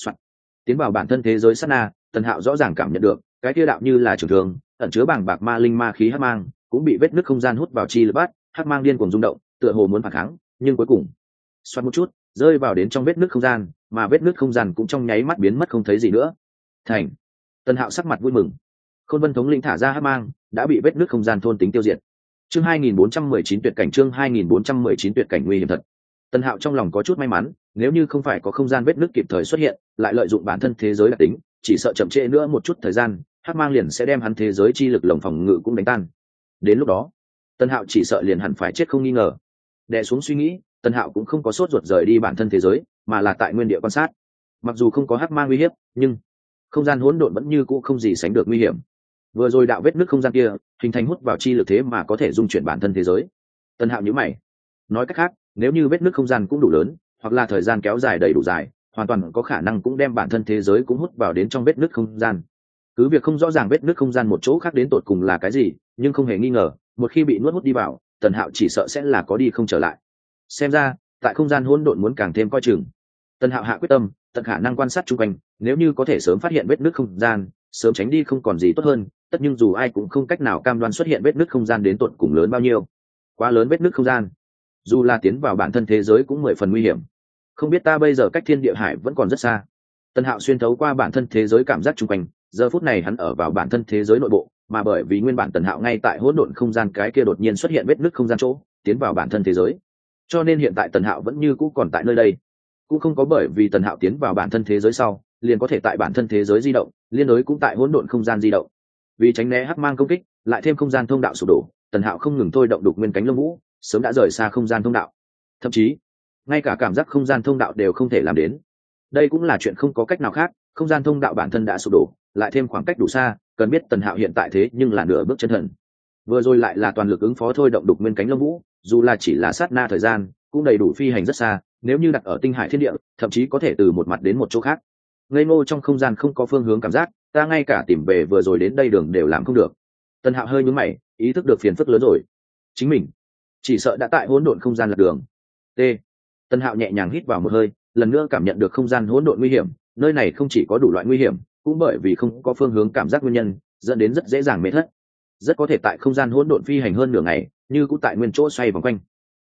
Speaker 1: Tiến vào bản thân thế giới sát na, Tần Hạo rõ ràng cảm nhận được, cái kia đạo như là trường thường, ẩn chứa bàng bạc ma linh ma khí hắc mang, cũng bị vết nứt không gian hút vào chi lực bắt, hắc mang điên cuồng rung động, tựa hồ muốn phản kháng, nhưng cuối cùng, xoát một chút, rơi vào đến trong vết nứt không gian, mà vết nứt không gian cũng trong nháy mắt biến mất không thấy gì nữa. Thành. Tần Hạo sắc mặt vui mừng. Khôn Vân thống lĩnh thả ra hắc mang, đã bị vết nứt không gian thôn tính tiêu diệt. Chương 2419 tuyệt cảnh, chương 2419 tuyệt cảnh nguy hiểm thật. Tần Hạo trong lòng có chút may mắn, nếu như không phải có không gian vết nứt kịp thời xuất hiện, lại lợi dụng bản thân thế giới đặc tính, chỉ sợ chậm trễ nữa một chút thời gian, hắc mang liền sẽ đem hắn thế giới chi lực lồng phòng ngự cũng đánh tan. Đến lúc đó, Tần Hạo chỉ sợ liền hẳn phải chết không nghi ngờ. Đè xuống suy nghĩ, Tần Hạo cũng không có sốt ruột rời đi bản thân thế giới, mà là tại nguyên địa quan sát. Mặc dù không có hắc mang uy hiếp, nhưng không gian hỗn độn vẫn như cũ không gì sánh được nguy hiểm. Vừa rồi đạo vết nứt không gian kia, hình thành hút vào chi lực thế mà có thể dung chuyển bản thân thế giới. Tần Hạo nhíu mày. Nói cách khác, nếu như vết nứt không gian cũng đủ lớn, hoặc là thời gian kéo dài đầy đủ dài, hoàn toàn có khả năng cũng đem bản thân thế giới cũng hút vào đến trong vết nứt không gian. Cứ việc không rõ ràng vết nứt không gian một chỗ khác đến tột cùng là cái gì, nhưng không hề nghi ngờ, một khi bị nuốt hút đi vào, Tần Hạo chỉ sợ sẽ là có đi không trở lại. Xem ra, tại không gian hỗn độn muốn càng thêm coi chừng. Tần Hạo hạ quyết tâm, tận khả năng quan sát xung quanh, nếu như có thể sớm phát hiện vết nứt không gian, sớm tránh đi không còn gì tốt hơn, tất nhưng dù ai cũng không cách nào cam đoan xuất hiện vết nứt không gian đến tột cùng lớn bao nhiêu. Quá lớn vết nứt không gian, dù là tiến vào bản thân thế giới cũng 10 phần nguy hiểm. Không biết ta bây giờ cách thiên địa hải vẫn còn rất xa. Tần Hạo xuyên thấu qua bản thân thế giới cảm giác xung quanh, giờ phút này hắn ở vào bản thân thế giới nội bộ, mà bởi vì nguyên bản Tần Hạo ngay tại hỗn độn không gian cái kia đột nhiên xuất hiện vết nứt không gian chỗ, tiến vào bản thân thế giới. Cho nên hiện tại Tần Hạo vẫn như cũ còn tại nơi đây, cũng không có bởi vì Tần Hạo tiến vào bản thân thế giới sau, liền có thể tại bản thân thế giới di động, liên đối cũng tại hỗn độn không gian di động. Vì tránh né hắc mang công kích, lại thêm không gian thông đạo sụp đổ, Tần Hạo không ngừng thôi động đục nguyên cánh lông vũ, sớm đã rời xa không gian thông đạo. Thậm chí, ngay cả cảm giác không gian thông đạo đều không thể làm đến. Đây cũng là chuyện không có cách nào khác, không gian thông đạo bản thân đã sụp đổ, lại thêm khoảng cách đủ xa, cần biết Tần Hạo hiện tại thế nhưng là nửa bước chân thần. Vừa rồi lại là toàn lực ứng phó thôi động đục nguyên cánh lông vũ, dù là chỉ là sát na thời gian, cũng đầy đủ phi hành rất xa, nếu như đặt ở tinh hải thiên địa, thậm chí có thể từ một mặt đến một chỗ khác. Ngây ngô trong không gian không có phương hướng cảm giác, ta ngay cả tìm về vừa rồi đến đây đường đều làm không được. Tần Hạo hơi nhướng mày, ý thức được phiền phức lớn rồi. Chính mình chỉ sợ đã tại hỗn độn không gian lạc đường. T. Tần Hạo nhẹ nhàng hít vào một hơi, lần nữa cảm nhận được không gian hỗn độn nguy hiểm, nơi này không chỉ có đủ loại nguy hiểm, cũng bởi vì không có phương hướng cảm giác nguyên nhân, dẫn đến rất dễ dàng mệt thất. Rất có thể tại không gian hỗn độn phi hành hơn nửa ngày, như cũng tại nguyên chỗ xoay vòng quanh.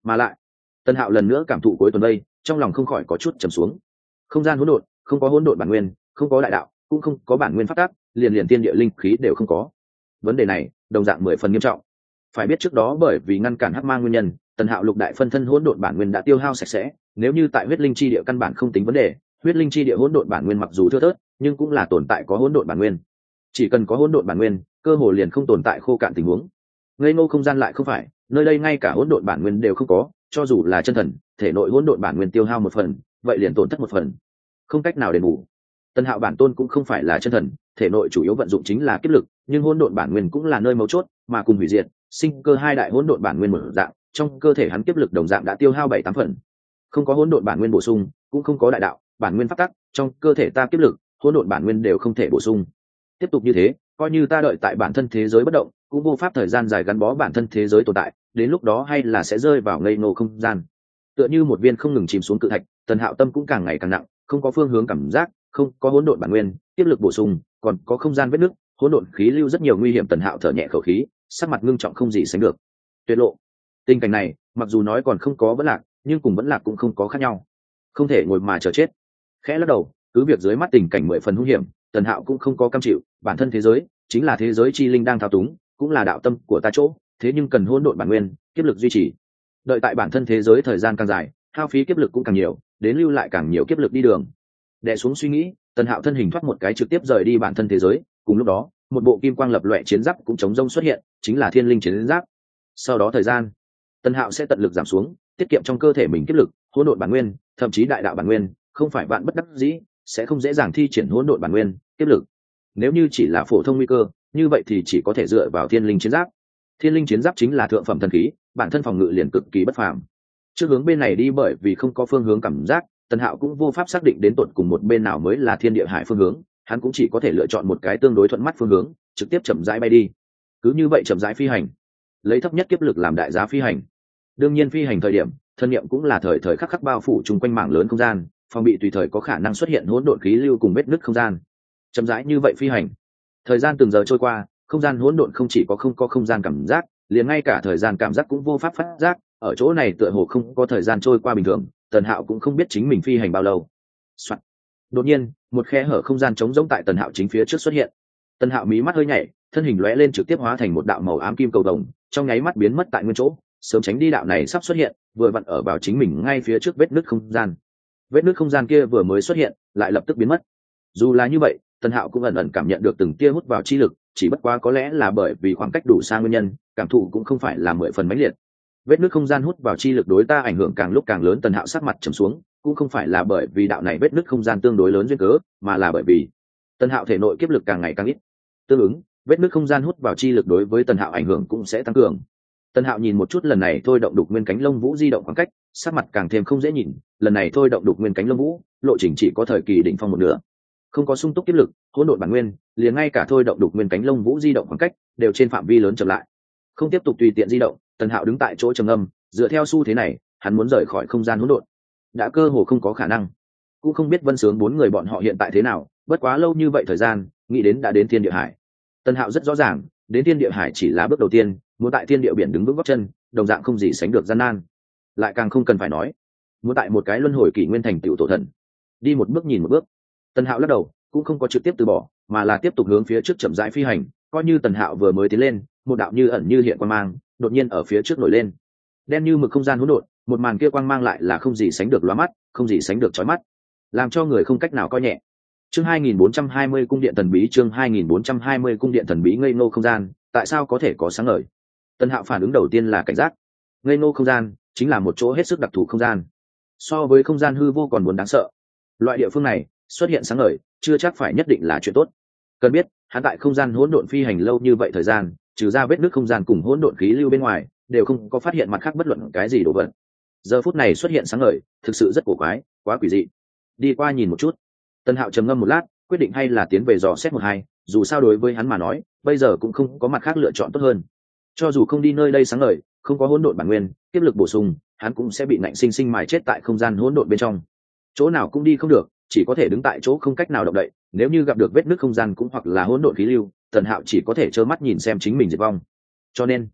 Speaker 1: Mà lại Tần Hạo lần nữa cảm thụ cuối tuần đây, trong lòng không khỏi có chút trầm xuống. Không gian hỗn độn, không có hỗn độn bản nguyên, không có đại đạo, cũng không có bản nguyên pháp tắc, liền tiên địa linh khí đều không có. Vấn đề này đồng dạng 10 phần nghiêm trọng. Phải biết trước đó bởi vì ngăn cản hắc mang nguyên nhân, Tần Hạo lục đại phân thân hỗn độn bản nguyên đã tiêu hao sạch sẽ, nếu như tại huyết linh chi địa căn bản không tính vấn đề, huyết linh chi địa hỗn độn bản nguyên mặc dù thưa thớt, nhưng cũng là tồn tại có hỗn độn bản nguyên. Chỉ cần có hỗn độn bản nguyên, cơ hồ liền không tồn tại khô cạn tình huống. Ngây ngô không gian lại không phải, nơi đây ngay cả hỗn độn bản nguyên đều không có, cho dù là chân thần, thể nội hỗn độn bản nguyên tiêu hao một phần, vậy liền tổn thất một phần, không cách nào đền bù. Tần Hạo bản tôn cũng không phải là chân thần, thể nội chủ yếu vận dụng chính là kiếp lực, nhưng hỗn độn bản nguyên cũng là nơi mấu chốt, mà cùng hủy diệt, sinh cơ hai đại hỗn độn bản nguyên mở dạng, trong cơ thể hắn kiếp lực đồng dạng đã tiêu hao 7-8 phần. Không có hỗn độn bản nguyên bổ sung, cũng không có đại đạo, bản nguyên pháp tắc, trong cơ thể ta kiếp lực, hỗn độn bản nguyên đều không thể bổ sung. Tiếp tục như thế, coi như ta đợi tại bản thân thế giới bất động, cũng vô pháp thời gian dài gắn bó bản thân thế giới tồn tại, đến lúc đó hay là sẽ rơi vào ngây ngô không gian. Tựa như một viên không ngừng chìm xuống cự thạch, Tần Hạo tâm cũng càng ngày càng nặng, không có phương hướng cảm giác, không có hỗn độn bản nguyên, tiếp lực bổ sung, còn có không gian vết nứt, hỗn độn khí lưu rất nhiều nguy hiểm. Tần Hạo thở nhẹ khẩu khí, sắc mặt ngưng trọng không gì sánh được. Tuyệt lộ. Tình cảnh này, mặc dù nói còn không có vẫn lạc, nhưng cùng vẫn lạc cũng không có khác nhau. Không thể ngồi mà chờ chết. Khẽ lắc đầu, cứ việc dưới mắt tình cảnh 10 phần hung hiểm, Tần Hạo cũng không có cam chịu, bản thân thế giới chính là thế giới chi linh đang thao túng, cũng là đạo tâm của ta chỗ, thế nhưng cần hỗn độn bản nguyên, kiếp lực duy trì. Đợi tại bản thân thế giới thời gian càng dài, hao phí kiếp lực cũng càng nhiều, đến lưu lại càng nhiều kiếp lực đi đường. Đè xuống suy nghĩ, Tần Hạo thân hình thoát một cái trực tiếp rời đi bản thân thế giới, cùng lúc đó, một bộ kim quang lập loè chiến giáp cũng chống rông xuất hiện, chính là Thiên Linh chiến giáp. Sau đó thời gian, Tần Hạo sẽ tận lực giảm xuống, tiết kiệm trong cơ thể mình kiếp lực, hỗn độn bản nguyên, thậm chí đại đạo bản nguyên, không phải vạn bất đắc dĩ, sẽ không dễ dàng thi triển hỗn độn bản nguyên, kiếp lực. Nếu như chỉ là phổ thông nguy cơ, như vậy thì chỉ có thể dựa vào Thiên Linh chiến giáp. Thiên Linh chiến giáp chính là thượng phẩm thần khí, bản thân phòng ngự liền cực kỳ bất phàm. Trước hướng bên này đi, bởi vì không có phương hướng cảm giác, Tần Hạo cũng vô pháp xác định đến tận cùng một bên nào mới là thiên địa hải phương hướng, hắn cũng chỉ có thể lựa chọn một cái tương đối thuận mắt phương hướng, trực tiếp chậm rãi bay đi. Cứ như vậy chậm rãi phi hành, lấy thấp nhất kiếp lực làm đại giá phi hành. Đương nhiên phi hành thời điểm, thân niệm cũng là thời thời khắc khắc bao phủ chung quanh mảng lớn không gian, phòng bị tùy thời có khả năng xuất hiện hỗn độn khí lưu cùng vết nứt không gian. Chậm rãi như vậy phi hành, thời gian từng giờ trôi qua, không gian hỗn độn không chỉ có không có không gian cảm giác, liền ngay cả thời gian cảm giác cũng vô pháp phát giác, ở chỗ này tựa hồ không có thời gian trôi qua bình thường. Tần Hạo cũng không biết chính mình phi hành bao lâu. Soạn. Đột nhiên, một khe hở không gian trống rỗng tại Tần Hạo chính phía trước xuất hiện. Tần Hạo mí mắt hơi nhảy, thân hình lóe lên trực tiếp hóa thành một đạo màu ám kim cầu đồng, trong nháy mắt biến mất tại nguyên chỗ, sớm tránh đi đạo này sắp xuất hiện, vừa vặn ở vào chính mình ngay phía trước vết nứt không gian. Vết nứt không gian kia vừa mới xuất hiện, lại lập tức biến mất. Dù là như vậy, Tần Hạo cũng ẩn ẩn cảm nhận được từng tia hút vào chi lực, chỉ bất quá có lẽ là bởi vì khoảng cách đủ xa nguyên nhân, cảm thụ cũng không phải là 10 phần mãnh liệt. Vết nứt không gian hút vào chi lực đối ta ảnh hưởng càng lúc càng lớn. Tần Hạo sắc mặt trầm xuống, cũng không phải là bởi vì đạo này vết nứt không gian tương đối lớn duyên cớ, mà là bởi vì Tần Hạo thể nội kiếp lực càng ngày càng ít. Tương ứng, vết nứt không gian hút vào chi lực đối với Tần Hạo ảnh hưởng cũng sẽ tăng cường. Tần Hạo nhìn một chút lần này thôi động đục nguyên cánh lông vũ di động khoảng cách, sắc mặt càng thêm không dễ nhìn. Lần này thôi động đục nguyên cánh lông vũ, lộ trình chỉ có thời kỳ đỉnh phong một nửa, không có sung túc kiếp lực, hỗn độn bản nguyên, liền ngay cả thôi động đục nguyên cánh lông vũ di động khoảng cách đều trên phạm vi lớn chậm lại, không tiếp tục tùy tiện di động. Tần Hạo đứng tại chỗ trầm ngâm, dựa theo xu thế này, hắn muốn rời khỏi không gian hỗn độn đã cơ hồ không có khả năng. Cũng không biết Vân Sướng 4 người bọn họ hiện tại thế nào, bất quá lâu như vậy thời gian, nghĩ đến đã đến thiên địa hải. Tần Hạo rất rõ ràng, đến thiên địa hải chỉ là bước đầu tiên, muốn tại thiên địa biển đứng vững gót chân, đồng dạng không gì sánh được gian nan. Lại càng không cần phải nói, muốn tại một cái luân hồi kỷ nguyên thành tựu tổ thần, đi một bước nhìn một bước. Tần Hạo lắc đầu, cũng không có trực tiếp từ bỏ, mà là tiếp tục hướng phía trước chậm rãi phi hành. Coi như Tần Hạo vừa mới tiến lên, một đạo như ẩn như hiện quang mang đột nhiên ở phía trước nổi lên, đen như mực không gian hỗn độn, một màn kia quang mang lại là không gì sánh được lóa mắt, không gì sánh được chói mắt, làm cho người không cách nào coi nhẹ. Chương 2420 cung điện thần bí. Chương 2420 cung điện thần bí. Ngây ngô không gian, tại sao có thể có sáng ngời? Tần Hạo phản ứng đầu tiên là cảnh giác. Ngây ngô không gian chính là một chỗ hết sức đặc thù không gian, so với không gian hư vô còn muốn đáng sợ. Loại địa phương này xuất hiện sáng ngời, chưa chắc phải nhất định là chuyện tốt. Cần biết, hắn tại không gian hỗn độn phi hành lâu như vậy thời gian, trừ ra vết nứt không gian cùng hỗn độn khí lưu bên ngoài, đều không có phát hiện mặt khác bất luận cái gì đồ vật. Giờ phút này xuất hiện sáng ngời, thực sự rất cổ quái, quá quỷ dị. Đi qua nhìn một chút. Tần Hạo trầm ngâm một lát, quyết định hay là tiến về dò xét một hai, dù sao đối với hắn mà nói, bây giờ cũng không có mặt khác lựa chọn tốt hơn. Cho dù không đi nơi đây sáng ngời, không có hỗn độn bản nguyên, tiếp lực bổ sung, hắn cũng sẽ bị nạnh sinh sinh mài chết tại không gian hỗn độn bên trong. Chỗ nào cũng đi không được, chỉ có thể đứng tại chỗ không cách nào động đậy. Nếu như gặp được vết nứt không gian cũng hoặc là hỗn độn khí lưu, Tần Hạo chỉ có thể trơ mắt nhìn xem chính mình diệt vong. Cho nên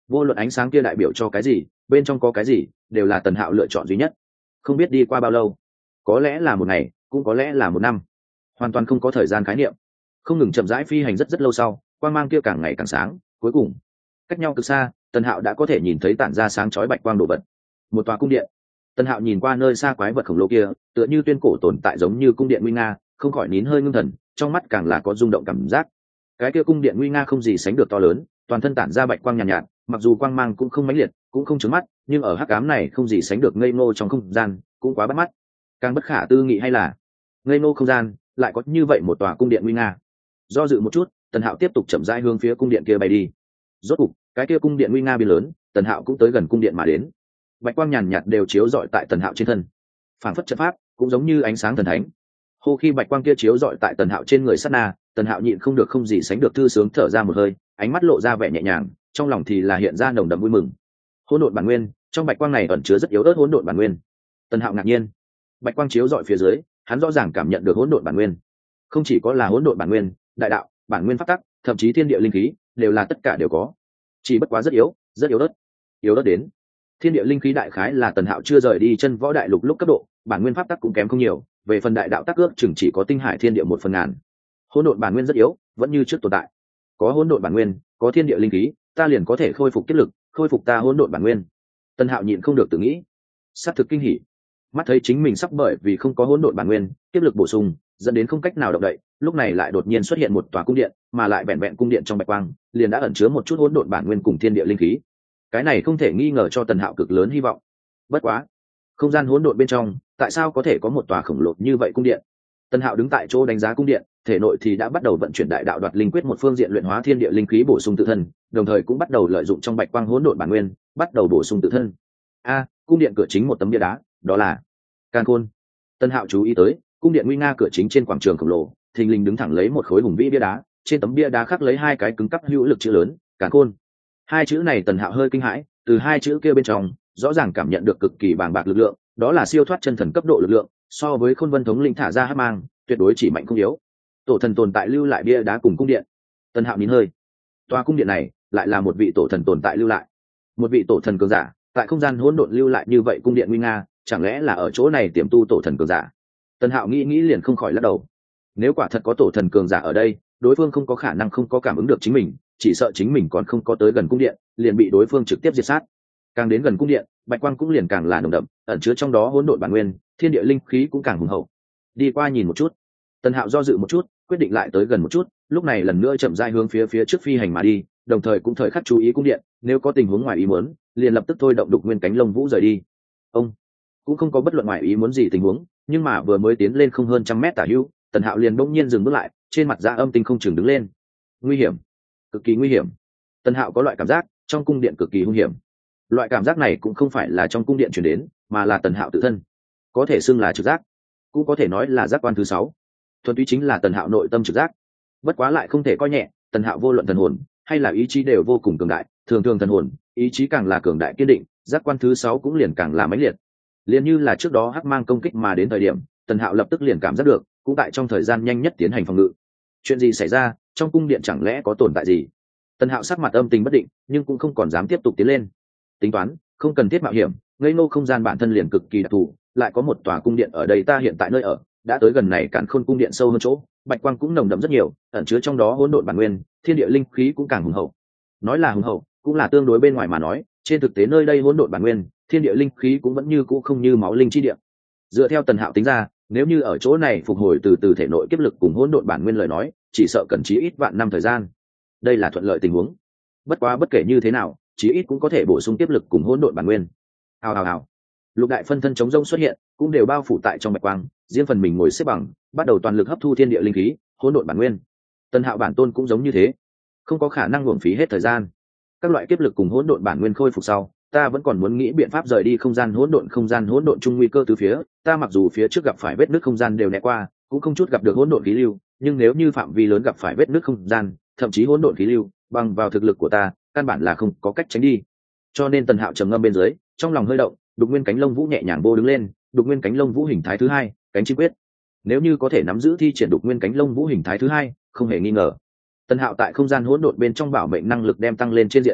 Speaker 1: vô luận ánh sáng kia đại biểu cho cái gì, bên trong có cái gì, đều là Tần Hạo lựa chọn duy nhất. Không biết đi qua bao lâu, có lẽ là một ngày, cũng có lẽ là một năm, hoàn toàn không có thời gian khái niệm. Không ngừng chậm rãi phi hành rất lâu sau, quang mang kia càng ngày càng sáng, cuối cùng cách nhau cực xa, Tần Hạo đã có thể nhìn thấy tản ra sáng chói bạch quang đồ vật. Một tòa cung điện. Tần Hạo nhìn qua nơi xa quái vật khổng lồ kia, tựa như tuyên cổ tồn tại giống như cung điện nguy nga, không khỏi nín hơi ngưng thần, trong mắt càng là có rung động cảm giác. Cái kia cung điện nguy nga không gì sánh được to lớn, toàn thân tản ra bạch quang nhàn nhạt, mặc dù quang mang cũng không mãnh liệt, cũng không chói mắt, nhưng ở hắc ám này không gì sánh được ngây ngô trong không gian, cũng quá bắt mắt. Càng bất khả tư nghị hay là ngây ngô không gian lại có như vậy một tòa cung điện nguy nga. Do dự một chút, Tần Hạo tiếp tục chậm rãi hướng phía cung điện kia bay đi. Rốt cục, cái kia cung điện nguy nga biến lớn, Tần Hạo cũng tới gần cung điện mà đến. Bạch quang nhàn nhạt đều chiếu rọi tại Tần Hạo trên thân, phảng phất trận pháp, cũng giống như ánh sáng thần thánh. Hô, khi bạch quang kia chiếu rọi tại Tần Hạo trên người sát na, Tần Hạo nhịn không được không gì sánh được thư sướng thở ra một hơi, ánh mắt lộ ra vẻ nhẹ nhàng, trong lòng thì là hiện ra nồng đậm vui mừng. Hỗn độn bản nguyên, trong bạch quang này ẩn chứa rất yếu ớt hỗn độn bản nguyên. Tần Hạo ngạc nhiên, bạch quang chiếu rọi phía dưới, hắn rõ ràng cảm nhận được hỗn độn bản nguyên. Không chỉ có là hỗn độn bản nguyên, đại đạo, bản nguyên pháp tắc, thậm chí thiên địa linh khí, đều là tất cả đều có. Chỉ bất quá rất yếu ớt. Yếu ớt đến thiên địa linh khí đại khái là Tần Hạo chưa rời đi chân võ đại lục lúc cấp độ, bản nguyên pháp tắc cũng kém không nhiều, về phần đại đạo tắc ước chừng chỉ có tinh hải thiên địa 1/1000. Hỗn độn bản nguyên rất yếu, vẫn như trước tồn tại. Có hỗn độn bản nguyên, có thiên địa linh khí, ta liền có thể khôi phục kiếp lực, khôi phục ta hỗn độn bản nguyên. Tần Hạo nhịn không được tự nghĩ, sát thực kinh hỉ. Mắt thấy chính mình sắp bởi vì không có hỗn độn bản nguyên, kiếp lực bổ sung, dẫn đến không cách nào động đậy, lúc này lại đột nhiên xuất hiện một tòa cung điện, mà lại vẹn vẹn cung điện trong bạch quang, liền đã ẩn chứa một chút hỗn độn bản nguyên cùng thiên địa linh khí. Cái này không thể nghi ngờ cho Tần Hạo cực lớn hy vọng. Bất quá, không gian hỗn độn bên trong, tại sao có thể có một tòa khổng lồ như vậy cung điện? Tần Hạo đứng tại chỗ đánh giá cung điện, thể nội thì đã bắt đầu vận chuyển đại đạo đoạt linh quyết một phương diện luyện hóa thiên địa linh khí bổ sung tự thân, đồng thời cũng bắt đầu lợi dụng trong bạch quang hỗn độn bản nguyên, bắt đầu bổ sung tự thân. Cung điện cửa chính một tấm bia đá, đó là Càn Khôn. Tần Hạo chú ý tới, cung điện nguy nga cửa chính trên quảng trường khổng lồ, thình lình đứng thẳng lấy một khối hùng vĩ bia đá, trên tấm bia đá khắc lấy hai cái cứng cắp hữu lực chữ lớn, Càn Khôn. Hai chữ này Tần Hạo hơi kinh hãi, từ hai chữ kia bên trong, rõ ràng cảm nhận được cực kỳ bàng bạc lực lượng, đó là siêu thoát chân thần cấp độ lực lượng, so với Khôn Vân thống lĩnh thả ra hắc mang, tuyệt đối chỉ mạnh không yếu. Tổ thần tồn tại lưu lại bia đá cùng cung điện. Tần Hạo nín hơi. Tòa cung điện này lại là một vị tổ thần tồn tại lưu lại. Một vị tổ thần cường giả, tại không gian hỗn độn lưu lại như vậy cung điện nguy nga, chẳng lẽ là ở chỗ này tiềm tu tổ thần cường giả? Tần Hạo nghĩ liền không khỏi lắc đầu. Nếu quả thật có tổ thần cường giả ở đây, đối phương không có khả năng không có cảm ứng được chính mình, chỉ sợ chính mình còn không có tới gần cung điện, liền bị đối phương trực tiếp diệt sát. Càng đến gần cung điện, bạch quang cũng liền càng là nồng đậm, ẩn chứa trong đó hỗn độn bản nguyên, thiên địa linh khí cũng càng hùng hậu. Đi qua nhìn một chút. Tần Hạo do dự một chút, quyết định lại tới gần một chút, lúc này lần nữa chậm rãi hướng phía trước phi hành mà đi, đồng thời cũng thời khắc chú ý cung điện, nếu có tình huống ngoài ý muốn, liền lập tức thôi động đục nguyên cánh lông vũ rời đi. Ông cũng không có bất luận ngoài ý muốn gì tình huống, nhưng mà vừa mới tiến lên không hơn 100 mét tả hữu, Tần Hạo liền bỗng nhiên dừng bước lại, trên mặt Dạ Âm Tinh không chừng đứng lên. Nguy hiểm, cực kỳ nguy hiểm. Tần Hạo có loại cảm giác trong cung điện cực kỳ hung hiểm. Loại cảm giác này cũng không phải là trong cung điện truyền đến, mà là Tần Hạo tự thân, có thể xưng là trực giác, cũng có thể nói là giác quan thứ 6. Thuần túy chính là Tần Hạo nội tâm trực giác. Bất quá lại không thể coi nhẹ, Tần Hạo vô luận thần hồn hay là ý chí đều vô cùng cường đại, thường thường thần hồn, ý chí càng là cường đại kiên định, giác quan thứ 6 cũng liền càng là mãnh liệt. Liền như là trước đó hắc mang công kích mà đến thời điểm, Tần Hạo lập tức liền cảm giác được, cũng tại trong thời gian nhanh nhất tiến hành phòng ngự. Chuyện gì xảy ra, trong cung điện chẳng lẽ có tồn tại gì? Tần Hạo sắc mặt âm tình bất định, nhưng cũng không còn dám tiếp tục tiến lên. Tính toán, không cần thiết mạo hiểm, ngây ngô không gian bản thân liền cực kỳ đặc thù, lại có một tòa cung điện ở đây ta hiện tại nơi ở, đã tới gần này Càn Khôn cung điện sâu hơn chỗ, bạch quang cũng nồng đậm rất nhiều, ẩn chứa trong đó hỗn độn bản nguyên, thiên địa linh khí cũng càng hùng hậu. Nói là hùng hậu, cũng là tương đối bên ngoài mà nói, trên thực tế nơi đây hỗn độn bản nguyên, thiên địa linh khí cũng vẫn như cũ không như máu linh chi địa. Dựa theo Tần Hạo tính ra, nếu như ở chỗ này phục hồi từ thể nội kiếp lực cùng hỗn độn bản nguyên lời nói, chỉ sợ cần chí ít vạn năm thời gian. Đây là thuận lợi tình huống. Bất quá bất kể như thế nào, chí ít cũng có thể bổ sung kiếp lực cùng hỗn độn bản nguyên. Hào. Lục đại phân thân chống rông xuất hiện, cũng đều bao phủ tại trong bạch quang, riêng phần mình ngồi xếp bằng, bắt đầu toàn lực hấp thu thiên địa linh khí, hỗn độn bản nguyên. Tần Hạo bản tôn cũng giống như thế, không có khả năng uổng phí hết thời gian. Các loại kiếp lực cùng hỗn độn bản nguyên khôi phục sau, ta vẫn còn muốn nghĩ biện pháp rời đi không gian hỗn độn chung nguy cơ từ phía, ta mặc dù phía trước gặp phải vết nứt không gian đều né qua, cũng không chút gặp được hỗn độn khí lưu, nhưng nếu như phạm vi lớn gặp phải vết nứt không gian, thậm chí hỗn độn khí lưu, bằng vào thực lực của ta, căn bản là không có cách tránh đi. Cho nên Tần Hạo trầm ngâm bên dưới, trong lòng hơi động, đục nguyên cánh lông vũ nhẹ nhàng bô đứng lên, đục nguyên cánh lông vũ hình thái thứ 2, cánh chim quyết. Nếu như có thể nắm giữ thi triển đục nguyên cánh lông vũ hình thái thứ 2, không hề nghi ngờ, Tần Hạo tại không gian hỗn độn bên trong bảo mệnh năng lực đem tăng lên trên diện rộng,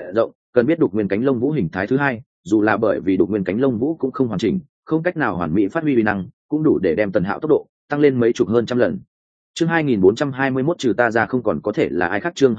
Speaker 1: cần biết đục nguyên cánh lông vũ hình thái thứ hai, dù là bởi vì đục nguyên cánh lông vũ cũng không hoàn chỉnh, không cách nào hoàn mỹ phát huy uy năng, cũng đủ để đem Tần Hạo tốc độ tăng lên mấy chục hơn trăm lần. Chương 2421 trừ ta ra không còn có thể là ai khác. Chương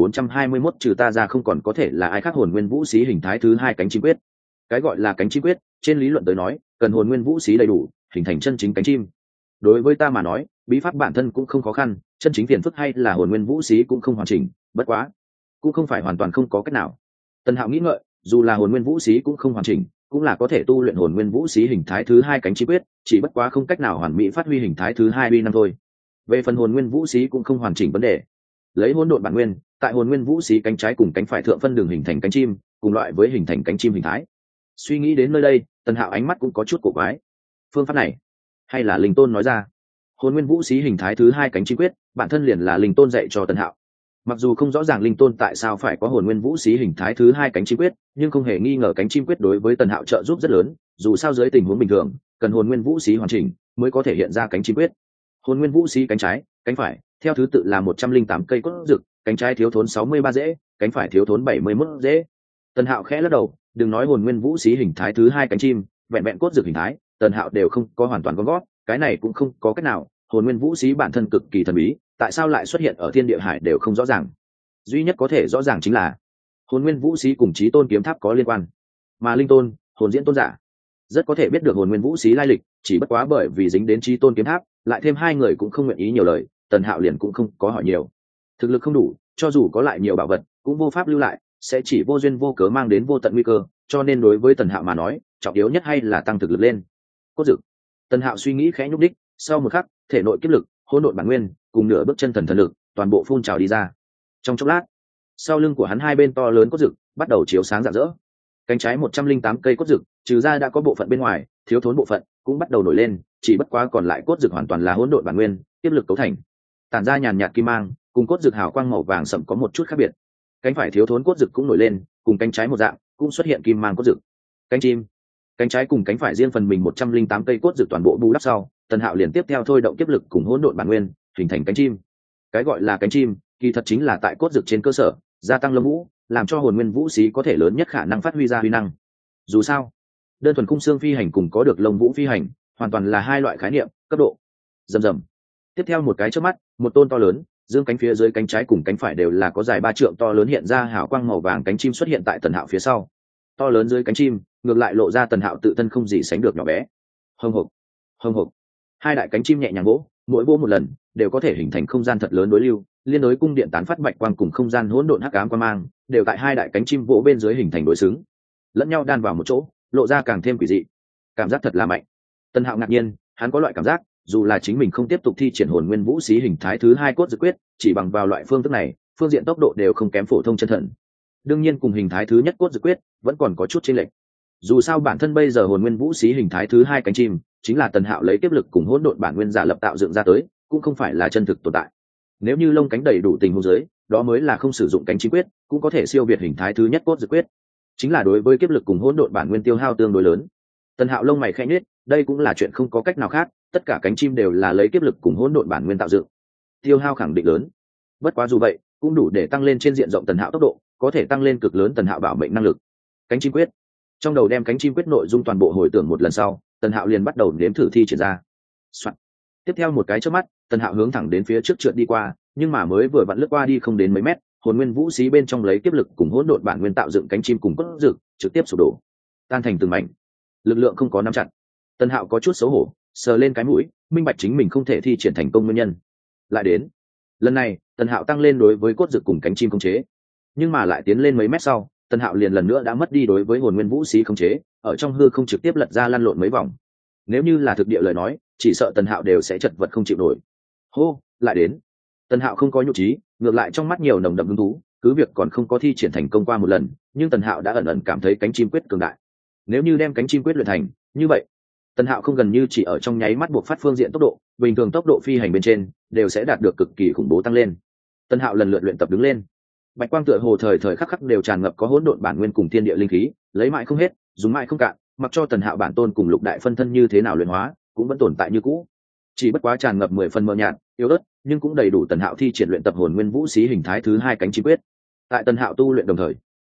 Speaker 1: 2421 trừ ta ra không còn có thể là ai khác. Hồn nguyên vũ xí hình thái thứ hai cánh chim quyết. Cái gọi là cánh chim quyết, trên lý luận tới nói, cần hồn nguyên vũ xí đầy đủ, hình thành chân chính cánh chim. Đối với ta mà nói, bí pháp bản thân cũng không khó khăn, chân chính phiền phức hay là hồn nguyên vũ xí cũng không hoàn chỉnh, bất quá, cũng không phải hoàn toàn không có cách nào. Tần Hạo nghĩ ngợi, dù là hồn nguyên vũ xí cũng không hoàn chỉnh, cũng là có thể tu luyện hồn nguyên vũ xí hình thái thứ hai cánh chim quyết, chỉ bất quá không cách nào hoàn mỹ phát huy hình thái thứ hai uy năng thôi. Về phần hồn nguyên vũ xí cũng không hoàn chỉnh vấn đề, lấy hỗn độn bản nguyên, tại hồn nguyên vũ xí cánh trái cùng cánh phải thượng phân đường hình thành cánh chim, cùng loại với hình thành cánh chim hình thái. Suy nghĩ đến nơi đây, Tần Hạo ánh mắt cũng có chút cổ quái. Phương pháp này, hay là Linh Tôn nói ra? Hồn nguyên vũ xí hình thái thứ hai cánh chim quyết, bản thân liền là Linh Tôn dạy cho Tần Hạo. Mặc dù không rõ ràng Linh Tôn tại sao phải có hồn nguyên vũ xí hình thái thứ hai cánh chim quyết, nhưng không hề nghi ngờ cánh chim quyết đối với Tần Hạo trợ giúp rất lớn, dù sao dưới tình huống bình thường, cần hồn nguyên vũ xí hoàn chỉnh mới có thể hiện ra cánh chim quyết. Hồn nguyên vũ xí cánh trái, cánh phải, theo thứ tự là 108 cây cốt dực, cánh trái thiếu thốn 63 rễ, cánh phải thiếu thốn 71 rễ. Tần Hạo khẽ lắc đầu, đừng nói hồn nguyên vũ xí hình thái thứ hai cánh chim, vẹn vẹn cốt dực hình thái, Tần Hạo đều không có hoàn toàn gom gót, cái này cũng không có cách nào, hồn nguyên vũ xí bản thân cực kỳ thần bí, tại sao lại xuất hiện ở thiên địa hải đều không rõ ràng. Duy nhất có thể rõ ràng chính là hồn nguyên vũ xí cùng chí tôn kiếm tháp có liên quan, mà Linh Tôn, hồn diễn tôn giả, rất có thể biết được hồn nguyên vũ xí lai lịch, chỉ bất quá bởi vì dính đến chí tôn kiếm tháp, lại thêm hai người cũng không nguyện ý nhiều lời, Tần Hạo liền cũng không có hỏi nhiều. Thực lực không đủ, cho dù có lại nhiều bảo vật, cũng vô pháp lưu lại, sẽ chỉ vô duyên vô cớ mang đến vô tận nguy cơ, cho nên đối với Tần Hạo mà nói, trọng yếu nhất hay là tăng thực lực lên. Cốt dực. Tần Hạo suy nghĩ khẽ nhúc đích, sau một khắc, thể nội kiếp lực, hỗn độn bản nguyên, cùng nửa bước chân thần thần lực, toàn bộ phun trào đi ra. Trong chốc lát, sau lưng của hắn hai bên to lớn cốt dực bắt đầu chiếu sáng rạng rỡ. Cánh trái 108 cây cốt dực, trừ ra đã có bộ phận bên ngoài, thiếu thốn bộ phận cũng bắt đầu nổi lên, chỉ bất quá còn lại cốt dực hoàn toàn là hỗn độn bản nguyên, tiếp lực cấu thành, tản ra nhàn nhạt kim mang, cùng cốt dực hào quang màu vàng sẫm có một chút khác biệt. Cánh phải thiếu thốn cốt dực cũng nổi lên, cùng cánh trái một dạng, cũng xuất hiện kim mang cốt dực. Cánh chim, cánh trái cùng cánh phải riêng phần mình 108 cây cốt dực toàn bộ bù đắp sau, Tần Hạo liền tiếp theo thôi động tiếp lực cùng hỗn độn bản nguyên, hình thành cánh chim. Cái gọi là cánh chim, kỳ thật chính là tại cốt dực trên cơ sở gia tăng lông vũ, làm cho hồn nguyên vũ xí có thể lớn nhất khả năng phát huy ra huy năng. Dù sao, đơn thuần khung xương phi hành cùng có được lông vũ phi hành, hoàn toàn là hai loại khái niệm, cấp độ. Rầm rầm. Tiếp theo một cái chớp mắt, một tôn to lớn, dương cánh phía dưới cánh trái cùng cánh phải đều là có dài 3 trượng to lớn hiện ra hào quang màu vàng cánh chim xuất hiện tại Tần Hạo phía sau. To lớn dưới cánh chim, ngược lại lộ ra Tần Hạo tự thân không gì sánh được nhỏ bé. Hông hộc, hông hộc. Hai đại cánh chim nhẹ nhàng vỗ, mỗi vỗ một lần, đều có thể hình thành không gian thật lớn đối lưu, liên đối cung điện tán phát bạch quang cùng không gian hỗn độn hắc ám quang mang, đều tại hai đại cánh chim vỗ bên dưới hình thành đối xứng, lẫn nhau đan vào một chỗ, lộ ra càng thêm quỷ dị. Cảm giác thật là mạnh. Tần Hạo ngạc nhiên, hắn có loại cảm giác, dù là chính mình không tiếp tục thi triển hồn nguyên vũ xí hình thái thứ hai cốt dực quyết, chỉ bằng vào loại phương thức này, phương diện tốc độ đều không kém phổ thông chân thần. Đương nhiên cùng hình thái thứ nhất cốt dực quyết vẫn còn có chút chênh lệch. Dù sao bản thân bây giờ hồn nguyên vũ xí hình thái thứ hai cánh chim chính là Tần Hạo lấy tiếp lực cùng hỗn độn bản nguyên giả lập tạo dựng ra tới, cũng không phải là chân thực tồn tại. Nếu như lông cánh đầy đủ tình huống dưới, đó mới là không sử dụng cánh chim quyết, cũng có thể siêu việt hình thái thứ nhất cốt dực quyết. Chính là đối với kiếp lực cùng hỗn độn bản nguyên tiêu hao tương đối lớn. Tần Hạo lông mày khẽ nhếch, đây cũng là chuyện không có cách nào khác, tất cả cánh chim đều là lấy kiếp lực cùng hỗn độn bản nguyên tạo dựng, tiêu hao khẳng định lớn. Bất quá dù vậy, cũng đủ để tăng lên trên diện rộng Tần Hạo tốc độ, có thể tăng lên cực lớn Tần Hạo bảo mệnh năng lực. Cánh chim quyết. Trong đầu đem cánh chim quyết nội dung toàn bộ hồi tưởng một lần sau, Tần Hạo liền bắt đầu nếm thử thi triển ra. Soạn. Tiếp theo một cái chớp mắt, Tần Hạo hướng thẳng đến phía trước trượt đi qua, nhưng mà mới vừa vặn lướt qua đi không đến mấy mét, hồn nguyên vũ xí bên trong lấy kiếp lực cùng hỗn độn bản nguyên tạo dựng cánh chim cùng cốt dực, trực tiếp sụp đổ, tan thành từng mảnh. Lực lượng không có nắm chặt. Tần Hạo có chút xấu hổ, sờ lên cái mũi, minh bạch chính mình không thể thi triển thành công nguyên nhân. Lại đến, lần này, Tần Hạo tăng lên đối với cốt dực cùng cánh chim khống chế, nhưng mà lại tiến lên mấy mét sau, Tần Hạo liền lần nữa đã mất đi đối với hồn nguyên vũ xí khống chế, ở trong hư không trực tiếp lật ra lăn lộn mấy vòng. Nếu như là thực địa lời nói, chỉ sợ Tần Hạo đều sẽ chật vật không chịu nổi. Hô, lại đến. Tần Hạo không có nhục trí, ngược lại trong mắt nhiều nồng đậm hứng thú, cứ việc còn không có thi triển thành công qua một lần, nhưng Tần Hạo đã ẩn ẩn cảm thấy cánh chim quyết cường đại. Nếu như đem cánh chim quyết luyện thành, như vậy, Tần Hạo không gần như chỉ ở trong nháy mắt buộc phát phương diện tốc độ, bình thường tốc độ phi hành bên trên đều sẽ đạt được cực kỳ khủng bố tăng lên. Tần Hạo lần lượt luyện tập đứng lên. Bạch quang tựa hồ thời thời khắc khắc đều tràn ngập có hỗn độn bản nguyên cùng thiên địa linh khí, lấy mãi không hết, dùng mãi không cạn, mặc cho Tần Hạo bản tôn cùng lục đại phân thân như thế nào luyện hóa, cũng vẫn tồn tại như cũ. Chỉ bất quá tràn ngập 10 phần mờ nhạt, yếu ớt, nhưng cũng đầy đủ Tần Hạo thi triển luyện tập hồn nguyên vũ xí hình thái thứ hai cánh chim quyết. Tại Tần Hạo tu luyện đồng thời,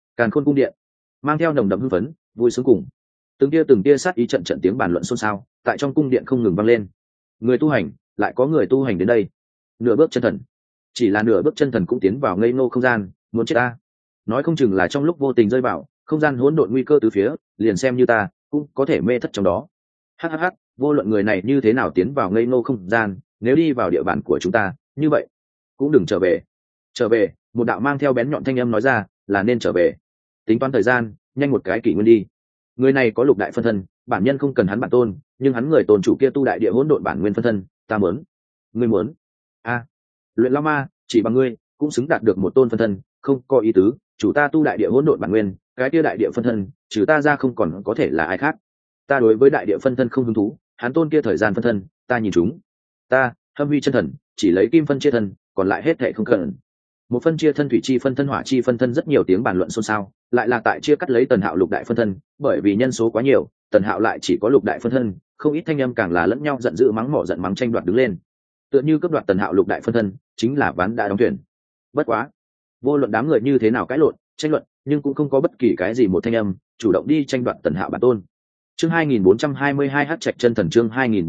Speaker 1: Càn Khôn cung điện mang theo nồng đậm hưng phấn vui sướng cùng từng tia sát ý, trận trận tiếng bàn luận xôn xao tại trong cung điện không ngừng vang lên. Người tu hành, lại có người tu hành đến đây. Nửa bước chân thần, chỉ là nửa bước chân thần cũng tiến vào ngây ngô không gian, muốn chết ta. Nói không chừng là trong lúc vô tình rơi vào không gian hỗn độn nguy cơ từ phía, liền xem như ta cũng có thể mê thất trong đó. Hhh, vô luận người này như thế nào tiến vào ngây ngô không gian, nếu đi vào địa bàn của chúng ta như vậy cũng đừng trở về. Trở về, một đạo mang theo bén nhọn thanh âm nói ra, là nên trở về. Tính toán thời gian, nhanh một cái kỷ nguyên đi. Người này có lục đại phân thân, bản nhân không cần hắn bản tôn, nhưng hắn người tôn chủ kia tu đại địa hỗn độn bản nguyên phân thân, ta muốn. Ngươi muốn? A, luyện lao ma, chỉ bằng ngươi cũng xứng đạt được một tôn phân thân, không có ý tứ. Chủ ta tu đại địa hỗn độn bản nguyên, cái kia đại địa phân thân, trừ ta ra không còn có thể là ai khác. Ta đối với đại địa phân thân không hứng thú, hắn tôn kia thời gian phân thân, ta nhìn chúng. Ta, Hâm Huy chân thần, chỉ lấy kim phân chia thân, còn lại hết thệ không cần. Một phân chia thân thủy chi phân thân hỏa chi phân thân, rất nhiều tiếng bàn luận xôn xao, lại là tại chia cắt lấy Tần Hạo lục đại phân thân, bởi vì nhân số quá nhiều, Tần Hạo lại chỉ có lục đại phân thân, không ít thanh âm càng là lẫn nhau giận dữ mắng mỏ giận mắng tranh đoạt đứng lên. Tựa như cướp đoạt Tần Hạo lục đại phân thân, chính là ván đã đóng thuyền. Bất quá, vô luận đám người như thế nào cãi lộn, tranh luận, nhưng cũng không có bất kỳ cái gì một thanh âm chủ động đi tranh đoạt Tần Hạo bản tôn. Chương 2422 Hắc Trạch chân thần, chương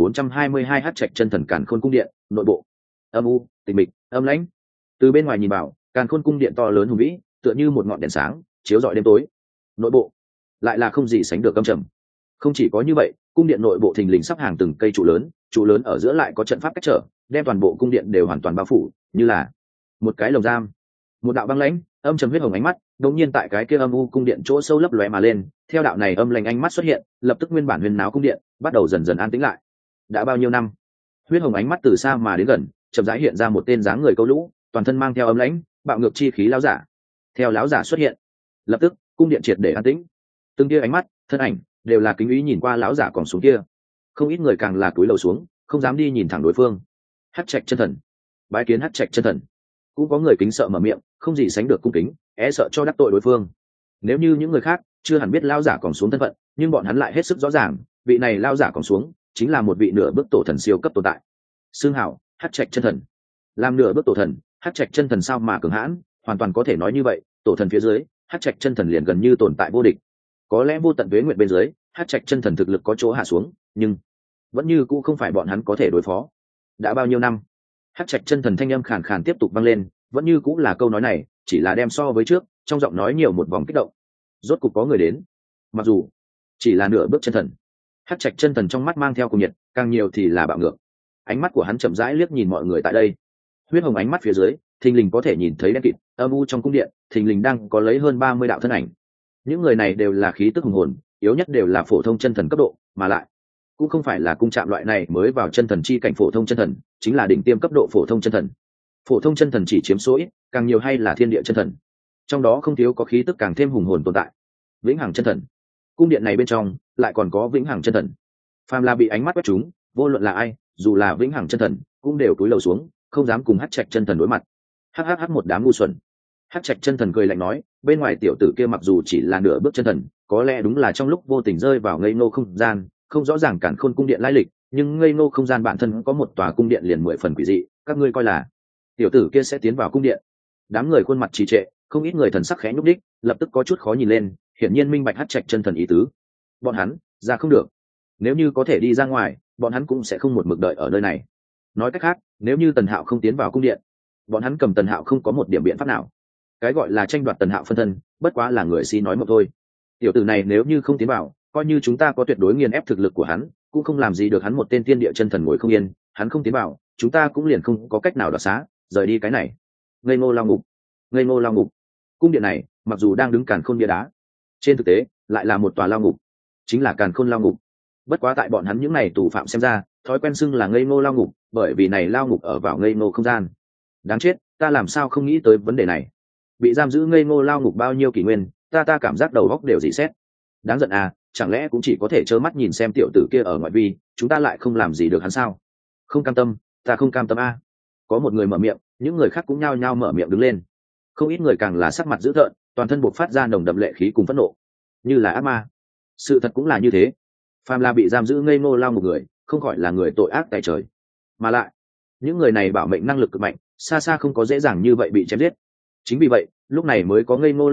Speaker 1: 2422 Hắc Trạch chân thần. Càn Khôn cung điện, nội bộ. Âm u, tịch mịch, âm lãnh. Từ bên ngoài nhìn vào, Càn Khôn cung điện to lớn hùng vĩ, tựa như một ngọn đèn sáng, chiếu rọi đêm tối. Nội bộ lại là không gì sánh được căm trầm. Không chỉ có như vậy, cung điện nội bộ thình lình sắp hàng từng cây trụ lớn ở giữa lại có trận pháp cách trở, đem toàn bộ cung điện đều hoàn toàn bao phủ, như là một cái lồng giam. Một đạo băng lãnh, âm trầm huyết hồng ánh mắt, đột nhiên tại cái kia âm u cung điện chỗ sâu lấp lóe mà lên, theo đạo này âm lạnh ánh mắt xuất hiện, lập tức nguyên bản huyền náo cung điện bắt đầu dần dần an tĩnh lại. Đã bao nhiêu năm, huyết hồng ánh mắt từ xa mà đến gần, chậm rãi hiện ra một tên dáng người câu lũ, toàn thân mang theo âm lãnh, bạo ngược chi khí lão giả. Theo lão giả xuất hiện, lập tức cung điện triệt để an tĩnh. Từng tia ánh mắt, thân ảnh đều là kính ý nhìn qua lão giả còn xuống kia. Không ít người càng là cúi đầu xuống, không dám đi nhìn thẳng đối phương. Hắc Trạch chân thần, bái kiến Hắc Trạch chân thần. Cũng có người kính sợ mở miệng, không gì sánh được cung kính, sợ cho đắc tội đối phương. Nếu như những người khác chưa hẳn biết lão giả còn xuống thân phận, nhưng bọn hắn lại hết sức rõ ràng, vị này lão giả còn xuống chính là một vị nửa bước tổ thần siêu cấp tồn tại. Xương hảo Hắc Trạch chân thần, làm nửa bước tổ thần, Hắc Trạch chân thần sao mà cường hãn, hoàn toàn có thể nói như vậy, tổ thần phía dưới, Hắc Trạch chân thần liền gần như tồn tại vô địch. Có lẽ vô tận tuế nguyện bên dưới, Hắc Trạch chân thần thực lực có chỗ hạ xuống, nhưng vẫn như cũ không phải bọn hắn có thể đối phó. Đã bao nhiêu năm, Hắc Trạch chân thần thanh âm khàn khàn tiếp tục vang lên, vẫn như cũ là câu nói này, chỉ là đem so với trước, trong giọng nói nhiều một vòng kích động. Rốt cục có người đến, mặc dù chỉ là nửa bước chân thần. Hắc Trạch chân thần trong mắt mang theo cuồng nhiệt, càng nhiều thì là bạo ngược. Ánh mắt của hắn chậm rãi liếc nhìn mọi người tại đây. Huyết hồng ánh mắt phía dưới, thình lình có thể nhìn thấy đen kịt, âm u trong cung điện, thình lình đang có lấy hơn 30 đạo thân ảnh. Những người này đều là khí tức hùng hồn, yếu nhất đều là phổ thông chân thần cấp độ, mà lại cũng không phải là cung chạm loại này mới vào chân thần chi cảnh phổ thông chân thần, chính là đỉnh tiêm cấp độ phổ thông chân thần. Phổ thông chân thần chỉ chiếm số ít, càng nhiều hay là thiên địa chân thần. Trong đó không thiếu có khí tức càng thêm hùng hồn tồn tại. Vĩnh hằng chân thần. Cung điện này bên trong lại còn có vĩnh hằng chân thần. Phàm là bị ánh mắt quét chúng, vô luận là ai, dù là vĩnh hằng chân thần, cũng đều cúi đầu xuống, không dám cùng Hắc Trạch chân thần đối mặt. Hắc một đám ngu xuẩn. Hắc Trạch chân thần cười lạnh nói, bên ngoài tiểu tử kia mặc dù chỉ là nửa bước chân thần, có lẽ đúng là trong lúc vô tình rơi vào ngây ngô không gian, không rõ ràng Càn Khôn cung điện lai lịch, nhưng ngây ngô không gian bản thân có một tòa cung điện liền 10 phần quỷ dị, các ngươi coi là tiểu tử kia sẽ tiến vào cung điện? Đám người khuôn mặt trì trệ, không ít người thần sắc khẽ nhúc đích, lập tức có chút khó nhìn lên, hiển nhiên minh bạch Hắc Trạch chân thần ý tứ. Bọn hắn ra không được, nếu như có thể đi ra ngoài, bọn hắn cũng sẽ không một mực đợi ở nơi này. Nói cách khác, nếu như Tần Hạo không tiến vào cung điện, bọn hắn cầm Tần Hạo không có một điểm biện pháp nào. Cái gọi là tranh đoạt Tần Hạo phân thân, bất quá là người si nói một thôi. Tiểu tử này nếu như không tiến vào, coi như chúng ta có tuyệt đối nghiền ép thực lực của hắn, cũng không làm gì được hắn một tên tiên địa chân thần ngồi không yên. Hắn không tiến vào, chúng ta cũng liền không có cách nào đoạt xá, rời đi cái này. Ngây ngô lao ngục, ngây ngô lao ngục. Cung điện này, mặc dù đang đứng Càn Khôn bia đá, trên thực tế lại là một tòa lao ngục, chính là Càn Khôn lao ngục. Bất quá tại bọn hắn những này tù phạm xem ra, thói quen xưng là ngây ngô lao ngục, bởi vì này lao ngục ở vào ngây ngô không gian. Đáng chết, ta làm sao không nghĩ tới vấn đề này. Bị giam giữ ngây ngô lao ngục bao nhiêu kỷ nguyên, ta cảm giác đầu óc đều dị xét. Đáng giận à, chẳng lẽ cũng chỉ có thể trơ mắt nhìn xem tiểu tử kia ở ngoại vi, chúng ta lại không làm gì được hắn sao? Không cam tâm, ta không cam tâm a. Có một người mở miệng, những người khác cũng nhao nhao mở miệng đứng lên. Không ít người càng là sắc mặt dữ tợn, toàn thân buộc phát ra nồng đậm lệ khí cùng phẫn nộ, như là ác ma. Sự thật cũng là như thế. Phàm là bị giam giữ ngây ngô lao ngục người, không gọi là người tội ác tại trời. Mà lại, những người này bảo mệnh năng lực cực mạnh, xa xa không có dễ dàng như vậy bị chém giết. Chính vì vậy, lúc này mới có ngây ngô lao ngục,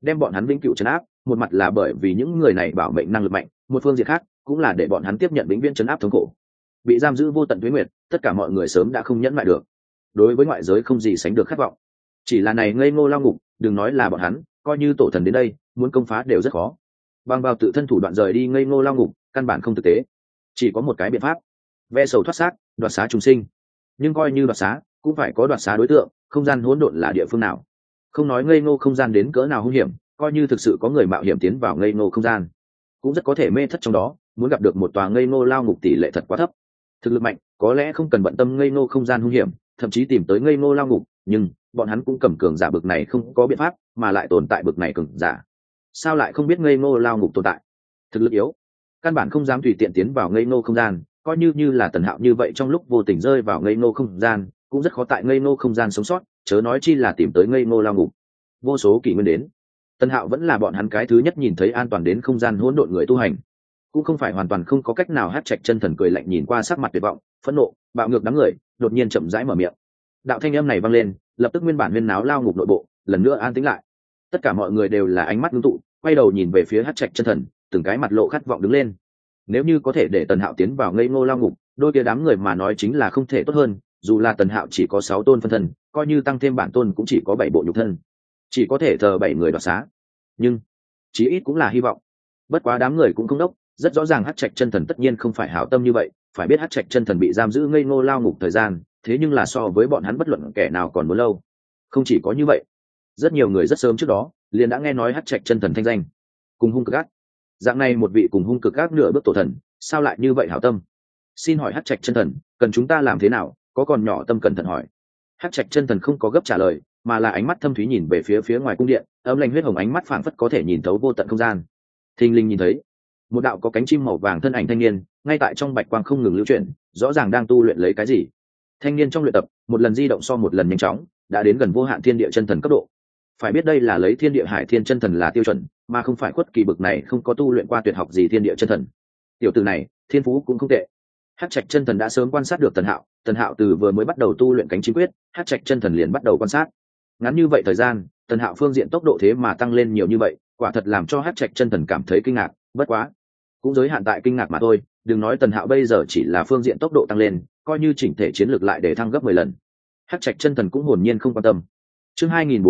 Speaker 1: đem bọn hắn vĩnh cửu trấn áp. Một mặt là bởi vì những người này bảo mệnh năng lực mạnh, một phương diện khác cũng là để bọn hắn tiếp nhận vĩnh viễn trấn áp thống khổ. Bị giam giữ vô tận tuế nguyệt, tất cả mọi người sớm đã không nhẫn lại được, đối với ngoại giới không gì sánh được khát vọng. Chỉ là này ngây ngô lao ngục, đừng nói là bọn hắn, coi như tổ thần đến đây muốn công phá đều rất khó. Bằng vào tự thân thủ đoạn rời đi ngây ngô lao ngục căn bản không thực tế, chỉ có một cái biện pháp: ve sầu thoát xác, đoạt xá chúng sinh. Nhưng coi như đoạt xá cũng phải có đoạt xá đối tượng, không gian hỗn độn là địa phương nào? Không nói ngây ngô không gian đến cỡ nào hung hiểm, coi như thực sự có người mạo hiểm tiến vào ngây ngô không gian cũng rất có thể mê thất trong đó. Muốn gặp được một tòa ngây ngô lao ngục tỷ lệ thật quá thấp. Thực lực mạnh có lẽ không cần bận tâm ngây ngô không gian hung hiểm, thậm chí tìm tới ngây ngô lao ngục, nhưng bọn hắn cũng cầm cường giả bực này không có biện pháp, mà lại tồn tại bực này cường giả sao lại không biết ngây ngô lao ngục tồn tại. Thực lực yếu căn bản không dám tùy tiện tiến vào ngây ngô không gian, coi như là Tần Hạo như vậy trong lúc vô tình rơi vào ngây ngô không gian cũng rất khó tại ngây ngô không gian sống sót, chớ nói chi là tìm tới ngây ngô lao ngục. Vô số kỷ nguyên đến, Tần Hạo vẫn là bọn hắn cái thứ nhất nhìn thấy an toàn đến không gian hỗn độn người tu hành, cũng không phải hoàn toàn không có cách nào. Hát Trạch chân thần cười lạnh nhìn qua sắc mặt tuyệt vọng, phẫn nộ, bạo ngược đám người, đột nhiên chậm rãi mở miệng. Đạo thanh âm này vang lên, lập tức nguyên bản huyên náo lao ngục nội bộ lần nữa an tĩnh lại. Tất cả mọi người đều là ánh mắt ngưng tụ, quay đầu nhìn về phía Hát Trạch chân thần, từng cái mặt lộ khát vọng đứng lên. Nếu như có thể để Tần Hạo tiến vào ngây ngô lao ngục, đôi kia đám người mà nói chính là không thể tốt hơn. Dù là Tần Hạo chỉ có 6 tôn phân thân, coi như tăng thêm bản tôn cũng chỉ có 7 bộ nhục thân, chỉ có thể thờ 7 người đoạt xá, nhưng chí ít cũng là hy vọng. Bất quá đám người cũng không đốc, rất rõ ràng Hát Trạch chân thần tất nhiên không phải hảo tâm như vậy. Phải biết Hát Trạch chân thần bị giam giữ ngây ngô lao ngục thời gian, thế nhưng là so với bọn hắn bất luận kẻ nào còn muốn lâu. Không chỉ có như vậy, rất nhiều người rất sớm trước đó liền đã nghe nói Hát Trạch chân thần thanh danh cùng hung cực ác. Dạng này một vị cùng hung cực ác nửa bước tổ thần, sao lại như vậy hảo tâm? Xin hỏi Hát Trạch chân thần, cần chúng ta làm thế nào? Có còn nhỏ tâm cẩn thận hỏi. Hát Trạch chân thần không có gấp trả lời, mà là ánh mắt thâm thúy nhìn về phía ngoài cung điện, ấm lạnh huyết hồng ánh mắt phảng phất có thể nhìn thấu vô tận không gian. Thình lình nhìn thấy một đạo có cánh chim màu vàng thân ảnh thanh niên, ngay tại trong bạch quang không ngừng lưu chuyển, rõ ràng đang tu luyện lấy cái gì. Thanh niên trong luyện tập, một lần di động so một lần nhanh chóng, đã đến gần vô hạn thiên địa chân thần cấp độ. Phải biết đây là lấy thiên địa hải thiên chân thần là tiêu chuẩn, mà không phải khuất kỳ bực này không có tu luyện qua tuyệt học gì thiên địa chân thần. Tiểu tử này thiên phú cũng không tệ. Hát Trạch chân thần đã sớm quan sát được Tần Hạo từ vừa mới bắt đầu tu luyện cánh chim quyết, Hát Trạch chân thần liền bắt đầu quan sát. Ngắn như vậy thời gian, Tần Hạo phương diện tốc độ thế mà tăng lên nhiều như vậy, quả thật làm cho Hát Trạch chân thần cảm thấy kinh ngạc. Bất quá cũng giới hạn tại kinh ngạc mà thôi, đừng nói Tần Hạo bây giờ chỉ là phương diện tốc độ tăng lên, coi như chỉnh thể chiến lược lại để thăng gấp 10 lần, Hát Trạch chân thần cũng hồn nhiên không quan tâm. Chương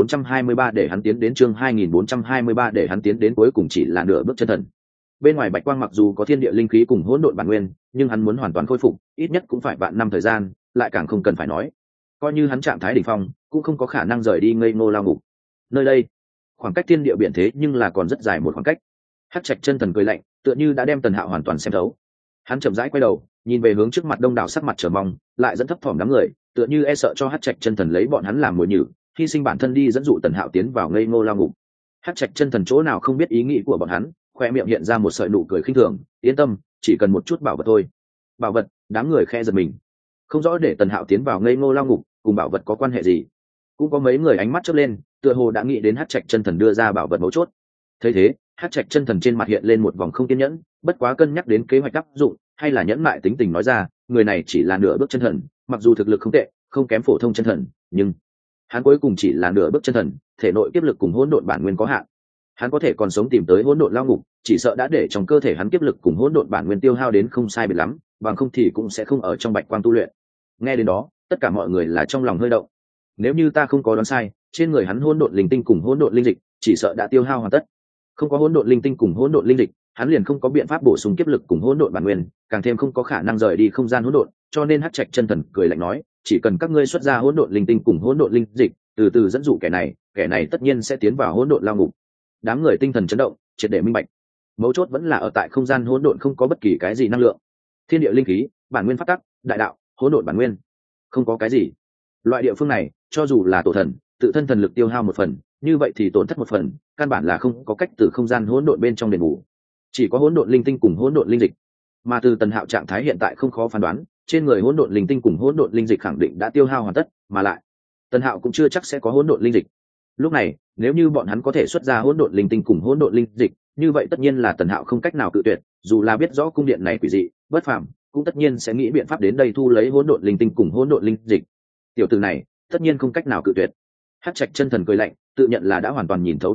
Speaker 1: 2423 để hắn tiến đến, chương 2423 để hắn tiến đến cuối cùng chỉ là nửa bước chân thần. Bên ngoài bạch quang mặc dù có thiên địa linh khí cùng hỗn độn bản nguyên, nhưng hắn muốn hoàn toàn khôi phục, ít nhất cũng phải vạn năm thời gian, lại càng không cần phải nói. Coi như hắn trạng thái đỉnh phong, cũng không có khả năng rời đi ngây ngô lao ngục. Nơi đây, khoảng cách thiên địa biển thế nhưng là còn rất dài một khoảng cách. Hát Trạch chân thần cười lạnh, tựa như đã đem Tần Hạo hoàn toàn xem thấu. Hắn chậm rãi quay đầu, nhìn về hướng trước mặt đông đảo sắc mặt chờ mong, lại dẫn thấp thỏm đám người, tựa như e sợ cho Hát Trạch chân thần lấy bọn hắn làm mồi nhử, hy sinh bản thân đi dẫn dụ Tần Hạo tiến vào ngây ngô lao ngục. Hát Trạch chân thần chỗ nào không biết ý nghĩ của bọn hắn, khoe miệng hiện ra một sợi nụ cười khinh thường, yên tâm, chỉ cần một chút bảo vật thôi. Bảo vật? Đám người khe giật mình, không rõ để Tần Hạo tiến vào ngây ngô lao ngục cùng bảo vật có quan hệ gì. Cũng có mấy người ánh mắt chớp lên, tựa hồ đã nghĩ đến Hát Trạch chân thần đưa ra bảo vật mấu chốt. Thấy thế, Hát Trạch chân thần trên mặt hiện lên một vòng không kiên nhẫn, bất quá cân nhắc đến kế hoạch áp dụng, hay là nhẫn mại tính tình nói ra, người này chỉ là nửa bước chân thần, mặc dù thực lực không tệ, không kém phổ thông chân thần, nhưng hắn cuối cùng chỉ là nửa bước chân thần, thể nội kiếp lực cùng hỗn độn bản nguyên có hạn. Hắn có thể còn sống tìm tới hỗn độn lao ngục, chỉ sợ đã để trong cơ thể hắn kiếp lực cùng hỗn độn bản nguyên tiêu hao đến không sai biệt lắm, bằng không thì cũng sẽ không ở trong bạch quang tu luyện. Nghe đến đó, tất cả mọi người là trong lòng hơi động. Nếu như ta không có đoán sai, trên người hắn hỗn độn linh tinh cùng hỗn độn linh dịch, chỉ sợ đã tiêu hao hoàn tất. Không có hỗn độn linh tinh cùng hỗn độn linh dịch, hắn liền không có biện pháp bổ sung kiếp lực cùng hỗn độn bản nguyên, càng thêm không có khả năng rời đi không gian hỗn độn, cho nên Hát Trạch chân thần cười lạnh nói, chỉ cần các ngươi xuất ra hỗn độn linh tinh cùng hỗn độn linh dịch, từ từ dẫn dụ kẻ này tất nhiên sẽ tiến vào hỗn độn lao ngục. Đám người tinh thần chấn động, triệt để minh bạch. Mấu chốt vẫn là ở tại không gian hỗn độn không có bất kỳ cái gì năng lượng. Thiên địa linh khí, bản nguyên pháp tắc, đại đạo, hỗn độn bản nguyên, không có cái gì. Loại địa phương này, cho dù là tổ thần, tự thân thần lực tiêu hao một phần, như vậy thì tổn thất một phần, căn bản là không có cách từ không gian hỗn độn bên trong đền bù. Chỉ có hỗn độn linh tinh cùng hỗn độn linh dịch. Mà từ Tần Hạo trạng thái hiện tại không khó phán đoán, trên người hỗn độn linh tinh cùng hỗn độn linh dịch khẳng định đã tiêu hao hoàn tất, mà lại Tần Hạo cũng chưa chắc sẽ có hỗn độn linh dịch. Lúc này, nếu như bọn hắn có thể xuất ra hỗn độn linh tinh cùng hỗn độn linh dịch, như vậy tất nhiên là Tần Hạo không cách nào cự tuyệt, dù là biết rõ cung điện này quỷ dị, bất phàm, cũng tất nhiên sẽ nghĩ biện pháp đến đây thu lấy hỗn độn linh tinh cùng hỗn độn linh dịch. Tiểu tử này, tất nhiên không cách nào cự tuyệt. Hát Trạch chân thần cười lạnh, tự nhận là đã hoàn toàn nhìn thấu Tần Hạo,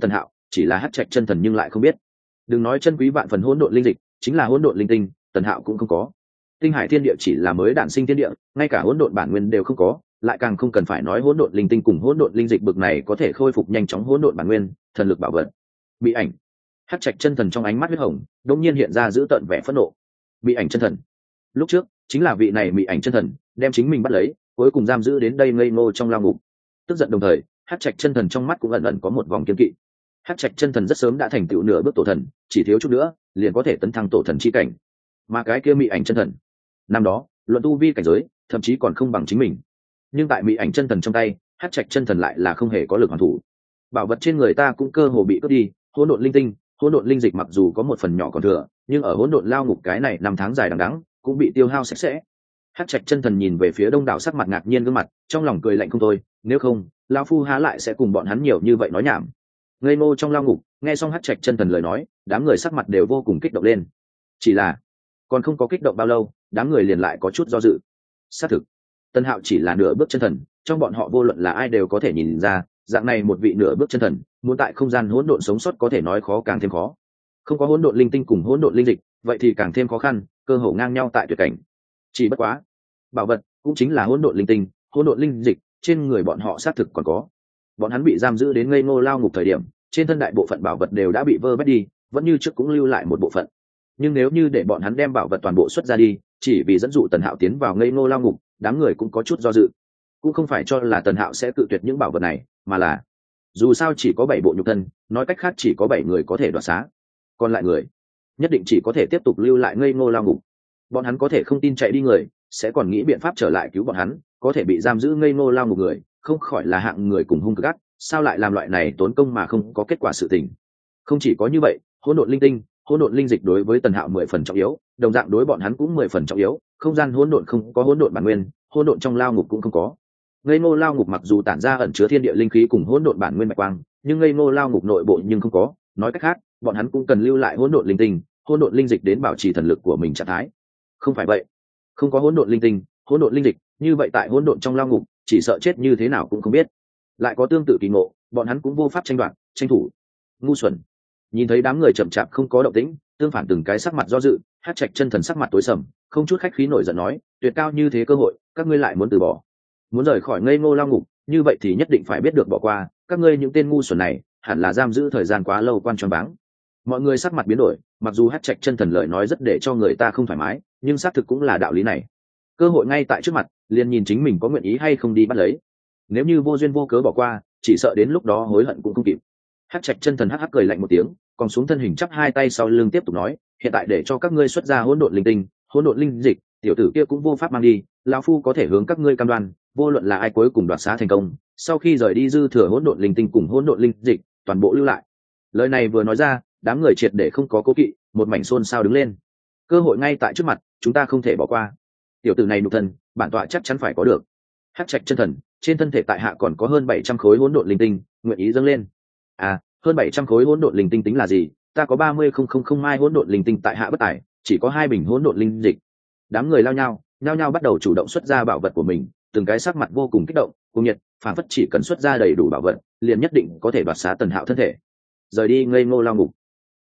Speaker 1: chỉ là hắc trạch chân thần nhưng lại không biết. Đừng nói chân quý vạn phần hỗn độn linh dịch, chính là hỗn độn linh tinh, Tần Hạo cũng không có. Tinh hải thiên địa chỉ là mới đản sinh thiên địa, ngay cả hỗn độn bản nguyên đều không có, lại càng không cần phải nói hỗn độn linh tinh cùng hỗn độn linh dịch bực này có thể khôi phục nhanh chóng hỗn độn bản nguyên, thần lực bảo vật. Bị ảnh. Hắc trạch chân thần trong ánh mắt huyết hồng, đột nhiên hiện ra giữ tợn vẻ phẫn nộ. Bị ảnh chân thần. Lúc trước, chính là vị này bị ảnh chân thần, đem chính mình bắt lấy, cuối cùng giam giữ đến đây ngây ngô trong lao ngục. Tức giận đồng thời, Hắc trạch chân thần trong mắt cũng ẩn ẩn có một vòng kiên kỵ. Hắc trạch chân thần rất sớm đã thành tựu nửa bước tổ thần, chỉ thiếu chút nữa, liền có thể tấn thăng tổ thần chi cảnh. Mà cái kia mị ảnh chân thần, năm đó, luận tu vi cảnh giới, thậm chí còn không bằng chính mình. Nhưng tại mị ảnh chân thần trong tay, Hắc trạch chân thần lại là không hề có lực hoàn thủ. Bảo vật trên người ta cũng cơ hồ bị cướp đi, hỗn độn linh tinh, hỗn độn linh dịch mặc dù có một phần nhỏ còn thừa, nhưng ở hỗn độn lao ngục cái này năm tháng dài đằng đẵng, cũng bị tiêu hao sạch sẽ. Hắc trạch chân thần nhìn về phía đông đảo sắc mặt ngạc nhiên gương mặt, trong lòng cười lạnh không thôi, nếu không, lão phu há lại sẽ cùng bọn hắn nhiều như vậy nói nhảm. Ngây ngô trong lao ngục, nghe xong Hắc trạch chân thần lời nói, đám người sắc mặt đều vô cùng kích động lên. Chỉ là, còn không có kích động bao lâu, đám người liền lại có chút do dự. Xác thực, Tần Hạo chỉ là nửa bước chân thần, trong bọn họ vô luận là ai đều có thể nhìn ra, dạng này một vị nửa bước chân thần, muốn tại không gian hỗn độn sống sót có thể nói khó càng thêm khó. Không có hỗn độn linh tinh cùng hỗn độn linh dịch, vậy thì càng thêm khó khăn, cơ hồ ngang nhau tại tuyệt cảnh. Chỉ bất quá, bảo vật cũng chính là hỗn độn linh tinh, hỗn độn linh dịch, trên người bọn họ xác thực còn có. Bọn hắn bị giam giữ đến ngây ngô lao ngục thời điểm, trên thân đại bộ phận bảo vật đều đã bị vơ vét đi, vẫn như trước cũng lưu lại một bộ phận. Nhưng nếu như để bọn hắn đem bảo vật toàn bộ xuất ra đi, chỉ vì dẫn dụ Tần Hạo tiến vào ngây ngô lao ngục, đám người cũng có chút do dự. Cũng không phải cho là Tần Hạo sẽ cự tuyệt những bảo vật này, mà là dù sao chỉ có 7 bộ nhục thân, nói cách khác chỉ có 7 người có thể đoạt xá, còn lại người nhất định chỉ có thể tiếp tục lưu lại ngây ngô lao ngục. Bọn hắn có thể không tin chạy đi người sẽ còn nghĩ biện pháp trở lại cứu bọn hắn, có thể bị giam giữ ngây ngô lao ngục người không khỏi là hạng người cùng hung cực ác, sao lại làm loại này tốn công mà không có kết quả sự tình. Không chỉ có như vậy, hỗn độn linh tinh, hỗn độn linh dịch đối với Tần Hạo 10 phần trọng yếu, đồng dạng đối bọn hắn cũng 10 phần trọng yếu, không gian hỗn độn không có hỗn độn bản nguyên, hỗn độn trong lao ngục cũng không có. Ngây ngô lao ngục mặc dù tản ra ẩn chứa thiên địa linh khí cùng hỗn độn bản nguyên bạch quang, nhưng ngây ngô lao ngục nội bộ nhưng không có, nói cách khác, bọn hắn cũng cần lưu lại hỗn độn linh tinh, hỗn độn linh dịch đến bảo trì thần lực của mình trạng thái. Không phải vậy, không có hỗn độn linh tinh, hỗn độn linh dịch, như vậy tại hỗn độn trong lao ngục, chỉ sợ chết như thế nào cũng không biết. Lại có tương tự kỳ ngộ, bọn hắn cũng vô pháp tranh đoạt, tranh thủ. Ngu xuẩn. Nhìn thấy đám người chậm chạp không có động tĩnh, tương phản từng cái sắc mặt do dự, Hắc trạch chân thần sắc mặt tối sầm, không chút khách khí nổi giận nói, tuyệt cao như thế cơ hội, các ngươi lại muốn từ bỏ. Muốn rời khỏi ngây ngô lao ngục, như vậy thì nhất định phải biết được bỏ qua, các ngươi những tên ngu xuẩn này, hẳn là giam giữ thời gian quá lâu quan choáng váng. Mọi người sắc mặt biến đổi, mặc dù Hắc trạch chân thần lời nói rất để cho người ta không thoải mái, nhưng xác thực cũng là đạo lý này. Cơ hội ngay tại trước mặt, liền nhìn chính mình có nguyện ý hay không đi bắt lấy. Nếu như vô duyên vô cớ bỏ qua, chỉ sợ đến lúc đó hối hận cũng không kịp. Hắc trạch chân thần hắc cười lạnh một tiếng, còn xuống thân hình chắp hai tay sau lưng tiếp tục nói, hiện tại để cho các ngươi xuất ra hỗn độn linh tinh, hỗn độn linh dịch, tiểu tử kia cũng vô pháp mang đi, lão phu có thể hướng các ngươi cam đoan, vô luận là ai cuối cùng đoạt xá thành công, sau khi rời đi dư thừa hỗn độn linh tinh cùng hỗn độn linh dịch, toàn bộ lưu lại. Lời này vừa nói ra, đám người triệt để không có cố kỵ, một mảnh xôn xao đứng lên. Cơ hội ngay tại trước mặt, chúng ta không thể bỏ qua. Tiểu tử này nhục thân, bản tọa chắc chắn phải có được. Hắc trạch chân thần, trên thân thể tại hạ còn có hơn 700 khối hỗn độn linh tinh, nguyện ý dâng lên. À, hơn 700 khối hỗn độn linh tinh tính là gì? Ta có 30,000 mai hỗn độn linh tinh tại hạ bất tài, chỉ có 2 bình hỗn độn linh dịch. Đám người lao nhau bắt đầu chủ động xuất ra bảo vật của mình, từng cái sắc mặt vô cùng kích động, cùng nhiệt, phản phất chỉ cần xuất ra đầy đủ bảo vật, liền nhất định có thể đoạt xá Tần Hạo thân thể. Rời đi ngây ngô lao ngục.